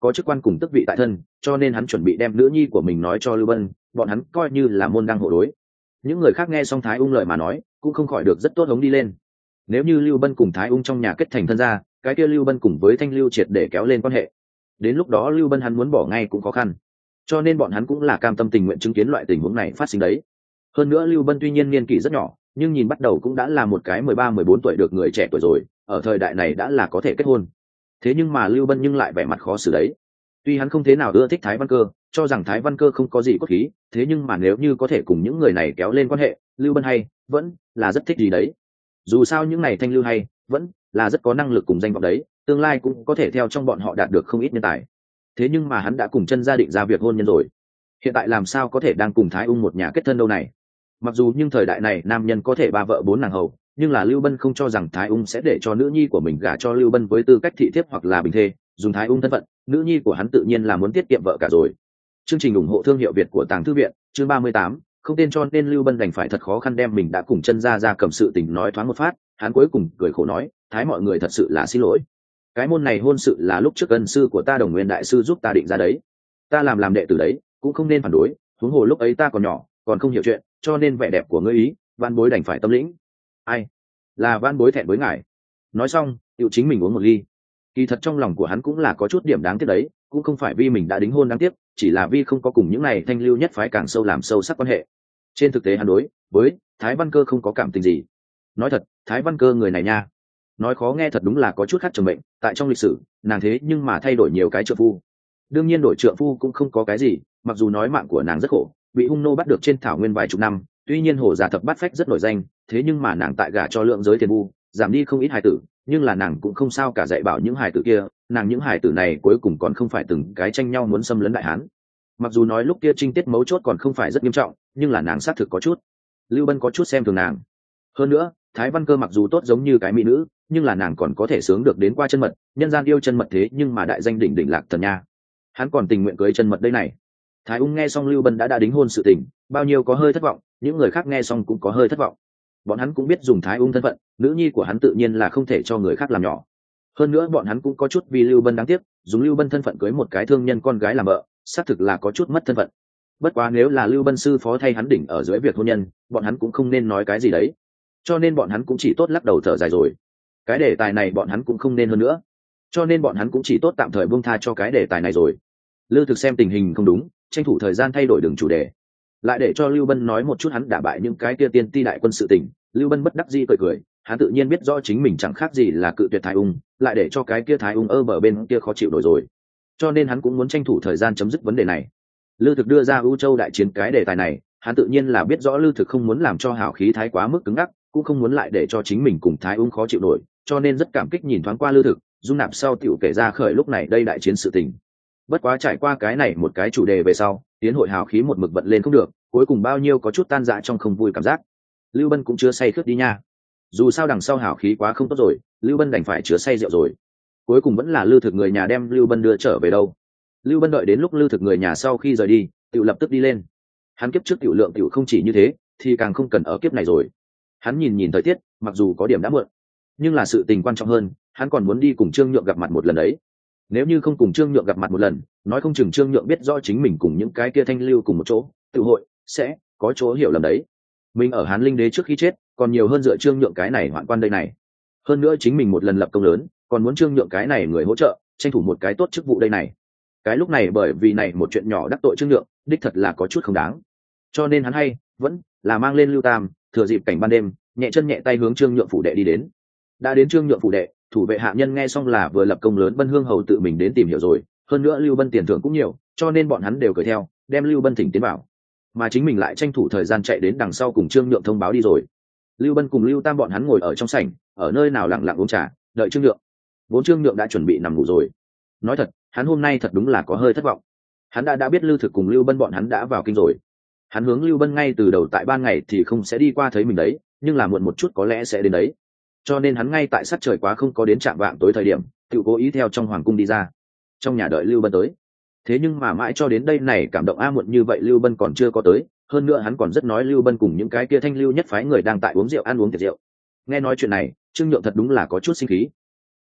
có chức quan cùng tước vị tại thân, cho nên hắn chuẩn bị đem nữ nhi của mình nói cho Lưu Bân, bọn hắn coi như là môn đăng hộ đối. Những người khác nghe xong Thái Ung lời mà nói cũng không khỏi được rất tốt hống đi lên. Nếu như Lưu Bân cùng Thái Ung trong nhà kết thành thân gia, cái kia Lưu Bân cùng với Thanh Lưu triệt để kéo lên quan hệ, đến lúc đó Lưu Bân hắn muốn bỏ ngay cũng khó khăn, cho nên bọn hắn cũng là cam tâm tình nguyện chứng kiến loại tình huống này phát sinh đấy. Hơn nữa Lưu Bân tuy nhiên niên kỷ rất nhỏ, nhưng nhìn bắt đầu cũng đã là một cái mười ba mười bốn tuổi được người trẻ tuổi rồi, ở thời đại này đã là có thể kết hôn. Thế nhưng mà Lưu Bân nhưng lại vẻ mặt khó xử đấy. Tuy hắn không thế nào ưa thích Thái Văn Cơ, cho rằng Thái Văn Cơ không có gì cốt khí, thế nhưng mà nếu như có thể cùng những người này kéo lên quan hệ, Lưu Bân hay vẫn là rất thích gì đấy. Dù sao những này thanh lưu hay vẫn là rất có năng lực cùng danh vọng đấy, tương lai cũng có thể theo trong bọn họ đạt được không ít nhân tài. Thế nhưng mà hắn đã cùng chân gia định ra việc hôn nhân rồi, hiện tại làm sao có thể đang cùng Thái Ung một nhà kết thân đâu này. Mặc dù nhưng thời đại này nam nhân có thể ba vợ bốn nàng hầu, nhưng là Lưu Bân không cho rằng Thái Ung sẽ để cho nữ nhi của mình gả cho Lưu Bân với tư cách thị thiếp hoặc là bình thê. Dùng Thái Ung thân phận, nữ nhi của hắn tự nhiên là muốn tiết kiệm vợ cả rồi. Chương trình ủng hộ thương hiệu Việt của Tàng Thư Viện, chương ba mươi tám, không tên, cho nên Lưu Bân đành phải thật khó khăn đem mình đã cùng chân gia ra cầm sự tình nói thoáng một phát. Hắn cuối cùng cười khổ nói, Thái mọi người thật sự là xin lỗi. Cái môn này hôn sự là lúc trước ân sư của ta Đồng Nguyên đại sư giúp ta định ra đấy, ta làm làm đệ tử đấy cũng không nên phản đối, huống hồ lúc ấy ta còn nhỏ còn không hiểu chuyện, cho nên vẻ đẹp của ngươi ý van bối đành phải tâm lĩnh. Ai là van bối thẹn với ngài. Nói xong tự chính mình uống một ly. Kỳ thật trong lòng của hắn cũng là có chút điểm đáng tiếc đấy, cũng không phải vì mình đã đính hôn đáng tiếc, chỉ là vì không có cùng những này thanh lưu nhất phái càng sâu làm sâu sắc quan hệ. Trên thực tế hắn đối với Thái Văn Cơ không có cảm tình gì. Nói thật, Thái Văn Cơ người này nha, nói khó nghe thật đúng là có chút khác trầm mệnh. Tại trong lịch sử nàng thế nhưng mà thay đổi nhiều cái trượng phu. Đương nhiên đổi trượng phu cũng không có cái gì, mặc dù nói mạng của nàng rất khổ, bị hung nô bắt được trên thảo nguyên vài chục năm, tuy nhiên Hổ Giả Thập Bát Phách rất nổi danh, thế nhưng mà nàng tại gả cho lượng giới tiền vu, giảm đi không ít hài tử, nhưng là nàng cũng không sao cả dạy bảo những hài tử kia, nàng những hài tử này cuối cùng còn không phải từng cái tranh nhau muốn xâm lấn đại hán. Mặc dù nói lúc kia trinh tiết mấu chốt còn không phải rất nghiêm trọng, nhưng là nàng xác thực có chút. Lưu Bân có chút xem thường nàng. Hơn nữa, Thái Văn Cơ mặc dù tốt giống như cái mỹ nữ, nhưng là nàng còn có thể sướng được đến qua chân mật, nhân gian yêu chân mật thế nhưng mà đại danh đỉnh đỉnh lạc thần nha. Hắn còn tình nguyện cưới chân mật đây này. Thái Ung nghe xong Lưu Bân đã đã đính hôn sự tình, bao nhiêu có hơi thất vọng, những người khác nghe xong cũng có hơi thất vọng. Bọn hắn cũng biết dùng Thái Ung thân phận, nữ nhi của hắn tự nhiên là không thể cho người khác làm nhỏ. Hơn nữa bọn hắn cũng có chút vì Lưu Bân đáng tiếc, dùng Lưu Bân thân phận cưới một cái thương nhân con gái làm vợ, xác thực là có chút mất thân phận. Bất quá nếu là Lưu Bân sư phó thay hắn đỉnh ở dưới việc hôn nhân, bọn hắn cũng không nên nói cái gì đấy. Cho nên bọn hắn cũng chỉ tốt lắc đầu thở dài rồi. Cái đề tài này bọn hắn cũng không nên hơn nữa. Cho nên bọn hắn cũng chỉ tốt tạm thời buông tha cho cái đề tài này rồi. Lư Thực xem tình hình không đúng, tranh thủ thời gian thay đổi đường chủ đề, lại để cho Lưu Bân nói một chút hắn đả bại những cái kia tiên ti đại quân sự tình. Lưu Bân bất đắc dĩ cười cười, hắn tự nhiên biết rõ chính mình chẳng khác gì là cự tuyệt Thái Ung, lại để cho cái kia Thái Ung ơ bờ bên kia khó chịu nổi rồi, cho nên hắn cũng muốn tranh thủ thời gian chấm dứt vấn đề này. Lư Thực đưa ra U Châu đại chiến cái đề tài này, hắn tự nhiên là biết rõ Lư Thực không muốn làm cho hào khí thái quá mức cứng ngắc, cũng không muốn lại để cho chính mình cùng Thái Ung khó chịu nổi, cho nên rất cảm kích nhìn thoáng qua Lư Thực, dung nạp sau tiểu kể ra khởi lúc này đây đại chiến sự tình. Bất quá trải qua cái này một cái chủ đề về sau, tiến hội hào khí một mực vận lên không được, cuối cùng bao nhiêu có chút tan rã trong không vui cảm giác. Lưu Bân cũng chưa say khướt đi nha, dù sao đằng sau hào khí quá không tốt rồi, Lưu Bân đành phải chứa say rượu rồi. Cuối cùng vẫn là Lư Thực người nhà đem Lưu Bân đưa trở về đâu. Lưu Bân đợi đến lúc Lư Thực người nhà sau khi rời đi, tiểu lập tức đi lên. Hắn kiếp trước tiểu lượng tiểu không chỉ như thế, thì càng không cần ở kiếp này rồi. Hắn nhìn nhìn thời tiết, mặc dù có điểm đã muộn, nhưng là sự tình quan trọng hơn, hắn còn muốn đi cùng Trương Nhượng gặp mặt một lần đấy. Nếu như không cùng Trương Nhượng gặp mặt một lần, nói không chừng Trương Nhượng biết rõ chính mình cùng những cái kia thanh lưu cùng một chỗ, tự hội sẽ có chỗ hiểu lầm đấy. Mình ở Hán Linh Đế trước khi chết, còn nhiều hơn dựa Trương Nhượng cái này hoạn quan đây này. Hơn nữa chính mình một lần lập công lớn, còn muốn Trương Nhượng cái này người hỗ trợ, tranh thủ một cái tốt chức vụ đây này. Cái lúc này bởi vì này một chuyện nhỏ đắc tội Trương Nhượng, đích thật là có chút không đáng. Cho nên hắn hay vẫn là mang lên Lưu Tam, thừa dịp cảnh ban đêm, nhẹ chân nhẹ tay hướng Trương Nhượng phủ đệ đi đến. Đã đến Trương Nhượng phủ đệ, thủ vệ hạ nhân nghe xong là vừa lập công lớn, Bân Hương hầu tự mình đến tìm hiểu rồi, hơn nữa Lưu Bân tiền thưởng cũng nhiều, cho nên bọn hắn đều cười theo, đem Lưu Bân thỉnh tiến vào, mà chính mình lại tranh thủ thời gian chạy đến đằng sau cùng Trương Nhượng thông báo đi rồi. Lưu Bân cùng Lưu Tam bọn hắn ngồi ở trong sảnh, ở nơi nào lặng lặng uống trà, đợi Trương Nhượng. Vốn Trương Nhượng đã chuẩn bị nằm ngủ rồi. Nói thật, hắn hôm nay thật đúng là có hơi thất vọng. Hắn đã đã biết Lưu Thực cùng Lưu Bân bọn hắn đã vào kinh rồi. Hắn hướng Lưu Bân ngay từ đầu tại ban ngày thì không sẽ đi qua thấy mình đấy, nhưng là muộn một chút có lẽ sẽ đến đấy. Cho nên hắn ngay tại sát trời quá không có đến trạm vạng tối thời điểm, tự cố ý theo trong hoàng cung đi ra, trong nhà đợi Lưu Bân tới. Thế nhưng mà mãi cho đến đây này cảm động a muộn như vậy Lưu Bân còn chưa có tới, hơn nữa hắn còn rất nói Lưu Bân cùng những cái kia thanh lưu nhất phái người đang tại uống rượu ăn uống tiệc rượu. Nghe nói chuyện này, Trương Nhượng thật đúng là có chút sinh khí.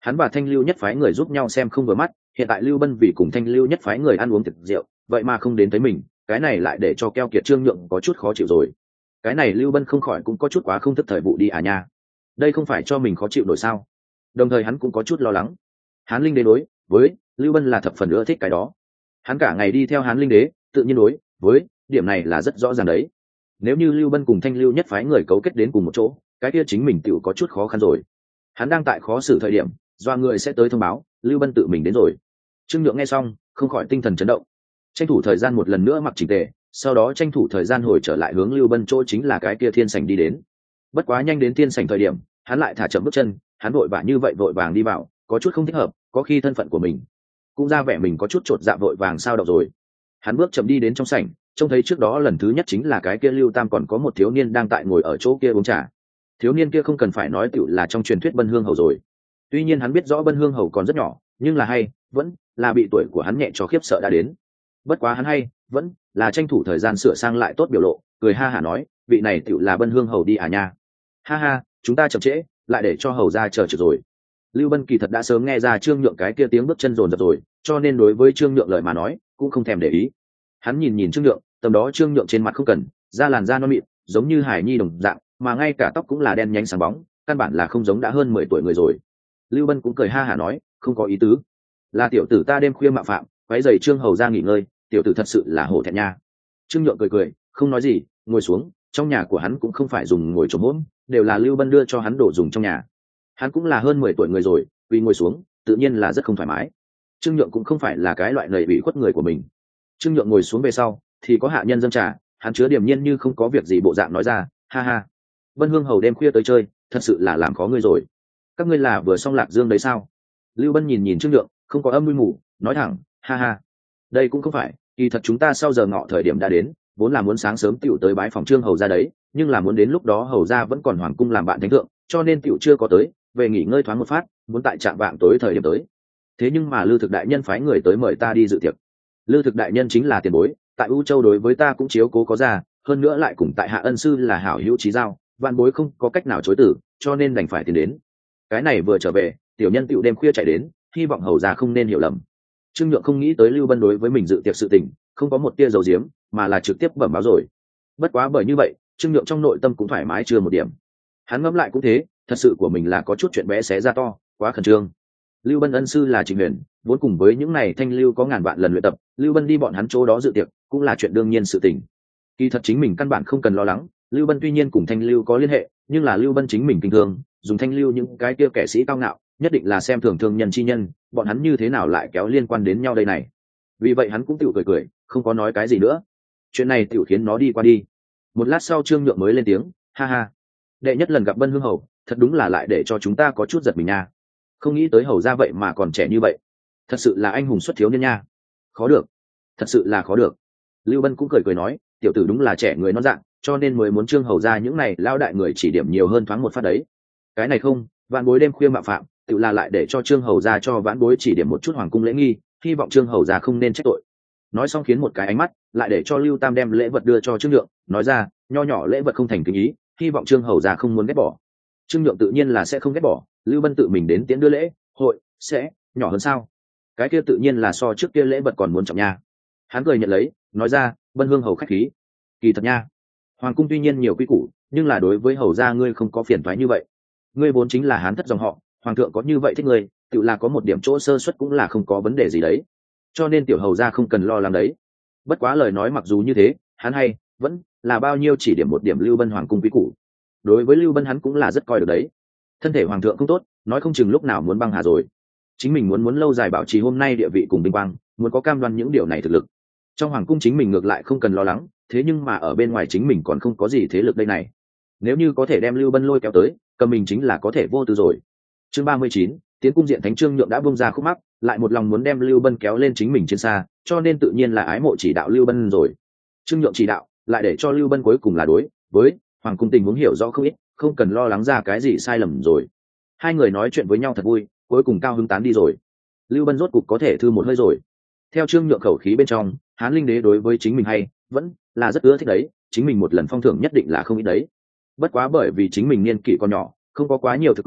Hắn và thanh lưu nhất phái người giúp nhau xem không vừa mắt, hiện tại Lưu Bân vì cùng thanh lưu nhất phái người ăn uống thực rượu, vậy mà không đến thấy mình, cái này lại để cho keo kiệt Trương Nhượng có chút khó chịu rồi. Cái này Lưu Bân không khỏi cũng có chút quá không thức thời vụ đi à nha. Đây không phải cho mình khó chịu nổi sao? Đồng thời hắn cũng có chút lo lắng. Hán Linh Đế đối với Lưu Bân là thập phần ưa thích cái đó. Hắn cả ngày đi theo Hán Linh Đế, tự nhiên đối với điểm này là rất rõ ràng đấy. Nếu như Lưu Bân cùng thanh lưu nhất phái người cấu kết đến cùng một chỗ, cái kia chính mình tựu có chút khó khăn rồi. Hắn đang tại khó xử thời điểm, do người sẽ tới thông báo Lưu Bân tự mình đến rồi. Trương Nhượng nghe xong không khỏi tinh thần chấn động, tranh thủ thời gian một lần nữa mặc chỉnh tề, sau đó tranh thủ thời gian hồi trở lại hướng Lưu Bân chỗ chính là cái kia thiên sảnh đi đến. Bất quá nhanh đến thiên sảnh thời điểm, hắn lại thả chậm bước chân, hắn vội vã như vậy vội vàng đi vào, có chút không thích hợp, có khi thân phận của mình cũng ra vẻ mình có chút chột dạ vội vàng sao động rồi. Hắn bước chậm đi đến trong sảnh, trông thấy trước đó lần thứ nhất chính là cái kia Lưu Tam còn có một thiếu niên đang tại ngồi ở chỗ kia uống trà. Thiếu niên kia không cần phải nói tựu là trong truyền thuyết Bân Hương Hầu rồi. Tuy nhiên hắn biết rõ Bân Hương Hầu còn rất nhỏ, nhưng là hay vẫn là bị tuổi của hắn nhẹ cho khiếp sợ đã đến. Bất quá hắn hay vẫn là tranh thủ thời gian sửa sang lại tốt biểu lộ, cười ha hả nói, vị này tựu là Bân Hương Hầu đi à nha. Ha ha, chúng ta chậm trễ, lại để cho hầu ra chờ trực rồi. Lưu Bân kỳ thật đã sớm nghe ra Trương Nhượng cái kia tiếng bước chân rồn rập rồi, cho nên đối với Trương Nhượng lời mà nói cũng không thèm để ý. Hắn nhìn nhìn Trương Nhượng, tầm đó Trương Nhượng trên mặt không cần da làn da non mịn, giống như hải nhi đồng dạng, mà ngay cả tóc cũng là đen nhánh sáng bóng, căn bản là không giống đã hơn mười tuổi người rồi. Lưu Bân cũng cười ha hả nói, không có ý tứ, là tiểu tử ta đêm khuya mạo phạm, quấy rầy Trương hầu ra nghỉ ngơi, tiểu tử thật sự là hổ thẹn nha. Trương Nhượng cười cười, không nói gì, ngồi xuống. Trong nhà của hắn cũng không phải dùng ngồi trồm hỗn, đều là Lưu Bân đưa cho hắn đồ dùng trong nhà. Hắn cũng là hơn mười tuổi người rồi, vì ngồi xuống tự nhiên là rất không thoải mái. Trương Nhượng cũng không phải là cái loại lầy bị khuất người của mình. Trương Nhượng ngồi xuống về sau thì có hạ nhân dâng trà, hắn chứa điềm nhiên như không có việc gì bộ dạng nói ra, ha ha, Vân Hương Hầu đêm khuya tới chơi, thật sự là làm khó ngươi rồi. Các ngươi là vừa xong Lạc Dương đấy sao? Lưu Bân nhìn nhìn Trương Nhượng, không có âm mưu mù, nói thẳng, ha ha, đây cũng không phải, kỳ thật chúng ta sau giờ ngọ thời điểm đã đến, vốn là muốn sáng sớm tiểu tới bái phòng Trương hầu ra đấy, nhưng là muốn đến lúc đó hầu ra vẫn còn hoàng cung làm bạn thánh thượng, cho nên tiểu chưa có tới, về nghỉ ngơi thoáng một phát, muốn tại trạm vạng tối thời điểm tới. Thế nhưng mà Lư Thực đại nhân phái người tới mời ta đi dự tiệc. Lư Thực đại nhân chính là tiền bối, tại U Châu đối với ta cũng chiếu cố có ra, hơn nữa lại cùng tại hạ ân sư là hảo hữu chí giao, vạn bối không có cách nào chối từ, cho nên đành phải tiến đến. Cái này vừa trở về, tiểu nhân tiểu đêm khuya chạy đến, hy vọng hầu ra không nên hiểu lầm. Trương Nhượng không nghĩ tới Lưu Bân đối với mình dự tiệc sự tình không có một tia dầu diếm, mà là trực tiếp bẩm báo rồi. Bất quá bởi như vậy, Trương Nhượng trong nội tâm cũng thoải mái chưa một điểm. Hắn ngẫm lại cũng thế, thật sự của mình là có chút chuyện bé xé ra to, quá khẩn trương. Lưu Bân ân sư là Trịnh Huyền, vốn cùng với những này thanh lưu có ngàn vạn lần luyện tập, Lưu Bân đi bọn hắn chỗ đó dự tiệc cũng là chuyện đương nhiên sự tình. Kỳ thật chính mình căn bản không cần lo lắng, Lưu Bân tuy nhiên cùng thanh lưu có liên hệ, nhưng là Lưu Bân chính mình kinh thường, dùng thanh lưu những cái kia kẻ sĩ cao ngạo, nhất định là xem thường thương nhân chi nhân, bọn hắn như thế nào lại kéo liên quan đến nhau đây này. Vì vậy hắn cũng tự cười cười, không có nói cái gì nữa. Chuyện này tự khiến nó đi qua đi. Một lát sau Trương Nhượng mới lên tiếng, ha ha, đệ nhất lần gặp Bân Hương Hầu, thật đúng là lại để cho chúng ta có chút giật mình nha. Không nghĩ tới hầu ra vậy mà còn trẻ như vậy, thật sự là anh hùng xuất thiếu niên nha. Khó được, thật sự là khó được. Lưu Bân cũng cười cười nói, tiểu tử đúng là trẻ người non dạng, cho nên mới muốn Trương hầu ra những này lao đại người chỉ điểm nhiều hơn thoáng một phát đấy. Cái này không, vạn bối đêm khuya mạo phạm, tự là lại để cho Trương hầu ra cho vãn bối chỉ điểm một chút hoàng cung lễ nghi, hy vọng Trương hầu ra không nên trách tội. Nói xong khiến một cái ánh mắt lại để cho Lưu Tam đem lễ vật đưa cho Trương Nhượng, nói ra, nho nhỏ lễ vật không thành kính ý, hy vọng Trương hầu ra không muốn ghét bỏ. Trương Nhượng tự nhiên là sẽ không ghét bỏ, Lưu Bân tự mình đến tiễn đưa lễ, hội sẽ nhỏ hơn sao? Cái kia tự nhiên là so trước kia lễ vật còn muốn trọng nha. Hắn cười nhận lấy, nói ra, Bân Hương hầu khách khí. Kỳ thật nha, hoàng cung tuy nhiên nhiều quy củ, nhưng là đối với hầu gia ngươi không có phiền toái như vậy. Ngươi vốn chính là hán thất dòng họ, hoàng thượng có như vậy thích ngươi, tự là có một điểm chỗ sơ suất cũng là không có vấn đề gì đấy. Cho nên tiểu hầu gia không cần lo lắng đấy. Bất quá lời nói mặc dù như thế, hắn hay vẫn là bao nhiêu chỉ điểm một điểm Lưu Bân hoàng cung quy củ. Đối với Lưu Bân hắn cũng là rất coi được đấy. Thân thể hoàng thượng không tốt, nói không chừng lúc nào muốn băng hà rồi. Chính mình muốn muốn lâu dài bảo trì hôm nay địa vị cùng vinh quang, muốn có cam đoan những điều này thực lực. Trong hoàng cung chính mình ngược lại không cần lo lắng, thế nhưng mà ở bên ngoài chính mình còn không có gì thế lực đây này. Nếu như có thể đem Lưu Bân lôi kéo tới, cầm mình chính là có thể vô tư rồi. Chương ba mươi chín, tiến cung diện thánh Trương Nhượng đã bung ra khúc mắc, lại một lòng muốn đem Lưu Bân kéo lên chính mình trên xa, cho nên tự nhiên là ái mộ chỉ đạo Lưu Bân rồi. Trương Nhượng chỉ đạo, lại để cho Lưu Bân cuối cùng là đối với hoàng cung tình huống hiểu rõ không ít, không cần lo lắng ra cái gì sai lầm rồi. Hai người nói chuyện với nhau thật vui, cuối cùng cao hứng tán đi rồi. Lưu Bân rốt cục có thể thư một hơi rồi. Theo Trương Nhượng khẩu khí bên trong, Hán Linh Đế đối với chính mình hay vẫn là rất ưa thích đấy, chính mình một lần phong thưởng nhất định là không ít đấy. Bất quá bởi vì chính mình niên kỷ còn nhỏ, không có quá nhiều thực quyền,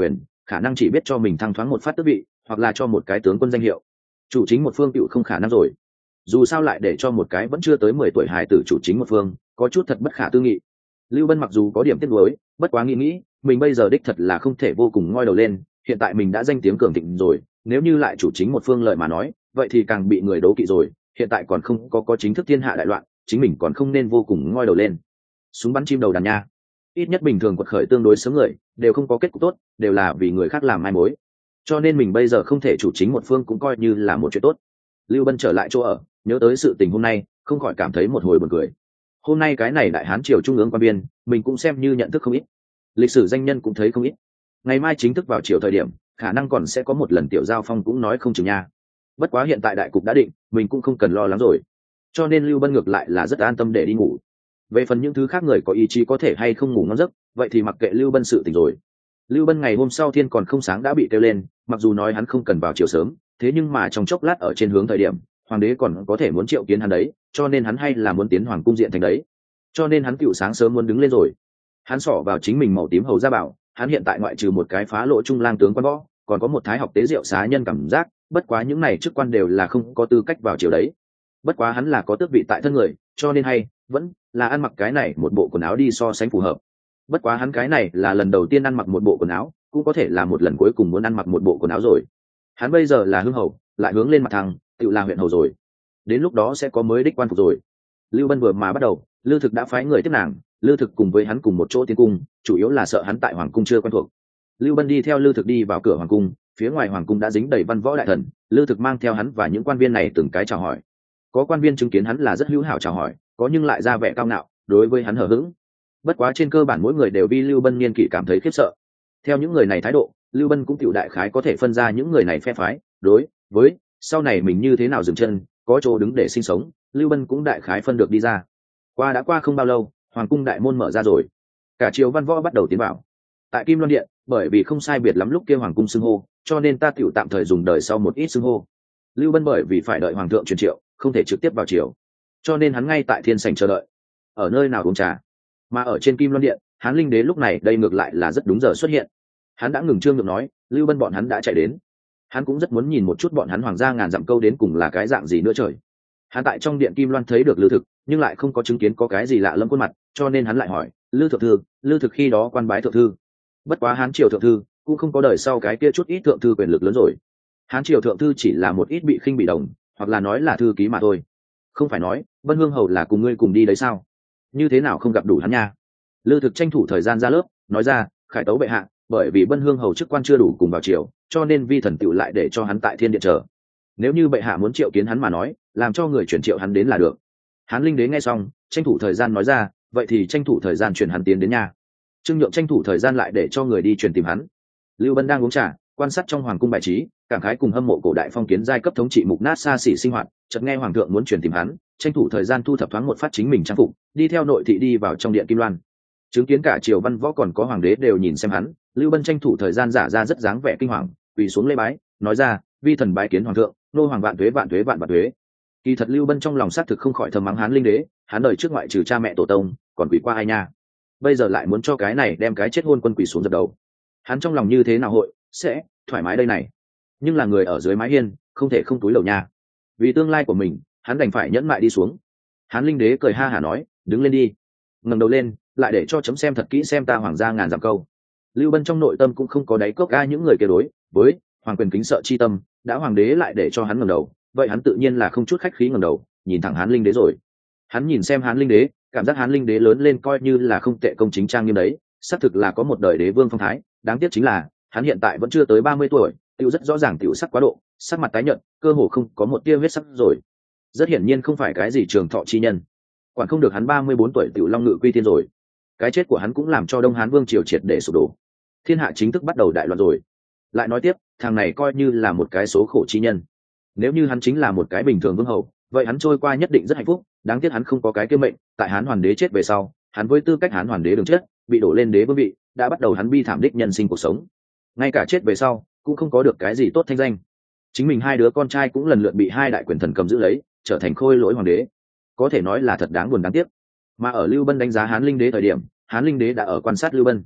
khả năng chỉ biết cho mình thăng thoáng một phát tước vị, hoặc là cho một cái tướng quân danh hiệu. Chủ chính một phương tựu không khả năng rồi. Dù sao lại để cho một cái vẫn chưa tới mười tuổi hài tử chủ chính một phương, có chút thật bất khả tư nghị. Lưu Bân mặc dù có điểm tiếc nuối, bất quá nghĩ nghĩ, mình bây giờ đích thật là không thể vô cùng ngoi đầu lên, hiện tại mình đã danh tiếng cường thịnh rồi, nếu như lại chủ chính một phương lợi mà nói, vậy thì càng bị người đố kỵ rồi, hiện tại còn không có có chính thức thiên hạ đại loạn, chính mình còn không nên vô cùng ngoi đầu lên. Súng bắn chim đầu đàn nha. Ít nhất bình thường quật khởi tương đối sớm người, đều không có kết cục tốt, đều là vì người khác làm mai mối. Cho nên mình bây giờ không thể chủ chính một phương cũng coi như là một chuyện tốt. Lưu Bân trở lại chỗ ở, nhớ tới sự tình hôm nay, không khỏi cảm thấy một hồi buồn cười. Hôm nay cái này đại hán triều trung ương quan biên, mình cũng xem như nhận thức không ít, lịch sử danh nhân cũng thấy không ít. Ngày mai chính thức vào triều thời điểm, khả năng còn sẽ có một lần tiểu giao phong cũng nói không chừng nha. Bất quá hiện tại đại cục đã định, mình cũng không cần lo lắng rồi. Cho nên Lưu Bân ngược lại là rất an tâm để đi ngủ. Về phần những thứ khác người có ý chí có thể hay không ngủ ngon giấc, vậy thì mặc kệ Lưu Bân sự tình rồi. Lưu Bân ngày hôm sau thiên còn không sáng đã bị kêu lên, mặc dù nói hắn không cần vào chiều sớm, thế nhưng mà trong chốc lát ở trên hướng thời điểm, hoàng đế còn có thể muốn triệu kiến hắn đấy, cho nên hắn hay là muốn tiến hoàng cung diện thành đấy. Cho nên hắn cựu sáng sớm muốn đứng lên rồi. Hắn xỏ vào chính mình màu tím hầu ra bảo, hắn hiện tại ngoại trừ một cái phá lộ trung lang tướng quan võ, còn có một thái học tế diệu xá nhân cảm giác, bất quá những này chức quan đều là không có tư cách vào triều đấy. Bất quá hắn là có tước vị tại thân người, cho nên hay vẫn là ăn mặc cái này một bộ quần áo đi so sánh phù hợp. Bất quá hắn cái này là lần đầu tiên ăn mặc một bộ quần áo, cũng có thể là một lần cuối cùng muốn ăn mặc một bộ quần áo rồi. Hắn bây giờ là hương hầu, lại hướng lên mặt thằng tự là huyện hầu rồi, đến lúc đó sẽ có mới đích quan phục rồi. Lưu Bân vừa mà bắt đầu, Lưu Thực đã phái người tiếp nàng, Lưu Thực cùng với hắn cùng một chỗ tiến cung, chủ yếu là sợ hắn tại hoàng cung chưa quen thuộc. Lưu Bân đi theo Lưu Thực đi vào cửa hoàng cung, phía ngoài hoàng cung đã dính đầy văn võ đại thần, Lưu Thực mang theo hắn và những quan viên này từng cái chào hỏi. Có quan viên chứng kiến hắn là rất hữu hảo chào hỏi, có nhưng lại ra vẻ cao ngạo, đối với hắn hờ hững. Bất quá trên cơ bản mỗi người đều vì Lưu Bân niên kỷ cảm thấy khiếp sợ. Theo những người này thái độ, Lưu Bân cũng tiểu đại khái có thể phân ra những người này phe phái, đối với sau này mình như thế nào dừng chân, có chỗ đứng để sinh sống, Lưu Bân cũng đại khái phân được đi ra. Qua đã qua không bao lâu, hoàng cung đại môn mở ra rồi, cả triều văn võ bắt đầu tiến vào. Tại Kim Loan điện, bởi vì không sai biệt lắm lúc kia hoàng cung xưng hô, cho nên ta tiểu tạm thời dùng đời sau một ít xưng hô. Lưu Bân bởi vì phải đợi hoàng thượng truyền triệu, không thể trực tiếp vào triều, cho nên hắn ngay tại thiên sảnh chờ đợi. Ở nơi nào uống trà, mà ở trên Kim Loan điện, Hán Linh Đế lúc này đây ngược lại là rất đúng giờ xuất hiện. Hắn đã ngừng trương được nói, Lưu Bân bọn hắn đã chạy đến. Hắn cũng rất muốn nhìn một chút bọn hắn hoàng gia ngàn dặm câu đến cùng là cái dạng gì nữa trời. Hắn tại trong điện Kim Loan thấy được Lưu Thực, nhưng lại không có chứng kiến có cái gì lạ lẫm khuôn mặt, cho nên hắn lại hỏi, Lưu thượng thư, Lưu Thực khi đó quan bái thượng thư. Bất quá Hán triều thượng thư cũng không có đời sau cái kia chút ít thượng thư quyền lực lớn rồi. Hán triều thượng thư chỉ là một ít bị khinh bị đồng, hoặc là nói là thư ký mà thôi. Không phải nói Vân Hương hầu là cùng ngươi cùng đi đấy sao? Như thế nào không gặp đủ hắn nha? Lưu Thực tranh thủ thời gian ra lớp, nói ra, khải tấu bệ hạ, bởi vì Vân Hương hầu chức quan chưa đủ cùng vào triều, cho nên vi thần tựu lại để cho hắn tại thiên điện chờ. Nếu như bệ hạ muốn triệu kiến hắn mà nói, làm cho người chuyển triệu hắn đến là được. Hán Linh Đế nghe xong, tranh thủ thời gian nói ra, vậy thì tranh thủ thời gian chuyển hắn tiến đến nhà. Trương Nhượng tranh thủ thời gian lại để cho người đi truyền tìm hắn. Lưu Bân đang uống trà, quan sát trong hoàng cung bài trí, cảm khái cùng hâm mộ cổ đại phong kiến giai cấp thống trị mục nát xa xỉ sinh hoạt, chợt nghe hoàng thượng muốn truyền tìm hắn, tranh thủ thời gian thu thập thoáng một phát chính mình trang phục, đi theo nội thị đi vào trong điện Kim Loan. Chứng kiến cả triều văn võ còn có hoàng đế đều nhìn xem hắn, Lưu Bân tranh thủ thời gian giả ra rất dáng vẻ kinh hoàng, quỳ xuống lễ bái, nói ra, vi thần bái kiến hoàng thượng, nô hoàng vạn tuế vạn tuế vạn vạn tuế. Kỳ thật Lưu Bân trong lòng xác thực không khỏi thầm mắng Hán Linh Đế, hắn đời trước ngoại trừ cha mẹ tổ tông, còn quỳ qua ai nha? Bây giờ lại muốn cho cái này đem cái chết hôn quân quỳ xuống dập đầu. Hắn trong lòng như thế nào hội sẽ thoải mái đây này? Nhưng là người ở dưới mái hiên, không thể không túi lầu nha. Vì tương lai của mình, hắn đành phải nhẫn mại đi xuống. Hán Linh Đế cười ha hả nói, đứng lên đi. Ngẩng đầu lên, lại để cho chấm xem thật kỹ xem ta hoàng gia ngàn dặm câu. Lưu Bân trong nội tâm cũng không có đáy cốc ga những người kia đối với hoàng quyền kính sợ chi tâm, đã hoàng đế lại để cho hắn ngẩng đầu, vậy hắn tự nhiên là không chút khách khí ngẩng đầu, nhìn thẳng Hán Linh Đế rồi. Hắn nhìn xem Hán Linh Đế, cảm giác Hán Linh Đế lớn lên coi như là không tệ, công chính trang nghiêm đấy, xác thực là có một đời đế vương phong thái. Đáng tiếc chính là hắn hiện tại vẫn chưa tới ba mươi tuổi, tiêu rất rõ ràng tiểu sắc quá độ, sắc mặt tái nhợt, cơ hồ không có một tia huyết sắc rồi. Rất hiển nhiên không phải cái gì trường thọ chi nhân. Quản không được hắn ba mươi bốn tuổi tiểu long ngự quy thiên rồi. Cái chết của hắn cũng làm cho Đông Hán vương triều triệt để sụp đổ. Thiên hạ chính thức bắt đầu đại loạn rồi. Lại nói tiếp, thằng này coi như là một cái số khổ chi nhân. Nếu như hắn chính là một cái bình thường vương hầu, vậy hắn trôi qua nhất định rất hạnh phúc. Đáng tiếc hắn không có cái kiêm mệnh, tại Hán hoàng đế chết về sau, hắn với tư cách Hán hoàng đế đường chết, bị đổ lên đế vương vị, đã bắt đầu hắn bi thảm đích nhân sinh cuộc sống. Ngay cả chết về sau, cũng không có được cái gì tốt thanh danh. Chính mình hai đứa con trai cũng lần lượt bị hai đại quyền thần cầm giữ lấy, trở thành khôi lỗi hoàng đế. Có thể nói là thật đáng buồn đáng tiếc. Mà ở Lưu Bân đánh giá Hán Linh Đế thời điểm, Hán Linh Đế đã ở quan sát Lưu Bân.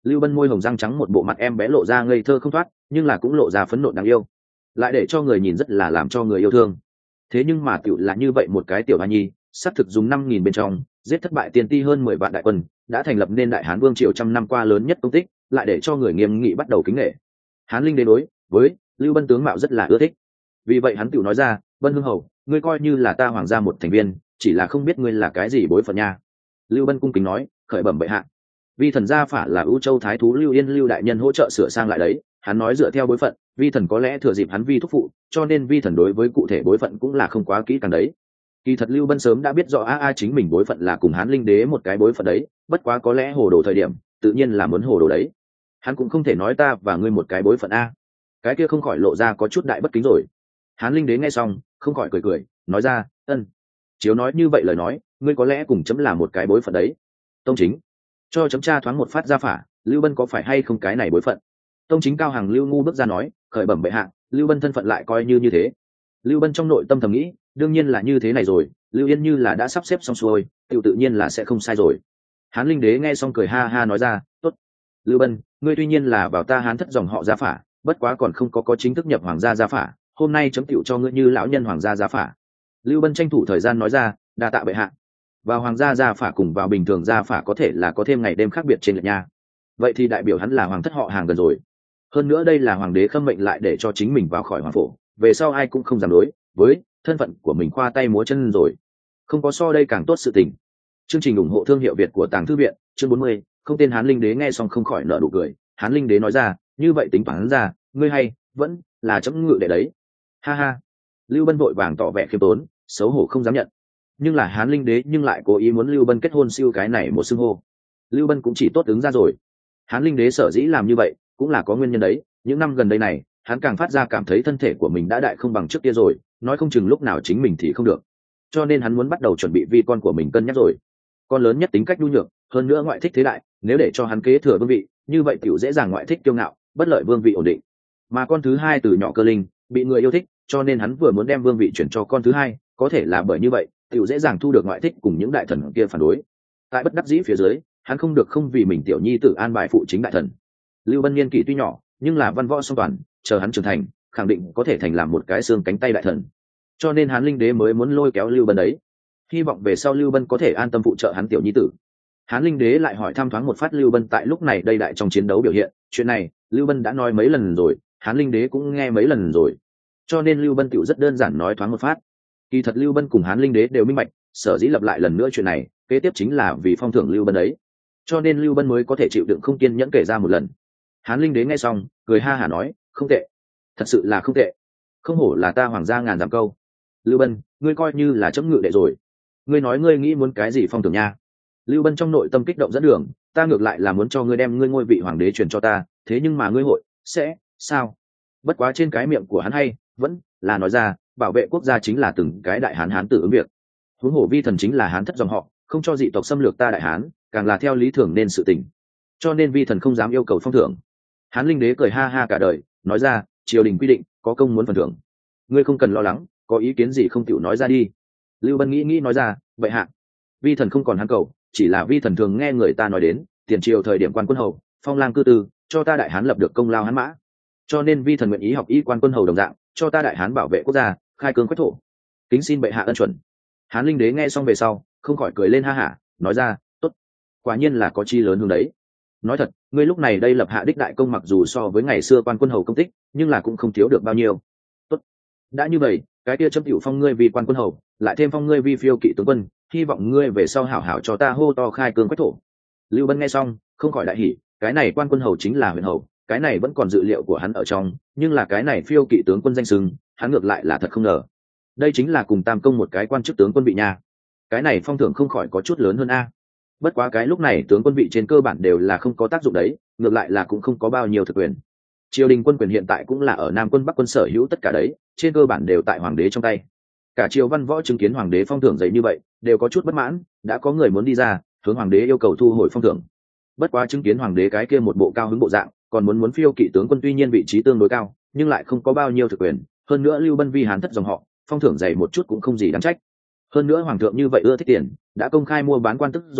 Lưu Bân môi hồng răng trắng, một bộ mặt em bé lộ ra ngây thơ không thoát, nhưng là cũng lộ ra phấn nộ đáng yêu, lại để cho người nhìn rất là làm cho người yêu thương. Thế nhưng mà tiểu là như vậy một cái tiểu hoa nhi, xác thực dùng năm nghìn bên trong giết thất bại tiền ti hơn mười vạn đại quân, đã thành lập nên đại hán vương triều trăm năm qua lớn nhất công tích, lại để cho người nghiêm nghị bắt đầu kính nể. Hán Linh Đế đối với Lưu Bân tướng mạo rất là ưa thích, vì vậy hắn tiểu nói ra: Bân Hưng Hầu, ngươi coi như là ta hoàng gia một thành viên, chỉ là không biết ngươi là cái gì bối phận nha. Lưu Bân cung kính nói: khởi bẩm bệ hạ, vi thần gia phả là ưu châu thái thú Lưu Yên Lưu đại nhân hỗ trợ sửa sang lại đấy. Hắn nói dựa theo bối phận, vi thần có lẽ thừa dịp hắn vi thúc phụ, cho nên vi thần đối với cụ thể bối phận cũng là không quá kỹ càng đấy. Kỳ thật Lưu Bân sớm đã biết rõ a a chính mình bối phận là cùng Hán Linh Đế một cái bối phận đấy, bất quá có lẽ hồ đồ thời điểm, tự nhiên là muốn hồ đồ đấy. Hắn cũng không thể nói ta và ngươi một cái bối phận a, cái kia không khỏi lộ ra có chút đại bất kính rồi. Hán Linh Đế nghe xong không khỏi cười cười, nói ra: ân, chiếu nói như vậy lời nói, ngươi có lẽ cùng chấm là một cái bối phận đấy. Tông chính, cho chấm tra thoáng một phát ra phả, Lưu Bân có phải hay không cái này bối phận? Tông chính Cao Hằng Lưu Ngu bước ra nói: khởi bẩm bệ hạ, Lưu Bân thân phận lại coi như như thế. Lưu Bân trong nội tâm thầm nghĩ, đương nhiên là như thế này rồi, Lưu Yên như là đã sắp xếp xong xuôi, tự tự nhiên là sẽ không sai rồi. Hán Linh Đế nghe xong cười ha ha nói ra: tốt, Lưu Bân, ngươi tuy nhiên là vào ta Hán thất dòng họ gia phả, bất quá còn không có có chính thức nhập hoàng gia gia phả, hôm nay chấm tiểu cho ngươi như lão nhân hoàng gia gia phả. Lưu Bân tranh thủ thời gian nói ra: đa tạ bệ hạ. Vào hoàng gia gia phả cùng vào bình thường gia phả có thể là có thêm ngày đêm khác biệt trên lệch nha. Vậy thì đại biểu hắn là hoàng thất họ hàng gần rồi. Hơn nữa đây là hoàng đế khâm mệnh lại để cho chính mình vào khỏi hoàng phủ, về sau ai cũng không dám đối với thân phận của mình khoa tay múa chân rồi. Không có so đây càng tốt sự tình. Chương trình ủng hộ thương hiệu Việt của Tàng Thư Viện, chương bốn mươi, không tên Hán Linh Đế nghe xong không khỏi nở nụ cười. Hán Linh Đế nói ra: như vậy tính toán ra, ngươi hay vẫn là chấm ngự đệ đấy. Ha ha. Lưu Bân vội vàng tỏ vẻ khiêm tốn, xấu hổ không dám nhận. Nhưng là Hán Linh Đế nhưng lại cố ý muốn Lưu Bân kết hôn siêu cái này một xưng hô. Lưu Bân cũng chỉ tốt ứng ra rồi. Hán Linh Đế sở dĩ làm như vậy cũng là có nguyên nhân đấy. Những năm gần đây này, hắn càng phát ra cảm thấy thân thể của mình đã đại không bằng trước kia rồi, nói không chừng lúc nào chính mình thì không được, cho nên hắn muốn bắt đầu chuẩn bị vì con của mình cân nhắc rồi. Con lớn nhất tính cách nhu nhược, hơn nữa ngoại thích thế đại, nếu để cho hắn kế thừa vương vị, như vậy tiểu dễ dàng ngoại thích kiêu ngạo, bất lợi vương vị ổn định. Mà con thứ hai từ nhỏ cơ linh, bị người yêu thích, cho nên hắn vừa muốn đem vương vị chuyển cho con thứ hai, có thể là bởi như vậy, tiểu dễ dàng thu được ngoại thích cùng những đại thần kia phản đối. Tại bất đắc dĩ phía dưới, hắn không được không vì mình tiểu nhi tử an bài phụ chính đại thần. Lưu Bân niên kỷ tuy nhỏ, nhưng là văn võ song toàn, chờ hắn trưởng thành, khẳng định có thể thành làm một cái xương cánh tay đại thần. Cho nên Hán Linh Đế mới muốn lôi kéo Lưu Bân đấy, hy vọng về sau Lưu Bân có thể an tâm phụ trợ hắn tiểu nhi tử. Hán Linh Đế lại hỏi thăm thoáng một phát Lưu Bân tại lúc này đây đại trong chiến đấu biểu hiện, chuyện này Lưu Bân đã nói mấy lần rồi, Hán Linh Đế cũng nghe mấy lần rồi, cho nên Lưu Bân tiểu rất đơn giản nói thoáng một phát. Kỳ thật Lưu Bân cùng Hán Linh Đế đều minh bạch, sở dĩ lặp lại lần nữa chuyện này, kế tiếp chính là vì phong thưởng Lưu Bân ấy, cho nên Lưu Bân mới có thể chịu đựng không kiên nhẫn kể ra một lần. Hán Linh Đế nghe xong cười ha hả nói: không tệ, thật sự là không tệ, không hổ là ta hoàng gia ngàn dặm câu. Lưu Bân, ngươi coi như là chấm ngự đệ rồi, ngươi nói ngươi nghĩ muốn cái gì phong thưởng nha. Lưu Bân trong nội tâm kích động dẫn đường: ta ngược lại là muốn cho ngươi đem ngươi ngôi vị hoàng đế truyền cho ta, thế nhưng mà ngươi hội sẽ sao? Bất quá trên cái miệng của hắn hay vẫn là nói ra: bảo vệ quốc gia chính là từng cái đại hán hán tử ứng việc, huống hồ vi thần chính là hán thất dòng họ, không cho dị tộc xâm lược ta đại hán, càng là theo lý thường nên sự tình, cho nên vi thần không dám yêu cầu phong thưởng. Hán Linh Đế cười ha ha cả đời, nói ra: triều đình quy định có công muốn phần thưởng, ngươi không cần lo lắng, có ý kiến gì không tiểu nói ra đi. Lưu Bân nghĩ nghĩ nói ra: vậy hạ, vi thần không còn hán cầu, chỉ là vi thần thường nghe người ta nói đến tiền triều thời điểm quan quân hầu phong lang cư tư, cho ta đại hán lập được công lao hán mã, cho nên vi thần nguyện ý học y quan quân hầu đồng dạng, cho ta đại hán bảo vệ quốc gia, khai cương quách thổ, kính xin bệ hạ ân chuẩn. Hán Linh Đế nghe xong về sau không khỏi cười lên ha hả, nói ra: tốt, quả nhiên là có chi lớn hướng đấy. Nói thật, ngươi lúc này đây lập hạ đích đại công, mặc dù so với ngày xưa quan quân hầu công tích, nhưng là cũng không thiếu được bao nhiêu. Tốt, đã như vậy, cái kia chấm tiểu phong ngươi vì quan quân hầu, lại thêm phong ngươi vi phiêu kỵ tướng quân, hy vọng ngươi về sau hảo hảo cho ta hô to khai cương quách thổ. Lưu Bân nghe xong không khỏi đại hỉ, cái này quan quân hầu chính là huyền hầu, cái này vẫn còn dự liệu của hắn ở trong, nhưng là cái này phiêu kỵ tướng quân danh xưng, hắn ngược lại là thật không ngờ. Đây chính là cùng tam công một cái quan chức tướng quân vị nha, cái này phong thưởng không khỏi có chút lớn hơn a. Bất quá cái lúc này tướng quân vị trên cơ bản đều là không có tác dụng đấy, ngược lại là cũng không có bao nhiêu thực quyền. Triều đình quân quyền hiện tại cũng là ở Nam quân Bắc quân sở hữu tất cả đấy, trên cơ bản đều tại hoàng đế trong tay. Cả triều văn võ chứng kiến hoàng đế phong thưởng dày như vậy, đều có chút bất mãn, đã có người muốn đi ra hướng hoàng đế yêu cầu thu hồi phong thưởng. Bất quá chứng kiến hoàng đế cái kia một bộ cao hứng bộ dạng, còn muốn muốn phiêu kỵ tướng quân tuy nhiên vị trí tương đối cao, nhưng lại không có bao nhiêu thực quyền, hơn nữa Lưu Bân vi hán thất dòng họ, phong thưởng dày một chút cũng không gì đáng trách. Hơn nữa hoàng thượng như vậy ưa thích tiền, đã công khai mua bán quan tức rồi,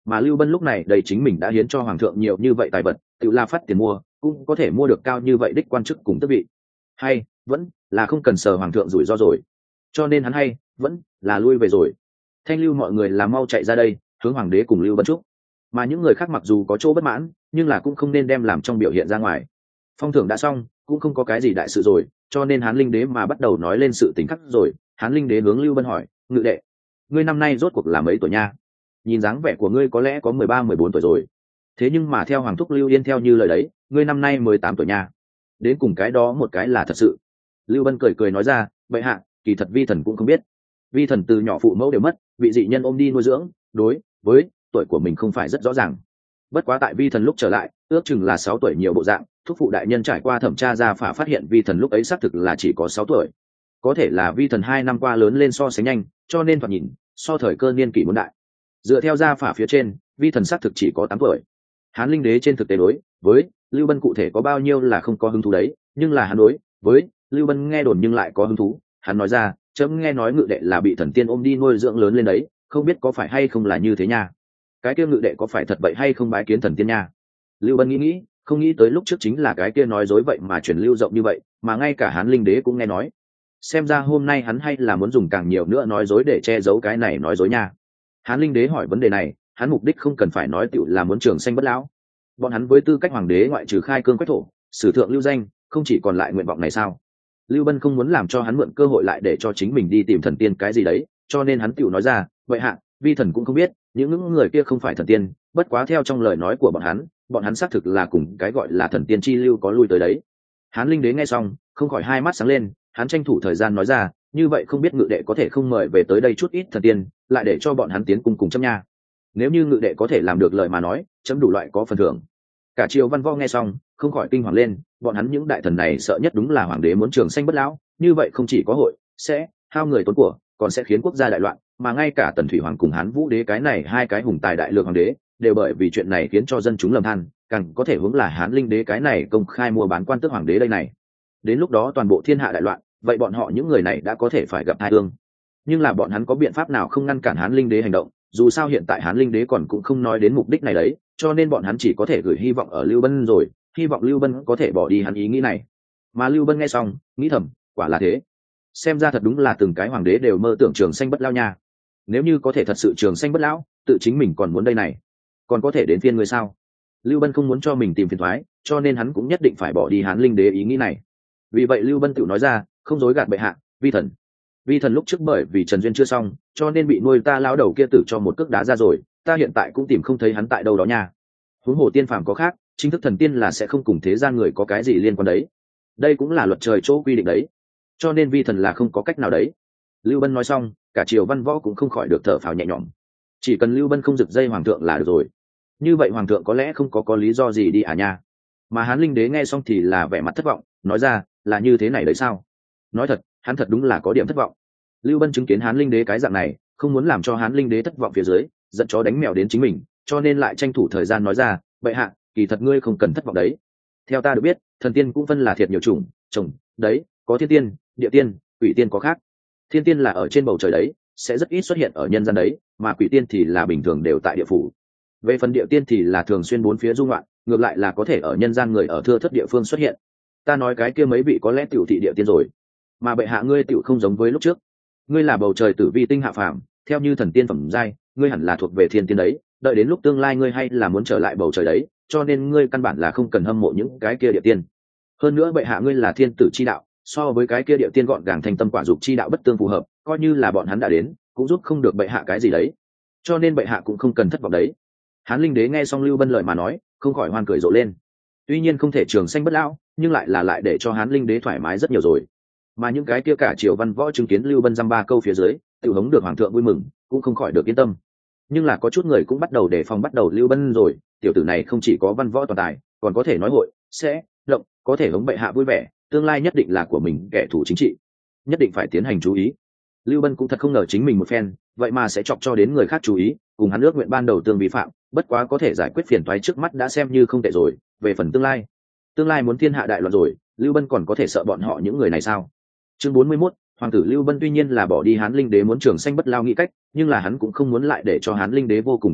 mà Lưu Bân lúc này đây chính mình đã hiến cho hoàng thượng nhiều như vậy tài vật, tự la phát tiền mua cũng có thể mua được cao như vậy đích quan chức cùng tước vị, hay vẫn là không cần sờ hoàng thượng rủi ro rồi, cho nên hắn hay vẫn là lui về rồi. Thanh lưu mọi người là mau chạy ra đây hướng hoàng đế cùng Lưu Bân chúc, mà những người khác mặc dù có chỗ bất mãn nhưng là cũng không nên đem làm trong biểu hiện ra ngoài. Phong thưởng đã xong cũng không có cái gì đại sự rồi, cho nên Hán Linh Đế mà bắt đầu nói lên sự tình khắc rồi. Hán Linh Đế hướng Lưu Bân hỏi, ngự đệ, ngươi năm nay rốt cuộc là mấy tuổi nha? Nhìn dáng vẻ của ngươi có lẽ có mười ba mười bốn tuổi rồi, thế nhưng mà theo hoàng thúc Lưu Yên theo như lời đấy, ngươi năm nay mười tám tuổi nha. Đến cùng cái đó một cái là thật sự. Lưu Bân cười cười nói ra, bệ hạ, kỳ thật vi thần cũng không biết. Vi thần từ nhỏ phụ mẫu đều mất, bị dị nhân ôm đi nuôi dưỡng, đối với tuổi của mình không phải rất rõ ràng. Bất quá tại vi thần lúc trở lại, ước chừng là sáu tuổi nhiều bộ dạng, thúc phụ đại nhân trải qua thẩm tra ra phả phát hiện vi thần lúc ấy xác thực là chỉ có sáu tuổi. Có thể là vi thần hai năm qua lớn lên so sánh nhanh, cho nên thoạt nhìn so thời cơ niên kỷ muốn đại. Dựa theo gia phả phía trên, vi thần xác thực chỉ có tám tuổi. Hán Linh Đế trên thực tế đối với Lưu Bân cụ thể có bao nhiêu là không có hứng thú đấy, nhưng là hắn đối với Lưu Bân nghe đồn nhưng lại có hứng thú. Hắn nói ra, chấm nghe nói ngự đệ là bị thần tiên ôm đi nuôi dưỡng lớn lên đấy, không biết có phải hay không là như thế nha. Cái kia ngự đệ có phải thật vậy hay không bái kiến thần tiên nha? Lưu Bân nghĩ nghĩ, không nghĩ tới lúc trước chính là cái kia nói dối vậy mà truyền lưu rộng như vậy, mà ngay cả Hán Linh Đế cũng nghe nói. Xem ra hôm nay hắn hay là muốn dùng càng nhiều nữa nói dối để che giấu cái này nói dối nha. Hán Linh Đế hỏi vấn đề này, hắn mục đích không cần phải nói tựu là muốn trường sanh bất lão. Bọn hắn với tư cách hoàng đế ngoại trừ khai cương quách thổ, sử thượng lưu danh, không chỉ còn lại nguyện vọng này sao? Lưu Bân không muốn làm cho hắn mượn cơ hội lại để cho chính mình đi tìm thần tiên cái gì đấy, cho nên hắn tựu nói ra, vậy hạ, vi thần cũng không biết, những những người kia không phải thần tiên, bất quá theo trong lời nói của bọn hắn, bọn hắn xác thực là cùng cái gọi là thần tiên chi lưu có lui tới đấy. Hán Linh Đế nghe xong, không khỏi hai mắt sáng lên, hắn tranh thủ thời gian nói ra, như vậy không biết ngự đệ có thể không mời về tới đây chút ít thần tiên, lại để cho bọn hắn tiến cùng cùng chấm nha. Nếu như ngự đệ có thể làm được lời mà nói, chấm đủ loại có phần thưởng. Cả triều văn võ nghe xong, không khỏi kinh hoàng lên, bọn hắn những đại thần này sợ nhất đúng là hoàng đế muốn trường sanh bất lão, như vậy không chỉ có hội sẽ hao người tốn của, còn sẽ khiến quốc gia đại loạn, mà ngay cả Tần Thủy Hoàng cùng Hán Vũ Đế cái này hai cái hùng tài đại lược hoàng đế, đều bởi vì chuyện này khiến cho dân chúng lầm than, càng có thể hướng là Hán Linh Đế cái này công khai mua bán quan tước hoàng đế đây này. Đến lúc đó toàn bộ thiên hạ đại loạn, vậy bọn họ những người này đã có thể phải gặp tai ương. Nhưng là bọn hắn có biện pháp nào không ngăn cản Hán Linh Đế hành động, dù sao hiện tại Hán Linh Đế còn cũng không nói đến mục đích này đấy, cho nên bọn hắn chỉ có thể gửi hy vọng ở Lưu Bân rồi, hy vọng Lưu Bân có thể bỏ đi hắn ý nghĩ này. Mà Lưu Bân nghe xong, nghĩ thầm, quả là thế. Xem ra thật đúng là từng cái hoàng đế đều mơ tưởng trường sanh bất lão nha. Nếu như có thể thật sự trường sanh bất lão, tự chính mình còn muốn đây này, còn có thể đến phiên người sao? Lưu Bân không muốn cho mình tìm phiền toái, cho nên hắn cũng nhất định phải bỏ đi Hán Linh Đế ý nghĩ này. Vì vậy Lưu Bân tự nói ra, không dối gạt bệ hạ, vi thần vi thần lúc trước bởi vì trần duyên chưa xong, cho nên bị nuôi ta lão đầu kia tử cho một cước đá ra rồi, ta hiện tại cũng tìm không thấy hắn tại đâu đó nha. Huống hồ tiên phàm có khác, chính thức thần tiên là sẽ không cùng thế gian người có cái gì liên quan đấy, đây cũng là luật trời chỗ quy định đấy, cho nên vi thần là không có cách nào đấy. Lưu Bân nói xong, cả triều văn võ cũng không khỏi được thở phào nhẹ nhõm, chỉ cần Lưu Bân không giật dây hoàng thượng là được rồi, như vậy hoàng thượng có lẽ không có có lý do gì đi à nha. Mà Hán Linh Đế nghe xong thì là vẻ mặt thất vọng, nói ra, là như thế này đấy sao? Nói thật, hắn thật đúng là có điểm thất vọng. Lưu Bân chứng kiến Hán Linh Đế cái dạng này, không muốn làm cho Hán Linh Đế thất vọng phía dưới, giận chó đánh mèo đến chính mình, cho nên lại tranh thủ thời gian nói ra, bệ hạ, kỳ thật ngươi không cần thất vọng đấy. Theo ta được biết, thần tiên cũng phân là thiệt nhiều chủng, chồng, đấy, có thiên tiên, địa tiên, quỷ tiên có khác. Thiên tiên là ở trên bầu trời đấy, sẽ rất ít xuất hiện ở nhân gian đấy, mà quỷ tiên thì là bình thường đều tại địa phủ. Về phần địa tiên thì là thường xuyên bốn phía du ngoạn, ngược lại là có thể ở nhân gian người ở thưa thất địa phương xuất hiện. Ta nói cái kia mấy vị có lẽ tiểu thị địa tiên rồi, mà bệ hạ ngươi tiểu không giống với lúc trước, ngươi là bầu trời tử vi tinh hạ phàm, theo như thần tiên phẩm giai, ngươi hẳn là thuộc về thiên tiên đấy, đợi đến lúc tương lai ngươi hay là muốn trở lại bầu trời đấy, cho nên ngươi căn bản là không cần hâm mộ những cái kia địa tiên. Hơn nữa bệ hạ ngươi là thiên tử chi đạo, so với cái kia địa tiên gọn gàng thành tâm quả dục chi đạo bất tương phù hợp, coi như là bọn hắn đã đến, cũng giúp không được bệ hạ cái gì đấy, cho nên bệ hạ cũng không cần thất vọng đấy. Hán Linh Đế nghe xong Lưu Bân lời mà nói, không khỏi hoan cười rộ lên. Tuy nhiên không thể trường sanh bất lão, nhưng lại là lại để cho Hán Linh Đế thoải mái rất nhiều rồi. Mà những cái kia cả triều văn võ chứng kiến Lưu Bân dăm ba câu phía dưới, tự hống được hoàng thượng vui mừng, cũng không khỏi được yên tâm. Nhưng là có chút người cũng bắt đầu đề phòng bắt đầu Lưu Bân rồi, tiểu tử này không chỉ có văn võ toàn tài, còn có thể nói hội, sẽ động, có thể hống bệ hạ vui vẻ, tương lai nhất định là của mình kẻ thù chính trị, nhất định phải tiến hành chú ý. Lưu Bân cũng thật không ngờ chính mình một phen, vậy mà sẽ chọc cho đến người khác chú ý, cùng hắn ước nguyện ban đầu tương vi phạm, bất quá có thể giải quyết phiền toái trước mắt đã xem như không tệ rồi. Về phần tương lai, tương lai muốn thiên hạ đại loạn rồi, Lưu Bân còn có thể sợ bọn họ những người này sao? Chương bốn mươi mốt, hoàng tử Lưu Bân tuy nhiên là bỏ đi Hán Linh Đế muốn trường sanh bất lao nghĩ cách, nhưng là hắn cũng không muốn lại để cho Hán Linh Đế vô cùng thất vọng,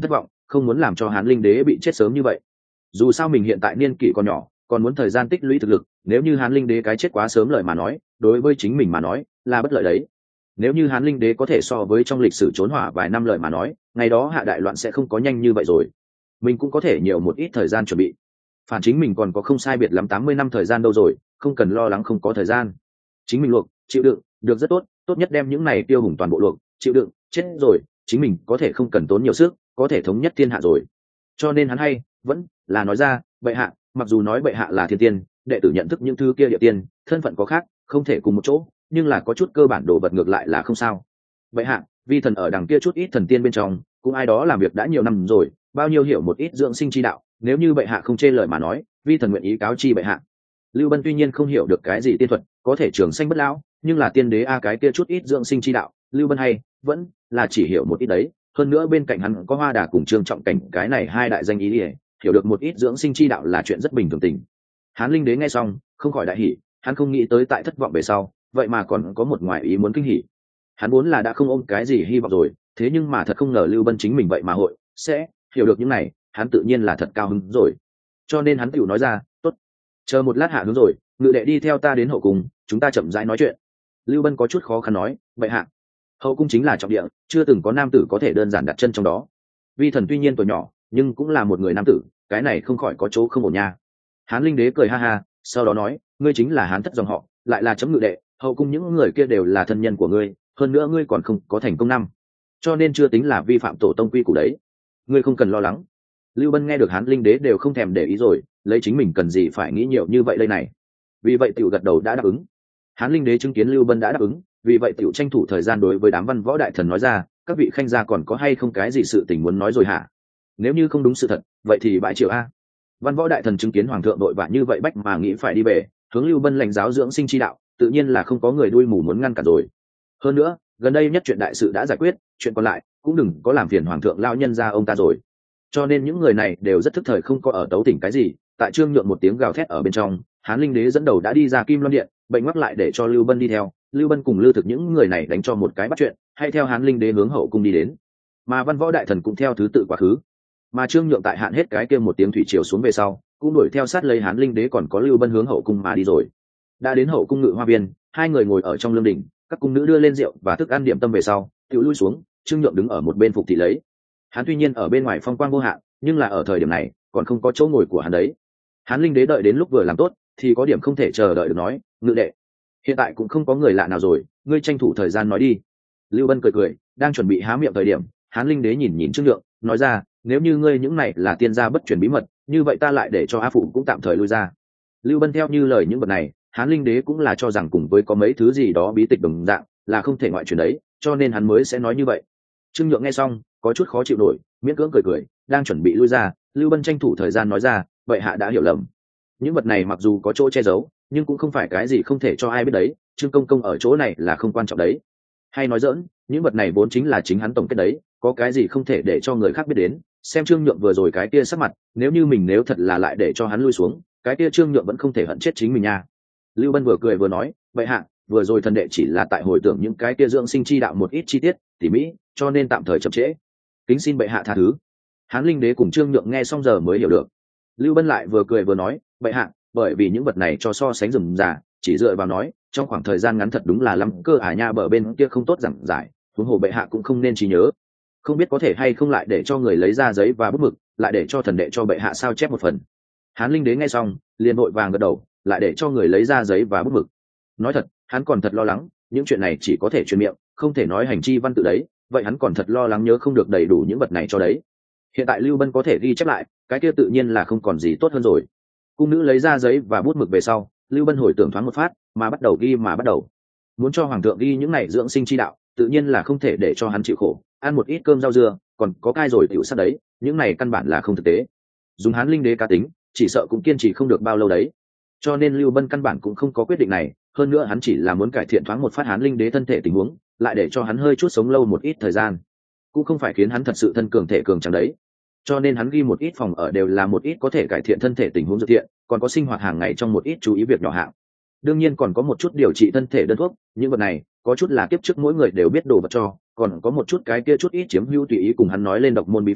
không muốn làm cho hán linh đế bị chết sớm như vậy. Dù sao mình hiện tại niên kỷ còn nhỏ, còn muốn thời gian tích lũy thực lực, nếu như hán linh đế cái chết quá sớm lời mà nói, đối với chính mình mà nói là bất lợi đấy. Nếu như hán linh đế có thể so với trong lịch sử trốn hỏa vài năm lời mà nói, ngày đó hạ đại loạn sẽ không có nhanh như vậy rồi, mình cũng có thể nhiều một ít thời gian chuẩn bị. Phản chính mình còn có không sai biệt lắm tám mươi năm thời gian đâu rồi, không cần lo lắng không có thời gian. Chính mình luộc chịu đựng được rất tốt, tốt nhất đem những này tiêu hùng toàn bộ luộc chịu đựng chết rồi, chính mình có thể không cần tốn nhiều sức, có thể thống nhất thiên hạ rồi. Cho nên hắn hay vẫn là nói ra, bệ hạ, mặc dù nói bệ hạ là thiên tiên, đệ tử nhận thức những thứ kia địa tiên thân phận có khác, không thể cùng một chỗ, nhưng là có chút cơ bản đồ vật ngược lại là không sao. Bệ hạ, vi thần ở đằng kia chút ít thần tiên bên trong, cũng ai đó làm việc đã nhiều năm rồi, bao nhiêu hiểu một ít dưỡng sinh chi đạo, nếu như bệ hạ không chê lời mà nói, vi thần nguyện ý cáo chi bệ hạ. Lưu Bân tuy nhiên không hiểu được cái gì tiên thuật, có thể trường sanh bất lão, nhưng là tiên đế a cái kia chút ít dưỡng sinh chi đạo, Lưu Bân hay vẫn là chỉ hiểu một ít đấy. Hơn nữa bên cạnh hắn có Hoa Đà cùng Trương Trọng Cảnh, cái này hai đại danh ý ỉa, hiểu được một ít dưỡng sinh chi đạo là chuyện rất bình thường tình. Hán linh đế nghe xong không khỏi đại hỉ, hắn không nghĩ tới tại thất vọng về sau, vậy mà còn có một ngoại ý muốn kinh hỉ. Hắn vốn là đã không ôm cái gì hy vọng rồi, thế nhưng mà thật không ngờ Lưu Bân chính mình vậy mà hội sẽ hiểu được những này, hắn tự nhiên là thật cao hứng rồi. Cho nên hắn tự nói ra, tốt, chờ một lát hạ hướng rồi, ngự đệ đi theo ta đến hậu cung, chúng ta chậm rãi nói chuyện. Lưu Bân có chút khó khăn nói, vậy hạ, hậu cung chính là trọng địa, chưa từng có nam tử có thể đơn giản đặt chân trong đó. Vi thần tuy nhiên tuổi nhỏ, nhưng cũng là một người nam tử, cái này không khỏi có chỗ không ổn nha. Hán linh đế cười ha ha, sau đó nói, ngươi chính là hán thất dòng họ, lại là chấm ngự đệ, hậu cung những người kia đều là thân nhân của ngươi, hơn nữa ngươi còn không có thành công năm, cho nên chưa tính là vi phạm tổ tông quy củ đấy, ngươi không cần lo lắng. Lưu Bân nghe được hán linh đế đều không thèm để ý rồi, lấy chính mình cần gì phải nghĩ nhiều như vậy đây này. Vì vậy tiểu gật đầu đã đáp ứng. Hán linh đế chứng kiến Lưu Bân đã đáp ứng, vì vậy tiểu tranh thủ thời gian đối với đám văn võ đại thần nói ra, các vị khanh gia còn có hay không cái gì sự tình muốn nói rồi hả? Nếu như không đúng sự thật, vậy thì bãi triều a. Văn võ đại thần chứng kiến hoàng thượng đội vã như vậy bách mà nghĩ phải đi về, hướng Lưu Bân lãnh giáo dưỡng sinh chi đạo, tự nhiên là không có người đuôi mù muốn ngăn cản rồi. Hơn nữa, gần đây nhất chuyện đại sự đã giải quyết, chuyện còn lại cũng đừng có làm phiền hoàng thượng lao nhân ra ông ta rồi. Cho nên những người này đều rất thức thời, không có ở tấu tỉnh cái gì. Tại Trương Nhượng một tiếng gào thét ở bên trong, Hán linh đế dẫn đầu đã đi ra Kim Loan điện, bệnh ngoắc lại để cho Lưu Bân đi theo. Lưu Bân cùng Lưu Thực những người này đánh cho một cái bắt chuyện, hay theo Hán linh đế hướng hậu cung đi đến, mà văn võ đại thần cũng theo thứ tự quá khứ. Mà Trương Nhượng tại hạn hết cái kia một tiếng thủy triều xuống về sau, cũng đuổi theo sát lấy Hán linh đế còn có Lưu Bân hướng hậu cung mà đi rồi. Đã đến hậu cung ngự hoa viên, hai người ngồi ở trong lương đình, các cung nữ đưa lên rượu và thức ăn điểm tâm về sau, tự lui xuống. Trương Nhượng đứng ở một bên phục thị lấy. Hắn tuy nhiên ở bên ngoài phong quang vô hạn, nhưng là ở thời điểm này còn không có chỗ ngồi của hắn đấy. Hán linh đế đợi đến lúc vừa làm tốt thì có điểm không thể chờ đợi được nói, ngự đệ, hiện tại cũng không có người lạ nào rồi, ngươi tranh thủ thời gian nói đi. Lưu Bân cười cười, đang chuẩn bị há miệng thời điểm, Hán linh đế nhìn nhìn Trương Nhượng, nói ra, nếu như ngươi những này là tiên gia bất truyền bí mật, như vậy ta lại để cho A Phụ cũng tạm thời lui ra. Lưu Bân theo như lời những vật này, Hán linh đế cũng là cho rằng cùng với có mấy thứ gì đó bí tịch đồng dạng là không thể ngoại truyền đấy, cho nên hắn mới sẽ nói như vậy. Trương Nhượng nghe xong có chút khó chịu nổi, miễn cưỡng cười cười, đang chuẩn bị lui ra. Lưu Bân tranh thủ thời gian nói ra, vậy hạ đã hiểu lầm, những vật này mặc dù có chỗ che giấu, nhưng cũng không phải cái gì không thể cho ai biết đấy, Trương công công ở chỗ này là không quan trọng đấy. Hay nói dỡn, những vật này vốn chính là chính hắn tổng kết đấy, có cái gì không thể để cho người khác biết đến. Xem Trương Nhượng vừa rồi cái kia sắc mặt, nếu như mình nếu thật là lại để cho hắn lui xuống, cái kia Trương Nhượng vẫn không thể hận chết chính mình nha. Lưu Bân vừa cười vừa nói, vậy hạ, vừa rồi thần đệ chỉ là tại hồi tưởng những cái kia dưỡng sinh chi đạo một ít chi tiết tỉ mỹ, cho nên tạm thời chậm trễ, kính xin bệ hạ tha thứ. Hán linh đế cùng Trương Nhượng nghe xong giờ mới hiểu được. Lưu Bân lại vừa cười vừa nói, bệ hạ, bởi vì những vật này cho so sánh rườm rà, chỉ dựa vào nói, trong khoảng thời gian ngắn thật đúng là lắm cơ ả nha, bờ bên kia không tốt giảng giải, huống hồ bệ hạ cũng không nên trí nhớ, không biết có thể hay không lại để cho người lấy ra giấy và bút mực, lại để cho thần đệ cho bệ hạ sao chép một phần. Hán linh đế nghe xong liền vội vàng gật đầu, lại để cho người lấy ra giấy và bút mực. Nói thật, hắn còn thật lo lắng, những chuyện này chỉ có thể truyền miệng, không thể nói hành chi văn tự đấy, vậy hắn còn thật lo lắng nhớ không được đầy đủ những vật này cho đấy. Hiện tại Lưu Bân có thể ghi chép lại, cái kia tự nhiên là không còn gì tốt hơn rồi. Cung nữ lấy ra giấy và bút mực về sau, Lưu Bân hồi tưởng thoáng một phát, mà bắt đầu ghi mà bắt đầu. Muốn cho hoàng thượng ghi những này dưỡng sinh chi đạo, tự nhiên là không thể để cho hắn chịu khổ, ăn một ít cơm rau dưa, còn có cai rồi tiểu sát đấy, những này căn bản là không thực tế. Dùng Hán linh đế cá tính, chỉ sợ cũng kiên trì không được bao lâu đấy. Cho nên Lưu Bân căn bản cũng không có quyết định này, hơn nữa hắn chỉ là muốn cải thiện thoáng một phát Hán linh đế thân thể tình huống, lại để cho hắn hơi chút sống lâu một ít thời gian, cũng không phải khiến hắn thật sự thân cường thể cường tráng đấy. Cho nên hắn ghi một ít phòng ở đều là một ít có thể cải thiện thân thể tình huống dược thiện, còn có sinh hoạt hàng ngày trong một ít chú ý việc nhỏ hạng. Đương nhiên còn có một chút điều trị thân thể đơn thuốc, những vật này có chút là kiếp trước mỗi người đều biết đồ vật cho, còn có một chút cái kia chút ít chiếm hữu tùy ý cùng hắn nói lên độc môn bí phương,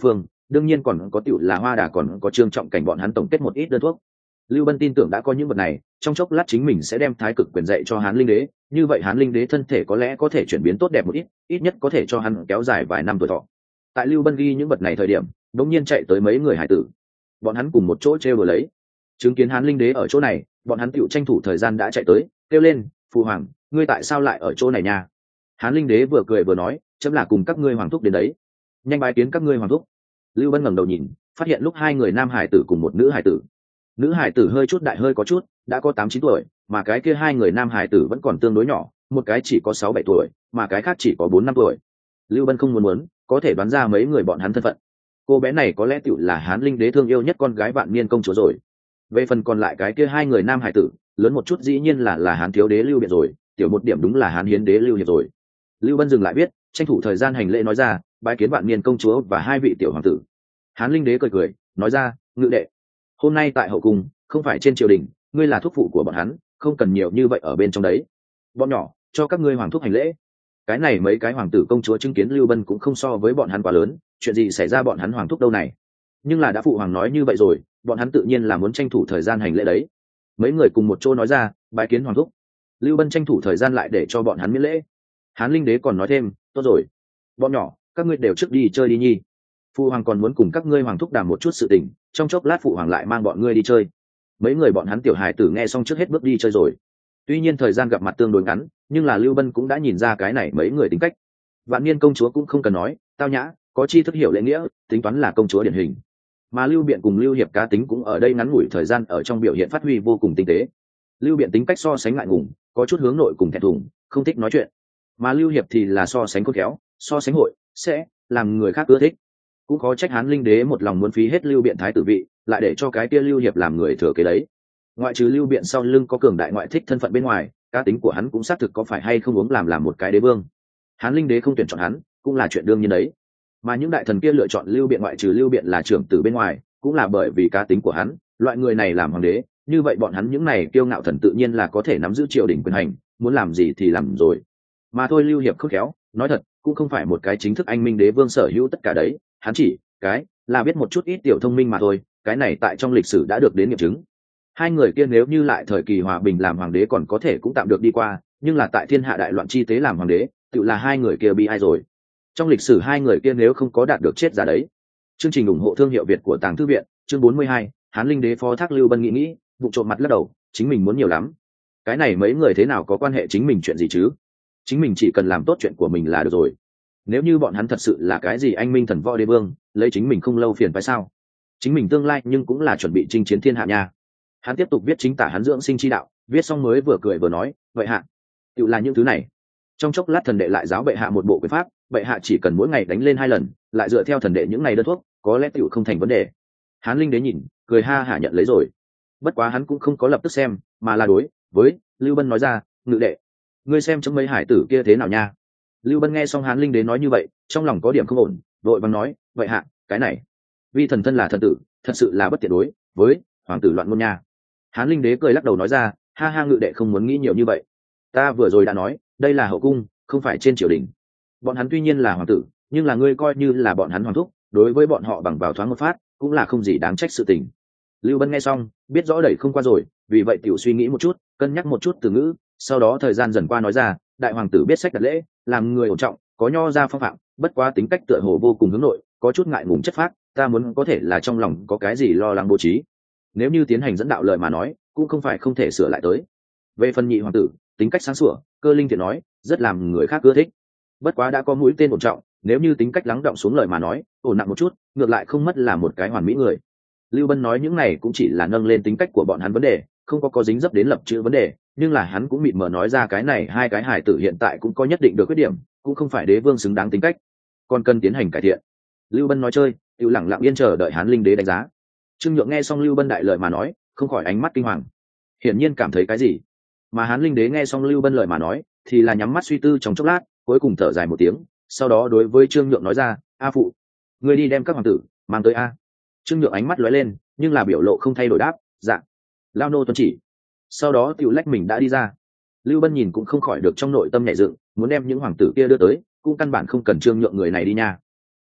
đương nhiên còn có tiểu là Hoa Đà còn có Trương Trọng Cảnh bọn hắn tổng kết một ít đơn thuốc. Lưu Bân tin tưởng đã có những vật này, trong chốc lát chính mình sẽ đem thái cực quyền dạy cho Hán Linh Đế, như vậy Hán Linh Đế thân thể có lẽ có thể chuyển biến tốt đẹp một ít, ít nhất có thể cho hắn kéo dài vài năm tuổi thọ. Tại Lưu Bân ghi những vật này thời điểm, đột nhiên chạy tới mấy người hải tử, bọn hắn cùng một chỗ trêu đùa lấy. Chứng kiến Hán Linh Đế ở chỗ này, bọn hắn tựu tranh thủ thời gian đã chạy tới, kêu lên, "Phụ hoàng, ngươi tại sao lại ở chỗ này nha?" Hán Linh Đế vừa cười vừa nói, "Chấm là cùng các ngươi hoàng thúc đến đấy, nhanh bái kiến các ngươi hoàng thúc." Lưu Bân ngẩng đầu nhìn, phát hiện lúc hai người nam hải tử cùng một nữ hải tử. Nữ hải tử hơi chút đại hơi có chút, đã có tám chín tuổi, mà cái kia hai người nam hải tử vẫn còn tương đối nhỏ, một cái chỉ có sáu bảy tuổi, mà cái khác chỉ có bốn năm tuổi. Lưu Bân không muốn muốn, có thể đoán ra mấy người bọn hắn thân phận. Cô bé này có lẽ tựu là Hán Linh Đế thương yêu nhất con gái Vạn Niên công chúa rồi. Về phần còn lại cái kia hai người nam hải tử, lớn một chút dĩ nhiên là là Hán Thiếu Đế Lưu Biện rồi, tiểu một điểm đúng là Hán Hiến Đế Lưu Hiệp rồi. Lưu Bân dừng lại biết, tranh thủ thời gian hành lễ nói ra, bái kiến Vạn Niên công chúa và hai vị tiểu hoàng tử. Hán Linh Đế cười cười, nói ra, "Ngự đệ, hôm nay tại hậu cung, không phải trên triều đình, ngươi là thúc phụ của bọn hắn, không cần nhiều như vậy ở bên trong đấy. Bọn nhỏ, cho các ngươi hoàng thúc hành lễ." Cái này mấy cái hoàng tử công chúa chứng kiến Lưu Bân cũng không so với bọn hắn quá lớn, chuyện gì xảy ra bọn hắn hoàng thúc đâu này. Nhưng là đã phụ hoàng nói như vậy rồi, bọn hắn tự nhiên là muốn tranh thủ thời gian hành lễ đấy. Mấy người cùng một chỗ nói ra, bái kiến hoàng thúc. Lưu Bân tranh thủ thời gian lại để cho bọn hắn miễn lễ. Hán Linh Đế còn nói thêm, "Tốt rồi, bọn nhỏ, các ngươi đều trước đi chơi đi nhi. Phụ hoàng còn muốn cùng các ngươi hoàng thúc đàm một chút sự tình, trong chốc lát phụ hoàng lại mang bọn ngươi đi chơi." Mấy người bọn hắn tiểu hài tử nghe xong trước hết bước đi chơi rồi. Tuy nhiên thời gian gặp mặt tương đối ngắn, nhưng là Lưu Bân cũng đã nhìn ra cái này mấy người tính cách. Vạn Niên công chúa cũng không cần nói, tao nhã, có chi thức hiểu lễ nghĩa, tính toán là công chúa điển hình. Mà Lưu Biện cùng Lưu Hiệp cá tính cũng ở đây ngắn ngủi thời gian ở trong biểu hiện phát huy vô cùng tinh tế. Lưu Biện tính cách so sánh ngại ngùng, có chút hướng nội cùng thẹn thùng, không thích nói chuyện. Mà Lưu Hiệp thì là so sánh khôn khéo, so sánh hội, sẽ làm người khác ưa thích. Cũng có trách Hán Linh Đế một lòng muốn phí hết Lưu Biện thái tử vị, lại để cho cái kia Lưu Hiệp làm người thừa kế đấy. Ngoại trừ Lưu Biện sau lưng có cường đại ngoại thích thân phận bên ngoài, cá tính của hắn cũng xác thực có phải hay không uống làm làm một cái đế vương. Hán Linh Đế không tuyển chọn hắn, cũng là chuyện đương nhiên đấy. Mà những đại thần kia lựa chọn Lưu Biện ngoại trừ Lưu Biện là trưởng tử bên ngoài, cũng là bởi vì cá tính của hắn, loại người này làm hoàng đế, như vậy bọn hắn những này kiêu ngạo thần tự nhiên là có thể nắm giữ triều đình quyền hành, muốn làm gì thì làm rồi. Mà thôi Lưu Hiệp khôn khéo, nói thật, cũng không phải một cái chính thức anh minh đế vương sở hữu tất cả đấy, hắn chỉ cái là biết một chút ít tiểu thông minh mà thôi, cái này tại trong lịch sử đã được đến nghiệm chứng. Hai người kia nếu như lại thời kỳ hòa bình làm hoàng đế còn có thể cũng tạm được đi qua, nhưng là tại thiên hạ đại loạn chi tế làm hoàng đế, tự là hai người kia bị ai rồi. Trong lịch sử hai người kia nếu không có đạt được chết ra đấy. Chương trình ủng hộ thương hiệu Việt của Tàng Thư viện, chương bốn mươi hai, Hán Linh Đế phó thác Lưu Bân nghĩ nghĩ, vụ trộm mặt lắc đầu, chính mình muốn nhiều lắm. Cái này mấy người thế nào có quan hệ chính mình chuyện gì chứ? Chính mình chỉ cần làm tốt chuyện của mình là được rồi. Nếu như bọn hắn thật sự là cái gì anh minh thần võ đế vương, lấy chính mình không lâu phiền phải sao? Chính mình tương lai nhưng cũng là chuẩn bị chinh chiến thiên hạ nha. Hắn tiếp tục viết chính tả hắn dưỡng sinh chi đạo, viết xong mới vừa cười vừa nói, vậy hạ, tự là những thứ này. Trong chốc lát thần đệ lại giáo bệ hạ một bộ quyền pháp, bệ hạ chỉ cần mỗi ngày đánh lên hai lần, lại dựa theo thần đệ những ngày đơn thuốc, có lẽ tự không thành vấn đề. Hán Linh Đế nhìn, cười ha hả nhận lấy rồi. Bất quá hắn cũng không có lập tức xem, mà là đối với Lưu Bân nói ra, ngự đệ, ngươi xem chấm mấy hải tử kia thế nào nha. Lưu Bân nghe xong Hán Linh Đế nói như vậy, trong lòng có điểm không ổn, vội vàng nói, vậy hạ, cái này, vi thần thân là thần tử, thật sự là bất tiện đối với hoàng tử loạn ngôn nha. Hán Linh Đế cười lắc đầu nói ra, ha ha, ngự đệ không muốn nghĩ nhiều như vậy. Ta vừa rồi đã nói, đây là hậu cung, không phải trên triều đình. Bọn hắn tuy nhiên là hoàng tử, nhưng là ngươi coi như là bọn hắn hoàng thúc, đối với bọn họ bằng vào thoáng một phát, cũng là không gì đáng trách sự tình. Lưu Bân nghe xong, biết rõ đẩy không qua rồi, vì vậy tiểu suy nghĩ một chút, cân nhắc một chút từ ngữ, sau đó thời gian dần qua nói ra, đại hoàng tử biết sách đặt lễ, làm người ổn trọng, có nho ra phong phạm, bất quá tính cách tựa hồ vô cùng hướng nội, có chút ngại ngùng chất phác, ta muốn có thể là trong lòng có cái gì lo lắng bố trí. Nếu như tiến hành dẫn đạo lời mà nói, cũng không phải không thể sửa lại tới. Về phần nhị hoàng tử, tính cách sáng sủa, cơ linh thiện nói, rất làm người khác ưa thích. Bất quá đã có mũi tên ổn trọng, nếu như tính cách lắng động xuống lời mà nói, ổn nặng một chút, ngược lại không mất là một cái hoàn mỹ người. Lưu Bân nói những này cũng chỉ là nâng lên tính cách của bọn hắn vấn đề, không có có dính dấp đến lập chữ vấn đề, nhưng là hắn cũng mịt mờ nói ra cái này hai cái hài tử hiện tại cũng có nhất định được khuyết điểm, cũng không phải đế vương xứng đáng tính cách, còn cần tiến hành cải thiện. Lưu Bân nói chơi, tự lặng lặng yên chờ đợi Hán Linh Đế đánh giá. Trương Nhượng nghe xong Lưu Bân đại lời mà nói, không khỏi ánh mắt kinh hoàng, hiển nhiên cảm thấy cái gì. Mà Hán Linh Đế nghe xong Lưu Bân lời mà nói, thì là nhắm mắt suy tư trong chốc lát, cuối cùng thở dài một tiếng, sau đó đối với Trương Nhượng nói ra, a phụ, ngươi đi đem các hoàng tử mang tới a. Trương Nhượng ánh mắt lóe lên, nhưng là biểu lộ không thay đổi đáp, dạ, lao nô tuân chỉ. Sau đó tiểu lách mình đã đi ra. Lưu Bân nhìn cũng không khỏi được trong nội tâm nhảy dựng, muốn đem những hoàng tử kia đưa tới, cũng căn bản không cần Trương Nhượng người này đi nha.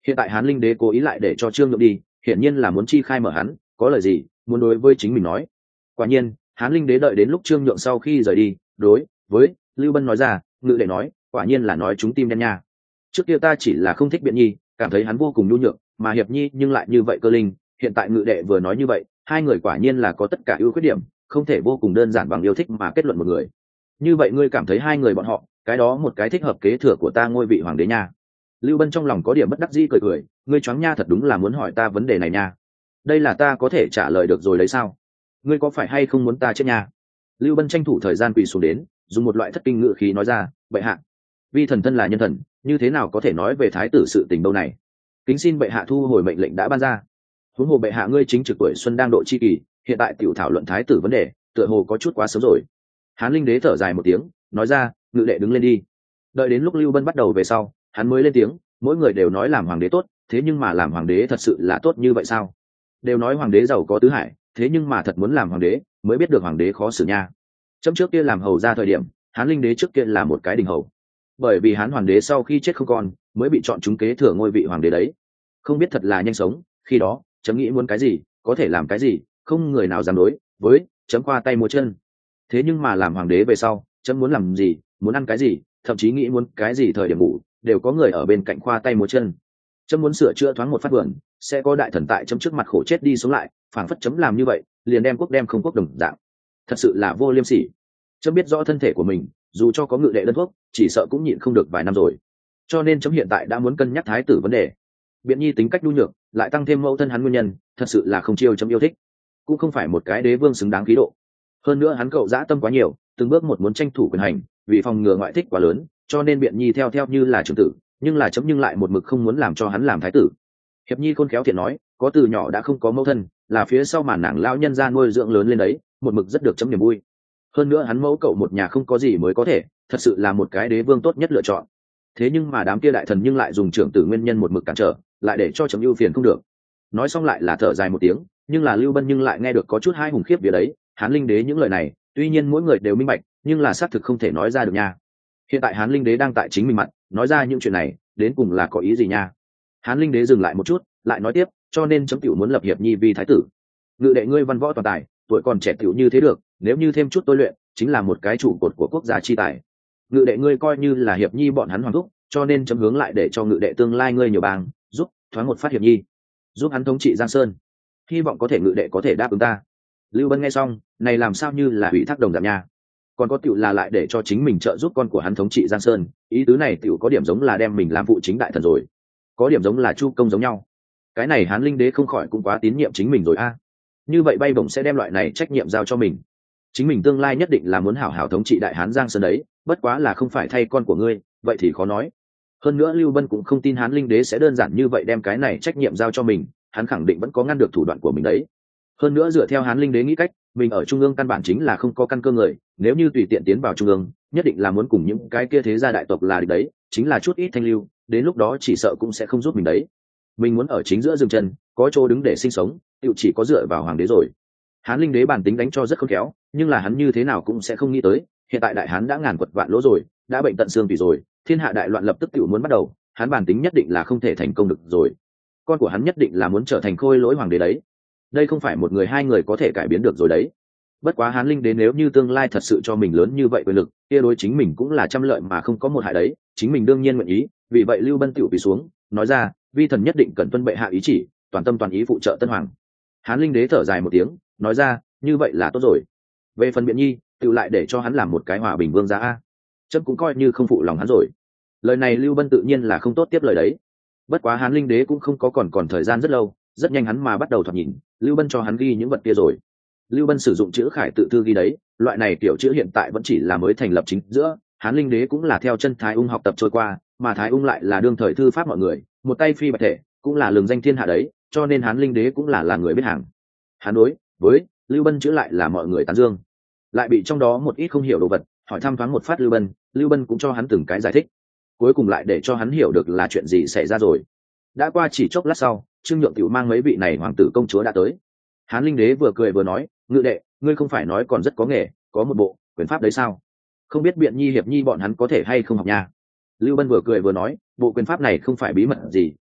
Hiện tại Hán Linh Đế cố ý lại để cho Trương Nhượng đi, hiển nhiên là muốn chi khai mở hắn, có lời gì muốn đối với chính mình nói. Quả nhiên, Hán Linh Đế đợi đến lúc Trương Nhượng sau khi rời đi, đối với Lưu Bân nói ra, ngự đệ nói, quả nhiên là nói chúng tim đen nha. Trước kia ta chỉ là không thích Biện Nhi, cảm thấy hắn vô cùng nhu nhược, mà Hiệp Nhi nhưng lại như vậy cơ linh, hiện tại ngự đệ vừa nói như vậy, hai người quả nhiên là có tất cả ưu khuyết điểm, không thể vô cùng đơn giản bằng yêu thích mà kết luận một người. Như vậy ngươi cảm thấy hai người bọn họ, cái đó một cái thích hợp kế thừa của ta ngôi vị hoàng đế nha. Lưu Bân trong lòng có điểm bất đắc dĩ cười cười, ngươi choáng nha, thật đúng là muốn hỏi ta vấn đề này nha. Đây là ta có thể trả lời được rồi đấy sao? Ngươi có phải hay không muốn ta chết nha? Lưu Bân tranh thủ thời gian quỳ xuống đến, dùng một loại thất kinh ngữ khí nói ra, bệ hạ, vi thần thân là nhân thần, như thế nào có thể nói về thái tử sự tình đâu này? Kính xin bệ hạ thu hồi mệnh lệnh đã ban ra. Huống hồ bệ hạ ngươi chính trực tuổi xuân đang độ chi kỳ, hiện tại tiểu thảo luận thái tử vấn đề, tựa hồ có chút quá sớm rồi. Hán Linh Đế thở dài một tiếng, nói ra, ngự đệ đứng lên đi. Đợi đến lúc Lưu Bân bắt đầu về sau, hắn mới lên tiếng, mỗi người đều nói làm hoàng đế tốt, thế nhưng mà làm hoàng đế thật sự là tốt như vậy sao? Đều nói hoàng đế giàu có tứ hải, thế nhưng mà thật muốn làm hoàng đế, mới biết được hoàng đế khó xử nha. Trong trước kia làm hầu ra thời điểm, Hán Linh Đế trước kia là một cái đình hầu, bởi vì Hán hoàng đế sau khi chết không còn, mới bị chọn trúng kế thừa ngôi vị hoàng đế đấy. Không biết thật là nhanh sống, khi đó chấm nghĩ muốn cái gì, có thể làm cái gì, không người nào dám đối với chấm qua tay múa chân. Thế nhưng mà làm hoàng đế về sau, chấm muốn làm gì, muốn ăn cái gì, thậm chí nghĩ muốn cái gì thời điểm ngủ, đều có người ở bên cạnh khoa tay múa chân. Chấm muốn sửa chữa thoáng một phát vườn, sẽ có đại thần tại chấm trước mặt khổ chết đi sống lại, phảng phất chấm làm như vậy, liền đem quốc đem không quốc đồng dạng. Thật sự là vô liêm sỉ. Chấm biết rõ thân thể của mình, dù cho có ngự đệ đơn thuốc, chỉ sợ cũng nhịn không được vài năm rồi. Cho nên chấm hiện tại đã muốn cân nhắc thái tử vấn đề. Biện Nhi tính cách nhu nhược, lại tăng thêm mẫu thân hắn nguyên nhân, thật sự là không chiêu chấm yêu thích, cũng không phải một cái đế vương xứng đáng khí độ. Hơn nữa hắn cậu dã tâm quá nhiều, từng bước một muốn tranh thủ quyền hành, vì phòng ngừa ngoại thích quá lớn, cho nên Biện Nhi theo theo như là trưởng tử, nhưng là chấm nhưng lại một mực không muốn làm cho hắn làm thái tử. Hiệp Nhi khôn khéo thiện nói, có từ nhỏ đã không có mẫu thân, là phía sau màn nàng lão nhân gia nuôi dưỡng lớn lên đấy, một mực rất được chấm niềm vui. Hơn nữa hắn mẫu cậu một nhà không có gì mới có thể, thật sự là một cái đế vương tốt nhất lựa chọn. Thế nhưng mà đám kia đại thần nhưng lại dùng trưởng tử nguyên nhân một mực cản trở, lại để cho chấm ưu phiền không được. Nói xong lại là thở dài một tiếng, nhưng là Lưu Bân nhưng lại nghe được có chút hai hùng khiếp vía đấy. Hán Linh Đế những lời này, tuy nhiên mỗi người đều minh bạch, nhưng là xác thực không thể nói ra được nha. Hiện tại Hán Linh Đế đang tại chính mình mặt, nói ra những chuyện này, đến cùng là có ý gì nha? Hán Linh Đế dừng lại một chút, lại nói tiếp, cho nên chấm tiểu muốn lập Hiệp Nhi vì thái tử. Ngự đệ ngươi văn võ toàn tài, tuổi còn trẻ tiểu như thế được, nếu như thêm chút tôi luyện, chính là một cái trụ cột của quốc gia chi tài. Ngự đệ ngươi coi như là Hiệp Nhi bọn hắn hoàng thúc, cho nên chấm hướng lại để cho ngự đệ tương lai ngươi nhiều bang, giúp thoáng một phát Hiệp Nhi, giúp hắn thống trị Giang Sơn. Hy vọng có thể ngự đệ có thể đáp ứng ta. Lưu Bân nghe xong, này làm sao như là ủy thác đồng dạng nha. Còn có tiểu là lại để cho chính mình trợ giúp con của hắn thống trị Giang Sơn, ý tứ này tiểu có điểm giống là đem mình làm phụ chính đại thần rồi, có điểm giống là chu công giống nhau. Cái này Hán Linh Đế không khỏi cũng quá tín nhiệm chính mình rồi a. Như vậy bay bổng sẽ đem loại này trách nhiệm giao cho mình, chính mình tương lai nhất định là muốn hảo hảo thống trị đại Hán Giang Sơn đấy, bất quá là không phải thay con của ngươi, vậy thì khó nói. Hơn nữa Lưu Bân cũng không tin Hán Linh Đế sẽ đơn giản như vậy đem cái này trách nhiệm giao cho mình, hắn khẳng định vẫn có ngăn được thủ đoạn của mình đấy. Hơn nữa dựa theo Hán Linh Đế nghĩ cách, mình ở trung ương căn bản chính là không có căn cơ người, nếu như tùy tiện tiến vào trung ương, nhất định là muốn cùng những cái kia thế gia đại tộc là địch đấy, chính là chút ít thanh lưu, đến lúc đó chỉ sợ cũng sẽ không giúp mình đấy. Mình muốn ở chính giữa dừng chân, có chỗ đứng để sinh sống, tự chỉ có dựa vào hoàng đế rồi. Hán Linh Đế bản tính đánh cho rất khôn khéo, nhưng là hắn như thế nào cũng sẽ không nghĩ tới, hiện tại đại hán đã ngàn quật vạn lỗ rồi, đã bệnh tận xương tủy rồi, thiên hạ đại loạn lập tức tự muốn bắt đầu, hắn bản tính nhất định là không thể thành công được rồi. Con của hắn nhất định là muốn trở thành khôi lỗi hoàng đế đấy. Đây không phải một người hai người có thể cải biến được rồi đấy. Bất quá Hán Linh Đế nếu như tương lai thật sự cho mình lớn như vậy quyền lực, kia đối chính mình cũng là trăm lợi mà không có một hại đấy, chính mình đương nhiên nguyện ý. Vì vậy Lưu Bân tiểu quỳ xuống, nói ra, vi thần nhất định cần tuân bệ hạ ý chỉ, toàn tâm toàn ý phụ trợ Tân Hoàng. Hán Linh Đế thở dài một tiếng, nói ra, như vậy là tốt rồi. Về phần Biện Nhi, tự lại để cho hắn làm một cái hòa bình vương gia a. Chấm cũng coi như không phụ lòng hắn rồi. Lời này Lưu Bân tự nhiên là không tốt tiếp lời đấy. Bất quá Hán Linh Đế cũng không có còn còn thời gian rất lâu, rất nhanh hắn mà bắt đầu thoạt nhìn, Lưu Bân cho hắn ghi những vật kia rồi. Lưu Bân sử dụng chữ khải tự thư ghi đấy, loại này kiểu chữ hiện tại vẫn chỉ là mới thành lập chính giữa, Hán Linh Đế cũng là theo chân Thái Ung học tập trôi qua, mà Thái Ung lại là đương thời thư pháp mọi người, một tay phi bạch thể, cũng là lừng danh thiên hạ đấy, cho nên Hán Linh Đế cũng là là người biết hàng. Hán đối với Lưu Bân chữ lại là mọi người tán dương, lại bị trong đó một ít không hiểu đồ vật, hỏi thăm thoáng một phát Lưu Bân, Lưu Bân cũng cho hắn từng cái giải thích, cuối cùng lại để cho hắn hiểu được là chuyện gì xảy ra rồi. Đã qua chỉ chốc lát sau, Trương Nhượng tiểu mang mấy vị này hoàng tử công chúa đã tới. Hán Linh Đế vừa cười vừa nói, ngự đệ, ngươi không phải nói còn rất có nghề, có một bộ quyền pháp đấy sao? Không biết Biện Nhi Hiệp Nhi bọn hắn có thể hay không học nha. Lưu Bân vừa cười vừa nói, bộ quyền pháp này không phải bí mật gì,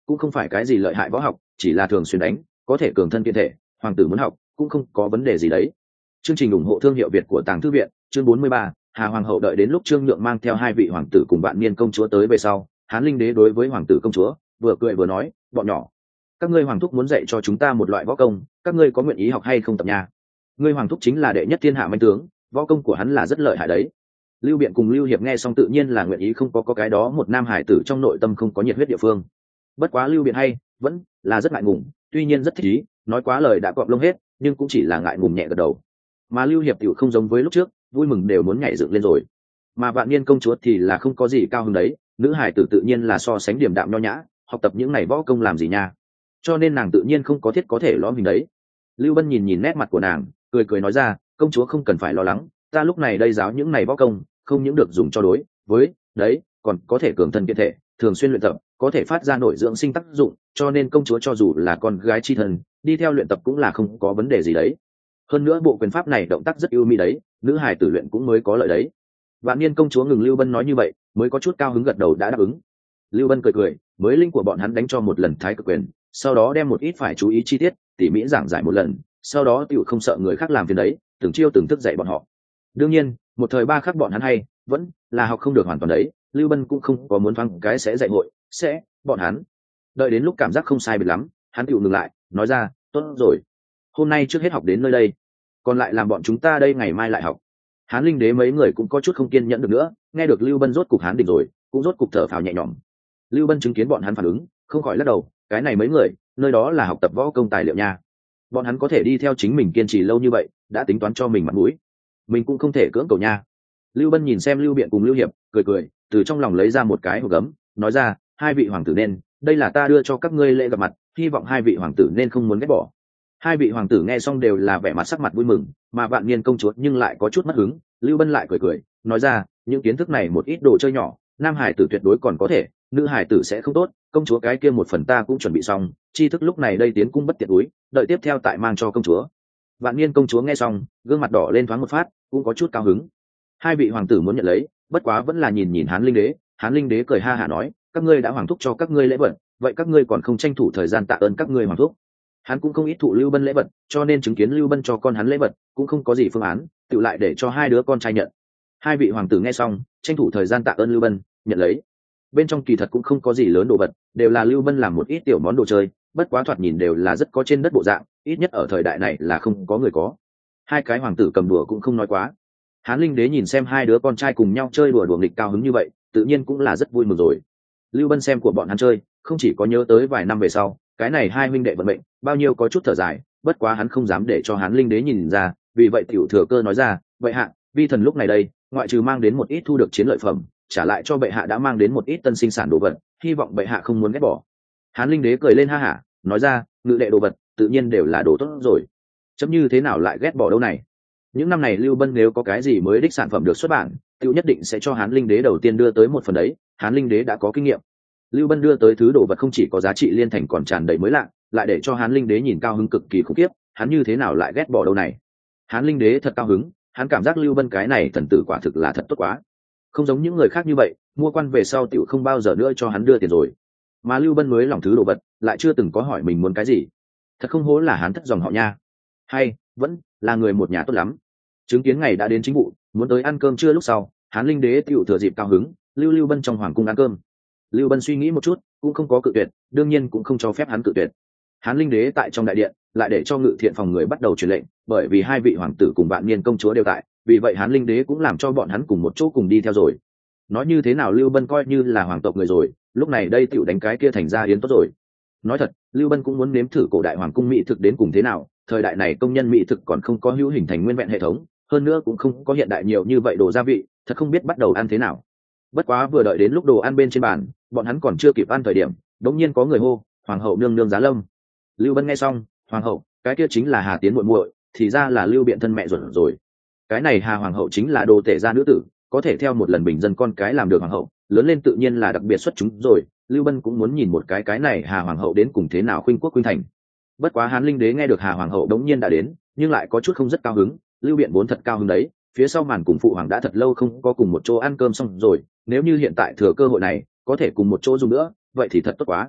cũng không phải cái gì lợi hại võ học, chỉ là thường xuyên đánh có thể cường thân kiện thể, hoàng tử muốn học cũng không có vấn đề gì đấy. Chương trình ủng hộ thương hiệu Việt của Tàng Thư viện. Chương bốn mươi ba, Hà Hoàng hậu. Đợi đến lúc Trương Nhượng mang theo hai vị hoàng tử cùng Vạn Niên công chúa tới về sau, Hán Linh đế đối với hoàng tử công chúa vừa cười vừa nói, bọn nhỏ, các ngươi hoàng thúc muốn dạy cho chúng ta một loại võ công, các ngươi có nguyện ý học hay không tập nha? Ngươi hoàng thúc chính là đệ nhất thiên hạ manh tướng, võ công của hắn là rất lợi hại đấy. Lưu Biện cùng Lưu Hiệp nghe xong tự nhiên là nguyện ý, không có có cái đó một nam hải tử trong nội tâm không có nhiệt huyết địa phương. Bất quá Lưu Biện hay vẫn là rất ngại ngùng, tuy nhiên rất thích ý, nói quá lời đã cọp lông hết, nhưng cũng chỉ là ngại ngùng nhẹ gật đầu. Mà Lưu Hiệp tiểu không giống với lúc trước, vui mừng đều muốn nhảy dựng lên rồi. Mà Vạn Niên công chúa thì là không có gì cao hứng đấy, nữ hải tử tự nhiên là so sánh điềm đạm nho nhã, học tập những này võ công làm gì nha? Cho nên nàng tự nhiên không có thiết có thể lõm mình đấy. Lưu Bân nhìn nhìn nét mặt của nàng, cười cười nói ra, công chúa không cần phải lo lắng, ta lúc này đây giáo những này võ công, không những được dùng cho đối với đấy, còn có thể cường thân kiện thể, thường xuyên luyện tập, có thể phát ra nội dưỡng sinh tác dụng, cho nên công chúa cho dù là con gái chi thân, đi theo luyện tập cũng là không có vấn đề gì đấy. Hơn nữa bộ quyền pháp này động tác rất ưu mỹ đấy, nữ hài tử luyện cũng mới có lợi đấy. Vạn Niên công chúa ngừng Lưu Bân nói như vậy, mới có chút cao hứng gật đầu đã đáp ứng. Lưu Bân cười cười, mới linh của bọn hắn đánh cho một lần thái cực quyền, sau đó đem một ít phải chú ý chi tiết tỉ mỉ giảng giải một lần, sau đó tiểu không sợ người khác làm phiền đấy, từng chiêu từng thức dạy bọn họ. Đương nhiên, một thời ba khắc bọn hắn hay vẫn là học không được hoàn toàn đấy, Lưu Bân cũng không có muốn phăng cái sẽ dạy hội, sẽ bọn hắn. Đợi đến lúc cảm giác không sai biệt lắm, hắn tiểu ngừng lại, nói ra, tốt rồi, hôm nay trước hết học đến nơi đây, còn lại làm bọn chúng ta đây ngày mai lại học. Hán Linh đế mấy người cũng có chút không kiên nhẫn được nữa, nghe được Lưu Bân rốt cục hán định rồi, cũng rốt cục thở phào nhẹ nhõm. Lưu Bân chứng kiến bọn hắn phản ứng, không khỏi lắc đầu, cái này mấy người, nơi đó là học tập võ công tài liệu nha. Bọn hắn có thể đi theo chính mình kiên trì lâu như vậy, đã tính toán cho mình mặt mũi, mình cũng không thể cưỡng cầu nha. Lưu Bân nhìn xem Lưu Biện cùng Lưu Hiệp, cười cười, từ trong lòng lấy ra một cái hộp gấm, nói ra, hai vị hoàng tử nên, đây là ta đưa cho các ngươi lễ gặp mặt, hy vọng hai vị hoàng tử nên không muốn ghét bỏ. Hai vị hoàng tử nghe xong đều là vẻ mặt sắc mặt vui mừng, mà Vạn Niên công chúa nhưng lại có chút mất hứng. Lưu Bân lại cười cười, nói ra, những kiến thức này một ít đồ chơi nhỏ, nam hải tử tuyệt đối còn có thể, nữ hải tử sẽ không tốt, công chúa cái kia một phần ta cũng chuẩn bị xong, tri thức lúc này đây tiến cung bất tiện úi, đợi tiếp theo tại mang cho công chúa. Vạn Niên công chúa nghe xong, gương mặt đỏ lên thoáng một phát, cũng có chút cao hứng. Hai vị hoàng tử muốn nhận lấy, bất quá vẫn là nhìn nhìn Hán Linh đế. Hán Linh đế cười ha hả nói, các ngươi đã hoàng thúc cho các ngươi lễ vật, vậy các ngươi còn không tranh thủ thời gian tạ ơn các ngươi hoàng thúc. Hắn cũng không ít thụ Lưu Bân lễ vật, cho nên chứng kiến Lưu Bân cho con hắn lễ vật, cũng không có gì phương án, tự lại để cho hai đứa con trai nhận. Hai vị hoàng tử nghe xong, tranh thủ thời gian tạ ơn Lưu Bân, nhận lấy. Bên trong kỳ thật cũng không có gì lớn đồ vật, đều là Lưu Bân làm một ít tiểu món đồ chơi, bất quá thoạt nhìn đều là rất có trên đất bộ dạng, ít nhất ở thời đại này là không có người có. Hai cái hoàng tử cầm đùa cũng không nói quá. Hán Linh đế nhìn xem hai đứa con trai cùng nhau chơi đùa đùa nghịch cao hứng như vậy, tự nhiên cũng là rất vui mừng rồi. Lưu Bân xem của bọn hắn chơi, không chỉ có nhớ tới vài năm về sau, cái này hai huynh đệ vận mệnh, bao nhiêu có chút thở dài, bất quá hắn không dám để cho Hán Linh đế nhìn ra, vì vậy tiểu thừa cơ nói ra, vậy hạ, vi thần lúc này đây, ngoại trừ mang đến một ít thu được chiến lợi phẩm, trả lại cho bệ hạ đã mang đến một ít tân sinh sản đồ vật, hy vọng bệ hạ không muốn ghét bỏ. Hán Linh đế cười lên ha hả, nói ra, ngự đệ đồ vật, tự nhiên đều là đồ tốt rồi, chấm như thế nào lại ghét bỏ đâu này. Những năm này Lưu Bân nếu có cái gì mới đích sản phẩm được xuất bản, tiểu nhất định sẽ cho Hán Linh đế đầu tiên đưa tới một phần đấy, Hán Linh đế đã có kinh nghiệm. Lưu Bân đưa tới thứ đồ vật không chỉ có giá trị liên thành còn tràn đầy mới lạ, lại để cho Hán Linh đế nhìn cao hứng cực kỳ khủng khiếp, hắn như thế nào lại ghét bỏ đâu này. Hán Linh đế thật cao hứng, hắn cảm giác Lưu Bân cái này thần tử quả thực là thật tốt quá, không giống những người khác như vậy, mua quan về sau tiểu không bao giờ nữa cho hắn đưa tiền rồi, mà Lưu Bân mới lòng thứ đồ vật, lại chưa từng có hỏi mình muốn cái gì, thật không hố là hắn thất dòng họ nha, hay vẫn là người một nhà tốt lắm. Chứng kiến ngày đã đến chính vụ, muốn tới ăn cơm trưa lúc sau, Hán Linh đế tiểu thừa dịp cao hứng, lưu Lưu Bân trong hoàng cung ăn cơm. Lưu Bân suy nghĩ một chút, cũng không có cự tuyệt, đương nhiên cũng không cho phép hắn cự tuyệt. Hán Linh đế tại trong đại điện, lại để cho ngự thiện phòng người bắt đầu truyền lệnh, bởi vì hai vị hoàng tử cùng Vạn Niên công chúa đều tại, vì vậy Hán Linh đế cũng làm cho bọn hắn cùng một chỗ cùng đi theo rồi. Nói như thế nào Lưu Bân coi như là hoàng tộc người rồi, lúc này đây tiểu đánh cái kia thành ra yến tốt rồi. Nói thật, Lưu Bân cũng muốn nếm thử cổ đại hoàng cung mỹ thực đến cùng thế nào, thời đại này công nhân mỹ thực còn không có hữu hình thành nguyên vẹn hệ thống, hơn nữa cũng không có hiện đại nhiều như vậy đồ gia vị, thật không biết bắt đầu ăn thế nào. Bất quá vừa đợi đến lúc đồ ăn bên trên bàn, bọn hắn còn chưa kịp ăn thời điểm, đống nhiên có người hô, hoàng hậu nương nương giá lâm. Lưu Bân nghe xong, hoàng hậu, cái kia chính là Hà Tiến muội muội, thì ra là Lưu Biện thân mẹ ruột rồi. Cái này Hà hoàng hậu chính là đồ tể gia nữ tử, có thể theo một lần bình dân con cái làm được hoàng hậu, lớn lên tự nhiên là đặc biệt xuất chúng rồi. Lưu Bân cũng muốn nhìn một cái cái này Hà hoàng hậu đến cùng thế nào khuynh quốc khuynh thành. Bất quá Hán Linh đế nghe được Hà hoàng hậu đống nhiên đã đến, nhưng lại có chút không rất cao hứng. Lưu Biện vốn thật cao hứng đấy, phía sau màn cùng phụ hoàng đã thật lâu không có cùng một chỗ ăn cơm xong rồi, nếu như hiện tại thừa cơ hội này có thể cùng một chỗ dùng nữa, vậy thì thật tốt quá.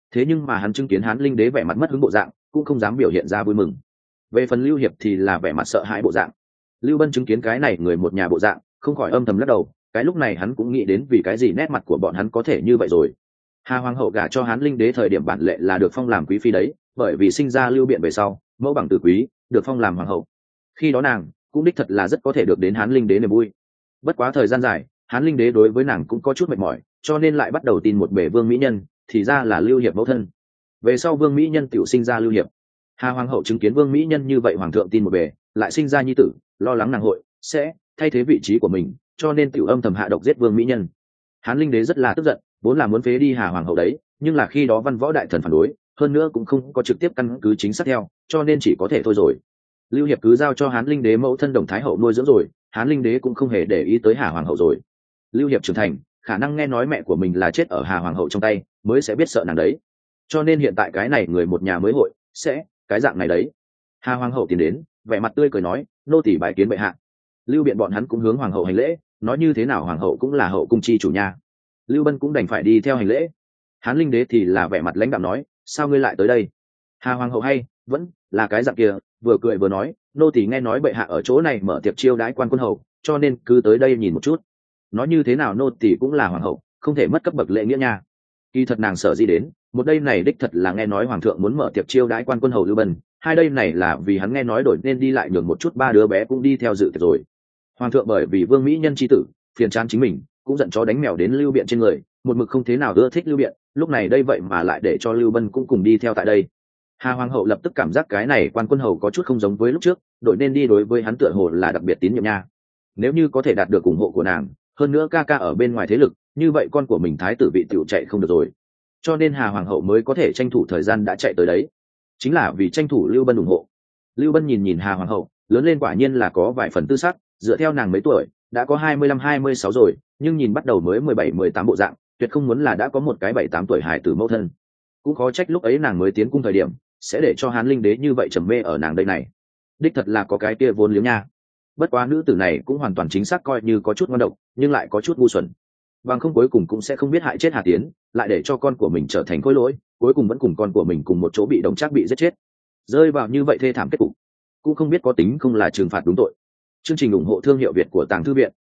thế nhưng mà hắn chứng kiến Hán Linh Đế vẻ mặt mất hứng bộ dạng, cũng không dám biểu hiện ra vui mừng. Về phần Lưu Hiệp thì là vẻ mặt sợ hãi bộ dạng. Lưu Bân chứng kiến cái này người một nhà bộ dạng, không khỏi âm thầm lắc đầu. Cái lúc này hắn cũng nghĩ đến vì cái gì nét mặt của bọn hắn có thể như vậy rồi. Hà Hoàng hậu gả cho Hán Linh Đế thời điểm bản lệ là được phong làm quý phi đấy, bởi vì sinh ra Lưu Biện về sau, mẫu bằng tử quý, được phong làm hoàng hậu. Khi đó nàng cũng đích thật là rất có thể được đến Hán Linh Đế niềm vui. Bất quá thời gian dài, Hán Linh Đế đối với nàng cũng có chút mệt mỏi, cho nên lại bắt đầu tin một bề Vương mỹ nhân, thì ra là Lưu Hiệp mẫu thân. Về sau Vương mỹ nhân tiểu sinh ra Lưu Hiệp. Hà Hoàng hậu chứng kiến Vương mỹ nhân như vậy, hoàng thượng tin một bề, lại sinh ra nhi tử, lo lắng nàng hội sẽ thay thế vị trí của mình, cho nên tiểu âm thầm hạ độc giết Vương mỹ nhân. Hán Linh Đế rất là tức giận, vốn là muốn phế đi Hà Hoàng hậu đấy, nhưng là khi đó văn võ đại thần phản đối, hơn nữa cũng không có trực tiếp căn cứ chính xác theo, cho nên chỉ có thể thôi rồi. Lưu Hiệp cứ giao cho Hán Linh Đế mẫu thân Đồng Thái hậu nuôi dưỡng rồi, Hán Linh Đế cũng không hề để ý tới Hà Hoàng hậu rồi. Lưu Hiệp trưởng thành, khả năng nghe nói mẹ của mình là chết ở Hà Hoàng hậu trong tay, mới sẽ biết sợ nàng đấy. Cho nên hiện tại cái này người một nhà mới hội sẽ cái dạng này đấy. Hà Hoàng hậu tiến đến, vẻ mặt tươi cười nói, nô tỳ bái kiến bệ hạ. Lưu Biện bọn hắn cũng hướng hoàng hậu hành lễ, nói như thế nào hoàng hậu cũng là hậu cung chi chủ nhà. Lưu Bân cũng đành phải đi theo hành lễ. Hán Linh Đế thì là vẻ mặt lãnh đạm nói, sao ngươi lại tới đây? Hà Hoàng hậu hay vẫn là cái dạng kia, vừa cười vừa nói, nô tỳ nghe nói bệ hạ ở chỗ này mở tiệc chiêu đãi quan quân hầu, cho nên cứ tới đây nhìn một chút. Nói như thế nào nô tỳ cũng là hoàng hậu, không thể mất cấp bậc lễ nghĩa nha. Kỳ thật nàng sợ gì đến, một đây này đích thật là nghe nói hoàng thượng muốn mở tiệc chiêu đãi quan quân hầu Lưu Bân, hai đây này là vì hắn nghe nói đổi nên đi lại nhường một chút ba đứa bé cũng đi theo dự tiệc rồi. Hoàng thượng bởi vì Vương mỹ nhân chi tử phiền chán chính mình, cũng giận chó đánh mèo đến Lưu Biện trên người, một mực không thế nào ưa thích Lưu Biện, lúc này đây vậy mà lại để cho Lưu Bân cũng cùng đi theo tại đây. Hà Hoàng hậu lập tức cảm giác cái này quan quân hầu có chút không giống với lúc trước, đội nên đi đối với hắn tựa hồ là đặc biệt tín nhiệm nha. Nếu như có thể đạt được ủng hộ của nàng, hơn nữa ca ca ở bên ngoài thế lực, như vậy con của mình thái tử vị tiểu chạy không được rồi. Cho nên Hà Hoàng hậu mới có thể tranh thủ thời gian đã chạy tới đấy, chính là vì tranh thủ Lưu Bân ủng hộ. Lưu Bân nhìn nhìn Hà Hoàng hậu, lớn lên quả nhiên là có vài phần tư sắc, dựa theo nàng mấy tuổi, đã có hai mươi lăm hai mươi sáu rồi, nhưng nhìn bắt đầu mới mười bảy mười tám bộ dạng, tuyệt không muốn là đã có một cái bảy tám tuổi hài tử mẫu thân. Cũng khó trách lúc ấy nàng mới tiến cung thời điểm, sẽ để cho Hán Linh Đế như vậy trầm mê ở nàng đây này. Đích thật là có cái kia vốn liếng nha. Bất quá nữ tử này cũng hoàn toàn chính xác coi như có chút ngoan độc, nhưng lại có chút ngu xuẩn. Bằng không cuối cùng cũng sẽ không biết hại chết Hà Tiến, lại để cho con của mình trở thành khối lỗi, cuối cùng vẫn cùng con của mình cùng một chỗ bị Đồng Trác bị giết chết. Rơi vào như vậy thê thảm kết cục, cũng không biết có tính không là trừng phạt đúng tội. Chương trình ủng hộ thương hiệu Việt của Tàng Thư Viện.